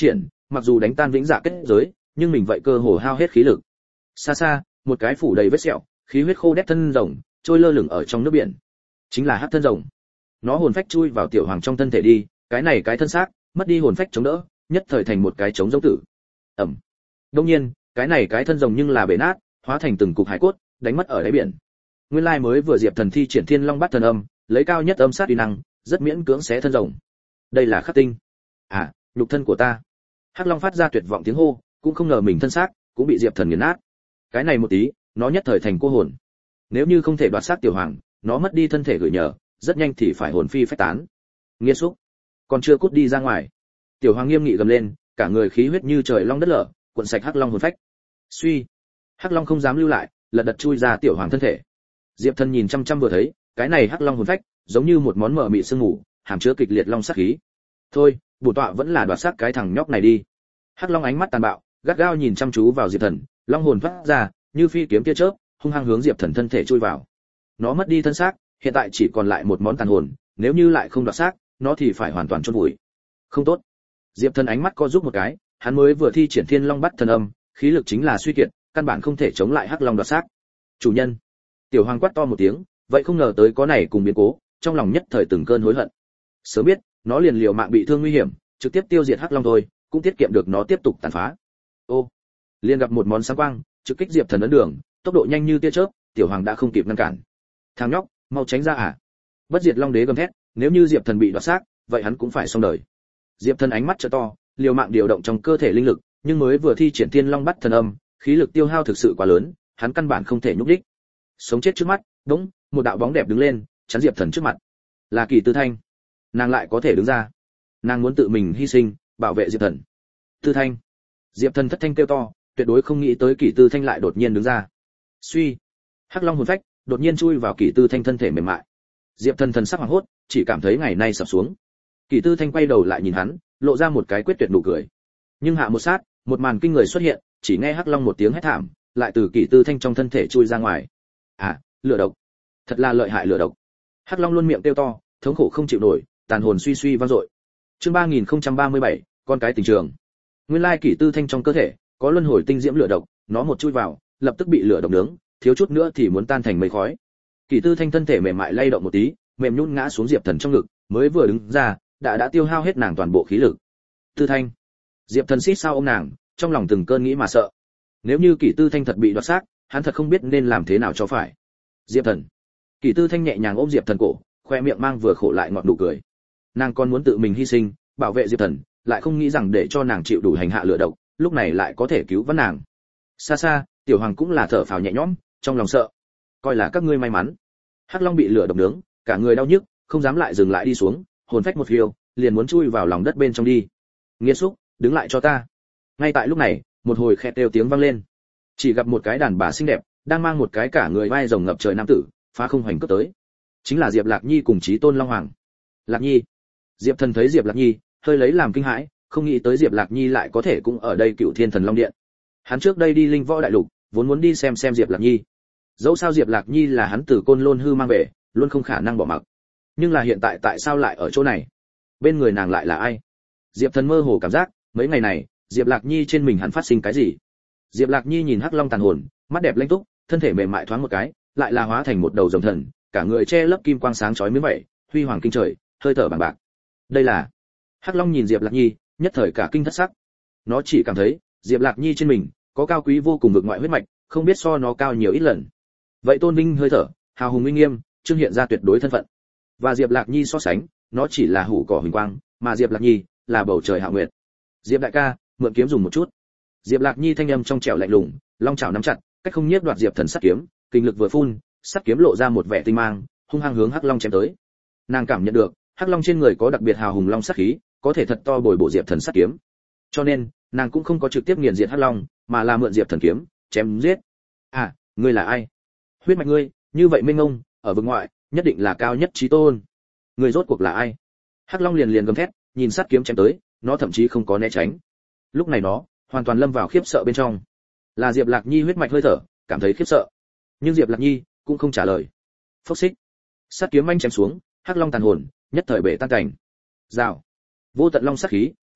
mặc dù đánh tan vĩnh dạ kết giới, nhưng mình vậy cơ hồ hao hết khí lực. Xa xa, một cái phủ đầy vết sẹo, khí huyết khô đét thân rồng trôi lơ lửng ở trong nước biển. Chính là hắc thân rồng. Nó hồn phách chui vào tiểu hoàng trong thân thể đi, cái này cái thân xác mất đi hồn phách chống đỡ, nhất thời thành một cái trống giống tử. Ẩm. Đương nhiên, cái này cái thân rồng nhưng là bể nát, hóa thành từng cục hải cốt, đánh mất ở đáy biển. Nguyên lai mới vừa Diệp Thần thi triển Thiên Long Bát Thần Âm, lấy cao nhất âm sát uy năng, rất miễn cưỡng xé thân rồng. Đây là khắc tinh. À, nhục thân của ta. Hắc Long phát ra tuyệt vọng tiếng hô, cũng không ngờ mình thân xác cũng bị Diệp Thần nghiền nát. Cái này một tí, nó nhất thời thành cô hồn. Nếu như không thể đoạt xác tiểu hoàng, nó mất đi thân thể gửi nhờ, rất nhanh thì phải hồn phi phách tán. Nghiệt xúc, còn chưa cút đi ra ngoài. Tiểu hoàng nghiêm nghị gầm lên, cả người khí huyết như trời long đất lở, cuộn sạch Hắc Long hồn phách. Suy, Hắc Long không dám lưu lại, lật đật chui ra tiểu hoàng thân thể. Diệp Thần nhìn chăm chăm vừa thấy, cái này Hắc Long hồn phách, giống như một món mờ mịt sương mù, hàm chứa kịch liệt long sát khí. Thôi, bổn tọa vẫn là đoạt xác cái thằng nhóc này đi. Hắc Long ánh mắt tàn bạo, gắt gao nhìn chăm chú vào Diệp Thần, long hồn phát ra, như phi kiếm tia chớp, hung hăng hướng Diệp Thần thân thể chui vào. Nó mất đi thân xác, hiện tại chỉ còn lại một món tàn hồn, nếu như lại không đoạt xác, nó thì phải hoàn toàn chôn vùi. Không tốt. Diệp Thần ánh mắt co rút một cái, hắn mới vừa thi triển Thiên Long Bát Thần Âm, khí lực chính là suy kiệt, căn bản không thể chống lại Hắc Long đoạt xác. Chủ nhân. Tiểu Hoàng quát to một tiếng, vậy không ngờ tới có này cùng biến cố, trong lòng nhất thời từng cơn hối hận. Sớm biết, nó liền liều mạng bị thương nguy hiểm, trực tiếp tiêu diệt Hắc Long thôi, cũng tiết kiệm được nó tiếp tục tàn phá. Ô, liền gặp một món sáng quang, trực kích Diệp Thần ấn đường, tốc độ nhanh như tia chớp, Tiểu Hoàng đã không kịp ngăn cản. Thằng nhóc, mau tránh ra à! Bất Diệt Long Đế gầm thét, nếu như Diệp Thần bị đoạt xác, vậy hắn cũng phải xong đời. Diệp Thần ánh mắt trợ to, liều mạng điều động trong cơ thể linh lực, nhưng mới vừa thi triển Thiên Long Bát Thần Âm, khí lực tiêu hao thực sự quá lớn, hắn căn bản không thể nhúc nhích. Sống chết trước mắt, đúng, một đạo bóng đẹp đứng lên, chắn Diệp Thần trước mặt. Là Kỳ Tư Thanh. Nàng lại có thể đứng ra. Nàng muốn tự mình hy sinh, bảo vệ Diệp Thần. Tư Thanh. Diệp Thần thất thanh kêu to, tuyệt đối không nghĩ tới Kỳ Tư Thanh lại đột nhiên đứng ra. Suy. Hắc Long hồn phách đột nhiên chui vào Kỳ Tư Thanh thân thể mềm mại. Diệp Thần thần sắc hoảng hốt, chỉ cảm thấy ngày nay sập xuống. Kỳ Tư Thanh quay đầu lại nhìn hắn, lộ ra một cái quyết tuyệt nụ cười. Nhưng hạ một sát, một màn kinh người xuất hiện, chỉ nghe Hắc Long một tiếng hét thảm, lại từ Kỳ Tư Thanh trong thân thể chui ra ngoài. À, lửa độc. Thật là lợi hại lửa độc. Hắc Long luôn miệng kêu to, thống khổ không chịu nổi, tàn hồn suy suy vang dội. Chương 3037, con cái tình trường. Nguyên lai Kỳ Tư Thanh trong cơ thể có luân hồi tinh diễm lửa độc, nó một chui vào, lập tức bị lửa độc nướng, thiếu chút nữa thì muốn tan thành mây khói. Kỳ Tư Thanh thân thể mềm mại lay động một tí, mềm nhũn ngã xuống Diệp Thần trong ngực, mới vừa đứng ra, đã tiêu hao hết nàng toàn bộ khí lực. Tư Thanh. Diệp Thần xít sao ôm nàng, trong lòng từng cơn nghĩ mà sợ. Nếu như Kỳ Tư Thanh thật bị đoạt xác, hắn thật không biết nên làm thế nào cho phải. Diệp Thần. Kỳ Tư Thanh nhẹ nhàng ôm Diệp Thần cổ, khoe miệng mang vừa khổ lại ngọt nụ cười. Nàng còn muốn tự mình hy sinh, bảo vệ Diệp Thần, lại không nghĩ rằng để cho nàng chịu đủ hành hạ lửa độc, lúc này lại có thể cứu vãn nàng. Xa xa, Tiểu Hoàng cũng là thở phào nhẹ nhõm, trong lòng sợ. Coi là các ngươi may mắn. Hắc Long bị lửa độc nướng, cả người đau nhức, không dám lại dừng lại đi xuống, hồn phách một phiêu, liền muốn chui vào lòng đất bên trong đi. Nghiệt xúc, đứng lại cho ta. Ngay tại lúc này, một hồi khét đều tiếng vang lên. Chỉ gặp một cái đàn bà xinh đẹp, đang mang một cái cả người vai rồng ngập trời nam tử, phá không hoành cướp tới. Chính là Diệp Lạc Nhi cùng Chí Tôn Long Hoàng. Lạc Nhi. Diệp Thần thấy Diệp Lạc Nhi, hơi lấy làm kinh hãi, không nghĩ tới Diệp Lạc Nhi lại có thể cũng ở đây Cựu Thiên Thần Long Điện. Hắn trước đây đi Linh Võ Đại Lục, vốn muốn đi xem Diệp Lạc Nhi. Dẫu sao Diệp Lạc Nhi là hắn từ Côn Lôn hư mang về, luôn không khả năng bỏ mặc. Nhưng là hiện tại tại sao lại ở chỗ này? Bên người nàng lại là ai? Diệp Thần mơ hồ cảm giác, mấy ngày này, Diệp Lạc Nhi trên mình hắn phát sinh cái gì? Diệp Lạc Nhi nhìn Hắc Long tàn hồn, mắt đẹp lanh túc, thân thể mềm mại thoáng một cái, lại là hóa thành một đầu rồng thần, cả người che lấp kim quang sáng chói miếng vậy, huy hoàng kinh trời, hơi thở bằng bạc. Đây là... Hắc Long nhìn Diệp Lạc Nhi, nhất thời cả kinh thất sắc. Nó chỉ cảm thấy, Diệp Lạc Nhi trên mình có cao quý vô cùng vực ngoại huyết mạch, không biết so nó cao nhiều ít lần. Vậy tôn vinh hơi thở, hào hùng uy nghiêm, trương hiện ra tuyệt đối thân phận. Và Diệp Lạc Nhi so sánh, nó chỉ là hủ cỏ huỳnh quang, mà Diệp Lạc Nhi là bầu trời hạ nguyệt. Diệp đại ca, mượn kiếm dùng một chút. Diệp Lạc Nhi thanh âm trong trẻo lạnh lùng, long chảo nắm chặt, cách không nhiếp đoạt Diệp Thần sắt kiếm, kinh lực vừa phun, sắt kiếm lộ ra một vẻ tinh mang, hung hăng hướng Hắc Long chém tới. Nàng cảm nhận được, Hắc Long trên người có đặc biệt hào hùng long sát khí, có thể thật to bồi bổ Diệp Thần sắt kiếm. Cho nên, nàng cũng không có trực tiếp nghiền diệt Hắc Long, mà là mượn Diệp Thần kiếm, chém giết. À, ngươi là ai? Huyết mạch ngươi, như vậy mênh mông, ở vực ngoại, nhất định là cao nhất chí tôn. Ngươi rốt cuộc là ai? Hắc Long liền gầm thét, nhìn sát kiếm chém tới, nó thậm chí không có né tránh. Lúc này nó hoàn toàn lâm vào khiếp sợ bên trong. Là Diệp Lạc Nhi huyết mạch hơi thở, cảm thấy khiếp sợ. Nhưng Diệp Lạc Nhi cũng không trả lời. Phốc xích, sát kiếm anh chém xuống, Hắc Long tàn hồn nhất thời bể tan cảnh. Rào, vô tận long sát khí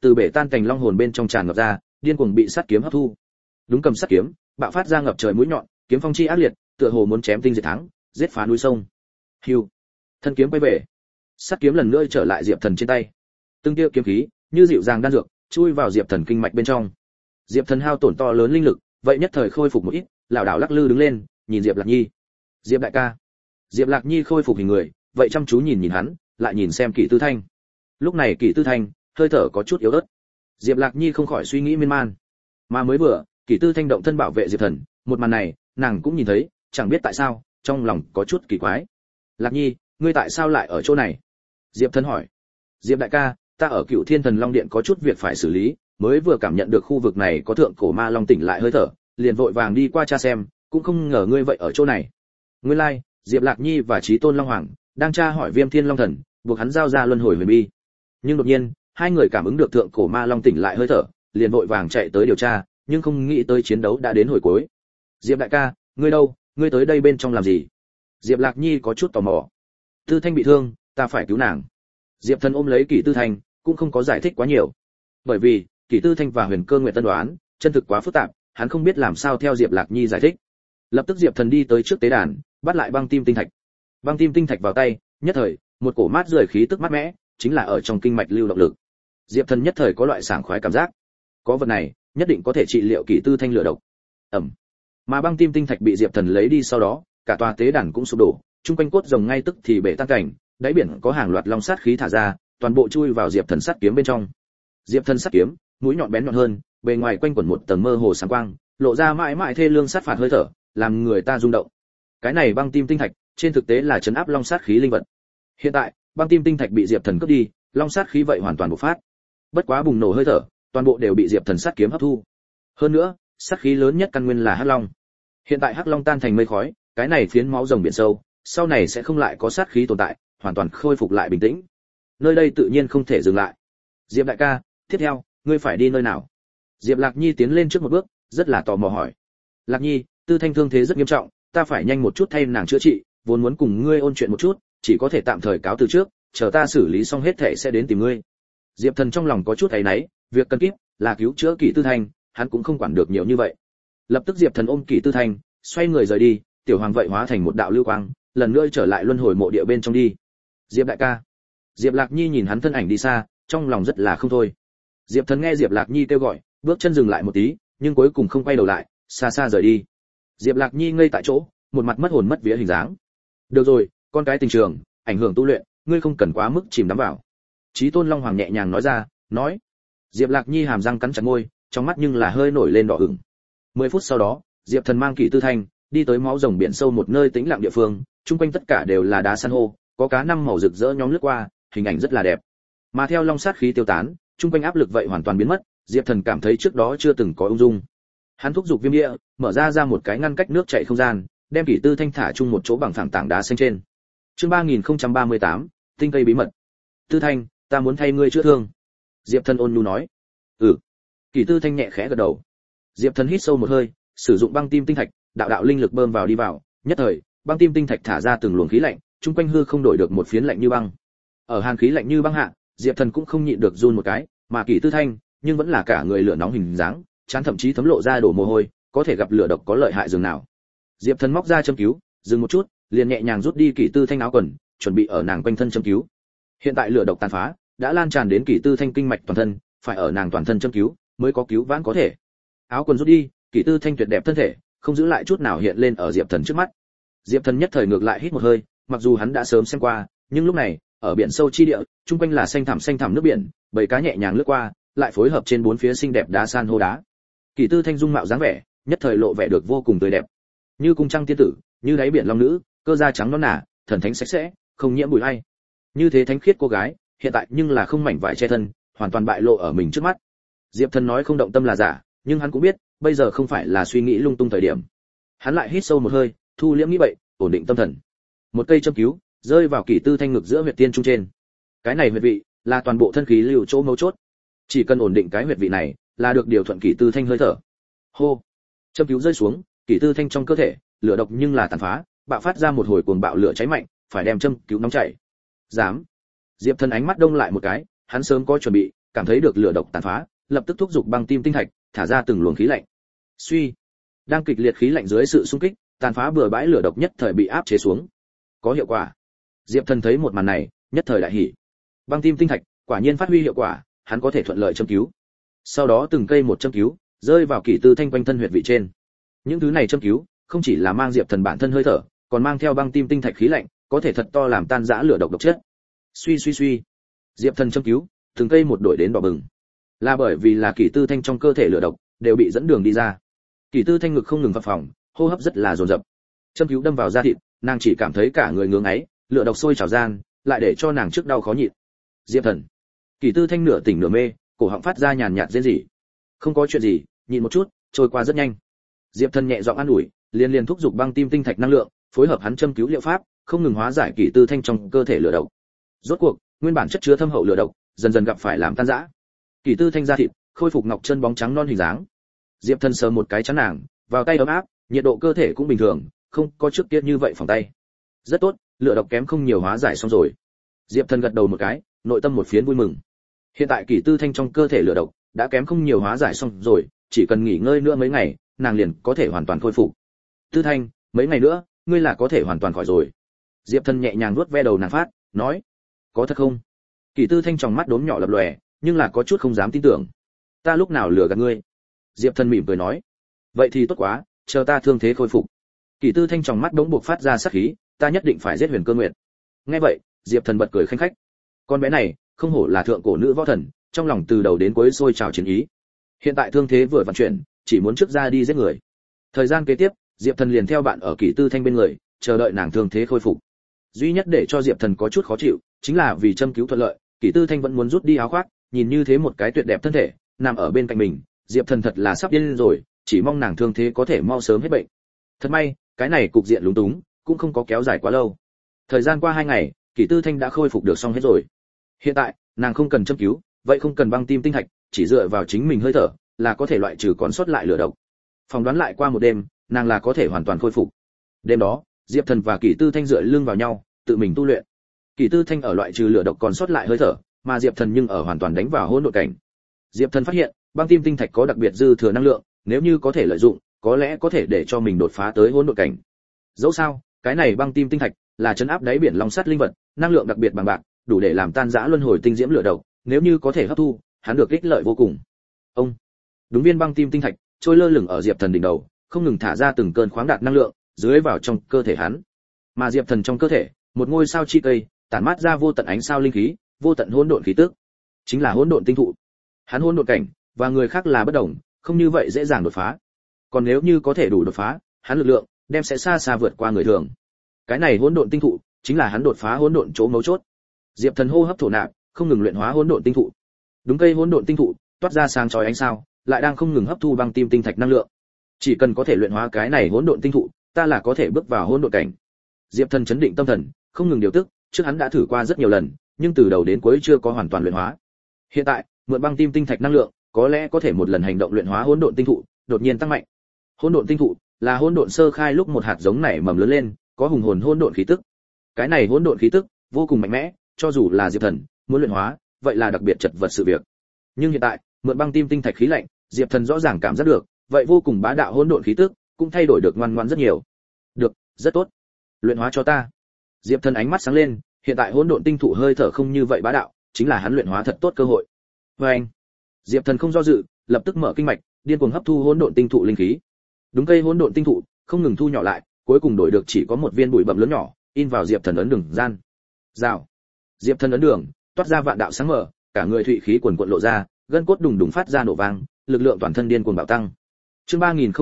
từ bể tan cành long hồn bên trong tràn ngập ra, điên cuồng bị sắt kiếm hấp thu. Đúng cầm sắt kiếm, bạo phát ra ngập trời mũi nhọn, kiếm phong chi ác liệt, tựa hồ muốn chém tinh diệt thắng, giết phá núi sông. Hưu, thân kiếm quay về, sắt kiếm lần nữa trở lại Diệp Thần trên tay. Từng tia kiếm khí như dịu dàng đan dược, chui vào Diệp Thần kinh mạch bên trong. Diệp Thần hao tổn to lớn linh lực, vậy nhất thời khôi phục một ít, lảo đảo lắc lư đứng lên, nhìn Diệp Lạc Nhi. Diệp đại ca. Diệp Lạc Nhi khôi phục hình người, vậy chăm chú nhìn nhìn hắn, lại nhìn xem Kỷ Tư Thanh. Lúc này Kỷ Tư Thanh hơi thở có chút yếu ớt. Diệp Lạc Nhi không khỏi suy nghĩ miên man. Mà mới vừa, Kỷ Tư Thanh động thân bảo vệ Diệp Thần, một màn này, nàng cũng nhìn thấy, chẳng biết tại sao, trong lòng có chút kỳ quái. Lạc Nhi, ngươi tại sao lại ở chỗ này? Diệp Thần hỏi. Diệp đại ca, ta ở Cựu Thiên Thần Long Điện có chút việc phải xử lý, mới vừa cảm nhận được khu vực này có thượng cổ ma long tỉnh lại hơi thở, liền vội vàng đi qua tra xem, cũng không ngờ ngươi vậy ở chỗ này. Nguyên lai, like, Diệp Lạc Nhi và Chí Tôn Long Hoàng đang tra hỏi Viêm Thiên Long Thần, buộc hắn giao ra luân hồi huyền bi. Nhưng đột nhiên, hai người cảm ứng được thượng cổ ma long tỉnh lại hơi thở, liền vội vàng chạy tới điều tra, nhưng không nghĩ tới chiến đấu đã đến hồi cuối. Diệp đại ca, ngươi đâu, ngươi tới đây bên trong làm gì? Diệp Lạc Nhi có chút tò mò. Tư Thanh bị thương, ta phải cứu nàng. Diệp Thần ôm lấy Kỷ Tư Thanh, cũng không có giải thích quá nhiều. Bởi vì, Kỷ Tư Thanh và Huyền Cơ Nguyệt tân đoán, chân thực quá phức tạp, hắn không biết làm sao theo Diệp Lạc Nhi giải thích. Lập tức Diệp Thần đi tới trước tế đàn, bắt lại băng tim tinh thạch. Băng tim tinh thạch vào tay, nhất thời, một cổ mát rượi khí tức mát mẽ, chính là ở trong kinh mạch lưu động lực. Diệp Thần nhất thời có loại sảng khoái cảm giác. Có vật này, nhất định có thể trị liệu Kỷ Tư Thanh lửa độc. Mà băng tim tinh thạch bị Diệp Thần lấy đi sau đó, cả tòa tế đàn cũng sụp đổ, trung quanh cốt rồng ngay tức thì bể tan cảnh, đáy biển có hàng loạt long sát khí thả ra, toàn bộ chui vào Diệp Thần sát kiếm bên trong. Diệp Thần sát kiếm, mũi nhọn bén nhọn hơn, bề ngoài quanh quẩn một tầng mơ hồ sáng quang, lộ ra mãi mãi thê lương sát phạt hơi thở, làm người ta rung động. Cái này băng tim tinh thạch, trên thực tế là trấn áp long sát khí linh vật. Hiện tại, băng tim tinh thạch bị Diệp Thần cướp đi, long sát khí vậy hoàn toàn bộc phát. Bất quá bùng nổ hơi thở, toàn bộ đều bị Diệp Thần sát kiếm hấp thu. Hơn nữa, sát khí lớn nhất căn nguyên là hắc long. Hiện tại hắc long tan thành mây khói, cái này phiến máu rồng biển sâu, sau này sẽ không lại có sát khí tồn tại, hoàn toàn khôi phục lại bình tĩnh. Nơi đây tự nhiên không thể dừng lại. Diệp đại ca, tiếp theo, ngươi phải đi nơi nào? Diệp Lạc Nhi tiến lên trước một bước, rất là tò mò hỏi. Lạc Nhi, Tư Thanh thương thế rất nghiêm trọng, ta phải nhanh một chút thay nàng chữa trị, vốn muốn cùng ngươi ôn chuyện một chút, chỉ có thể tạm thời cáo từ trước, chờ ta xử lý xong hết thể sẽ đến tìm ngươi. Diệp Thần trong lòng có chút áy náy, việc cần kíp là cứu chữa Kỷ Tư Thanh, hắn cũng không quản được nhiều như vậy. Lập tức Diệp Thần ôm Kỷ Tư Thanh, xoay người rời đi, tiểu hoàng vậy hóa thành một đạo lưu quang, lần nữa trở lại luân hồi mộ địa bên trong đi. Diệp đại ca. Diệp Lạc Nhi nhìn hắn thân ảnh đi xa, trong lòng rất là không thôi. Diệp Thần nghe Diệp Lạc Nhi kêu gọi, bước chân dừng lại một tí, nhưng cuối cùng không quay đầu lại, xa xa rời đi. Diệp Lạc Nhi ngây tại chỗ, một mặt mất hồn mất vía hình dáng. Được rồi, con cái tình trường, ảnh hưởng tu luyện, ngươi không cần quá mức chìm đắm vào. Chí Tôn Long Hoàng nhẹ nhàng nói ra, nói. Diệp Lạc Nhi hàm răng cắn chặt môi, trong mắt nhưng là hơi nổi lên đỏ ửng. 10 phút sau đó, Diệp Thần mang Kỷ Tư Thanh đi tới máu rồng biển sâu một nơi tĩnh lặng địa phương, chung quanh tất cả đều là đá san hô, có cá năm màu rực rỡ nhóm lướt qua, hình ảnh rất là đẹp. Mà theo long sát khí tiêu tán, chung quanh áp lực vậy hoàn toàn biến mất, Diệp Thần cảm thấy trước đó chưa từng có ung dung. Hắn thúc giục viêm địa, mở ra một cái ngăn cách nước chảy không gian, đem Kỷ Tư Thanh thả chung một chỗ bằng phẳng tảng đá xanh trên. Chương 3038, tinh cây bí mật. Tư Thanh, ta muốn thay ngươi chữa thương. Diệp Thần ôn nhu nói. Ừ. Kỷ Tư Thanh nhẹ khẽ gật đầu. Diệp Thần hít sâu một hơi, sử dụng băng tim tinh thạch, đạo đạo linh lực bơm vào đi vào, nhất thời, băng tim tinh thạch thả ra từng luồng khí lạnh, chung quanh hư không đổi được một phiến lạnh như băng. Ở hàn khí lạnh như băng hạ, Diệp Thần cũng không nhịn được run một cái, mà Kỷ Tư Thanh, nhưng vẫn là cả người lửa nóng hình dáng, trán thậm chí thấm lộ ra đổ mồ hôi, có thể gặp lửa độc có lợi hại dường nào. Diệp Thần móc ra châm cứu, dừng một chút, liền nhẹ nhàng rút đi Kỷ Tư Thanh áo quần, chuẩn bị ở nàng quanh thân châm cứu. Hiện tại lửa độc tàn phá, đã lan tràn đến Kỷ Tư Thanh kinh mạch toàn thân, phải ở nàng toàn thân châm cứu, mới có cứu vãn có thể. Áo quần rút đi, Kỷ Tư Thanh tuyệt đẹp thân thể, không giữ lại chút nào hiện lên ở Diệp Thần trước mắt. Diệp Thần nhất thời ngược lại hít một hơi, mặc dù hắn đã sớm xem qua, nhưng lúc này, ở biển sâu chi địa, chung quanh là xanh thẳm nước biển, bầy cá nhẹ nhàng lướt qua, lại phối hợp trên bốn phía xinh đẹp đá san hô đá. Kỷ Tư Thanh dung mạo dáng vẻ, nhất thời lộ vẻ được vô cùng tươi đẹp, như cung trăng tiên tử, như đáy biển long nữ, cơ da trắng nõn nà, thần thánh sạch sẽ, không nhiễm bụi hay. Như thế thánh khiết cô gái, hiện tại nhưng là không mảnh vải che thân, hoàn toàn bại lộ ở mình trước mắt. Diệp Thần nói không động tâm là giả, nhưng hắn cũng biết, bây giờ không phải là suy nghĩ lung tung thời điểm. Hắn lại hít sâu một hơi, thu liễm nghĩ vậy, ổn định tâm thần. Một cây châm cứu rơi vào Kỷ Tư Thanh ngực giữa huyệt tiên trung trên. Cái này huyệt vị là toàn bộ thân khí lưu chỗ mấu chốt. Chỉ cần ổn định cái huyệt vị này, là được điều thuận Kỷ Tư Thanh hơi thở. Hô. Châm cứu rơi xuống, Kỷ Tư Thanh trong cơ thể, lửa độc nhưng là tàn phá, bạo phát ra một hồi cuồng bạo lửa cháy mạnh, phải đem châm cứu nóng chảy. Dám. Diệp Thần ánh mắt đông lại một cái, hắn sớm có chuẩn bị, cảm thấy được lửa độc tàn phá, lập tức thúc giục băng tim tinh thạch, thả ra từng luồng khí lạnh. Suy, đang kịch liệt khí lạnh dưới sự xung kích, tàn phá bừa bãi lửa độc nhất thời bị áp chế xuống. Có hiệu quả. Diệp Thần thấy một màn này, nhất thời đại hỉ. Băng tim tinh thạch quả nhiên phát huy hiệu quả, hắn có thể thuận lợi châm cứu. Sau đó từng cây một châm cứu, rơi vào Kỷ Tư Thanh quanh thân huyệt vị trên. Những thứ này châm cứu, không chỉ là mang Diệp Thần bản thân hơi thở, còn mang theo băng tim tinh thạch khí lạnh, có thể thật to làm tan rã lửa độc độc chất. Suy. Diệp Thần châm cứu, từng cây một đổi đến đỏ bừng. Là bởi vì là Kỷ Tư Thanh trong cơ thể lửa độc đều bị dẫn đường đi ra. Kỷ Tư Thanh ngực không ngừng phập phồng, hô hấp rất là dồn dập. Châm cứu đâm vào da thịt, nàng chỉ cảm thấy cả người ngưỡng ấy, lửa độc sôi trào gian, lại để cho nàng trước đau khó nhịn. Diệp Thần. Kỷ Tư Thanh nửa tỉnh nửa mê, cổ họng phát ra nhàn nhạt rên rỉ. Không có chuyện gì, nhịn một chút, trôi qua rất nhanh. Diệp Thần nhẹ giọng an ủi, liên thúc giục băng tim tinh thạch năng lượng, phối hợp hắn châm cứu liệu pháp, không ngừng hóa giải Kỷ Tư Thanh trong cơ thể lửa độc. Rốt cuộc, nguyên bản chất chứa thâm hậu lửa độc, dần dần gặp phải làm tan rã. Kỷ Tư Thanh da thịt khôi phục ngọc chân bóng trắng non hình dáng. Diệp Thần sờ một cái chắn nàng, vào tay ấm áp, nhiệt độ cơ thể cũng bình thường, không có trước kia như vậy phòng tay. Rất tốt, lửa độc kém không nhiều hóa giải xong rồi. Diệp Thần gật đầu một cái, nội tâm một phiến vui mừng. Hiện tại Kỷ Tư Thanh trong cơ thể lửa độc đã kém không nhiều hóa giải xong rồi, chỉ cần nghỉ ngơi nữa mấy ngày, nàng liền có thể hoàn toàn khôi phục. Tư Thanh, mấy ngày nữa, ngươi là có thể hoàn toàn khỏi rồi. Diệp Thần nhẹ nhàng vuốt ve đầu nàng phát, nói, có thật không? Kỷ Tư Thanh trong mắt đốm nhỏ lập lòe, nhưng là có chút không dám tin tưởng. Ta lúc nào lừa gạt ngươi? Diệp Thần mỉm cười nói, vậy thì tốt quá, chờ ta thương thế khôi phục. Kỷ Tư Thanh trong mắt đống buộc phát ra sát khí, ta nhất định phải giết Huyền Cơ Nguyệt. Nghe vậy, Diệp Thần bật cười khanh khách. Con bé này, không hổ là thượng cổ nữ võ thần, trong lòng từ đầu đến cuối sôi trào chiến ý. Hiện tại thương thế vừa vận chuyển, chỉ muốn trước ra đi giết người. Thời gian kế tiếp, Diệp Thần liền theo bạn ở Kỷ Tư Thanh bên người, chờ đợi nàng thương thế khôi phục. Duy nhất để cho Diệp Thần có chút khó chịu, chính là vì châm cứu thuận lợi, Kỷ Tư Thanh vẫn muốn rút đi áo khoác, nhìn như thế một cái tuyệt đẹp thân thể, nằm ở bên cạnh mình, Diệp Thần thật là sắp điên rồi, chỉ mong nàng thương thế có thể mau sớm hết bệnh. Thật may, cái này cục diện lúng túng, cũng không có kéo dài quá lâu. Thời gian qua 2 ngày, Kỷ Tư Thanh đã khôi phục được xong hết rồi. Hiện tại, nàng không cần châm cứu, vậy không cần băng tim tinh thạch, chỉ dựa vào chính mình hơi thở, là có thể loại trừ còn sót lại lửa độc. Phỏng đoán lại qua một đêm, nàng là có thể hoàn toàn khôi phục. Đêm đó, Diệp Thần và Kỷ Tư Thanh dựa lưng vào nhau, tự mình tu luyện. Kỷ Tư Thanh ở loại trừ lửa độc còn sót lại hơi thở, mà Diệp Thần nhưng ở hoàn toàn đánh vào hỗn độn cảnh. Diệp Thần phát hiện, băng tim tinh thạch có đặc biệt dư thừa năng lượng, nếu như có thể lợi dụng, có lẽ có thể để cho mình đột phá tới hỗn độn cảnh. Dẫu sao, cái này băng tim tinh thạch là trấn áp đáy biển long sắt linh vật, năng lượng đặc biệt bằng bạc, đủ để làm tan rã luân hồi tinh diễm lửa độc, nếu như có thể hấp thu, hắn được ích lợi vô cùng. Ông, đúng viên băng tim tinh thạch trôi lơ lửng ở Diệp Thần đỉnh đầu, không ngừng thả ra từng cơn khoáng đạt năng lượng dưới vào trong cơ thể hắn. Mà Diệp Thần trong cơ thể, một ngôi sao chi cây, tản mát ra vô tận ánh sao linh khí, vô tận hỗn độn khí tức, chính là hỗn độn tinh thụ. Hắn hỗn độn cảnh và người khác là bất đồng, không như vậy dễ dàng đột phá. Còn nếu như có thể đủ đột phá, hắn lực lượng đem sẽ xa xa vượt qua người thường. Cái này hỗn độn tinh thụ chính là hắn đột phá hỗn độn chỗ mấu chốt. Diệp Thần hô hấp thổ nạp, không ngừng luyện hóa hỗn độn tinh thụ. Đúng cây hỗn độn tinh thụ toát ra sáng chói ánh sao, lại đang không ngừng hấp thu băng tim tinh thạch năng lượng. Chỉ cần có thể luyện hóa cái này hỗn độn tinh thụ, ta là có thể bước vào hỗn độn cảnh. Diệp Thần chấn định tâm thần, không ngừng điều tức, trước hắn đã thử qua rất nhiều lần, nhưng từ đầu đến cuối chưa có hoàn toàn luyện hóa. Hiện tại, mượn băng tim tinh thạch năng lượng, có lẽ có thể một lần hành động luyện hóa hỗn độn tinh thụ, đột nhiên tăng mạnh. Hỗn độn tinh thụ là hỗn độn sơ khai lúc một hạt giống nảy mầm lớn lên, có hùng hồn hỗn độn khí tức. Cái này hỗn độn khí tức vô cùng mạnh mẽ, cho dù là Diệp Thần muốn luyện hóa, vậy là đặc biệt chật vật sự việc. Nhưng hiện tại, mượn băng tim tinh thạch khí lạnh, Diệp Thần rõ ràng cảm giác được, vậy vô cùng bá đạo hỗn độn khí tức cũng thay đổi được ngoan ngoãn rất nhiều. Được, rất tốt. Luyện hóa cho ta. Diệp Thần ánh mắt sáng lên, hiện tại hỗn độn tinh thụ hơi thở không như vậy bá đạo, chính là hắn luyện hóa thật tốt cơ hội. Anh. Diệp Thần không do dự, lập tức mở kinh mạch, điên cuồng hấp thu hỗn độn tinh thụ linh khí. Đúng cây hỗn độn tinh thụ không ngừng thu nhỏ lại, cuối cùng đổi được chỉ có một viên bụi bặm lớn nhỏ, in vào Diệp Thần ấn đường gian. Rào. Diệp Thần ấn đường toát ra vạn đạo sáng mở, cả người thụy khí quần quật lộ ra, gân cốt đùng đùng phát ra nổ vang, lực lượng toàn thân điên cuồng bạo tăng. Chương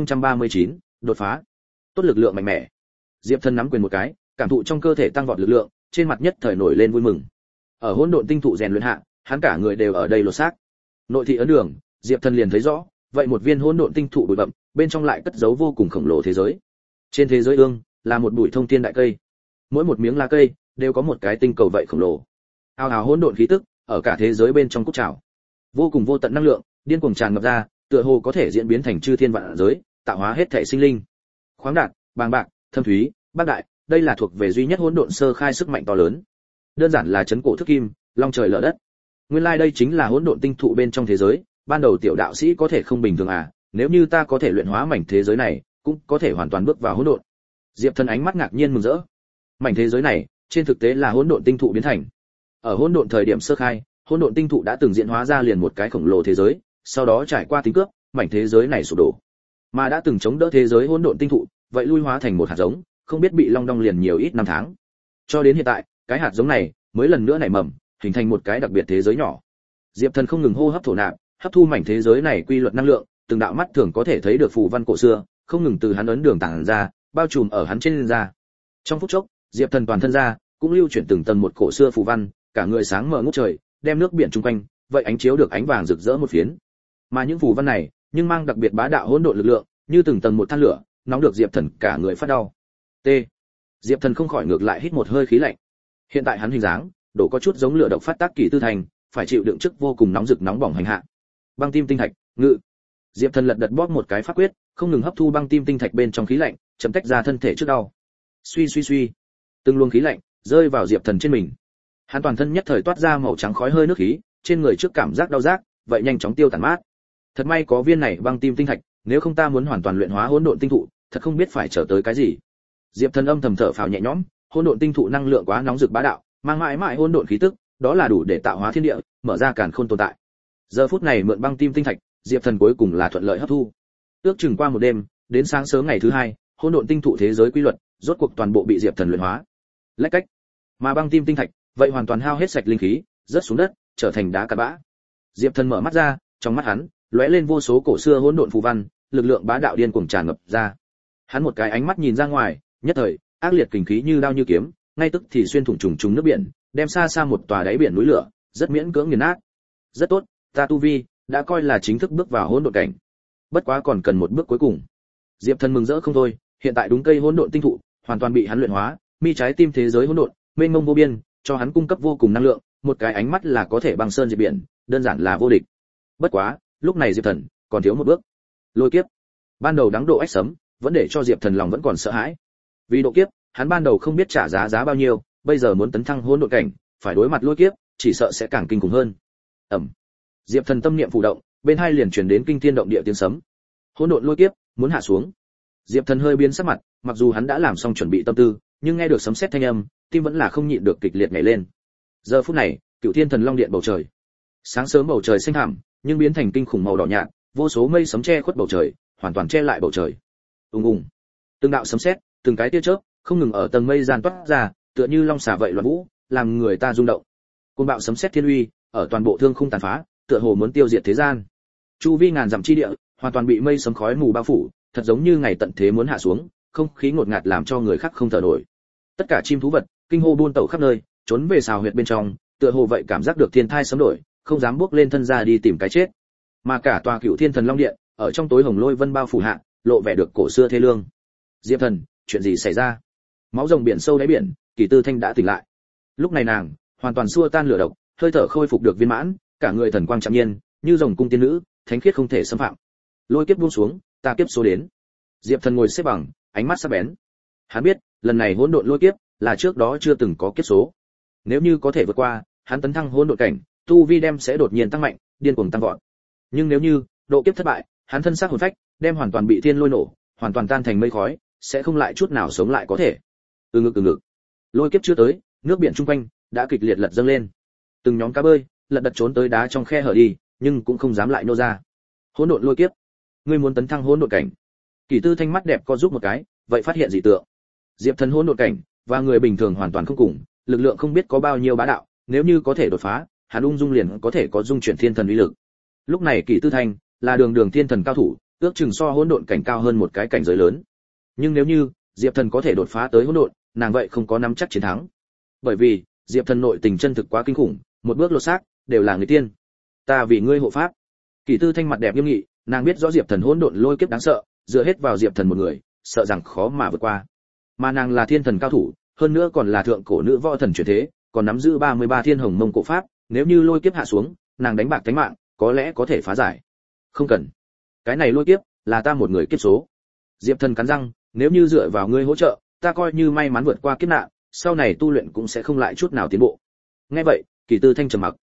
3039, đột phá. Tốt lực lượng mạnh mẽ. Diệp Thần nắm quyền một cái, cảm thụ trong cơ thể tăng vọt lực lượng, trên mặt nhất thời nổi lên vui mừng. Ở hỗn độn tinh thụ rèn luyện hạ, hắn cả người đều ở đây lột xác. Nội thị ấn đường, Diệp Thần liền thấy rõ, vậy một viên hỗn độn tinh thụ bụi bặm, bên trong lại cất giấu vô cùng khổng lồ thế giới. Trên thế giới ương là một bụi thông thiên đại cây. Mỗi một miếng lá cây đều có một cái tinh cầu vậy khổng lồ. Ao ào hỗn độn khí tức ở cả thế giới bên trong cúc trào. Vô cùng vô tận năng lượng, điên cuồng tràn ngập ra, tựa hồ có thể diễn biến thành chư thiên vạn giới, tạo hóa hết thảy sinh linh. Khoáng đạt, bàng bạc, thâm thúy, bác đại, đây là thuộc về duy nhất hỗn độn sơ khai sức mạnh to lớn. Đơn giản là chấn cổ thức kim, long trời lở đất. Nguyên lai đây chính là hỗn độn tinh thụ bên trong thế giới, ban đầu tiểu đạo sĩ có thể không bình thường à, nếu như ta có thể luyện hóa mảnh thế giới này, cũng có thể hoàn toàn bước vào hỗn độn. Diệp Thần ánh mắt ngạc nhiên mừng rỡ. Mảnh thế giới này, trên thực tế là hỗn độn tinh thụ biến thành. Ở hỗn độn thời điểm sơ khai, hỗn độn tinh thụ đã từng diễn hóa ra liền một cái khổng lồ thế giới, sau đó trải qua tính cướp, mảnh thế giới này sụp đổ. Mà đã từng chống đỡ thế giới hỗn độn tinh thụ, vậy lui hóa thành một hạt giống, không biết bị long đong liền nhiều ít năm tháng. Cho đến hiện tại, cái hạt giống này mới lần nữa nảy mầm, hình thành một cái đặc biệt thế giới nhỏ. Diệp Thần không ngừng hô hấp thổ nạp, hấp thu mảnh thế giới này quy luật năng lượng, từng đạo mắt thường có thể thấy được phù văn cổ xưa, không ngừng từ hắn ấn đường tản ra, bao trùm ở hắn trên da. Trong phút chốc, Diệp Thần toàn thân ra cũng lưu chuyển từng tầng một cổ xưa phù văn, cả người sáng mở ngút trời, đem nước biển chung quanh, vậy ánh chiếu được ánh vàng rực rỡ một phiến. Mà những phù văn này, nhưng mang đặc biệt bá đạo hỗn độn lực lượng, như từng tầng một than lửa, nóng được Diệp Thần cả người phát đau. T. Diệp Thần không khỏi ngược lại hít một hơi khí lạnh. Hiện tại hắn hình dáng, đổ có chút giống lửa độc phát tác kỳ tư thành, phải chịu đựng chức vô cùng nóng rực nóng bỏng hành hạ. Băng tim tinh thạch, ngự. Diệp Thần lật đật bóp một cái pháp quyết, không ngừng hấp thu băng tim tinh thạch bên trong khí lạnh, chấm tách ra thân thể trước đau. Suy suy suy, từng luồng khí lạnh rơi vào Diệp Thần trên mình. Hắn toàn thân nhất thời toát ra màu trắng khói hơi nước khí, trên người trước cảm giác đau rát, vậy nhanh chóng tiêu tản mát. Thật may có viên này băng tim tinh thạch, nếu không ta muốn hoàn toàn luyện hóa hỗn độn tinh thụ, thật không biết phải trở tới cái gì. Diệp Thần âm thầm thở phào nhẹ nhõm, hỗn độn tinh thụ năng lượng quá nóng rực bá đạo, mang mãi mãi hỗn độn khí tức, đó là đủ để tạo hóa thiên địa, mở ra càn khôn tồn tại. Giờ phút này mượn băng tim tinh thạch, Diệp Thần cuối cùng là thuận lợi hấp thu. Ước chừng qua một đêm, đến sáng sớm ngày thứ hai, hỗn độn tinh thụ thế giới quy luật, rốt cuộc toàn bộ bị Diệp Thần luyện hóa. Lách cách, mà băng tim tinh thạch, vậy hoàn toàn hao hết sạch linh khí, rớt xuống đất, trở thành đá cát bã. Diệp Thần mở mắt ra, trong mắt hắn lóe lên vô số cổ xưa hỗn độn phù văn, lực lượng bá đạo điên cuồng tràn ngập ra. Hắn một cái ánh mắt nhìn ra ngoài, nhất thời, ác liệt kình khí như đao như kiếm, ngay tức thì xuyên thủng trùng trùng nước biển, đem xa xa một tòa đáy biển núi lửa, rất miễn cưỡng nghiền nát. Rất tốt, ta tu vi đã coi là chính thức bước vào hỗn độn cảnh. Bất quá còn cần một bước cuối cùng. Diệp Thần mừng rỡ không thôi, hiện tại đúng cây hỗn độn tinh thụ, hoàn toàn bị hắn luyện hóa, mi trái tim thế giới hỗn độn, mênh mông vô biên, cho hắn cung cấp vô cùng năng lượng, một cái ánh mắt là có thể băng sơn diệt biển, đơn giản là vô địch. Bất quá, lúc này Diệp Thần còn thiếu một bước. Lôi kiếp. Ban đầu đắng độ ách sấm, vẫn để cho Diệp Thần lòng vẫn còn sợ hãi. Vì độ kiếp, hắn ban đầu không biết trả giá bao nhiêu, bây giờ muốn tấn thăng hỗn độn cảnh, phải đối mặt lôi kiếp, chỉ sợ sẽ càng kinh khủng hơn. Ầm. Diệp Thần tâm niệm phù động, bên hai liền truyền đến kinh thiên động địa tiếng sấm. Hỗn độn lôi kiếp muốn hạ xuống. Diệp Thần hơi biến sắc mặt, mặc dù hắn đã làm xong chuẩn bị tâm tư, nhưng nghe được sấm sét thanh âm, tim vẫn là không nhịn được kịch liệt nhảy lên. Giờ phút này, Cửu Thiên Thần Long Điện bầu trời. Sáng sớm bầu trời xanh thẳm, nhưng biến thành kinh khủng màu đỏ nhạt, vô số mây sấm che khuất bầu trời, hoàn toàn che lại bầu trời. Ùng ùng. Từng đạo sấm sét, từng cái tia chớp, không ngừng ở tầng mây gian toát ra, tựa như long xà vậy loạn vũ, làm người ta rung động. Cơn bão sấm sét thiên uy, ở toàn bộ thương khung tàn phá, tựa hồ muốn tiêu diệt thế gian. Chu vi ngàn dặm chi địa, hoàn toàn bị mây sấm khói mù bao phủ, thật giống như ngày tận thế muốn hạ xuống, không khí ngột ngạt làm cho người khác không thở nổi. Tất cả chim thú vật, kinh hô buôn tẩu khắp nơi, trốn về xào huyệt bên trong, tựa hồ vậy cảm giác được thiên thai sấm đổi, không dám bước lên thân ra đi tìm cái chết. Mà cả tòa Cửu Thiên Thần Long Điện, ở trong tối hồng lôi vân bao phủ hạ, lộ vẻ được cổ xưa thê lương. Diệp Thần, chuyện gì xảy ra? Máu rồng biển sâu đáy biển, Kỳ Tư Thanh đã tỉnh lại. Lúc này nàng hoàn toàn xua tan lửa độc, hơi thở khôi phục được viên mãn, cả người thần quang trạm nhiên, như rồng cung tiên nữ, thánh khiết không thể xâm phạm. Lôi kiếp buông xuống, ta kiếp số đến. Diệp Thần ngồi xếp bằng, ánh mắt sắc bén. Hắn biết, lần này hỗn độn lôi kiếp là trước đó chưa từng có kiếp số. Nếu như có thể vượt qua, hắn tấn thăng hỗn độn cảnh, tu vi đem sẽ đột nhiên tăng mạnh, điên cuồng tăng vọt. Nhưng nếu như độ kiếp thất bại, hắn thân xác hồn phách đem hoàn toàn bị thiên lôi nổ, hoàn toàn tan thành mây khói, sẽ không lại chút nào sống lại có thể. Từ ngực. Lôi kiếp chưa tới, nước biển chung quanh đã kịch liệt lật dâng lên. Từng nhóm cá bơi lật đật trốn tới đá trong khe hở đi, nhưng cũng không dám lại nô ra. Hỗn độn lôi kiếp, ngươi muốn tấn thăng hỗn độn cảnh? Kỳ Tư Thanh mắt đẹp co giúp một cái, vậy phát hiện dị tượng. Diệp Thần hỗn độn cảnh và người bình thường hoàn toàn không cùng, lực lượng không biết có bao nhiêu bá đạo, nếu như có thể đột phá, hắn ung dung liền có thể có dung chuyển thiên thần uy lực. Lúc này Kỳ Tư Thanh là đường thiên thần cao thủ, ước chừng so hỗn độn cảnh cao hơn một cái cảnh giới lớn. Nhưng nếu như Diệp Thần có thể đột phá tới hỗn độn, nàng vậy không có nắm chắc chiến thắng. Bởi vì Diệp Thần nội tình chân thực quá kinh khủng, một bước lột xác đều là người tiên. Ta vì ngươi hộ pháp. Kỳ Tư Thanh mặt đẹp nghiêm nghị, nàng biết rõ Diệp Thần hỗn độn lôi kiếp đáng sợ, dựa hết vào Diệp Thần một người, sợ rằng khó mà vượt qua. Mà nàng là thiên thần cao thủ, hơn nữa còn là thượng cổ nữ võ thần chuyển thế, còn nắm giữ 33 thiên hồng mông cổ pháp, nếu như lôi kiếp hạ xuống, nàng đánh bạc tính mạng, có lẽ có thể phá giải. Không cần. Cái này lôi kiếp là ta một người kiếp số. Diệp Thần cắn răng, nếu như dựa vào ngươi hỗ trợ, ta coi như may mắn vượt qua kiếp nạn, sau này tu luyện cũng sẽ không lại chút nào tiến bộ. Nghe vậy, Kỳ Tư Thanh trầm mặc.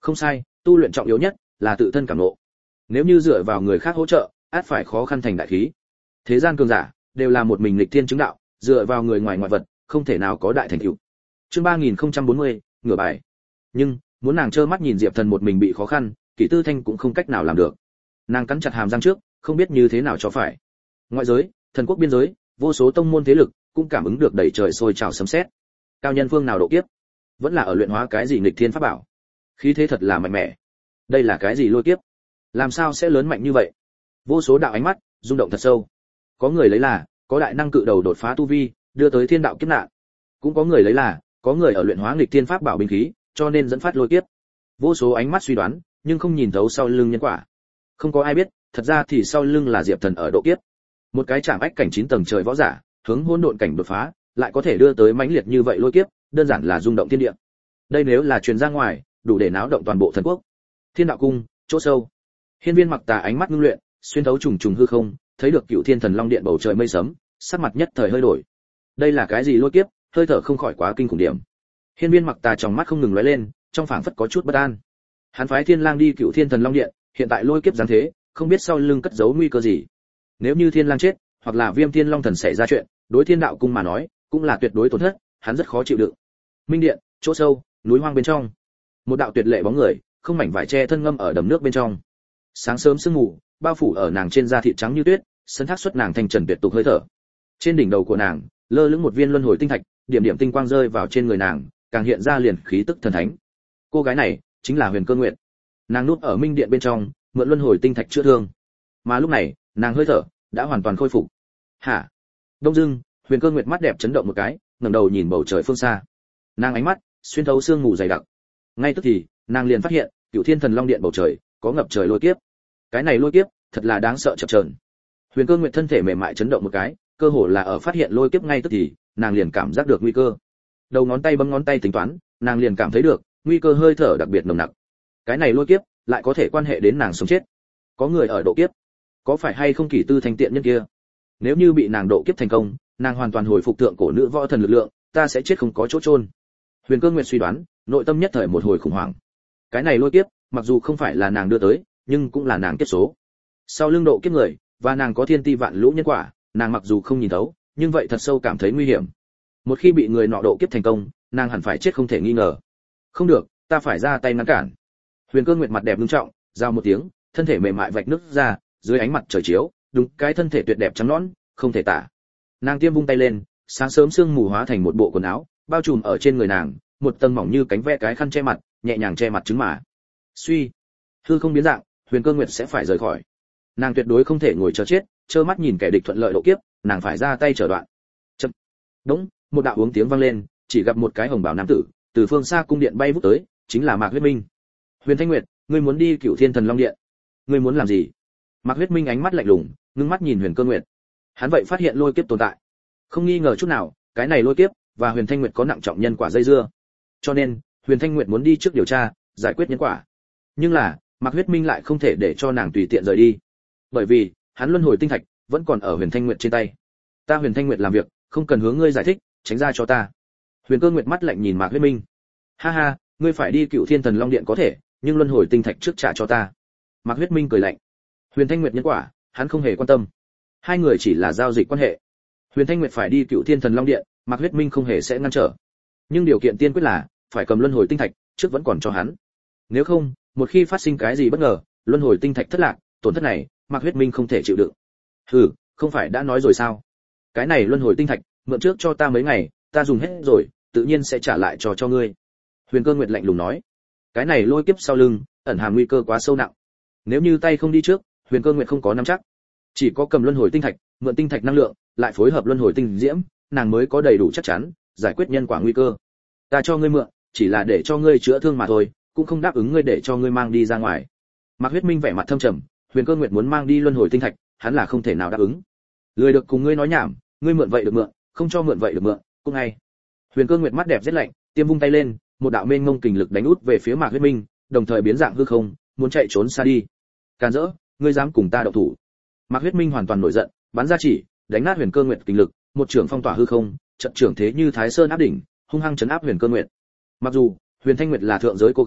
Không sai, tu luyện trọng yếu nhất là tự thân cảm ngộ. Nếu như dựa vào người khác hỗ trợ, ắt phải khó khăn thành đại khí. Thế gian cường giả đều là một mình nghịch thiên chứng đạo, dựa vào người ngoài ngoại vật, không thể nào có đại thành tựu. Chương 3040, ngửa bài. Nhưng, muốn nàng trơ mắt nhìn Diệp Thần một mình bị khó khăn, Kỷ Tư Thanh cũng không cách nào làm được. Nàng cắn chặt hàm răng trước, không biết như thế nào cho phải. Ngoại giới, thần quốc biên giới, vô số tông môn thế lực cũng cảm ứng được đầy trời sôi trào sấm sét. Cao nhân phương nào độ kiếp? Vẫn là ở luyện hóa cái gì nghịch thiên pháp bảo? Khí thế thật là mạnh mẽ. Đây là cái gì lôi kiếp? Làm sao sẽ lớn mạnh như vậy? Vô số đạo ánh mắt rung động thật sâu. Có người lấy là có đại năng cự đầu đột phá tu vi, đưa tới thiên đạo kiếp nạn. Cũng có người lấy là có người ở luyện hóa nghịch thiên pháp bảo binh khí, cho nên dẫn phát lôi kiếp. Vô số ánh mắt suy đoán, nhưng không nhìn thấu sau lưng nhân quả. Không có ai biết, thật ra thì sau lưng là Diệp Thần ở độ kiếp. Một cái chạm ách cảnh 9 tầng trời võ giả, hướng hỗn độn cảnh đột phá, lại có thể đưa tới mãnh liệt như vậy lôi kiếp, đơn giản là rung động thiên địa. Đây nếu là truyền ra ngoài, đủ để náo động toàn bộ thần quốc. Thiên đạo cung, chỗ sâu. Hiên Viên Mặc Tà ánh mắt ngưng luyện, xuyên thấu trùng trùng hư không, thấy được Cựu Thiên Thần Long Điện bầu trời mây sấm, sắc mặt nhất thời hơi đổi. Đây là cái gì lôi kiếp, hơi thở không khỏi quá kinh khủng điểm. Hiên Viên Mặc Tà trong mắt không ngừng lóe lên, trong phảng phất có chút bất an. Hắn phái Thiên Lang đi Cựu Thiên Thần Long Điện, hiện tại lôi kiếp giáng thế, không biết sau lưng cất giấu nguy cơ gì. Nếu như Thiên Lang chết, hoặc là Viêm Thiên Long Thần xảy ra chuyện, đối Thiên Đạo cung mà nói, cũng là tuyệt đối tổn thất, hắn rất khó chịu đựng. Minh Điện, chỗ sâu, núi hoang bên trong. Một đạo tuyệt lệ bóng người, không mảnh vải che thân ngâm ở đầm nước bên trong. Sáng sớm sương mù bao phủ ở nàng trên da thịt trắng như tuyết, sân thác xuất nàng thanh trần tuyệt tục hơi thở. Trên đỉnh đầu của nàng, lơ lửng một viên luân hồi tinh thạch, điểm điểm tinh quang rơi vào trên người nàng, càng hiện ra liền khí tức thần thánh. Cô gái này chính là Huyền Cơ Nguyệt. Nàng núp ở Minh Điện bên trong, mượn luân hồi tinh thạch chữa thương. Mà lúc này, nàng hơi thở đã hoàn toàn khôi phục. Hả? Đông dưng, Huyền Cơ Nguyệt mắt đẹp chấn động một cái, ngẩng đầu nhìn bầu trời phương xa. Nàng ánh mắt xuyên thấu sương mù dày đặc. Ngay tức thì, nàng liền phát hiện, Cửu Thiên Thần Long Điện bầu trời có ngập trời lôi kiếp. Cái này lôi kiếp, thật là đáng sợ chập chờn. Huyền Cơ Nguyệt thân thể mềm mại chấn động một cái, cơ hồ là ở phát hiện lôi kiếp ngay tức thì, nàng liền cảm giác được nguy cơ. Đầu ngón tay bấm ngón tay tính toán, nàng liền cảm thấy được nguy cơ hơi thở đặc biệt nồng nặc. Cái này lôi kiếp lại có thể quan hệ đến nàng sống chết. Có người ở độ kiếp, có phải hay không Kỷ Tư Thanh tiện nhân kia? Nếu như bị nàng độ kiếp thành công, nàng hoàn toàn hồi phục thượng cổ nữ võ thần lực lượng, ta sẽ chết không có chỗ chôn. Huyền Cơ Nguyệt suy đoán, nội tâm nhất thời một hồi khủng hoảng. Cái này lôi kiếp, mặc dù không phải là nàng đưa tới, nhưng cũng là nàng kiếp số. Sau lưng độ kiếp người, và nàng có thiên ti vạn lũ nhân quả, nàng mặc dù không nhìn thấu, nhưng vậy thật sâu cảm thấy nguy hiểm. Một khi bị người nọ độ kiếp thành công, nàng hẳn phải chết không thể nghi ngờ. Không được, ta phải ra tay ngăn cản. Huyền Cơ Nguyệt mặt đẹp nghiêm trọng, giao một tiếng, thân thể mềm mại vạch nứt ra, dưới ánh mặt trời chiếu, đúng cái thân thể tuyệt đẹp trắng nõn, không thể tả. Nàng tiêm vung tay lên, sáng sớm sương mù hóa thành một bộ quần áo, bao trùm ở trên người nàng, một tầng mỏng như cánh ve cái khăn che mặt, nhẹ nhàng che mặt trứng mà. Suy, hư không biến dạng, Huyền Cơ Nguyệt sẽ phải rời khỏi. Nàng tuyệt đối không thể ngồi chờ chết, trơ mắt nhìn kẻ địch thuận lợi độ kiếp, nàng phải ra tay trở đoạn. Chậm. Đúng, một đạo uống tiếng vang lên, chỉ gặp một cái hồng bào nam tử từ phương xa cung điện bay vút tới, chính là Mạc Huyết Minh. Huyền Thanh Nguyệt, ngươi muốn đi Cửu Thiên Thần Long Điện? Ngươi muốn làm gì? Mạc Huyết Minh ánh mắt lạnh lùng, ngưng mắt nhìn Huyền Cơ Nguyệt. Hắn vậy phát hiện lôi kiếp tồn tại, không nghi ngờ chút nào, cái này lôi kiếp và Huyền Thanh Nguyệt có nặng trọng nhân quả dây dưa. Cho nên, Huyền Thanh Nguyệt muốn đi trước điều tra, giải quyết nhân quả. Nhưng là, Mạc Huyết Minh lại không thể để cho nàng tùy tiện rời đi. Bởi vì, hắn luân hồi tinh thạch vẫn còn ở Huyền Thanh Nguyệt trên tay. Ta Huyền Thanh Nguyệt làm việc, không cần hướng ngươi giải thích, tránh ra cho ta. Huyền Cơ Nguyệt mắt lạnh nhìn Mạc Huyết Minh. Ha ha, ngươi phải đi Cửu Thiên Thần Long Điện có thể, nhưng luân hồi tinh thạch trước trả cho ta. Mạc Huyết Minh cười lạnh. Huyền Thanh Nguyệt nhân quả, hắn không hề quan tâm. Hai người chỉ là giao dịch quan hệ. Huyền Thanh Nguyệt phải đi Cửu Thiên Thần Long Điện, Mạc Huyết Minh không hề sẽ ngăn trở. Nhưng điều kiện tiên quyết là phải cầm luân hồi tinh thạch, trước vẫn còn cho hắn. Nếu không, một khi phát sinh cái gì bất ngờ, luân hồi tinh thạch thất lạc, tổn thất này, Mạc Huyết Minh không thể chịu đựng. Hừ, không phải đã nói rồi sao? Cái này luân hồi tinh thạch, mượn trước cho ta mấy ngày, ta dùng hết rồi, tự nhiên sẽ trả lại cho ngươi. Huyền Cơ Nguyệt lạnh lùng nói. Cái này lôi kiếp sau lưng, ẩn hàm nguy cơ quá sâu nặng. Nếu như tay không đi trước, Huyền Cơ Nguyệt không có nắm chắc. Chỉ có cầm luân hồi tinh thạch, mượn tinh thạch năng lượng, lại phối hợp luân hồi tinh diễm, nàng mới có đầy đủ chắc chắn giải quyết nhân quả nguy cơ. Ta cho ngươi mượn, chỉ là để cho ngươi chữa thương mà thôi, cũng không đáp ứng ngươi để cho ngươi mang đi ra ngoài. Mạc Huyết Minh vẻ mặt thâm trầm, Huyền Cơ Nguyệt muốn mang đi luân hồi tinh thạch, hắn là không thể nào đáp ứng. Lười được cùng ngươi nói nhảm, ngươi mượn vậy được mượn, không cho mượn vậy được mượn, cũng ngay. Huyền Cơ Nguyệt mắt đẹp rất lạnh, tiêm vung tay lên, một đạo mênh mông kình lực đánh út về phía Mạc Huyết Minh, đồng thời biến dạng hư không, muốn chạy trốn xa đi. Càn rỡ, ngươi dám cùng ta động thủ? Mạc Huyết Minh hoàn toàn nổi giận, bắn ra chỉ, đánh nát Huyền Cơ Nguyệt kình lực, một trường phong tỏa hư không, trận trưởng thế như Thái Sơn áp đỉnh, hung hăng chấn áp Huyền Cơ Nguyệt. Mặc dù Huyền Thanh Nguyệt là thượng giới cô gái,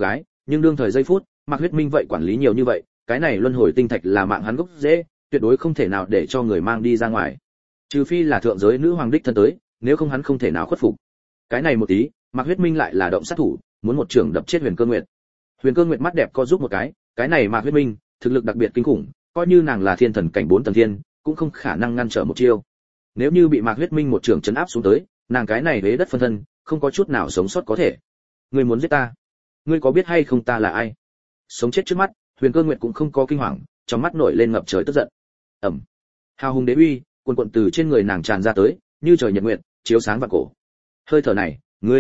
nhưng đương thời giây phút, Mạc Huyết Minh vậy quản lý nhiều như vậy, cái này luân hồi tinh thạch là mạng hắn gốc rễ, tuyệt đối không thể nào để cho người mang đi ra ngoài. Trừ phi là thượng giới nữ hoàng đích thân tới, nếu không hắn không thể nào khuất phục. Cái này một tí, Mạc Huyết Minh lại là động sát thủ, muốn một trường đập chết Huyền Cơ Nguyệt. Huyền Cơ Nguyệt mắt đẹp co giúp một cái này Mạc Huyết Minh, thực lực đặc biệt kinh khủng, coi như nàng là thiên thần cảnh 4 tầng thiên, cũng không khả năng ngăn trở một chiêu. Nếu như bị Mạc Huyết Minh một trường chấn áp xuống tới, nàng cái này hế đất phân thân, không có chút nào sống sót có thể. Ngươi muốn giết ta? Ngươi có biết hay không ta là ai? Sống chết trước mắt, Huyền Cơ Nguyệt cũng không có kinh hoàng, trong mắt nổi lên ngập trời tức giận. Ầm. Hào hùng đế uy, cuồn cuộn từ trên người nàng tràn ra tới, như trời nhật nguyệt, chiếu sáng vạn cổ. Hơi thở này,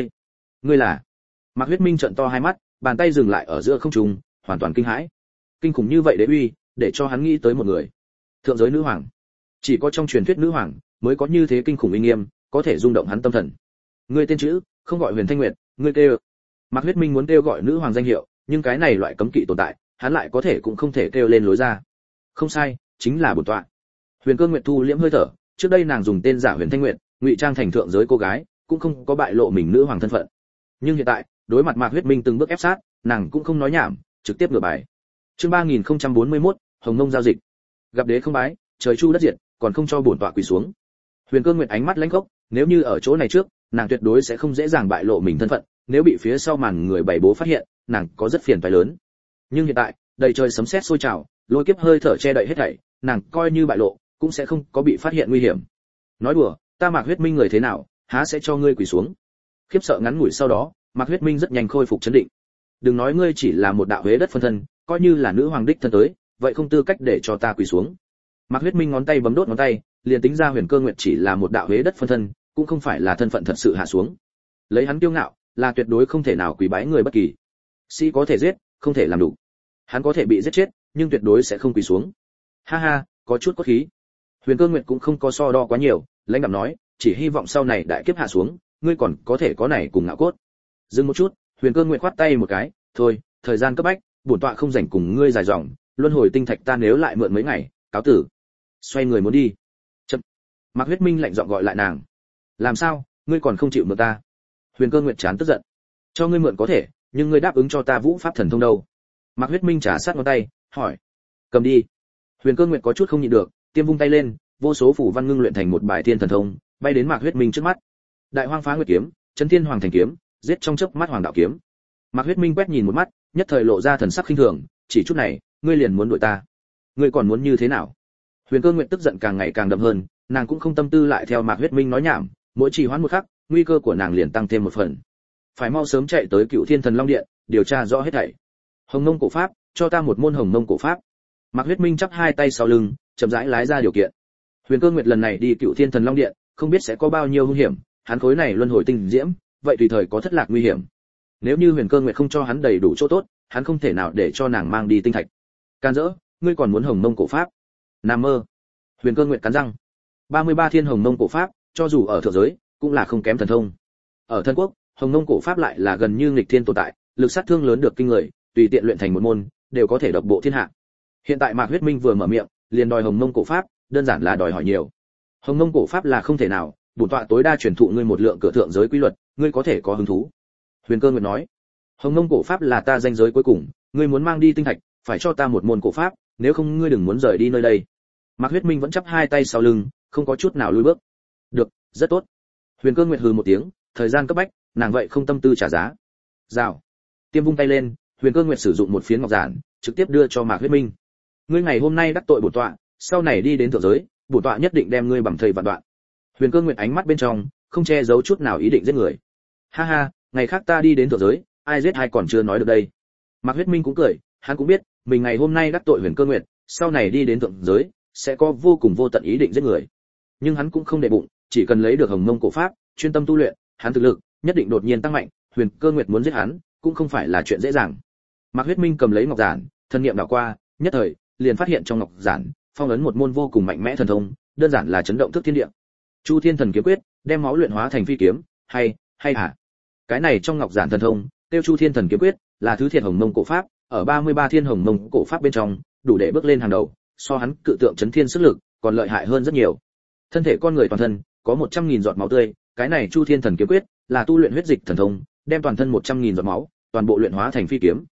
ngươi là? Mạc Huyết Minh trợn to hai mắt, bàn tay dừng lại ở giữa không trung, hoàn toàn kinh hãi. Kinh khủng như vậy đế uy, để cho hắn nghĩ tới một người. Thượng giới nữ hoàng. Chỉ có trong truyền thuyết nữ hoàng mới có như thế kinh khủng uy nghiêm, có thể rung động hắn tâm thần. Ngươi tên chữ, không gọi Huyền Thanh Nguyệt, ngươi kêu. Mạc Huyết Minh muốn kêu gọi nữ hoàng danh hiệu, nhưng cái này loại cấm kỵ tồn tại, hắn lại có thể cũng không thể kêu lên lối ra. Không sai, chính là bổn tọa. Huyền Cơ Nguyệt thu liễm hơi thở, trước đây nàng dùng tên giả Huyền Thanh Nguyệt, ngụy trang thành thượng giới cô gái, cũng không có bại lộ mình nữ hoàng thân phận. Nhưng hiện tại, đối mặt Mạc Huyết Minh từng bước ép sát, nàng cũng không nói nhảm, trực tiếp ngửa bài. Chương 3041, Hồng Mông giao dịch. Gặp đế không bái, trời chu đất diệt, còn không cho bổn tọa quỳ xuống. Huyền Cơ Nguyệt ánh mắt lãnh khốc, nếu như ở chỗ này trước, nàng tuyệt đối sẽ không dễ dàng bại lộ mình thân phận, nếu bị phía sau màn người bày bố phát hiện, nàng có rất phiền toái lớn. Nhưng hiện tại, đầy trời sấm sét sôi trào, lôi kiếp hơi thở che đậy hết thảy, nàng coi như bại lộ, cũng sẽ không có bị phát hiện nguy hiểm. Nói đùa, ta Mạc Huyết Minh người thế nào, há sẽ cho ngươi quỳ xuống? Khiếp sợ ngắn ngủi sau đó, Mạc Huyết Minh rất nhanh khôi phục trấn định. Đừng nói ngươi chỉ là một đạo huế đất phân thân, coi như là nữ hoàng đích thân tới, vậy không tư cách để cho ta quỳ xuống. Mạc Huyết Minh ngón tay bấm đốt ngón tay, liền tính ra Huyền Cơ Nguyệt chỉ là một đạo huế đất phân thân, cũng không phải là thân phận thật sự hạ xuống. Lấy hắn kiêu ngạo, là tuyệt đối không thể nào quỳ bái người bất kỳ. Sĩ có thể giết, không thể làm đủ. Hắn có thể bị giết chết, nhưng tuyệt đối sẽ không quỳ xuống. Ha ha, có chút có khí. Huyền Cơ Nguyệt cũng không có so đo quá nhiều, lãnh đạm nói, chỉ hy vọng sau này đại kiếp hạ xuống, ngươi còn có thể có này cùng ngạo cốt. Dừng một chút, Huyền Cơ Nguyệt khoát tay một cái, thôi, thời gian cấp bách, bổn tọa không rảnh cùng ngươi dài dòng, luân hồi tinh thạch ta nếu lại mượn mấy ngày, cáo tử. Xoay người muốn đi. Chậm. Mạc Huyết Minh lạnh giọng gọi lại nàng. Làm sao, ngươi còn không chịu mượn ta? Huyền Cơ Nguyệt chán tức giận. Cho ngươi mượn có thể, nhưng ngươi đáp ứng cho ta vũ pháp thần thông đâu? Mạc Huyết Minh trả sát ngón tay, hỏi. Cầm đi. Huyền Cơ Nguyệt có chút không nhịn được, tiêm vung tay lên, vô số phủ văn ngưng luyện thành một bài thiên thần thông, bay đến Mạc Huyết Minh trước mắt. Đại Hoang Phá Nguyệt kiếm, Chấn Thiên Hoàng Thành kiếm, giết trong chớp mắt Hoàng Đạo kiếm. Mạc Huyết Minh quét nhìn một mắt, nhất thời lộ ra thần sắc khinh thường, chỉ chút này, ngươi liền muốn đuổi ta? Ngươi còn muốn như thế nào? Huyền Cơ Nguyệt tức giận càng ngày càng đậm hơn, nàng cũng không tâm tư lại theo Mạc Huyết Minh nói nhảm, mỗi trì hoãn một khắc, nguy cơ của nàng liền tăng thêm một phần. Phải mau sớm chạy tới Cựu Thiên Thần Long Điện, điều tra rõ hết thảy. Hồng Mông cổ pháp, cho ta một môn Hồng Mông cổ pháp. Mạc Huyết Minh chắp hai tay sau lưng, chậm rãi lái ra điều kiện. Huyền Cơ Nguyệt lần này đi Cựu Thiên Thần Long Điện, không biết sẽ có bao nhiêu hung hiểm, hắn khối này luân hồi tinh diễm, vậy tùy thời có thất lạc nguy hiểm. Nếu như Huyền Cơ Nguyệt không cho hắn đầy đủ chỗ tốt, hắn không thể nào để cho nàng mang đi tinh thạch. Can dỡ, ngươi còn muốn Hồng Mông cổ pháp? Nam mơ. Huyền Cơ Nguyệt cắn răng. 33 thiên Hồng Mông cổ pháp, cho dù ở thượng giới, cũng là không kém thần thông. Ở thân quốc, Hồng Mông cổ pháp lại là gần như nghịch thiên tồn tại, lực sát thương lớn được kinh người, tùy tiện luyện thành một môn, đều có thể độc bộ thiên hạ. Hiện tại Mạc Huyết Minh vừa mở miệng, liền đòi Hồng Mông cổ pháp, đơn giản là đòi hỏi nhiều. Hồng Mông cổ pháp là không thể nào, bổn tọa tối đa truyền thụ ngươi một lượng cửa thượng giới quy luật, ngươi có thể có hứng thú. Huyền Cơ Nguyệt nói, Hồng Mông cổ pháp là ta danh giới cuối cùng, ngươi muốn mang đi tinh thạch, phải cho ta một môn cổ pháp, nếu không ngươi đừng muốn rời đi nơi đây. Mạc Huyết Minh vẫn chắp hai tay sau lưng, không có chút nào lùi bước. Được, rất tốt. Huyền Cơ Nguyệt hừ một tiếng, thời gian cấp bách, nàng vậy không tâm tư trả giá. Rào. Tiêm vung tay lên, Huyền Cơ Nguyệt sử dụng một phiến ngọc giản, trực tiếp đưa cho Mạc Huyết Minh. Ngươi ngày hôm nay đắc tội bổn tọa, sau này đi đến thượng giới, bổn tọa nhất định đem ngươi bằng thầy vạn đoạn. Huyền Cơ Nguyệt ánh mắt bên trong không che giấu chút nào ý định giết người. Ha ha, ngày khác ta đi đến thượng giới, ai giết ai còn chưa nói được đây. Mạc Huyết Minh cũng cười, hắn cũng biết, mình ngày hôm nay đắc tội Huyền Cơ Nguyệt, sau này đi đến thượng giới, sẽ có vô cùng vô tận ý định giết người. Nhưng hắn cũng không để bụng, chỉ cần lấy được Hồng Mông cổ pháp, chuyên tâm tu luyện, hắn thực lực nhất định đột nhiên tăng mạnh, Huyền Cơ Nguyệt muốn giết hắn, cũng không phải là chuyện dễ dàng. Mạc Huyết Minh cầm lấy ngọc giản, thân niệm đảo qua, nhất thời liền phát hiện trong ngọc giản phong ấn một môn vô cùng mạnh mẽ thần thông, đơn giản là chấn động thức thiên địa. Chu Thiên Thần Kiếm Quyết, đem máu luyện hóa thành phi kiếm, hay hả? Cái này trong ngọc giản thần thông, tiêu Chu Thiên Thần Kiếm Quyết, là thứ thiệt Hồng Mông cổ pháp, ở 33 thiên Hồng Mông cổ pháp bên trong, đủ để bước lên hàng đầu, so hắn cự tượng chấn thiên sức lực, còn lợi hại hơn rất nhiều. Thân thể con người toàn thân có 100.000 giọt máu tươi, cái này Chu Thiên Thần Kiếm Quyết là tu luyện huyết dịch thần thông, đem toàn thân 100.000 giọt máu toàn bộ luyện hóa thành phi kiếm.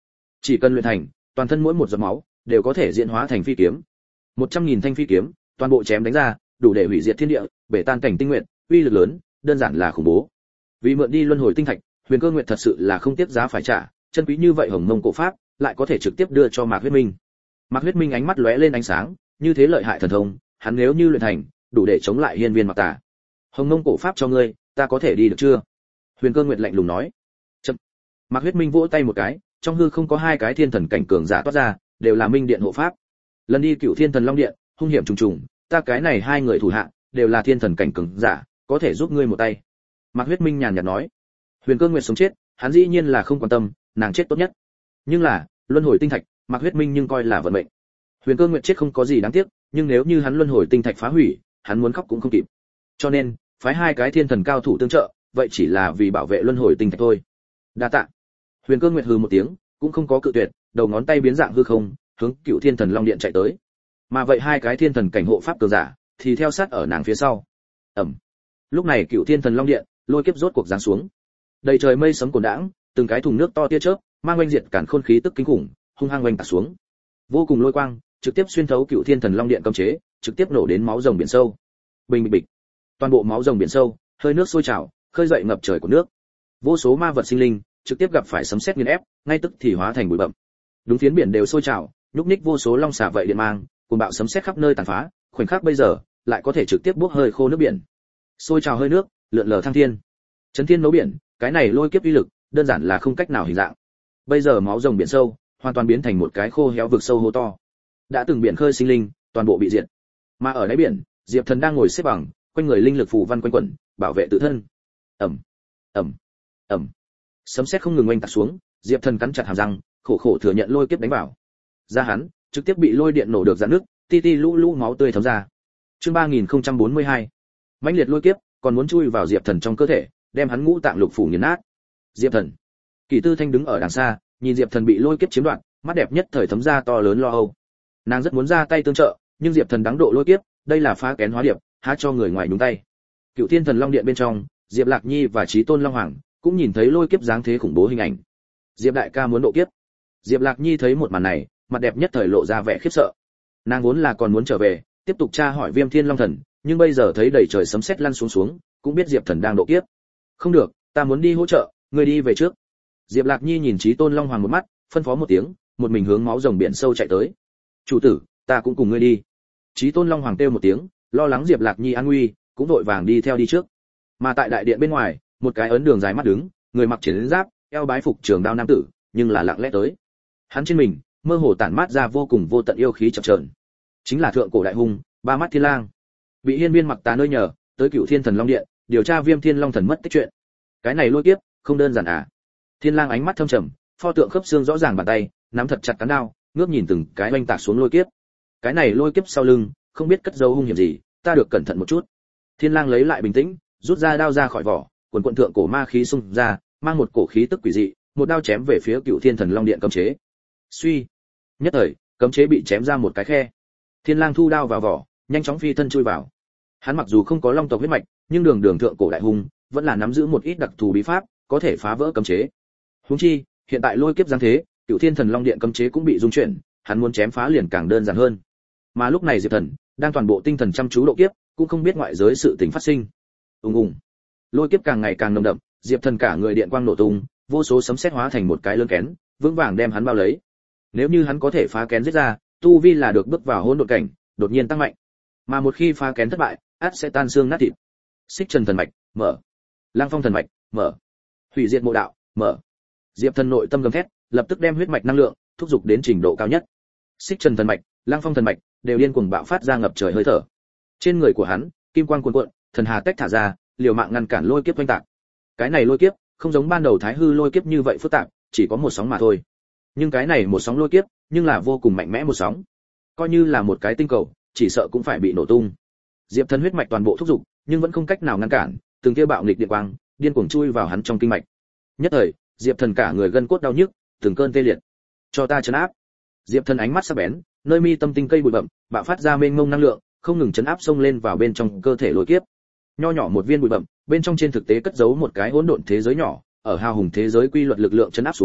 Chỉ cần luyện thành, toàn thân mỗi một giọt máu đều có thể diễn hóa thành phi kiếm. 100.000 thanh phi kiếm, toàn bộ chém đánh ra, đủ để hủy diệt thiên địa, bể tan cảnh tinh nguyện, uy lực lớn, đơn giản là khủng bố. Vì mượn đi luân hồi tinh thạch, Huyền Cơ Nguyệt thật sự là không tiếc giá phải trả, chân quý như vậy hồng mông cổ pháp, lại có thể trực tiếp đưa cho Mạc Huyết Minh. Mạc Huyết Minh ánh mắt lóe lên ánh sáng, như thế lợi hại thần thông, hắn nếu như luyện thành, đủ để chống lại hiên viên Mặc Tà. Hồng mông cổ pháp cho ngươi, ta có thể đi được chưa? Huyền Cơ Nguyệt lạnh lùng nói. Chậm. Mạc Huyết Minh vỗ tay một cái, trong hư không có hai cái thiên thần cảnh cường giả toát ra, đều là minh điện hộ pháp. Lần đi Cửu Thiên Thần Long Điện, hung hiểm trùng trùng, ta cái này hai người thủ hạ, đều là thiên thần cảnh cường giả, có thể giúp ngươi một tay. Mạc Huyết Minh nhàn nhạt nói. Huyền Cơ Nguyệt sống chết, hắn dĩ nhiên là không quan tâm, nàng chết tốt nhất. Nhưng là, luân hồi tinh thạch, Mạc Huyết Minh nhưng coi là vận mệnh. Huyền Cơ Nguyệt chết không có gì đáng tiếc, nhưng nếu như hắn luân hồi tinh thạch phá hủy, hắn muốn khóc cũng không kịp. Cho nên, phái hai cái thiên thần cao thủ tương trợ, vậy chỉ là vì bảo vệ luân hồi tinh thạch thôi. Đa tạ. Huyền Cơ Nguyệt hừ một tiếng, cũng không có cự tuyệt, đầu ngón tay biến dạng hư không, hướng Cựu Thiên Thần Long Điện chạy tới. Mà vậy hai cái thiên thần cảnh hộ pháp cường giả thì theo sát ở nàng phía sau. Ầm. Lúc này Cựu Thiên Thần Long Điện, lôi kiếp rốt cuộc giáng xuống. Đầy trời mây sấm cuồn đãng, từng cái thùng nước to tia chớp, mang oanh diệt cản khôn khí tức kinh khủng, hung hăng oanh tạt xuống. Vô cùng lôi quang, trực tiếp xuyên thấu Cựu Thiên Thần Long Điện cấm chế, trực tiếp nổ đến máu rồng biển sâu. Bình bịch bịch. Toàn bộ máu rồng biển sâu, hơi nước sôi trào, khơi dậy ngập trời của nước. Vô số ma vật sinh linh trực tiếp gặp phải sấm sét nghiền ép, ngay tức thì hóa thành bụi bặm. Đúng phiến biển đều sôi trào, nhúc nhích vô số long xà vậy điện mang, cuồng bạo sấm sét khắp nơi tàn phá, khoảnh khắc bây giờ lại có thể trực tiếp bốc hơi khô nước biển. Sôi trào hơi nước, lượn lờ thăng thiên. Chấn thiên nấu biển, cái này lôi kiếp uy lực, đơn giản là không cách nào hình dạng. Bây giờ máu rồng biển sâu, hoàn toàn biến thành một cái khô héo vực sâu hố to. Đã từng biển khơi sinh linh, toàn bộ bị diệt. Mà ở đáy biển, Diệp Thần đang ngồi xếp bằng, quanh người linh lực phù văn quanh quẩn, bảo vệ tự thân. Ầm, ầm, ầm. Sấm sét không ngừng oanh tạc xuống, Diệp Thần cắn chặt hàm răng, khổ khổ thừa nhận lôi kiếp đánh vào. Da hắn trực tiếp bị lôi điện nổ được rạn nước, ti ti lũ lũ máu tươi thấm ra. Chương 3042. Mãnh liệt lôi kiếp, còn muốn chui vào Diệp Thần trong cơ thể, đem hắn ngũ tạng lục phủ nghiền nát. Diệp Thần. Kỷ Tư Thanh đứng ở đằng xa, nhìn Diệp Thần bị lôi kiếp chiếm đoạt, mắt đẹp nhất thời thấm ra to lớn lo âu. Nàng rất muốn ra tay tương trợ, nhưng Diệp Thần đáng độ lôi kiếp, đây là phá kén hóa điệp, há cho người ngoài nhúng tay. Cựu Thiên Thần Long Điện bên trong, Diệp Lạc Nhi và Chí Tôn Long Hoàng cũng nhìn thấy lôi kiếp dáng thế khủng bố hình ảnh. Diệp đại ca muốn độ kiếp. Diệp Lạc Nhi thấy một màn này, mặt đẹp nhất thời lộ ra vẻ khiếp sợ. Nàng vốn là còn muốn trở về, tiếp tục tra hỏi Viêm Thiên Long Thần, nhưng bây giờ thấy đầy trời sấm sét lăn xuống xuống, cũng biết Diệp Thần đang độ kiếp. Không được, ta muốn đi hỗ trợ, ngươi đi về trước. Diệp Lạc Nhi nhìn Chí Tôn Long Hoàng một mắt, phân phó một tiếng, một mình hướng máu rồng biển sâu chạy tới. Chủ tử, ta cũng cùng ngươi đi. Chí Tôn Long Hoàng kêu một tiếng, lo lắng Diệp Lạc Nhi an nguy, cũng vội vàng đi theo đi trước. Mà tại đại điện bên ngoài, một cái ấn đường dài mắt đứng, người mặc chiến giáp, eo bái phục trường đao nam tử, nhưng là lặng lẽ tới. Hắn trên mình, mơ hồ tản mát ra vô cùng vô tận yêu khí chập chờn. Chính là thượng cổ đại hung, Ba Mắt Thiên Lang. Bị Hiên Viên Mặc Tà nơi nhờ, tới Cựu Thiên Thần Long Điện, điều tra Viêm Thiên Long Thần mất tích chuyện. Cái này lôi kiếp, không đơn giản à? Thiên Lang ánh mắt thâm trầm, pho tượng khớp xương rõ ràng bàn tay, nắm thật chặt cán đao, ngước nhìn từng cái oanh tạc xuống lôi kiếp. Cái này lôi kiếp sau lưng, không biết cất giấu hung hiểm gì, ta được cẩn thận một chút. Thiên Lang lấy lại bình tĩnh, rút ra đao ra khỏi vỏ, quần quần thượng cổ ma khí xung ra, mang một cổ khí tức quỷ dị, một đao chém về phía Cựu Thiên Thần Long Điện cấm chế. Suy, nhất thời, cấm chế bị chém ra một cái khe. Thiên Lang thu đao vào vỏ, nhanh chóng phi thân chui vào. Hắn mặc dù không có long tộc huyết mạch, nhưng đường đường thượng cổ đại hung, vẫn là nắm giữ một ít đặc thù bí pháp, có thể phá vỡ cấm chế. Huống chi, hiện tại lôi kiếp giáng thế, Cựu Thiên Thần Long Điện cấm chế cũng bị rung chuyển, hắn muốn chém phá liền càng đơn giản hơn. Mà lúc này Diệp Thần đang toàn bộ tinh thần chăm chú độ kiếp, cũng không biết ngoại giới sự tình phát sinh. Ùng ùng. Lôi kiếp càng ngày càng nồng đậm, Diệp Thần cả người điện quang nổ tung, vô số sấm sét hóa thành một cái lớn kén, vững vàng đem hắn bao lấy. Nếu như hắn có thể phá kén giết ra, tu vi là được bước vào hỗn độn cảnh, đột nhiên tăng mạnh. Mà một khi phá kén thất bại, ắt sẽ tan xương nát thịt. Xích Trần thần mạch, mở. Lang Phong thần mạch, mở. Hủy diệt mộ đạo, mở. Diệp Thần nội tâm gầm thét, lập tức đem huyết mạch năng lượng thúc giục đến trình độ cao nhất. Xích Trần thần mạch, Lang Phong thần mạch đều điên cuồng bạo phát ra ngập trời hơi thở. Trên người của hắn, kim quang cuồn cuộn, thần hà tách thả ra, liều mạng ngăn cản lôi kiếp oanh tạc. Cái này lôi kiếp, không giống ban đầu Thái Hư lôi kiếp như vậy phức tạp, chỉ có một sóng mà thôi. Nhưng cái này một sóng lôi kiếp, nhưng là vô cùng mạnh mẽ một sóng. Coi như là một cái tinh cầu, chỉ sợ cũng phải bị nổ tung. Diệp Thần huyết mạch toàn bộ thúc giục, nhưng vẫn không cách nào ngăn cản, từng tia bạo nghịch điện quang, điên cuồng chui vào hắn trong kinh mạch. Nhất thời, Diệp Thần cả người gân cốt đau nhức, từng cơn tê liệt. Cho ta trấn áp. Diệp Thần ánh mắt sắc bén, nơi mi tâm tinh cây bụi bặm, bạo phát ra mênh mông năng lượng, không ngừng chấn áp xông lên vào bên trong cơ thể lôi kiếp. Nho nhỏ một viên bụi bặm, bên trong trên thực tế cất giấu một cái hỗn độn thế giới nhỏ, ở hào hùng thế giới quy luật lực lượng chấn áp xuống,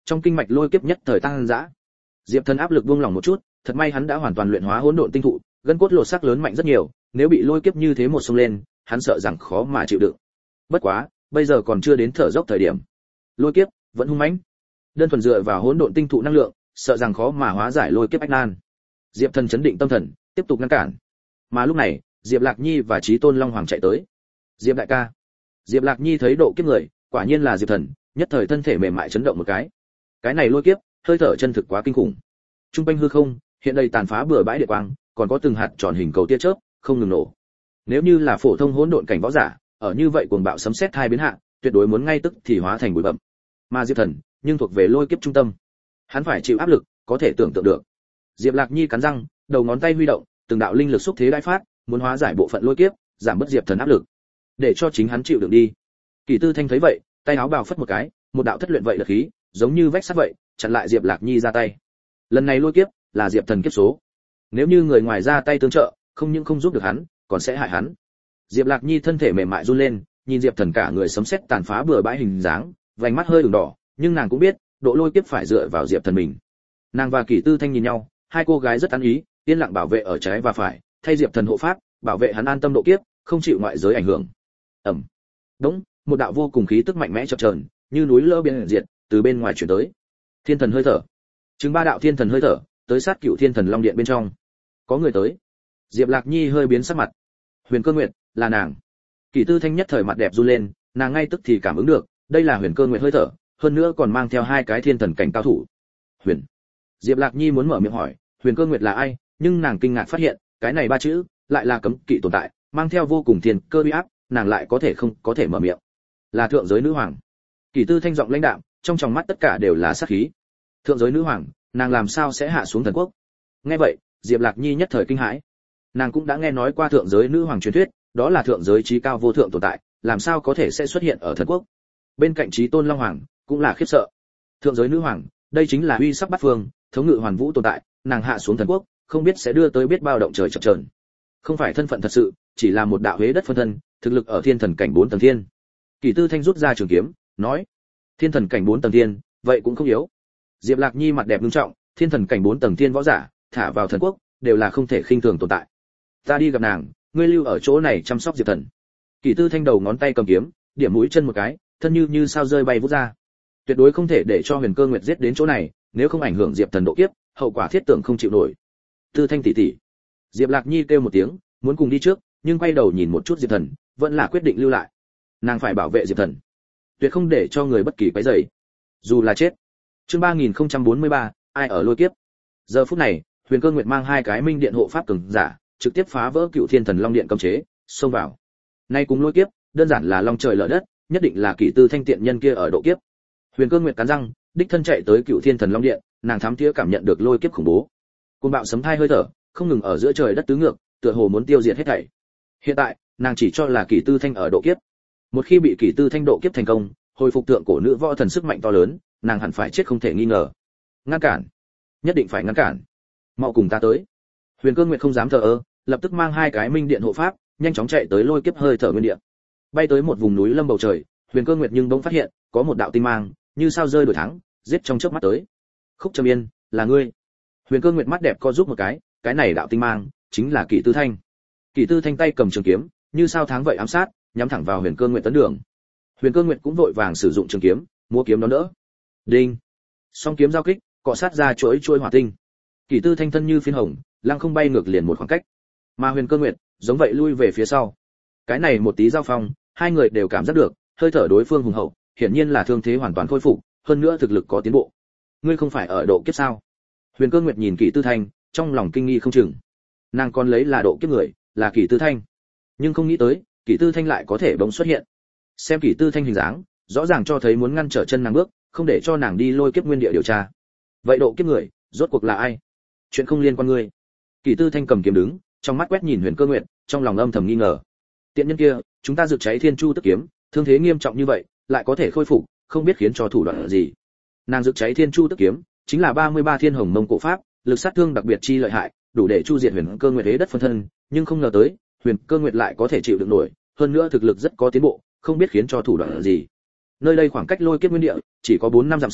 trong kinh mạch lôi kiếp nhất thời tăng dã. Diệp Thần áp lực buông lỏng một chút, thật may hắn đã hoàn toàn luyện hóa hỗn độn tinh thụ, gân cốt lột xác lớn mạnh rất nhiều, nếu bị lôi kiếp như thế một xông lên, hắn sợ rằng khó mà chịu đựng. Bất quá, bây giờ còn chưa đến thở dốc thời điểm. Lôi kiếp vẫn hung mãnh. Đơn thuần dựa vào hỗn độn tinh thụ năng lượng, sợ rằng khó mà hóa giải lôi kiếp ách nan. Diệp Thần chấn định tâm thần, tiếp tục ngăn cản. Mà lúc này, Diệp Lạc Nhi và Chí Tôn Long Hoàng chạy tới. Diệp đại ca. Diệp Lạc Nhi thấy độ kiếp người, quả nhiên là Diệp Thần, nhất thời thân thể mềm mại chấn động một cái. Cái này lôi kiếp, hơi thở chân thực quá kinh khủng. Trung quanh hư không, hiện đây tàn phá bừa bãi địa quang, còn có từng hạt tròn hình cầu tia chớp, không ngừng nổ. Nếu như là phổ thông hỗn độn cảnh võ giả, ở như vậy cuồng bạo sấm sét hai biến hạ, tuyệt đối muốn ngay tức thì hóa thành bụi bặm. Mà Diệp Thần, nhưng thuộc về lôi kiếp trung tâm. Hắn phải chịu áp lực, có thể tưởng tượng được. Diệp Lạc Nhi cắn răng, đầu ngón tay huy động, từng đạo linh lực xúc thế đại phát, muốn hóa giải bộ phận lôi kiếp, giảm bớt Diệp Thần áp lực, để cho chính hắn chịu đựng đi. Kỷ Tư Thanh thấy vậy, tay áo bào phất một cái, một đạo thất luyện vậy lực khí, giống như vách sắt vậy, chặn lại Diệp Lạc Nhi ra tay. Lần này lôi kiếp là Diệp Thần kiếp số. Nếu như người ngoài ra tay tương trợ, không những không giúp được hắn, còn sẽ hại hắn. Diệp Lạc Nhi thân thể mềm mại run lên, nhìn Diệp Thần cả người sấm sét tàn phá bừa bãi hình dáng, vành mắt hơi ửng đỏ, nhưng nàng cũng biết, độ lôi kiếp phải dựa vào Diệp Thần mình. Nàng và Kỷ Tư Thanh nhìn nhau, hai cô gái rất ăn ý, yên lặng bảo vệ ở trái và phải, thay Diệp Thần hộ pháp, bảo vệ hắn an tâm độ kiếp, không chịu ngoại giới ảnh hưởng. Ầm. Đúng, một đạo vô cùng khí tức mạnh mẽ chập chờn, như núi lở biển diệt, từ bên ngoài truyền tới. Thiên thần hơi thở. Chứng ba đạo thiên thần hơi thở, tới sát Cựu Thiên Thần Long Điện bên trong. Có người tới. Diệp Lạc Nhi hơi biến sắc mặt. Huyền Cơ Nguyệt, là nàng. Kỷ Tư Thanh nhất thời mặt đẹp run lên, nàng ngay tức thì cảm ứng được, đây là Huyền Cơ Nguyệt hơi thở, hơn nữa còn mang theo hai cái thiên thần cảnh cao thủ. Huyền. Diệp Lạc Nhi muốn mở miệng hỏi, Huyền Cơ Nguyệt là ai, nhưng nàng kinh ngạc phát hiện, cái này ba chữ lại là cấm kỵ tồn tại, mang theo vô cùng thiên cơ uy áp, nàng lại có thể không có thể mở miệng. Là thượng giới nữ hoàng. Kỷ Tư Thanh giọng lãnh đạm, trong tròng mắt tất cả đều là sát khí. Thượng giới nữ hoàng, nàng làm sao sẽ hạ xuống thần quốc? Nghe vậy, Diệp Lạc Nhi nhất thời kinh hãi. Nàng cũng đã nghe nói qua thượng giới nữ hoàng truyền thuyết, đó là thượng giới trí cao vô thượng tồn tại, làm sao có thể sẽ xuất hiện ở thần quốc? Bên cạnh Chí Tôn Long Hoàng cũng là khiếp sợ. Thượng giới nữ hoàng, đây chính là uy sắc bát phương, thống ngự hoàn vũ tồn tại, nàng hạ xuống thần quốc, không biết sẽ đưa tới biết bao động trời chập chờn. Không phải thân phận thật sự, chỉ là một đạo hế đất phân thân, thực lực ở thiên thần cảnh 4 tầng thiên. Kỷ Tư Thanh rút ra trường kiếm, nói: "Thiên thần cảnh 4 tầng thiên, vậy cũng không yếu." Diệp Lạc Nhi mặt đẹp nghiêm trọng, thiên thần cảnh 4 tầng thiên võ giả, thả vào thần quốc, đều là không thể khinh thường tồn tại. Ta đi gặp nàng, ngươi lưu ở chỗ này chăm sóc Diệp Thần. Kỷ Tư Thanh đầu ngón tay cầm kiếm, điểm mũi chân một cái, thân như sao rơi bay vút ra. Tuyệt đối không thể để cho Huyền Cơ Nguyệt giết đến chỗ này, nếu không ảnh hưởng Diệp Thần độ kiếp, hậu quả thiết tưởng không chịu nổi. Tư Thanh tỷ tỷ. Diệp Lạc Nhi kêu một tiếng, muốn cùng đi trước, nhưng quay đầu nhìn một chút Diệp Thần, vẫn là quyết định lưu lại. Nàng phải bảo vệ Diệp Thần, tuyệt không để cho người bất kỳ quấy rầy, dù là chết. Chương 3043, ai ở lôi kiếp. Giờ phút này, Huyền Cơ Nguyệt mang hai cái minh điện hộ pháp cường giả, trực tiếp phá vỡ Cựu Thiên Thần Long Điện cấm chế, xông vào. Nay cùng lôi kiếp, đơn giản là long trời lở đất, nhất định là Kỷ Tư Thanh tiện nhân kia ở độ kiếp. Huyền Cơ Nguyệt cắn răng, đích thân chạy tới Cựu Thiên Thần Long Điện, nàng thám thía cảm nhận được lôi kiếp khủng bố. Cuồng bạo sấm thai hơi thở, không ngừng ở giữa trời đất tứ ngược, tựa hồ muốn tiêu diệt hết thảy. Hiện tại, nàng chỉ cho là Kỷ Tư Thanh ở độ kiếp. Một khi bị Kỷ Tư Thanh độ kiếp thành công, hồi phục tượng cổ nữ võ thần sức mạnh to lớn, nàng hẳn phải chết không thể nghi ngờ. Ngăn cản, nhất định phải ngăn cản. Mau cùng ta tới. Huyền Cơ Nguyệt không dám thờ ơ, lập tức mang hai cái minh điện hộ pháp, nhanh chóng chạy tới lôi kiếp hơi thở nguyên địa. Bay tới một vùng núi lâm bầu trời, Huyền Cơ Nguyệt nhưng bỗng phát hiện, có một đạo tinh mang, như sao rơi đổi thắng, giết trong chớp mắt tới. Khúc Trầm Yên, là ngươi. Huyền Cơ Nguyệt mắt đẹp co giúp một cái này đạo tinh mang, chính là Kỷ Tư Thanh. Kỷ Tư Thanh tay cầm trường kiếm, như sao tháng vậy ám sát, nhắm thẳng vào Huyền Cơ Nguyệt tấn đường. Huyền Cơ Nguyệt cũng vội vàng sử dụng trường kiếm, múa kiếm đón đỡ. Đinh. Song kiếm giao kích, cọ sát ra chuỗi hỏa tinh. Kỷ Tư Thanh thân như phiến hồng, lăng không bay ngược liền một khoảng cách. Mà Huyền Cơ Nguyệt, giống vậy lui về phía sau. Cái này một tí giao phong, hai người đều cảm giác được, hơi thở đối phương hùng hậu, hiển nhiên là thương thế hoàn toàn khôi phục, hơn nữa thực lực có tiến bộ. Ngươi không phải ở độ kiếp sao? Huyền Cơ Nguyệt nhìn Kỷ Tư Thanh, trong lòng kinh nghi không chừng. Nàng còn lấy là độ kiếp người, là Kỷ Tư Thanh, nhưng không nghĩ tới, Kỷ Tư Thanh lại có thể bỗng xuất hiện. Xem Kỷ Tư Thanh hình dáng, rõ ràng cho thấy muốn ngăn trở chân nàng bước, không để cho nàng đi lôi kiếp nguyên địa điều tra. Vậy độ kiếp người, rốt cuộc là ai? Chuyện không liên quan ngươi. Kỷ Tư Thanh cầm kiếm đứng, trong mắt quét nhìn Huyền Cơ Nguyệt, trong lòng âm thầm nghi ngờ. Tiện nhân kia, chúng ta rực cháy Thiên Chu Tức kiếm, thương thế nghiêm trọng như vậy, lại có thể khôi phục, không biết khiến cho thủ đoạn gì. Nàng rực cháy Thiên Chu Tức kiếm, chính là 33 Thiên Hồng Mông cổ pháp, lực sát thương đặc biệt chi lợi hại, đủ để chu diệt Huyền Cơ Nguyệt hế đất phân thân, nhưng không ngờ tới, Huyền Cơ Nguyệt lại có thể chịu đựng nổi, hơn nữa thực lực rất có tiến bộ, không biết khiến cho thủ đoạn gì. Nơi đây khoảng cách lôi kiếp nguyên địa chỉ có 4 năm dặm xa,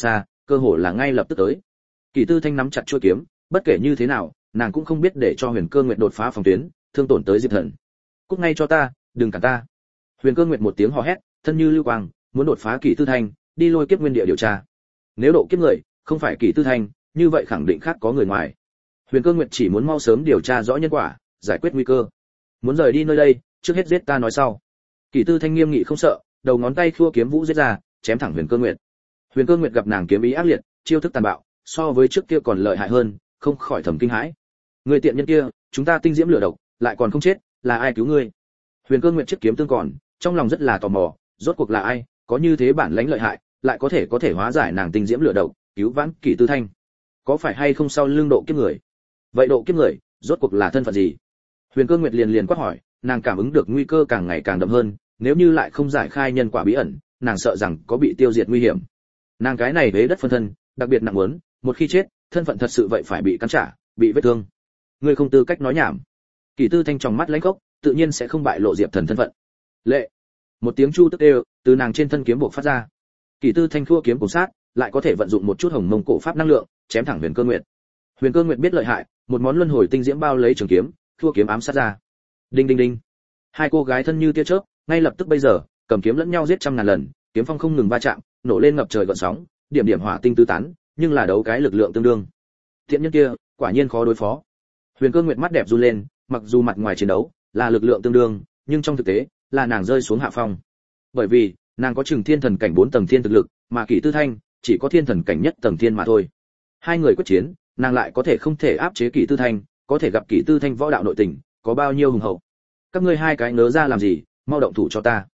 cơ hồ là ngay lập tức tới. Kỷ Tư Thanh nắm chặt chuôi kiếm, bất kể như thế nào, nàng cũng không biết để cho Huyền Cơ Nguyệt đột phá phòng tuyến, thương tổn tới Diệp Thần. Cút ngay cho ta, đừng cản ta. Huyền Cơ Nguyệt một tiếng hò hét, thân như lưu quang, muốn đột phá Kỷ Tư Thanh, đi lôi kiếp nguyên địa điều tra. Nếu độ kiếp người không phải Kỷ Tư Thanh, như vậy khẳng định khác có người ngoài. Huyền Cơ Nguyệt chỉ muốn mau sớm điều tra rõ nhân quả, giải quyết nguy cơ. Muốn rời đi nơi đây, trước hết giết ta nói sau. Kỷ Tư Thanh nghiêm nghị không sợ, đầu ngón tay khua kiếm vũ giết ra, chém thẳng Huyền Cơ Nguyệt. Huyền Cơ Nguyệt gặp nàng kiếm ý ác liệt, chiêu thức tàn bạo, so với trước kia còn lợi hại hơn, không khỏi thầm kinh hãi. Người tiện nhân kia, chúng ta tinh diễm lửa độc, lại còn không chết, là ai cứu ngươi? Huyền Cơ Nguyệt chiếc kiếm tương còn, trong lòng rất là tò mò, rốt cuộc là ai, có như thế bản lãnh lợi hại, lại có thể hóa giải nàng tinh diễm lửa độc, cứu vãn Kỷ Tư Thanh. Có phải hay không sau lưng độ kiếp người? Vậy độ kiếp người, rốt cuộc là thân phận gì? Huyền Cơ Nguyệt liền quát hỏi, nàng cảm ứng được nguy cơ càng ngày càng đậm hơn, nếu như lại không giải khai nhân quả bí ẩn, nàng sợ rằng có bị tiêu diệt nguy hiểm. Nàng cái này vế đất phân thân, đặc biệt nặng muốn, một khi chết, thân phận thật sự vậy phải bị cắn trả, bị vết thương. Ngươi không tư cách nói nhảm. Kỷ Tư Thanh trong mắt lãnh khốc, tự nhiên sẽ không bại lộ Diệp Thần thân phận. Lệ. Một tiếng chu tức đều từ nàng trên thân kiếm buộc phát ra. Kỷ Tư Thanh khua kiếm cùng sát, lại có thể vận dụng một chút hồng mông cổ pháp năng lượng, chém thẳng Huyền Cơ Nguyệt. Huyền Cơ Nguyệt biết lợi hại, một món luân hồi tinh diễm bao lấy trường kiếm, khua kiếm ám sát ra. Đinh đinh đinh. Hai cô gái thân như tia chớp, ngay lập tức bây giờ, cầm kiếm lẫn nhau giết trăm ngàn lần, kiếm phong không ngừng va chạm, nổ lên ngập trời gợn sóng, điểm điểm hỏa tinh tứ tán, nhưng là đấu cái lực lượng tương đương. Thiện nhân kia, quả nhiên khó đối phó. Huyền Cơ Nguyệt mắt đẹp run lên, mặc dù mặt ngoài chiến đấu là lực lượng tương đương, nhưng trong thực tế là nàng rơi xuống hạ phong. Bởi vì, nàng có chừng thiên thần cảnh 4 tầng thiên thực lực, mà Kỷ Tư Thanh chỉ có thiên thần cảnh nhất tầng thiên mà thôi. Hai người quyết chiến, nàng lại có thể không thể áp chế Kỷ Tư Thanh, có thể gặp Kỷ Tư Thanh võ đạo nội tình, có bao nhiêu hùng hậu. Các ngươi hai cái ngớ ra làm gì, mau động thủ cho ta.